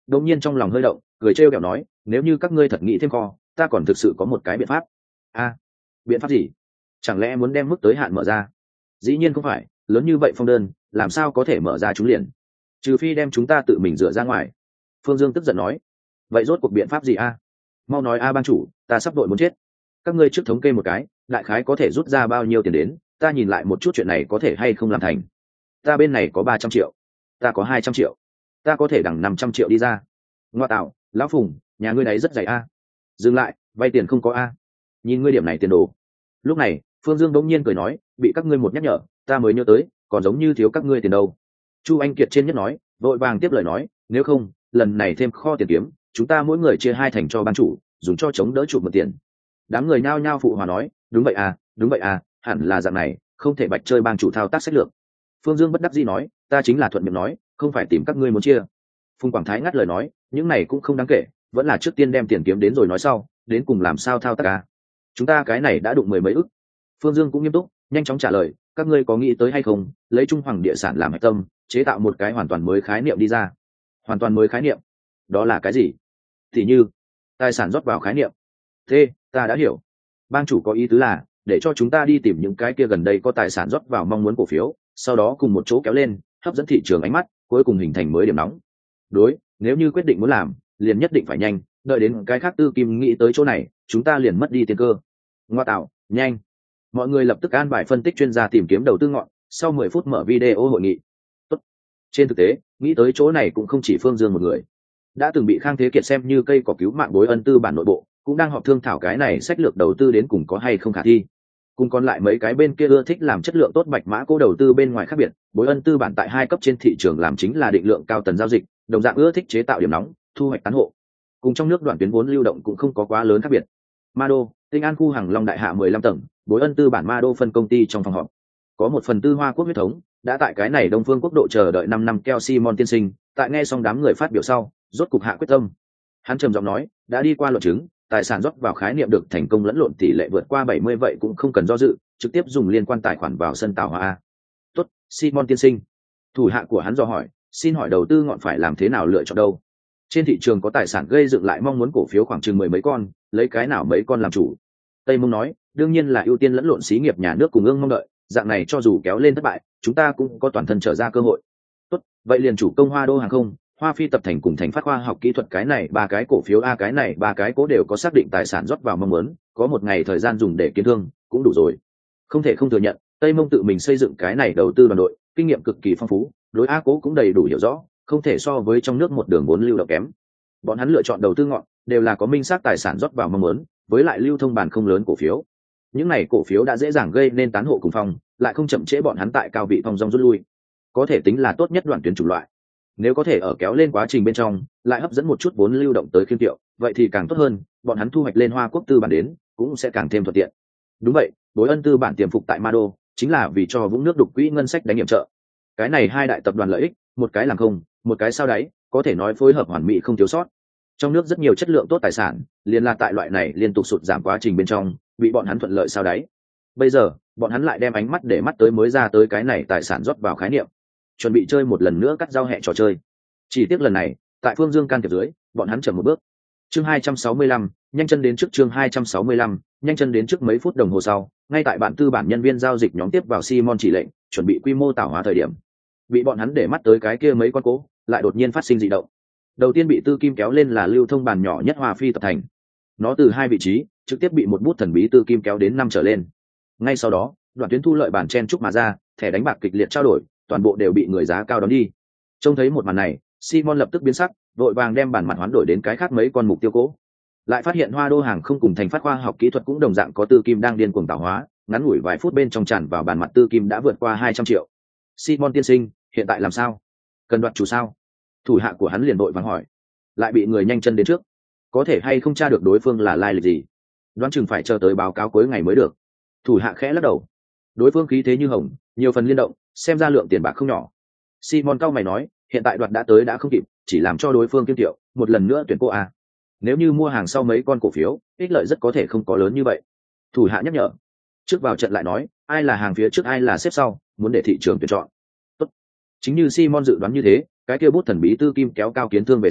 đột nhiên trong lòng hơi động, cười trêu ghẹo nói, nếu như các ngươi thật nghĩ thêm kho, ta còn thực sự có một cái biện pháp. A, biện pháp gì? Chẳng lẽ muốn đem mức tới hạn mở ra? Dĩ nhiên không phải, lớn như vậy phong đơn, làm sao có thể mở ra chúng liền? Trừ phi đem chúng ta tự mình rửa ra ngoài. Phương Dương tức giận nói, vậy rốt cuộc biện pháp gì a? Mau nói a bang chủ, ta sắp đội muốn chết. Các ngươi trước thống kê một cái, đại khái có thể rút ra bao nhiêu tiền đến, ta nhìn lại một chút chuyện này có thể hay không làm thành. Ta bên này có 300 triệu, ta có 200 triệu, ta có thể đằng 500 triệu đi ra. Ngoa tạo, lão Phùng, nhà ngươi đấy rất dày a. Dừng lại, vay tiền không có a. Nhìn ngươi điểm này tiền đồ. Lúc này, Phương Dương đống nhiên cười nói, bị các ngươi một nhắc nhở, ta mới nhớ tới, còn giống như thiếu các ngươi tiền đâu. Chu Anh Kiệt trên nhất nói, vội vàng tiếp lời nói, nếu không, lần này thêm kho tiền kiếm, chúng ta mỗi người chia 2 thành cho ban chủ, dùng cho chống đỡ chụp một tiền. Đám người nhao nhao phụ hòa nói, đúng vậy à, hẳn là dạng này, không thể bạch chơi ban chủ thao tác sách lược. Phương Dương bất đắc dĩ nói, ta chính là thuận miệng nói, không phải tìm các ngươi muốn chia. Phùng Quảng Thái ngắt lời nói, những này cũng không đáng kể, vẫn là trước tiên đem tiền kiếm đến rồi nói sau, đến cùng làm sao thao tác à? Chúng ta cái này đã đụng 10 mấy ức. Phương Dương cũng nghiêm túc, nhanh chóng trả lời, các ngươi có nghĩ tới hay không, lấy Trung Hoàng địa sản làm hạch tâm, chế tạo một cái hoàn toàn mới khái niệm đi ra. Hoàn toàn mới khái niệm? Đó là cái gì? Thì như tài sản rót vào khái niệm. Thế, ta đã hiểu. Bang chủ có ý tứ là để cho chúng ta đi tìm những cái kia gần đây có tài sản rót vào mong muốn cổ phiếu, sau đó cùng một chỗ kéo lên, hấp dẫn thị trường ánh mắt, cuối cùng hình thành mới điểm nóng. Đối, nếu như quyết định muốn làm, liền nhất định phải nhanh, đợi đến cái khác tư kim nghĩ tới chỗ này, chúng ta liền mất đi tiền cơ. Ngoa tạo, nhanh. Mọi người lập tức an bài phân tích chuyên gia tìm kiếm đầu tư ngọn, sau 10 phút mở video hội nghị. Tốt. Trên thực tế, nghĩ tới chỗ này cũng không chỉ Phương Dương một người. Đã từng bị Khang Thế Kiệt xem như cây cỏ cứu mạng Bối Ân tư bản nội bộ, cũng đang họp thương thảo cái này sách lược đầu tư đến cùng có hay không khả thi. Cùng còn lại mấy cái bên kia ưa thích làm chất lượng tốt bạch mã cố đầu tư bên ngoài khác biệt, Bối Ân tư bản tại 2 cấp trên thị trường làm chính là định lượng cao tần giao dịch, đồng dạng ưa thích chế tạo điểm nóng, thu hoạch tán hộ. Cùng trong nước đoạn tuyến vốn lưu động cũng không có quá lớn khác biệt. Mado, Tinh An khu Hàng Long đại hạ 15 tầng, Bối Ân tư bản Mado phân công ty trong phòng họp. Có một phần tư Hoa Quốc huyết thống, đã tại cái này Đông Phương Quốc độ chờ đợi 5 năm keo Simon tiên sinh, tại nghe xong đám người phát biểu sau, rốt cục hạ quyết tâm. Hắn trầm giọng nói, đã đi qua luận chứng, tài sản rót vào khái niệm được thành công lẫn lộn tỷ lệ vượt qua 70 vậy cũng không cần do dự, trực tiếp dùng liên quan tài khoản vào sân tạo hóa. Tốt, Simon tiên sinh. Thủ hạ của hắn dò hỏi, xin hỏi đầu tư ngọn phải làm thế nào lựa chọn đâu? Trên thị trường có tài sản gây dựng lại mong muốn cổ phiếu khoảng chừng 10 mấy con, lấy cái nào mấy con làm chủ? Tây Mông nói, đương nhiên là ưu tiên lẫn lộn xí nghiệp nhà nước cùng ương mong đợi, dạng này cho dù kéo lên thất bại, chúng ta cũng có toàn thân trở ra cơ hội. Tốt, vậy liền chủ công Hoa Đô hàng không, Hoa Phi tập thành cùng Thành Phát khoa học kỹ thuật cái này 3 cái cổ phiếu cái này 3 cái cố đều có xác định tài sản rót vào mong muốn, có một ngày thời gian dùng để kiến thương, cũng đủ rồi. Không thể không thừa nhận, Tây Mông tự mình xây dựng cái này đầu tư đoàn đội, kinh nghiệm cực kỳ phong phú, đối A cố cũng đầy đủ hiểu rõ, không thể so với trong nước một đường vốn lưu động kém. Bọn hắn lựa chọn đầu tư ngọn, đều là có minh xác tài sản rót vào mong muốn, với lại lưu thông bản không lớn cổ phiếu. Những này cổ phiếu đã dễ dàng gây nên tán hộ cùng phong, lại không chậm trễ bọn hắn tại cao vị phong dong rút lui, có thể tính là tốt nhất đoạn tuyến chủng loại. Nếu có thể ở kéo lên quá trình bên trong, lại hấp dẫn một chút vốn lưu động tới khiêm tiệu, vậy thì càng tốt hơn, bọn hắn thu hoạch lên Hoa Quốc tư bản đến, cũng sẽ càng thêm thuận tiện. Đúng vậy, Bối Ân tư bản tiềm phục tại Mado, chính là vì cho vũng nước đục quỹ ngân sách đánh nhiệm trợ. Cái này 2 đại tập đoàn lợi ích, một cái làm không, một cái sao đáy, có thể nói phối hợp hoàn mỹ không thiếu sót. Trong nước rất nhiều chất lượng tốt tài sản, liên là tại loại này liên tục sụt giảm quá trình bên trong, bị bọn hắn thuận lợi sao đáy. Bây giờ, bọn hắn lại đem ánh mắt để mắt tới mới ra tới cái này tài sản rót vào khái niệm, chuẩn bị chơi một lần nữa cắt giao hẹ trò chơi. Chỉ tiếc lần này, tại Phương Dương can thiệp dưới, bọn hắn chậm một bước. Chương 265, nhanh chân đến trước chương 265, nhanh chân đến trước mấy phút đồng hồ sau, ngay tại bản tư bản nhân viên giao dịch nhóm tiếp vào Simon chỉ lệnh, chuẩn bị quy mô tạo hóa thời điểm. Bị bọn hắn để mắt tới cái kia mấy con cố, lại đột nhiên phát sinh dị động. Đầu tiên bị tư kim kéo lên là lưu thông bàn nhỏ nhất Hoa Phi tập thành. Nó từ 2 vị trí, trực tiếp bị một bút thần bí tư kim kéo đến 5 trở lên. Ngay sau đó, đoạn tuyến thu lợi bản chen chúc mà ra, thẻ đánh bạc kịch liệt trao đổi, toàn bộ đều bị người giá cao đón đi. Trông thấy một màn này, Simon lập tức biến sắc, vội vàng đem bản mặt hoán đổi đến cái khác mấy con mục tiêu cố. Lại phát hiện Hoa Đô hàng không cùng Thành Phát khoa học kỹ thuật cũng đồng dạng có tư kim đang điên cuồng tạo hóa, ngắn ngủi vài phút bên trong tràn vào bản mặt tư kim đã vượt qua 200 triệu. Simon tiên sinh, hiện tại làm sao? Cần đoạt chủ sao? Thủ hạ của hắn liền vội vàng hỏi. Lại bị người nhanh chân đến trước, có thể hay không tra được đối phương là lai lịch gì? Đoán chừng phải chờ tới báo cáo cuối ngày mới được. Thủ hạ khẽ lắc đầu. Đối phương khí thế như hồng, nhiều phần liên động, xem ra lượng tiền bạc không nhỏ. Simon cao mày nói, hiện tại đoạt đã tới đã không kịp, chỉ làm cho đối phương kiêm tiệu, một lần nữa tuyển cô a. Nếu như mua hàng sau mấy con cổ phiếu, ích lợi rất có thể không có lớn như vậy. Thủ hạ nhắc nhở. Trước vào trận lại nói, ai là hàng phía trước ai là xếp sau, muốn để thị trường tuyển chọn. Tốt. Chính như Simon dự đoán như thế, cái kia bút thần bí tư kim kéo cao kiến thương về sau,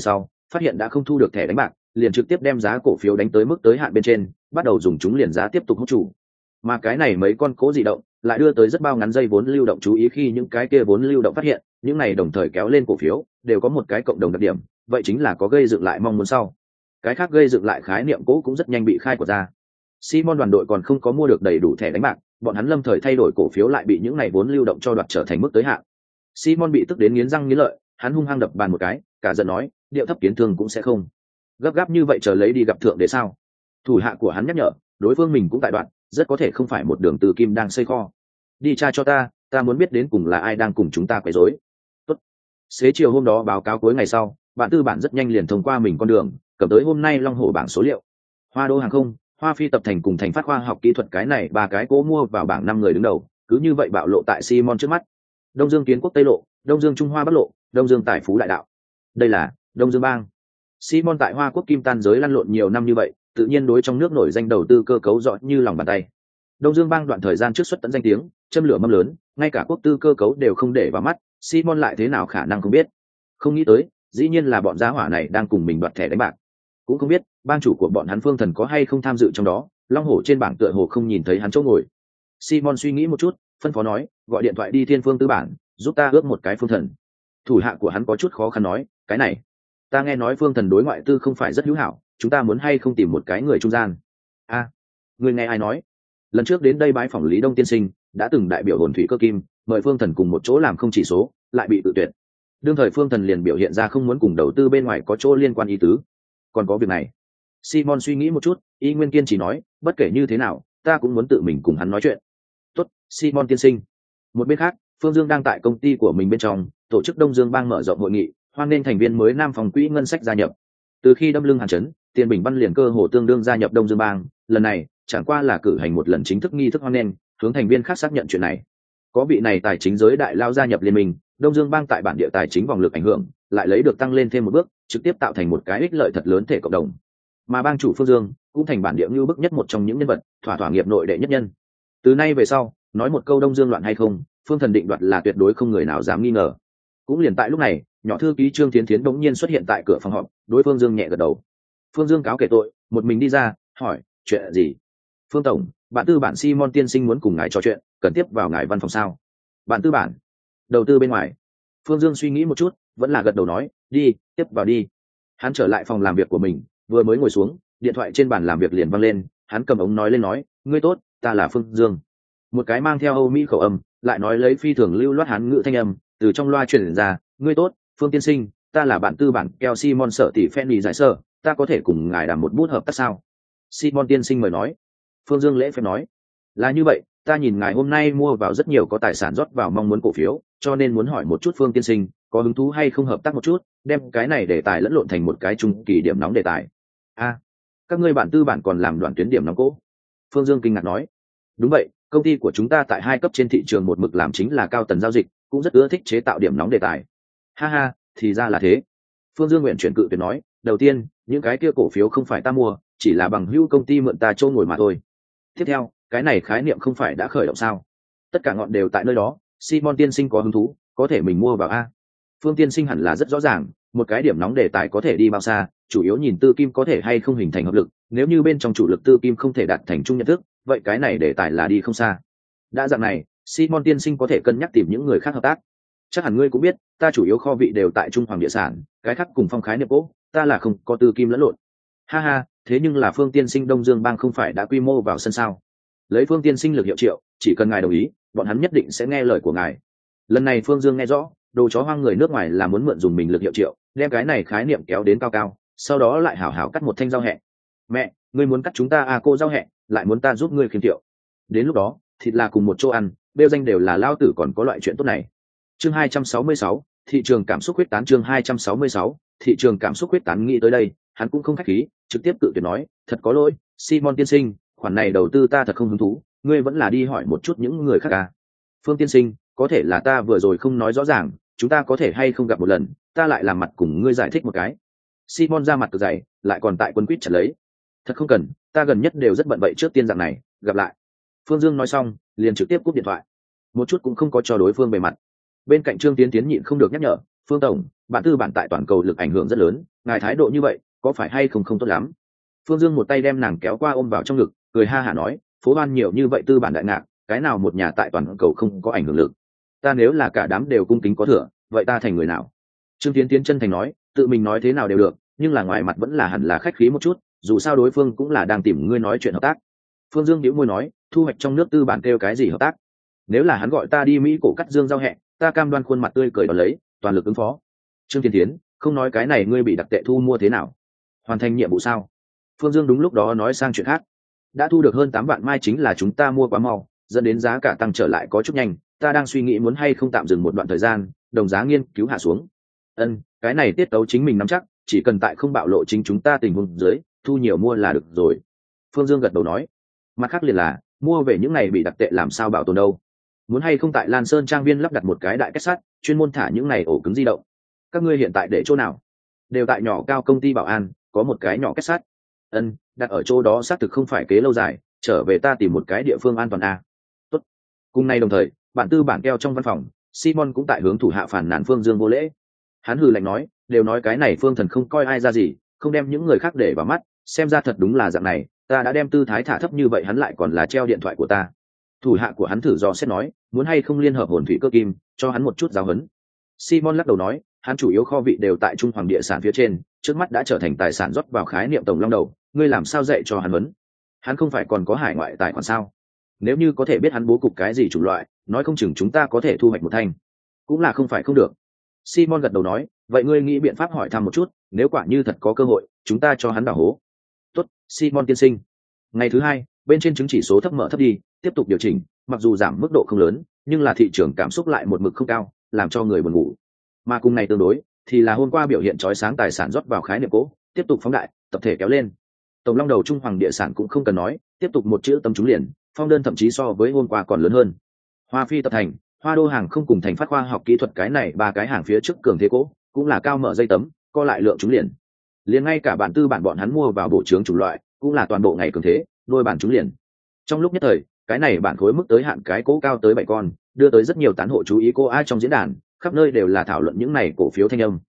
phát hiện đã không thu được thẻ đánh bạc, liền trực tiếp đem giá cổ phiếu đánh tới mức tới hạn bên trên, bắt đầu dùng chúng liền giá tiếp tục hút chủ. Mà cái này mấy con cố dị động lại đưa tới rất bao ngắn dây vốn lưu động chú ý, khi những cái kia vốn lưu động phát hiện những này đồng thời kéo lên cổ phiếu đều có một cái cộng đồng đặc điểm, vậy chính là có gây dựng lại mong muốn sau. Cái khác gây dựng lại khái niệm cũ cũng rất nhanh bị khai quật ra. Simon đoàn đội còn không có mua được đầy đủ thẻ đánh bạc, bọn hắn lâm thời thay đổi cổ phiếu lại bị những này vốn lưu động cho đoạt trở thành mức tới hạn. Simon bị tức đến nghiến răng nghiến lợi, hắn hung hăng đập bàn một cái, cả giận nói, điệu thấp kiến thương cũng sẽ không gấp gáp như vậy chờ lấy đi gặp thượng đế sao? Thủ hạ của hắn nhắc nhở, đối phương mình cũng tại đoạn, rất có thể không phải một đường từ kim đang xây kho. Đi tra cho ta muốn biết đến cùng là ai đang cùng chúng ta quấy rối. Tốt. Xế chiều hôm đó báo cáo cuối ngày sau, bạn tư bản rất nhanh liền thông qua mình con đường, cầm tới hôm nay long hổ bảng số liệu. Hoa Đô hàng không, Hoa Phi tập thành cùng Thành Phát khoa học kỹ thuật cái này ba cái cố mua vào bảng 5 người đứng đầu, cứ như vậy bạo lộ tại Simon trước mắt. Đông Dương Kiến Quốc Tây Lộ, Đông Dương Trung Hoa Bắc Lộ, Đông Dương Tài Phú Đại Đạo. Đây là Đông Dương Bang. Simon tại Hoa Quốc kim tan giới lăn lộn nhiều năm như vậy, tự nhiên đối trong nước nổi danh đầu tư cơ cấu rõ như lòng bàn tay. Đông Dương Bang đoạn thời gian trước xuất tận danh tiếng, châm lửa mâm lớn, ngay cả quốc tư cơ cấu đều không để vào mắt, Simon lại thế nào khả năng không biết. Không nghĩ tới, dĩ nhiên là bọn gia hỏa này đang cùng mình đoạt thẻ đánh bạc. Cũng không biết, bang chủ của bọn hắn Phương Thần có hay không tham dự trong đó, Long Hổ trên bảng tựa hồ không nhìn thấy hắn chỗ ngồi. Simon suy nghĩ một chút, phân phó nói, gọi điện thoại đi Thiên Phương tư bản, giúp ta ước một cái Phương Thần. Thủ hạ của hắn có chút khó khăn nói, cái này, ta nghe nói Phương Thần đối ngoại tư không phải rất hữu hảo, chúng ta muốn hay không tìm một cái người trung gian. Người nghe ai nói? Lần trước đến đây bái phỏng Lý Đông tiên sinh, đã từng đại biểu Hồn Thủy Cơ Kim, mời Phương Thần cùng một chỗ làm không chỉ số, lại bị tự tuyệt. Đương thời Phương Thần liền biểu hiện ra không muốn cùng đầu tư bên ngoài có chỗ liên quan ý tứ. Còn có việc này. Simon suy nghĩ một chút, y nguyên kiên chỉ nói, bất kể như thế nào, ta cũng muốn tự mình cùng hắn nói chuyện. Tốt, Simon tiên sinh. Một bên khác, Phương Dương đang tại công ty của mình bên trong tổ chức Đông Dương Bang mở rộng hội nghị, hoan nghênh thành viên mới Nam phòng quỹ ngân sách gia nhập. Từ khi đâm lưng Hàn Chấn, Tiền Bình Văn liền cơ hồ tương đương gia nhập Đông Dương Bang, lần này chẳng qua là cử hành một lần chính thức nghi thức hoan nghênh, hướng thành viên khác xác nhận chuyện này. Có vị này tài chính giới đại lao gia nhập liên minh, Đông Dương Bang tại bản địa tài chính vòng lực ảnh hưởng lại lấy được tăng lên thêm một bước, trực tiếp tạo thành một cái ích lợi thật lớn thể cộng đồng. Mà bang chủ Phương Dương cũng thành bản địa như bức nhất một trong những nhân vật, thỏa thỏa nghiệp nội đệ nhất nhân. Từ nay về sau, nói một câu Đông Dương loạn hay không, Phương Thần định đoạt là tuyệt đối không người nào dám nghi ngờ. Cũng liền tại lúc này, nhỏ thư ký Trương Thiến Thiến bỗng nhiên xuất hiện tại cửa phòng họp, đối Phương Dương nhẹ gật đầu. Phương Dương cáo kể tội, một mình đi ra, hỏi, chuyện gì? Phương tổng, bạn tư bản Simon tiên sinh muốn cùng ngài trò chuyện, cần tiếp vào ngài văn phòng sao? Bạn tư bản, đầu tư bên ngoài. Phương Dương suy nghĩ một chút, vẫn là gật đầu nói, đi, tiếp vào đi. Hắn trở lại phòng làm việc của mình, vừa mới ngồi xuống, điện thoại trên bàn làm việc liền văng lên, hắn cầm ống nói lên nói, ngươi tốt, ta là Phương Dương. Một cái mang theo Âu Mỹ khẩu âm, lại nói lấy phi thường lưu loát Hán ngữ thanh âm, từ trong loa truyền ra, ngươi tốt, Phương tiên sinh, ta là bạn tư bản keo Simon sở tỷ Fanny giải sơ, ta có thể cùng ngài làm một bút hợp tác sao? Simon tiên sinh mời nói. Phương Dương lễ phép nói, là như vậy, ta nhìn ngài hôm nay mua vào rất nhiều có tài sản rót vào mong muốn cổ phiếu, cho nên muốn hỏi một chút Phương tiên sinh, có hứng thú hay không hợp tác một chút, đem cái này đề tài lẫn lộn thành một cái trung kỳ điểm nóng đề tài. Các ngươi bạn tư bản còn làm đoạn tuyến điểm nóng cố? Phương Dương kinh ngạc nói, đúng vậy, công ty của chúng ta tại 2 cấp trên thị trường một mực làm chính là cao tầng giao dịch, cũng rất ưa thích chế tạo điểm nóng đề tài. Ha, thì ra là thế. Phương Dương nguyện chuyển cự tuyệt nói, đầu tiên, những cái kia cổ phiếu không phải ta mua, chỉ là bằng hữu công ty mượn ta châu ngồi mà thôi. Tiếp theo, cái này khái niệm không phải đã khởi động sao? Tất cả ngọn đều tại nơi đó, Simon tiên sinh có hứng thú, có thể mình mua vào a. Phương tiên sinh hẳn là rất rõ ràng, một cái điểm nóng đề tài có thể đi bao xa, chủ yếu nhìn tư kim có thể hay không hình thành hợp lực, nếu như bên trong chủ lực tư kim không thể đạt thành chung nhận thức, vậy cái này đề tài là đi không xa. Đã dạng này, Simon tiên sinh có thể cân nhắc tìm những người khác hợp tác. Chắc hẳn ngươi cũng biết, ta chủ yếu kho vị đều tại Trung Hoàng địa sản, cái khác cùng phong khái niệm cố, ta là không có tư kim lẫn lộn. Ha, thế nhưng là Phương tiên sinh Đông Dương Bang không phải đã quy mô vào sân sao? Lấy Phương tiên sinh lực hiệu triệu, chỉ cần ngài đồng ý, bọn hắn nhất định sẽ nghe lời của ngài. Lần này Phương Dương nghe rõ, đồ chó hoang người nước ngoài là muốn mượn dùng mình lực hiệu triệu, đem cái này khái niệm kéo đến cao cao, sau đó lại hảo hảo cắt một thanh rau hẹ. Mẹ, ngươi muốn cắt chúng ta cô rau hẹ, lại muốn ta giúp ngươi khiêm triệu. Đến lúc đó, thịt là cùng một chỗ ăn, bêu danh đều là lao tử còn có loại chuyện tốt này. Chương 266, thị trường cảm xúc huyết tán. Chương 266, thị trường cảm xúc huyết tán. Nghĩ tới đây, hắn cũng không khách khí, trực tiếp cự tuyệt nói, thật có lỗi, Simon tiên sinh, khoản này đầu tư ta thật không hứng thú, ngươi vẫn là đi hỏi một chút những người khác à. Phương tiên sinh, có thể là ta vừa rồi không nói rõ ràng, chúng ta có thể hay không gặp một lần, ta lại làm mặt cùng ngươi giải thích một cái. Simon ra mặt cực dày, lại còn tại quân quýt chặt lấy. Thật không cần, ta gần nhất đều rất bận bậy trước tiên dạng này, gặp lại. Phương Dương nói xong, liền trực tiếp cúp điện thoại. Một chút cũng không có cho đối phương bề mặt. Bên cạnh Trương Tiến Tiến nhịn không được nhắc nhở, Phương tổng, bạn tư bản tại toàn cầu lực ảnh hưởng rất lớn, ngài thái độ như vậy có phải hay không không tốt lắm. Phương Dương một tay đem nàng kéo qua ôm vào trong ngực, cười ha hả nói, phố ban nhiều như vậy tư bản đại ngạc, cái nào một nhà tại toàn cầu không có ảnh hưởng lực. Ta nếu là cả đám đều cung kính có thừa, vậy ta thành người nào? Trương Tiến Tiến chân thành nói, tự mình nói thế nào đều được, nhưng là ngoài mặt vẫn là hẳn là khách khí một chút, dù sao đối phương cũng là đang tìm ngươi nói chuyện hợp tác. Phương Dương nhíu môi nói, thu hoạch trong nước tư bản kêu cái gì hợp tác? Nếu là hắn gọi ta đi Mỹ cổ cắt dương giao hẹ, ta cam đoan khuôn mặt tươi cười đón lấy, toàn lực ứng phó. Trương Tiến Tiến, không nói cái này ngươi bị đặc tệ thu mua thế nào? Hoàn thành nhiệm vụ sao? Phương Dương đúng lúc đó nói sang chuyện khác. Đã thu được hơn 8 vạn mai chính là chúng ta mua quá mau, dẫn đến giá cả tăng trở lại có chút nhanh, ta đang suy nghĩ muốn hay không tạm dừng một đoạn thời gian, đồng giá nghiên cứu hạ xuống. Cái này tiết tấu chính mình nắm chắc, chỉ cần tại không bạo lộ chính chúng ta tình huống dưới, thu nhiều mua là được rồi. Phương Dương gật đầu nói. Mặt khác liền là, mua về những này bị đặc tệ làm sao bảo tồn đâu? Muốn hay không tại Lan Sơn trang viên lắp đặt một cái đại kết sắt, chuyên môn thả những này ổ cứng di động. Các ngươi hiện tại để chỗ nào? Đều tại nhỏ cao công ty bảo an, có một cái nhỏ kết sắt. Đặt ở chỗ đó xác thực không phải kế lâu dài, trở về ta tìm một cái địa phương an toàn a. Tốt. Cùng nay đồng thời, bản tư bản keo trong văn phòng, Simon cũng tại hướng thủ hạ phản nàn Phương Dương vô lễ. Hắn hừ lạnh nói, đều nói cái này Phương Thần không coi ai ra gì, không đem những người khác để vào mắt, xem ra thật đúng là dạng này, ta đã đem tư thái thả thấp như vậy hắn lại còn là treo điện thoại của ta. Thủ hạ của hắn thử dò xét nói, muốn hay không liên hợp hồn thủy cơ kim, cho hắn một chút giáo huấn. Simon lắc đầu nói, hắn chủ yếu kho vị đều tại Trung Hoàng địa sản phía trên, trước mắt đã trở thành tài sản rót vào khái niệm tổng long đầu, ngươi làm sao dạy cho hắn vấn? Hắn không phải còn có hải ngoại tài khoản sao? Nếu như có thể biết hắn bố cục cái gì chủng loại, nói không chừng chúng ta có thể thu hoạch một thanh. Cũng là không phải không được. Simon gật đầu nói, vậy ngươi nghĩ biện pháp hỏi thăm một chút, nếu quả như thật có cơ hội, chúng ta cho hắn đào hố. Tốt, Simon tiên sinh. Ngày thứ hai, bên trên chứng chỉ số thấp mở thấp đi, tiếp tục điều chỉnh, mặc dù giảm mức độ không lớn, nhưng là thị trường cảm xúc lại một mực không cao, làm cho người buồn ngủ. Mà cùng này tương đối, thì là hôm qua biểu hiện chói sáng tài sản rót vào khái niệm cố, tiếp tục phóng đại, tập thể kéo lên. Tổng long đầu Trung Hoàng địa sản cũng không cần nói, tiếp tục một chữ tấm trúng liền, phong đơn thậm chí so với hôm qua còn lớn hơn. Hoa Phi tập thành, Hoa Đô hàng không cùng thành phát khoa học kỹ thuật cái này ba cái hàng phía trước cường thế cố, cũng là cao mở dây tấm, co lại lượng trúng liền. Liền ngay cả bản tư bản bọn hắn mua vào bộ trướng chủng loại, cũng là toàn bộ ngày cường thế, đôi bản trúng liền. Trong lúc nhất thời, cái này bản khối mức tới hạn cái cố cao tới 7 con, đưa tới rất nhiều tán hộ chú ý cô ai trong diễn đàn, khắp nơi đều là thảo luận những này cổ phiếu thanh âm.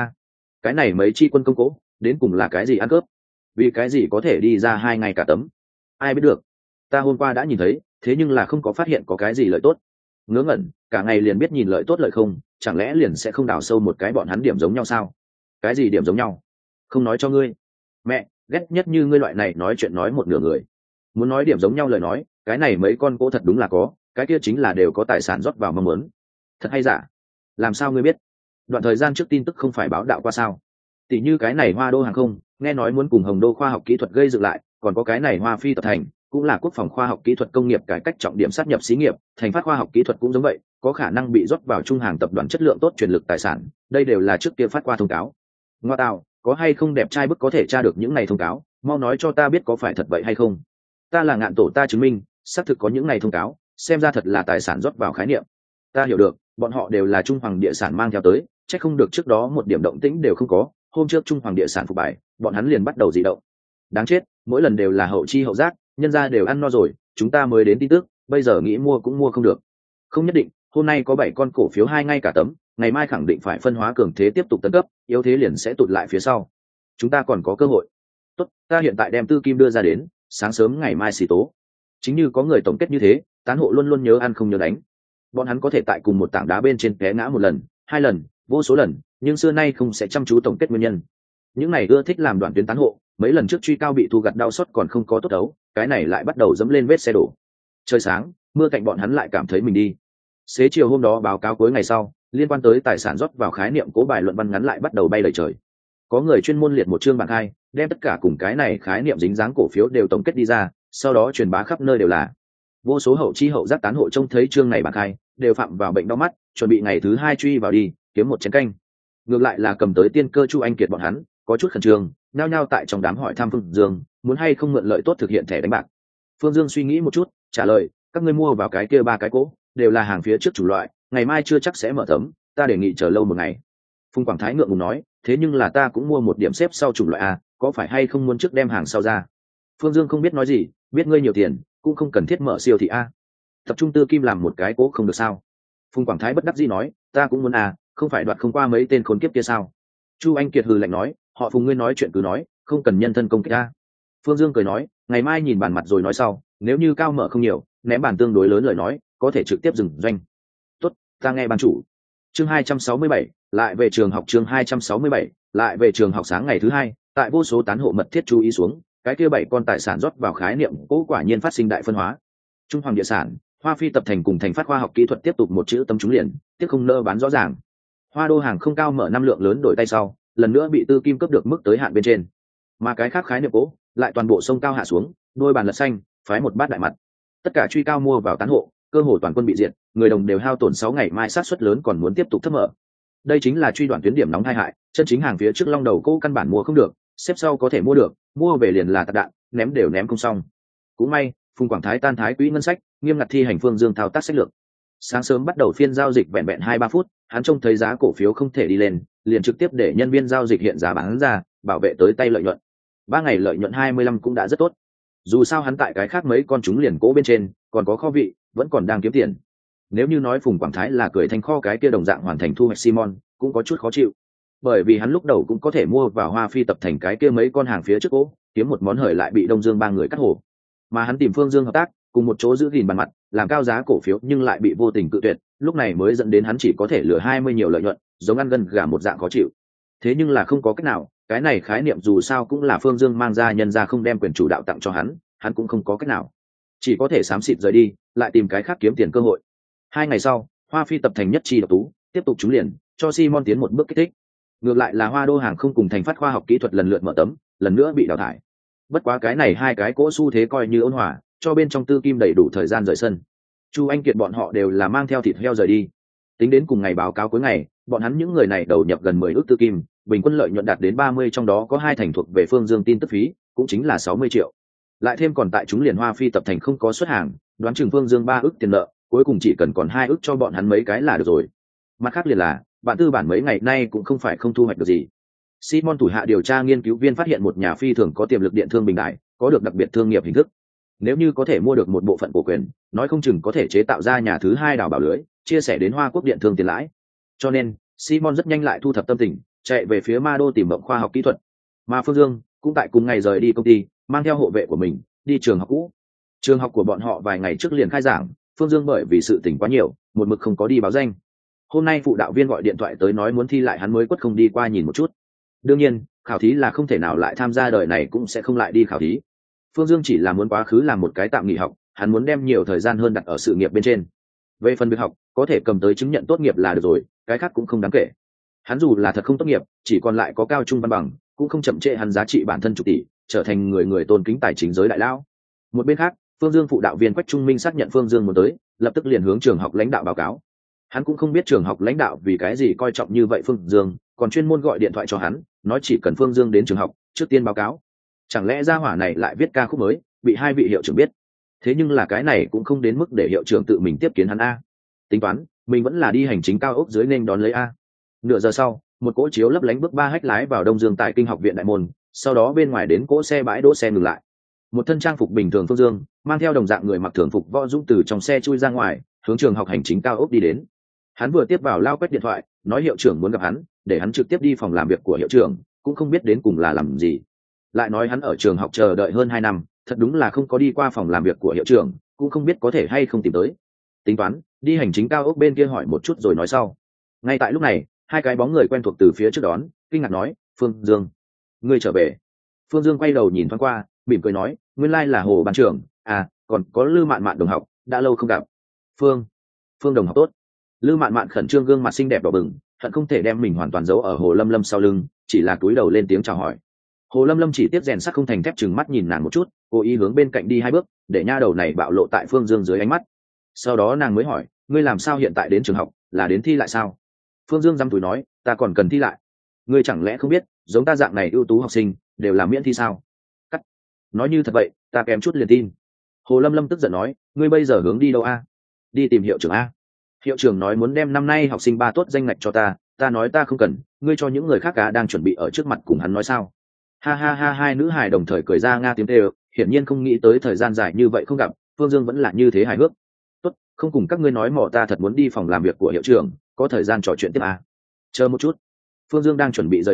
Cái này mấy chi quân công cố, đến cùng là cái gì ăn cướp? Vì cái gì có thể đi ra 2 ngày cả tấm? Ai biết được? Ta hôm qua đã nhìn thấy, thế nhưng là không có phát hiện có cái gì lợi tốt. Ngớ ngẩn, cả ngày liền biết nhìn lợi tốt lợi không, chẳng lẽ liền sẽ không đào sâu một cái bọn hắn điểm giống nhau sao? Cái gì điểm giống nhau? Không nói cho ngươi. Mẹ, ghét nhất như ngươi loại này nói chuyện nói một nửa người. Muốn nói điểm giống nhau lời nói, cái này mấy con cố thật đúng là có, cái kia chính là đều có tài sản rót vào mong muốn. Thật hay giả? Làm sao ngươi biết? Đoạn thời gian trước tin tức không phải báo đạo qua sao? Tỷ như cái này Hoa Đô hàng không, nghe nói muốn cùng Hồng Đô khoa học kỹ thuật gây dựng lại, còn có cái này Hoa Phi tập thành, cũng là quốc phòng khoa học kỹ thuật công nghiệp cải cách trọng điểm sát nhập xí nghiệp, thành phát khoa học kỹ thuật cũng giống vậy, có khả năng bị rót vào trung hàng tập đoàn chất lượng tốt truyền lực tài sản, đây đều là trước kia phát qua thông cáo. Ngoa tạo, có hay không đẹp trai bức có thể tra được những này thông cáo, mau nói cho ta biết có phải thật vậy hay không. Ta là Ngạn Tổ ta chứng minh, xác thực có những này thông cáo, xem ra thật là tài sản rót vào khái niệm. Ta hiểu được, bọn họ đều là Trung Hoàng địa sản mang theo tới, chắc không được trước đó một điểm động tĩnh đều không có, hôm trước Trung Hoàng địa sản phục bài, bọn hắn liền bắt đầu dị động. Đáng chết, mỗi lần đều là hậu chi hậu giác, nhân ra đều ăn no rồi, chúng ta mới đến tin tức, bây giờ nghĩ mua cũng mua không được. Không nhất định, hôm nay có 7 con cổ phiếu 2 ngay cả tấm, ngày mai khẳng định phải phân hóa cường thế tiếp tục tấn cấp, yếu thế liền sẽ tụt lại phía sau. Chúng ta còn có cơ hội. Tốt, ta hiện tại đem tư kim đưa ra đến, sáng sớm ngày mai xì tố. Chính như có người tổng kết như thế, tán hộ luôn luôn nhớ ăn không nhớ đánh. Bọn hắn có thể tại cùng một tảng đá bên trên té ngã một lần, 2 lần, vô số lần, nhưng xưa nay không sẽ chăm chú tổng kết nguyên nhân. Những này ưa thích làm đoạn tuyến tán hộ, mấy lần trước truy cao bị thu gặt đau xót còn không có tốt đấu, cái này lại bắt đầu dẫm lên vết xe đổ. Trời sáng, mưa cạnh bọn hắn lại cảm thấy mình đi. Xế chiều hôm đó báo cáo cuối ngày sau, liên quan tới tài sản rót vào khái niệm cố bài luận văn ngắn lại bắt đầu bay lời trời. Có người chuyên môn liệt một chương bảng hai, đem tất cả cùng cái này khái niệm dính dáng cổ phiếu đều tổng kết đi ra, sau đó truyền bá khắp nơi đều là. Vô số hậu chi hậu giác tán hộ trông thấy chương này bảng hai, đều phạm vào bệnh đau mắt, chuẩn bị ngày thứ 2 truy vào đi, kiếm một chén canh. Ngược lại là cầm tới tiên cơ Chu Anh Kiệt bọn hắn, có chút khẩn trương, nhao nhao tại trong đám hỏi thăm Phương Dương, muốn hay không mượn lợi tốt thực hiện thẻ đánh bạc. Phương Dương suy nghĩ một chút, trả lời, các ngươi mua vào cái kia 3 cái cố, đều là hàng phía trước chủ loại, ngày mai chưa chắc sẽ mở tấm, ta đề nghị chờ lâu một ngày. Phùng Quảng Thái ngượng ngùng nói, thế nhưng là ta cũng mua một điểm xếp sau chủng loại a, có phải hay không muốn trước đem hàng sau ra? Phương Dương không biết nói gì, biết ngươi nhiều tiền, cũng không cần thiết mở siêu thị a. Tập trung tư kim làm một cái cố không được sao? Phùng Quảng Thái bất đắc dĩ nói, ta cũng muốn a, không phải đoạt không qua mấy tên khốn kiếp kia sao? Chu Anh Kiệt hừ lạnh nói, họ Phùng ngươi nói chuyện cứ nói, không cần nhân thân công kích ta. Phương Dương cười nói, ngày mai nhìn bản mặt rồi nói sau, nếu như cao mở không nhiều, ném bản tương đối lớn lời nói, có thể trực tiếp dừng doanh. Tốt, ta nghe ban chủ. Chương 267, lại về trường học. Chương 267, lại về trường học. Sáng ngày thứ hai, tại vô số tán hộ mật thiết chú ý xuống, cái kia 7 con tài sản rót vào khái niệm cố quả nhiên phát sinh đại phân hóa. Trung Hoàng địa sản, Hoa Phi tập thành cùng Thành Phát khoa học kỹ thuật tiếp tục một chữ tâm trúng liền, tiếc không nỡ bán rõ ràng. Hoa Đô hàng không cao mở năm lượng lớn đổi tay sau, lần nữa bị Tư Kim cấp được mức tới hạn bên trên. Mà cái khác khái niệm cố, lại toàn bộ sông cao hạ xuống, đôi bàn lật xanh, phái một bát đại mặt. Tất cả truy cao mua vào tán hộ, cơ hồ toàn quân bị diệt, người đồng đều hao tổn 6 ngày mai sát suất lớn còn muốn tiếp tục thấp mở. Đây chính là truy đoạn tuyến điểm nóng tai hại, chân chính hàng phía trước long đầu cố căn bản mua không được, xếp sau có thể mua được, mua về liền là tạt đạn, ném đều ném không xong. Cũng may, Phùng Quảng Thái tan thái quỹ ngân sách, nghiêm ngặt thi hành Phương Dương thao tác sách lược. Sáng sớm bắt đầu phiên giao dịch vẹn vẹn 2-3 phút, hắn trông thấy giá cổ phiếu không thể đi lên, liền trực tiếp để nhân viên giao dịch hiện giá bán ra, bảo vệ tới tay lợi nhuận. 3 ngày lợi nhuận 25 cũng đã rất tốt. Dù sao hắn tại cái khác mấy con chúng liền cố bên trên, còn có kho vị, vẫn còn đang kiếm tiền. Nếu như nói Phùng Quảng Thái là cười thành kho cái kia đồng dạng hoàn thành thu hoạch Simon, cũng có chút khó chịu. Bởi vì hắn lúc đầu cũng có thể mua vào Hoa Phi tập thành cái kia mấy con hàng phía trước cố, kiếm một món hời lại bị Đông Dương ba người cắt hổ. Mà hắn tìm Phương Dương hợp tác, cùng một chỗ giữ gìn bàn mặt, làm cao giá cổ phiếu nhưng lại bị vô tình cự tuyệt, lúc này mới dẫn đến hắn chỉ có thể lừa 20 nhiều lợi nhuận, giống ăn gân gà một dạng khó chịu. Thế nhưng là không có cách nào, cái này khái niệm dù sao cũng là Phương Dương mang ra, nhân ra không đem quyền chủ đạo tặng cho hắn cũng không có cách nào, chỉ có thể xám xịt rời đi, lại tìm cái khác kiếm tiền cơ hội. 2 ngày sau, Hoa Phi tập thành nhất chi độc tú, tiếp tục trúng liền, cho Simon tiến một bước kích thích. Ngược lại là Hoa Đô hàng không cùng Thành Phát khoa học kỹ thuật lần lượt mở tấm, lần nữa bị đào thải. Bất quá cái này hai cái cỗ xu thế coi như ôn hòa, cho bên trong Tư Kim đầy đủ thời gian rời sân. Chu Anh Kiệt bọn họ đều là mang theo thịt heo rời đi. Tính đến cùng ngày báo cáo cuối ngày, bọn hắn những người này đầu nhập gần 10 ức Tư Kim, bình quân lợi nhuận đạt đến 30, trong đó có 2 thành thuộc về Phương Dương tin tức phí, cũng chính là 60 triệu. Lại thêm còn tại chúng liền Hoa Phi tập thành không có xuất hàng, đoán chừng Phương Dương 3 ức tiền nợ, cuối cùng chỉ cần còn 2 ức cho bọn hắn mấy cái là được rồi. Mặt khác liền là, bạn tư bản mấy ngày nay cũng không phải không thu hoạch được gì. Simon thủ hạ điều tra nghiên cứu viên phát hiện một nhà phi thường có tiềm lực điện thương bình đại, có được đặc biệt thương nghiệp hình thức. Nếu như có thể mua được một bộ phận cổ quyền, nói không chừng có thể chế tạo ra nhà thứ hai đào bảo lưới, chia sẻ đến Hoa Quốc điện thương tiền lãi. Cho nên, Simon rất nhanh lại thu thập tâm tình, chạy về phía Ma Đô tìm Mộng khoa học kỹ thuật. Mà Phương Dương cũng tại cùng ngày rời đi công ty, mang theo hộ vệ của mình, đi trường học cũ. Trường học của bọn họ vài ngày trước liền khai giảng, Phương Dương bởi vì sự tình quá nhiều, một mực không có đi báo danh. Hôm nay phụ đạo viên gọi điện thoại tới nói muốn thi lại, hắn mới quất không đi qua nhìn một chút. Đương nhiên, khảo thí là không thể nào lại tham gia, đời này cũng sẽ không lại đi khảo thí. Phương Dương chỉ là muốn quá khứ làm một cái tạm nghỉ học, hắn muốn đem nhiều thời gian hơn đặt ở sự nghiệp bên trên. Về phần việc học, có thể cầm tới chứng nhận tốt nghiệp là được rồi, cái khác cũng không đáng kể. Hắn dù là thật không tốt nghiệp, chỉ còn lại có cao trung văn bằng, cũng không chậm trễ hắn giá trị bản thân chục tỷ, trở thành người tôn kính tài chính giới đại lão. Một bên khác, Phương Dương phụ đạo viên Quách Trung Minh xác nhận Phương Dương muốn tới, lập tức liền hướng trường học lãnh đạo báo cáo. Hắn cũng không biết trường học lãnh đạo vì cái gì coi trọng như vậy Phương Dương, còn chuyên môn gọi điện thoại cho hắn, nói chỉ cần Phương Dương đến trường học, trước tiên báo cáo. Chẳng lẽ gia hỏa này lại viết ca khúc mới, bị 2 vị hiệu trưởng biết? Thế nhưng là cái này cũng không đến mức để hiệu trưởng tự mình tiếp kiến hắn a. Tính toán, mình vẫn là đi hành chính cao ốc dưới nên đón lấy a. Nửa giờ sau, một cỗ chiếu lấp lánh bước 3 hách lái vào Đông Dương tại Kinh học viện đại môn, sau đó bên ngoài đến cỗ xe bãi đỗ xe ngừng lại. Một thân trang phục bình thường Phương Dương, mang theo đồng dạng người mặc thường phục Võ Dũng từ trong xe chui ra ngoài, hướng trường học hành chính cao ốc đi đến. Hắn vừa tiếp vào Lao Quách điện thoại, nói hiệu trưởng muốn gặp hắn, để hắn trực tiếp đi phòng làm việc của hiệu trưởng, cũng không biết đến cùng là làm gì. Lại nói hắn ở trường học chờ đợi hơn 2 năm, thật đúng là không có đi qua phòng làm việc của hiệu trưởng, cũng không biết có thể hay không tìm tới. Tính toán, đi hành chính cao ốc bên kia hỏi một chút rồi nói sau. Ngay tại lúc này, 2 cái bóng người quen thuộc từ phía trước đón, kinh ngạc nói, Phương Dương, ngươi trở về. Phương Dương quay đầu nhìn thoáng qua, mỉm cười nói, nguyên lai là Hồ ban trưởng, à, còn có Lư Mạn Mạn đồng học, đã lâu không gặp. Phương đồng học tốt. Lư Mạn Mạn khẩn trương, gương mặt xinh đẹp đỏ bừng, hận không thể đem mình hoàn toàn giấu ở Hồ Lâm Lâm sau lưng, chỉ là cúi đầu lên tiếng chào hỏi. Hồ Lâm Lâm chỉ tiếp rèn sắt không thành thép, chừng mắt nhìn nàng một chút, cố ý hướng bên cạnh đi 2 bước, để nha đầu này bạo lộ tại Phương Dương dưới ánh mắt. Sau đó nàng mới hỏi, ngươi làm sao hiện tại đến trường học, là đến thi lại sao? Phương Dương răm túi nói, ta còn cần thi lại. Ngươi chẳng lẽ không biết, giống ta dạng này ưu tú học sinh, đều là miễn thi sao? Cắt. Nói như thật vậy, ta kém chút liền tin. Hồ Lâm Lâm tức giận nói, ngươi bây giờ hướng đi đâu a? Đi tìm hiệu trưởng a. Hiệu trưởng nói muốn đem năm nay học sinh 3 tốt danh ngạch cho ta nói ta không cần, ngươi cho những người khác cả đang chuẩn bị ở trước mặt cùng hắn nói sao? Ha ha ha, 2 nữ hài đồng thời cười ra nga tiếng tê, hiển nhiên không nghĩ tới thời gian dài như vậy không gặp, Phương Dương vẫn là như thế hài hước. Tốt, không cùng các ngươi nói mỏ, ta thật muốn đi phòng làm việc của hiệu trưởng, có thời gian trò chuyện tiếp à. Chờ một chút. Phương Dương đang chuẩn bị rời đi,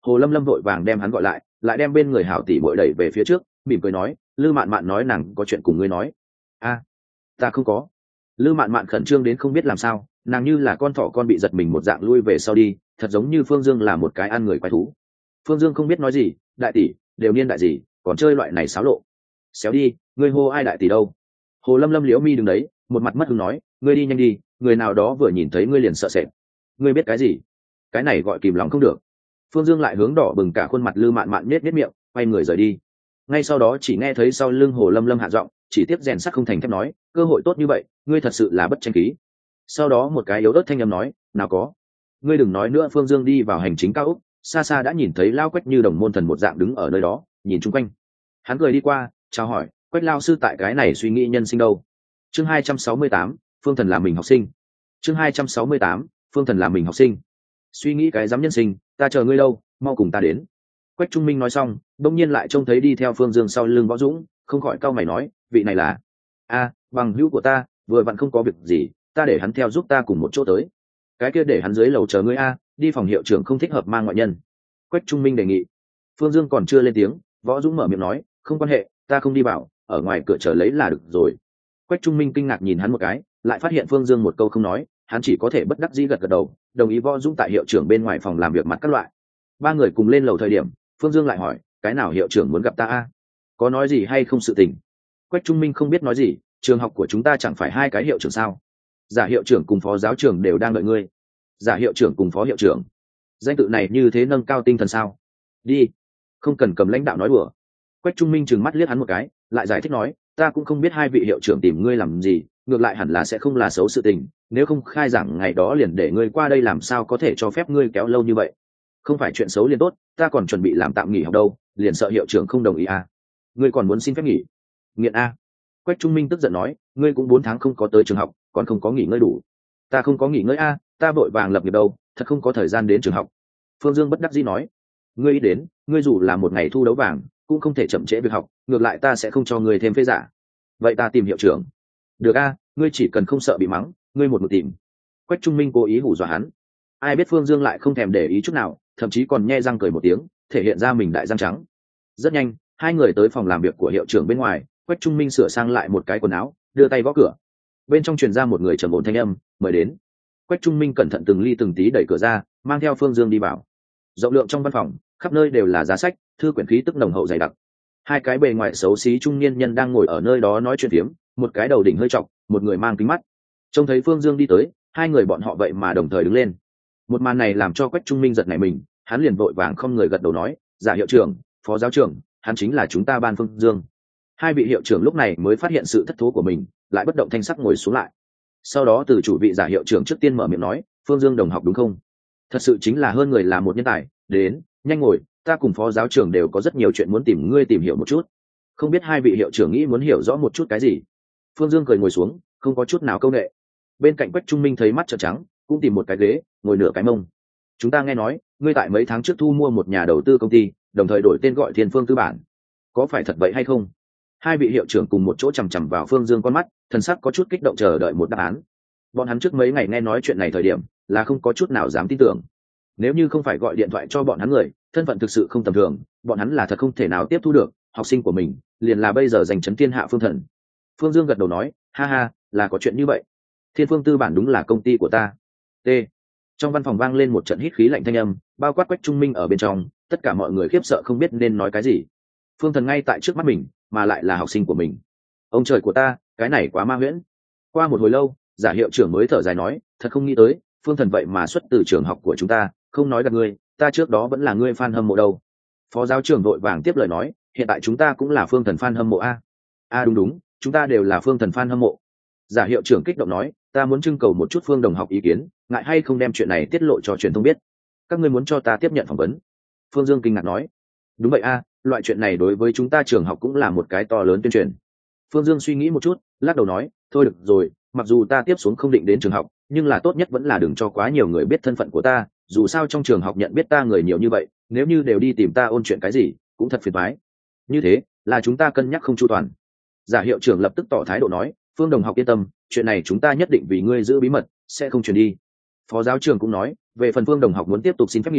Hồ Lâm Lâm vội vàng đem hắn gọi lại đem bên người hảo tỷ bội đẩy về phía trước, mỉm cười nói, Lư Mạn Mạn nói nàng có chuyện cùng ngươi nói. A, ta không có. Lư Mạn Mạn khẩn trương đến không biết làm sao, nàng như là con thỏ con bị giật mình một dạng lui về sau đi, thật giống như Phương Dương là một cái ăn người quái thú. Phương Dương không biết nói gì, đại tỷ, đều niên đại gì, còn chơi loại này xáo lộ. Xéo đi, ngươi hô ai đại tỷ đâu? Hồ Lâm Lâm liễu mi đứng đấy, một mặt mất hứng nói, ngươi đi nhanh đi, người nào đó vừa nhìn thấy ngươi liền sợ sệt. Ngươi biết cái gì? Cái này gọi kìm lòng không được. Phương Dương lại hướng đỏ bừng cả khuôn mặt Lư Mạn Mạn nhếch miệng, quay người rời đi. Ngay sau đó chỉ nghe thấy sau lưng Hồ Lâm Lâm hạ giọng, chỉ tiếp rèn sắt không thành thép nói, cơ hội tốt như vậy, ngươi thật sự là bất tranh khí. Sau đó một cái yếu ớt thanh âm nói, nào có, ngươi đừng nói nữa. Phương Dương đi vào hành chính cao ốc, xa xa đã nhìn thấy Lao Quách như đồng môn thần một dạng đứng ở nơi đó, nhìn chung quanh. Hắn cười đi qua, chào hỏi, Quách lao sư tại cái này suy nghĩ nhân sinh đâu? Chương 268, Phương Thần là mình học sinh. Chương 268, Phương Thần là mình học sinh. Suy nghĩ cái dám nhân sinh, ta chờ ngươi đâu, mau cùng ta đến. Quách Trung Minh nói xong, đông nhiên lại trông thấy đi theo Phương Dương sau lưng Võ Dũng, không khỏi cau mày nói, vị này là bằng hữu của ta, vừa vặn không có việc gì, ta để hắn theo giúp ta cùng một chỗ tới. Cái kia để hắn dưới lầu chờ ngươi đi phòng hiệu trưởng không thích hợp mang ngoại nhân. Quách Trung Minh đề nghị. Phương Dương còn chưa lên tiếng, Võ Dũng mở miệng nói, không quan hệ, ta không đi vào, ở ngoài cửa chờ lấy là được rồi. Quách Trung Minh kinh ngạc nhìn hắn một cái, lại phát hiện Phương Dương một câu không nói, hắn chỉ có thể bất đắc dĩ gật gật đầu, đồng ý Võ Dũng tại hiệu trưởng bên ngoài phòng làm việc mặt các loại. Ba người cùng lên lầu thời điểm, Phương Dương lại hỏi, cái nào hiệu trưởng muốn gặp ta có nói gì hay không sự tình? Quách Trung Minh không biết nói gì, trường học của chúng ta chẳng phải hai cái hiệu trưởng sao? Giả hiệu trưởng cùng phó giáo trưởng đều đang đợi ngươi. Giả hiệu trưởng cùng phó hiệu trưởng, danh tự này như thế nâng cao tinh thần sao? Đi, không cần cầm lãnh đạo nói đùa. Quách Trung Minh trừng mắt liếc hắn một cái, lại giải thích nói, ta cũng không biết hai vị hiệu trưởng tìm ngươi làm gì, ngược lại hẳn là sẽ không là xấu sự tình, nếu không khai giảng ngày đó liền để ngươi qua đây làm sao có thể cho phép ngươi kéo lâu như vậy. Không phải chuyện xấu liền tốt, ta còn chuẩn bị làm tạm nghỉ học đâu, liền sợ hiệu trưởng không đồng ý ngươi còn muốn xin phép nghỉ? Nghiện Quách Trung Minh tức giận nói, ngươi cũng 4 tháng không có tới trường học, còn không có nghỉ ngơi đủ. Ta không có nghỉ ngơi ta vội vàng lập nghiệp đâu, thật không có thời gian đến trường học. Phương Dương bất đắc dĩ nói, ngươi ý đến, ngươi dù là một ngày thu đấu vàng cũng không thể chậm trễ việc học, ngược lại ta sẽ không cho ngươi thêm phê giả. Vậy ta tìm hiệu trưởng. Được ngươi chỉ cần không sợ bị mắng, ngươi một tìm. Quách Trung Minh cố ý hù dọa hắn. Ai biết Phương Dương lại không thèm để ý chút nào, thậm chí còn nhe răng cười một tiếng, thể hiện ra mình đại răng trắng. Rất nhanh, hai người tới phòng làm việc của hiệu trưởng bên ngoài, Quách Trung Minh sửa sang lại một cái quần áo, đưa tay gõ cửa. Bên trong truyền ra một người trầm ổn thanh âm, mời đến. Quách Trung Minh cẩn thận từng ly từng tí đẩy cửa ra, mang theo Phương Dương đi vào. Rộng lượng trong văn phòng, khắp nơi đều là giá sách, thư quyển khí tức nồng hậu dày đặc. Hai cái bề ngoài xấu xí trung niên nhân đang ngồi ở nơi đó nói chuyện phiếm, một cái đầu đỉnh hơi trọc, một người mang kính mắt. Trông thấy Phương Dương đi tới, hai người bọn họ vậy mà đồng thời đứng lên. Một màn này làm cho Quách Trung Minh giật nảy mình, hắn liền vội vàng không người gật đầu nói, giả hiệu trưởng, phó giáo trưởng, hắn chính là chúng ta ban Phương Dương. Hai vị hiệu trưởng lúc này mới phát hiện sự thất thố của mình, lại bất động thanh sắc ngồi xuống lại. Sau đó từ chủ vị giả hiệu trưởng trước tiên mở miệng nói, Phương Dương đồng học đúng không? Thật sự chính là hơn người là một nhân tài, đến, nhanh ngồi, ta cùng phó giáo trưởng đều có rất nhiều chuyện muốn tìm ngươi tìm hiểu một chút. Không biết hai vị hiệu trưởng nghĩ muốn hiểu rõ một chút cái gì? Phương Dương cười ngồi xuống, không có chút nào câu nệ. Bên cạnh Quách Trung Minh thấy mắt trợn trắng, cũng tìm một cái ghế, ngồi nửa cái mông. Chúng ta nghe nói, ngươi tại mấy tháng trước thu mua một nhà đầu tư công ty, đồng thời đổi tên gọi Thiên Phương Tư Bản. Có phải thật vậy hay không? Hai vị hiệu trưởng cùng một chỗ chằm chằm vào Phương Dương con mắt, thần sắc có chút kích động chờ đợi một đáp án. Bọn hắn trước mấy ngày nghe nói chuyện này thời điểm, là không có chút nào dám tin tưởng. Nếu như không phải gọi điện thoại cho bọn hắn người, thân phận thực sự không tầm thường, bọn hắn là thật không thể nào tiếp thu được, học sinh của mình, liền là bây giờ giành chấn thiên hạ Phương Thần. Phương Dương gật đầu nói, ha ha, là có chuyện như vậy. Thiên Phương Tư Bản đúng là công ty của ta. T. Trong văn phòng vang lên một trận hít khí lạnh thanh âm, bao quát Quách Trung Minh ở bên trong, tất cả mọi người khiếp sợ không biết nên nói cái gì. Phương Thần ngay tại trước mắt mình, mà lại là học sinh của mình. Ông trời của ta, cái này quá ma huyễn. Qua một hồi lâu, giả hiệu trưởng mới thở dài nói, thật không nghĩ tới, Phương Thần vậy mà xuất từ trường học của chúng ta, không nói gặp ngươi, ta trước đó vẫn là ngươi fan hâm mộ đâu. Phó giáo trưởng vội vàng tiếp lời nói, hiện tại chúng ta cũng là Phương Thần fan hâm mộ đúng, chúng ta đều là Phương Thần fan hâm mộ. Giả hiệu trưởng kích động nói, ta muốn trưng cầu một chút Phương đồng học ý kiến, ngại hay không đem chuyện này tiết lộ cho truyền thông biết. Các ngươi muốn cho ta tiếp nhận phỏng vấn? Phương Dương kinh ngạc nói, đúng vậy loại chuyện này đối với chúng ta trường học cũng là một cái to lớn tuyên truyền. Phương Dương suy nghĩ một chút, lắc đầu nói, thôi được rồi, mặc dù ta tiếp xuống không định đến trường học, nhưng là tốt nhất vẫn là đừng cho quá nhiều người biết thân phận của ta, dù sao trong trường học nhận biết ta người nhiều như vậy, nếu như đều đi tìm ta ôn chuyện cái gì, cũng thật phiền toái. Như thế, là chúng ta cân nhắc không chu toàn. Giả hiệu trưởng lập tức tỏ thái độ nói, Phương đồng học yên tâm, chuyện này chúng ta nhất định vì ngươi giữ bí mật, sẽ không truyền đi. Phó giáo trưởng cũng nói, về phần Phương đồng học muốn tiếp tục xin phép nghỉ,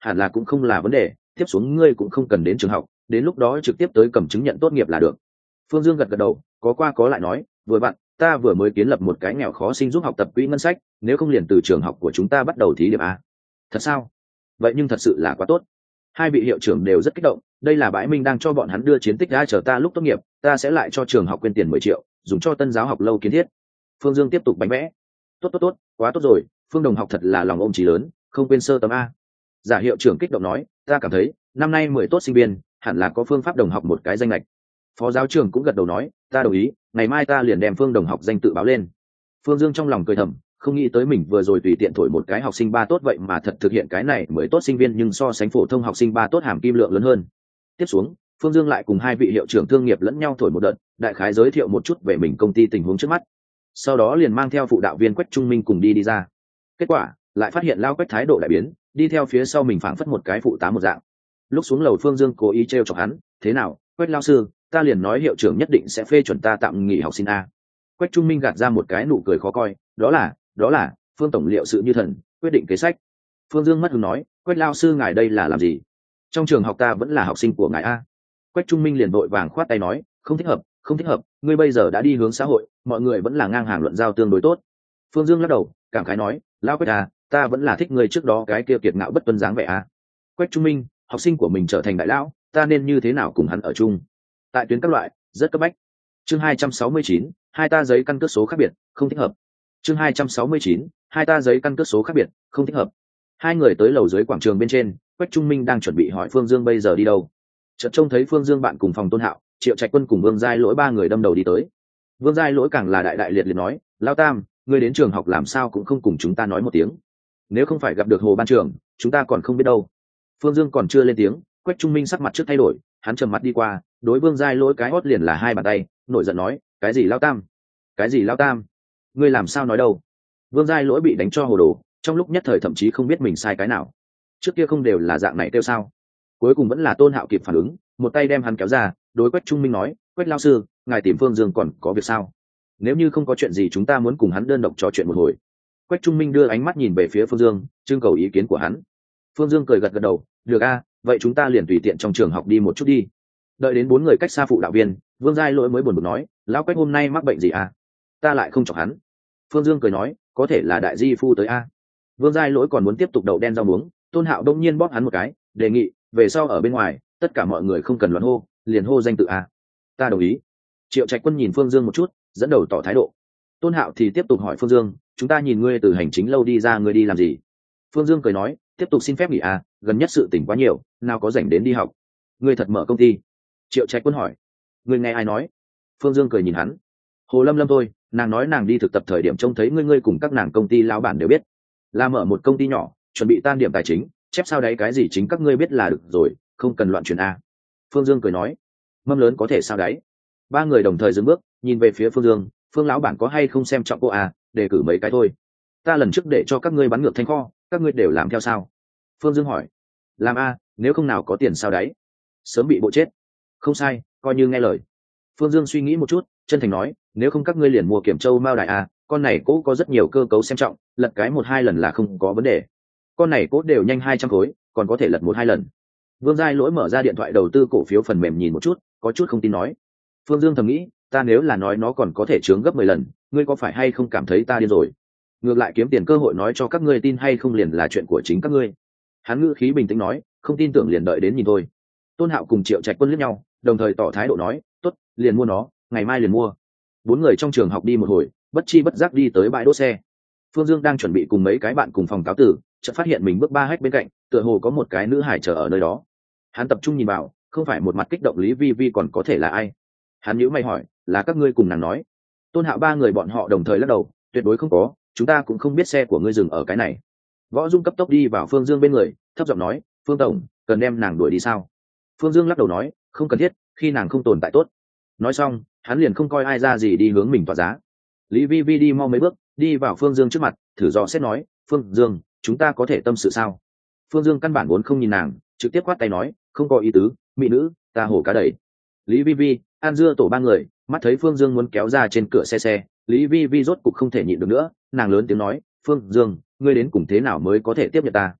hẳn là cũng không là vấn đề, tiếp xuống ngươi cũng không cần đến trường học, đến lúc đó trực tiếp tới cầm chứng nhận tốt nghiệp là được. Phương Dương gật gật đầu, có qua có lại nói, vừa vặn ta vừa mới kiến lập một cái nghèo khó sinh giúp học tập quỹ ngân sách, nếu không liền từ trường học của chúng ta bắt đầu thí điểm a. Thật sao? Vậy nhưng thật sự là quá tốt. Hai vị hiệu trưởng đều rất kích động, đây là bãi minh đang cho bọn hắn đưa chiến tích ra, chờ ta lúc tốt nghiệp ta sẽ lại cho trường học quyên tiền 10 triệu dùng cho tân giáo học lâu kiến thiết. Phương Dương tiếp tục bánh vẽ. Tốt, quá tốt rồi, Phương đồng học thật là lòng ôm chí lớn, không quên sơ tấm a. Giả hiệu trưởng kích động nói, ta cảm thấy năm nay 10 tốt sinh viên hẳn là có phương pháp đồng học một cái danh lệch. Phó giáo trưởng cũng gật đầu nói, ta đồng ý, ngày mai ta liền đem Phương đồng học danh tự báo lên. Phương Dương trong lòng cười thầm, không nghĩ tới mình vừa rồi tùy tiện thổi một cái học sinh ba tốt vậy mà thật thực hiện cái này mới tốt sinh viên, nhưng so sánh phổ thông học sinh ba tốt hàm kim lượng lớn hơn. Tiếp xuống Phương Dương lại cùng hai vị hiệu trưởng thương nghiệp lẫn nhau thổi một đợt, đại khái giới thiệu một chút về mình công ty tình huống trước mắt, sau đó liền mang theo phụ đạo viên Quách Trung Minh cùng đi ra. Kết quả lại phát hiện Lao Quách thái độ đại biến, đi theo phía sau mình phảng phất một cái phụ tá một dạng. Lúc xuống lầu Phương Dương cố ý trêu chọc hắn, thế nào Quách lao sư, ta liền nói hiệu trưởng nhất định sẽ phê chuẩn ta tạm nghỉ học sinh a. Quách Trung Minh gạt ra một cái nụ cười khó coi, đó là Phương tổng liệu sự như thần, quyết định kế sách. Phương Dương mất hứng nói, Quách lao sư ngài đây là làm gì? Trong trường học ta vẫn là học sinh của ngài a. Quách Trung Minh liền vội vàng khoát tay nói, không thích hợp, ngươi bây giờ đã đi hướng xã hội, mọi người vẫn là ngang hàng luận giao tương đối tốt. Phương Dương lắc đầu cảm khái nói, lao Quách à, ta vẫn là thích ngươi trước đó cái kia kiệt ngạo bất tuân dáng vẻ a. Quách Trung Minh, học sinh của mình trở thành đại lão, ta nên như thế nào cùng hắn ở chung? Tại tuyến các loại rất cấp bách. Chương 269, hai ta giấy căn cước số khác biệt, không thích hợp. Chương 269, hai ta giấy căn cước số khác biệt, không thích hợp. Hai người tới lầu dưới quảng trường bên trên, Quách Trung Minh đang chuẩn bị hỏi Phương Dương bây giờ đi đâu. Chợt trông thấy Phương Dương bạn cùng phòng Tôn Hạo, Triệu Trạch Quân cùng Vương Giai Lỗi ba người đâm đầu đi tới. Vương Giai Lỗi càng là đại liệt nói, lao Tam, ngươi đến trường học làm sao cũng không cùng chúng ta nói một tiếng. Nếu không phải gặp được Hồ ban trưởng, chúng ta còn không biết đâu. Phương Dương còn chưa lên tiếng, Quách Trung Minh sắc mặt trước thay đổi, hắn trầm mặt đi qua, đối Vương Giai Lỗi cái hót liền là hai bàn tay, nổi giận nói, cái gì lao Tam, ngươi làm sao nói đâu? Vương Giai Lỗi bị đánh cho hồ đồ, trong lúc nhất thời thậm chí không biết mình sai cái nào. Trước kia không đều là dạng này kêu sao? Cuối cùng vẫn là Tôn Hạo kịp phản ứng, một tay đem hắn kéo ra, đối Quách Trung Minh nói, Quách lao sư, ngài tìm Phương Dương còn có việc sao? Nếu như không có chuyện gì chúng ta muốn cùng hắn đơn độc trò chuyện một hồi. Quách Trung Minh đưa ánh mắt nhìn về phía Phương Dương, trưng cầu ý kiến của hắn. Phương Dương cười gật đầu, được a, vậy chúng ta liền tùy tiện trong trường học đi một chút đi. Đợi đến bốn người cách xa phụ đạo viên, Vương Giai Lỗi mới buồn bực nói, lão Quách hôm nay mắc bệnh gì à? Ta lại không chọc hắn. Phương Dương cười nói, có thể là đại di phu tới a. Vương Giai Lỗi còn muốn tiếp tục đậu đen rau muống, Tôn Hạo đông nhiên bóp hắn một cái, đề nghị về sau ở bên ngoài tất cả mọi người không cần loạn hô, liền hô danh tự a. Ta đồng ý. Triệu Trạch Quân nhìn Phương Dương một chút, dẫn đầu tỏ thái độ. Tôn Hạo thì tiếp tục hỏi Phương Dương, chúng ta nhìn ngươi từ hành chính lâu đi ra, ngươi đi làm gì? Phương Dương cười nói, tiếp tục xin phép nghỉ à, gần nhất sự tỉnh quá nhiều, nào có rảnh đến đi học. Ngươi thật mở công ty? Triệu Trạch Quân hỏi. Ngươi nghe ai nói? Phương Dương cười nhìn hắn. Hồ Lâm Lâm thôi, nàng nói nàng đi thực tập thời điểm trông thấy ngươi cùng các nàng công ty lão bản đều biết, là mở một công ty nhỏ, chuẩn bị tan điểm tài chính, chép sao đấy cái gì chính các ngươi biết là được rồi, không cần loạn truyền a. Phương Dương cười nói, mâm lớn có thể sao đấy. Ba người đồng thời dừng bước, nhìn về phía Phương Dương, Phương lão bản có hay không xem trọng cô à, đề cử mấy cái thôi. Ta lần trước để cho các ngươi bắn ngược thanh kho, các ngươi đều làm theo sao? Phương Dương hỏi. Làm a, nếu không nào có tiền sao đấy, sớm bị bộ chết. Không sai, coi như nghe lời. Phương Dương suy nghĩ một chút, chân thành nói, nếu không các ngươi liền mua Kiểm Châu Mao Đại a, con này cố có rất nhiều cơ cấu xem trọng, lật cái 1-2 lần là không có vấn đề. Con này cố đều nhanh 200 khối, còn có thể lật 1-2 lần. Vương Giai Lỗi mở ra điện thoại đầu tư cổ phiếu phần mềm nhìn một chút, có chút không tin nói. Phương Dương thầm nghĩ, ta nếu là nói nó còn có thể chướng gấp 10 lần, ngươi có phải hay không cảm thấy ta điên rồi? Ngược lại kiếm tiền cơ hội nói cho các ngươi tin hay không liền là chuyện của chính các ngươi. Hắn ngữ khí bình tĩnh nói, không tin tưởng liền đợi đến nhìn thôi. Tôn Hạo cùng Triệu Trạch Quân liếc nhau, đồng thời tỏ thái độ nói, tốt, liền mua nó, ngày mai liền mua. Bốn người trong trường học đi một hồi, bất chi bất giác đi tới bãi đỗ xe. Phương Dương đang chuẩn bị cùng mấy cái bạn cùng phòng cáo tử, chợt phát hiện mình bước 3 hách bên cạnh, tựa hồ có một cái nữ hải chờ ở nơi đó. Hắn tập trung nhìn vào, không phải một mặt kích động Lý Vi Vi còn có thể là ai? Hắn nhíu mày hỏi, là các ngươi cùng nàng nói? Tôn Hạo ba người bọn họ đồng thời lắc đầu, tuyệt đối không có, chúng ta cũng không biết xe của ngươi dừng ở cái này. Võ Dung cấp tốc đi vào Phương Dương bên người, thấp giọng nói, Phương tổng, cần đem nàng đuổi đi sao? Phương Dương lắc đầu nói, không cần thiết, khi nàng không tồn tại tốt. Nói xong, hắn liền không coi ai ra gì đi hướng mình tỏa giá. Lý Vi Vi đi mau mấy bước, đi vào Phương Dương trước mặt, thử dò xét nói, Phương Dương, chúng ta có thể tâm sự sao? Phương Dương căn bản vốn không nhìn nàng, trực tiếp quát tay nói, không có ý tứ, mỹ nữ, ta hổ cá đẩy. Lý Vi Vi, An Dưa tổ ba người, mắt thấy Phương Dương muốn kéo ra trên cửa xe, Lý Vi Vi rốt cục không thể nhịn được nữa, nàng lớn tiếng nói, Phương Dương, ngươi đến cùng thế nào mới có thể tiếp nhận ta?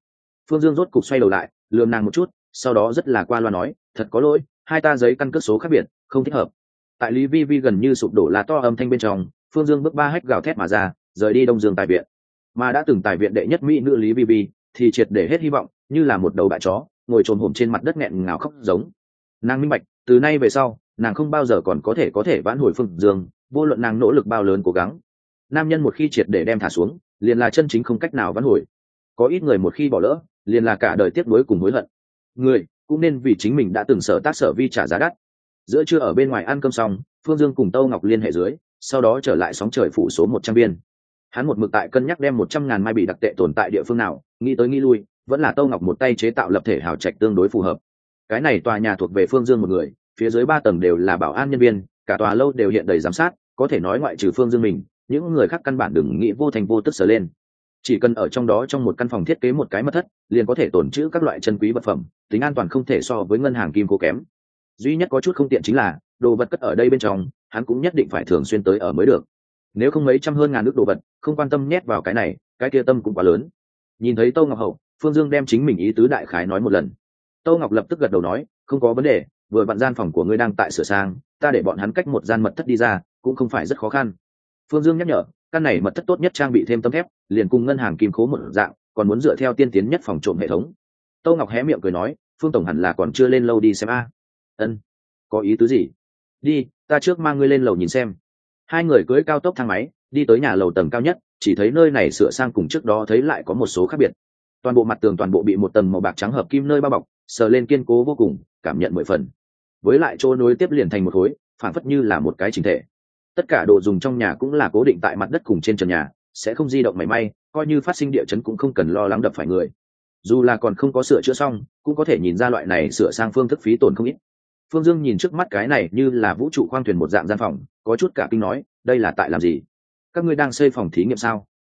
Phương Dương rốt cục xoay đầu lại, lườm nàng một chút, sau đó rất là qua loa nói, thật có lỗi, hai ta giấy căn cước số khác biệt, không thích hợp. Tại Lý Vi Vi gần như sụp đổ là to âm thanh bên trong, Phương Dương bước ba hách gào thét mà ra, rời đi Đông Dương tài viện. Mà đã từng tài viện đệ nhất mỹ nữ Lý Vi Vi thì triệt để hết hy vọng, như là một đầu bại chó ngồi trồm hổm trên mặt đất nghẹn ngào khóc giống. Nàng minh bạch, từ nay về sau nàng không bao giờ còn có thể vãn hồi Phương Dương, vô luận nàng nỗ lực bao lớn cố gắng, nam nhân một khi triệt để đem thả xuống liền là chân chính không cách nào vãn hồi. Có ít người một khi bỏ lỡ liền là cả đời tiếc nuối cùng hối hận. Người cũng nên vì chính mình đã từng sở tác sở vi trả giá đắt. Giữa trưa ở bên ngoài ăn cơm xong, Phương Dương cùng Tâu Ngọc liên hệ dưới, sau đó trở lại sóng trời phủ số 100 biên. Hắn một mực tại cân nhắc đem 100.000 mai bị đặc tệ tồn tại địa phương nào, nghĩ tới nghĩ lui, vẫn là Tâu Ngọc một tay chế tạo lập thể hào trạch tương đối phù hợp. Cái này tòa nhà thuộc về Phương Dương một người, phía dưới 3 tầng đều là bảo an nhân viên, cả tòa lâu đều hiện đầy giám sát, có thể nói ngoại trừ Phương Dương mình, những người khác căn bản đừng nghĩ vô thành vô tức sờ lên. Chỉ cần ở trong đó trong một căn phòng thiết kế một cái mật thất, liền có thể tồn trữ các loại chân quý vật phẩm, tính an toàn không thể so với ngân hàng kim cố kém. Duy nhất có chút không tiện chính là đồ vật cất ở đây bên trong, hắn cũng nhất định phải thường xuyên tới ở mới được. Nếu không mấy trăm hơn ngàn ức đồ vật, không quan tâm nhét vào cái này, cái kia tâm cũng quá lớn. Nhìn thấy Tô Ngọc Hậu, Phương Dương đem chính mình ý tứ đại khái nói một lần. Tô Ngọc lập tức gật đầu nói, không có vấn đề, vừa vặn gian phòng của ngươi đang tại sửa sang, ta để bọn hắn cách một gian mật thất đi ra, cũng không phải rất khó khăn. Phương Dương nhắc nhở, căn này mật thất tốt nhất trang bị thêm tấm thép, liền cùng ngân hàng kim khố một dạng, còn muốn dựa theo tiên tiến nhất phòng trộm hệ thống. Tô Ngọc hé miệng cười nói, Phương tổng hẳn là còn chưa lên lâu đi xem a. Ân, có ý tứ gì? Đi, ta trước mang ngươi lên lầu nhìn xem. Hai người cưỡi cao tốc thang máy đi tới nhà lầu tầng cao nhất, chỉ thấy nơi này sửa sang cùng trước đó thấy lại có một số khác biệt. Toàn bộ mặt tường toàn bộ bị một tầng màu bạc trắng hợp kim nơi bao bọc, sờ lên kiên cố vô cùng, cảm nhận 10 phần. Với lại chỗ nối tiếp liền thành một khối, phản phất như là một cái chỉnh thể. Tất cả đồ dùng trong nhà cũng là cố định tại mặt đất cùng trên trần nhà, sẽ không di động mảy may, coi như phát sinh địa chấn cũng không cần lo lắng đập phải người. Dù là còn không có sửa chữa xong, cũng có thể nhìn ra loại này sửa sang phương thức phí tổn không ít. Phương Dương nhìn trước mắt cái này như là vũ trụ khoang thuyền một dạng gian phòng, có chút cả kinh nói, đây là tại làm gì? Các ngươi đang xây phòng thí nghiệm sao?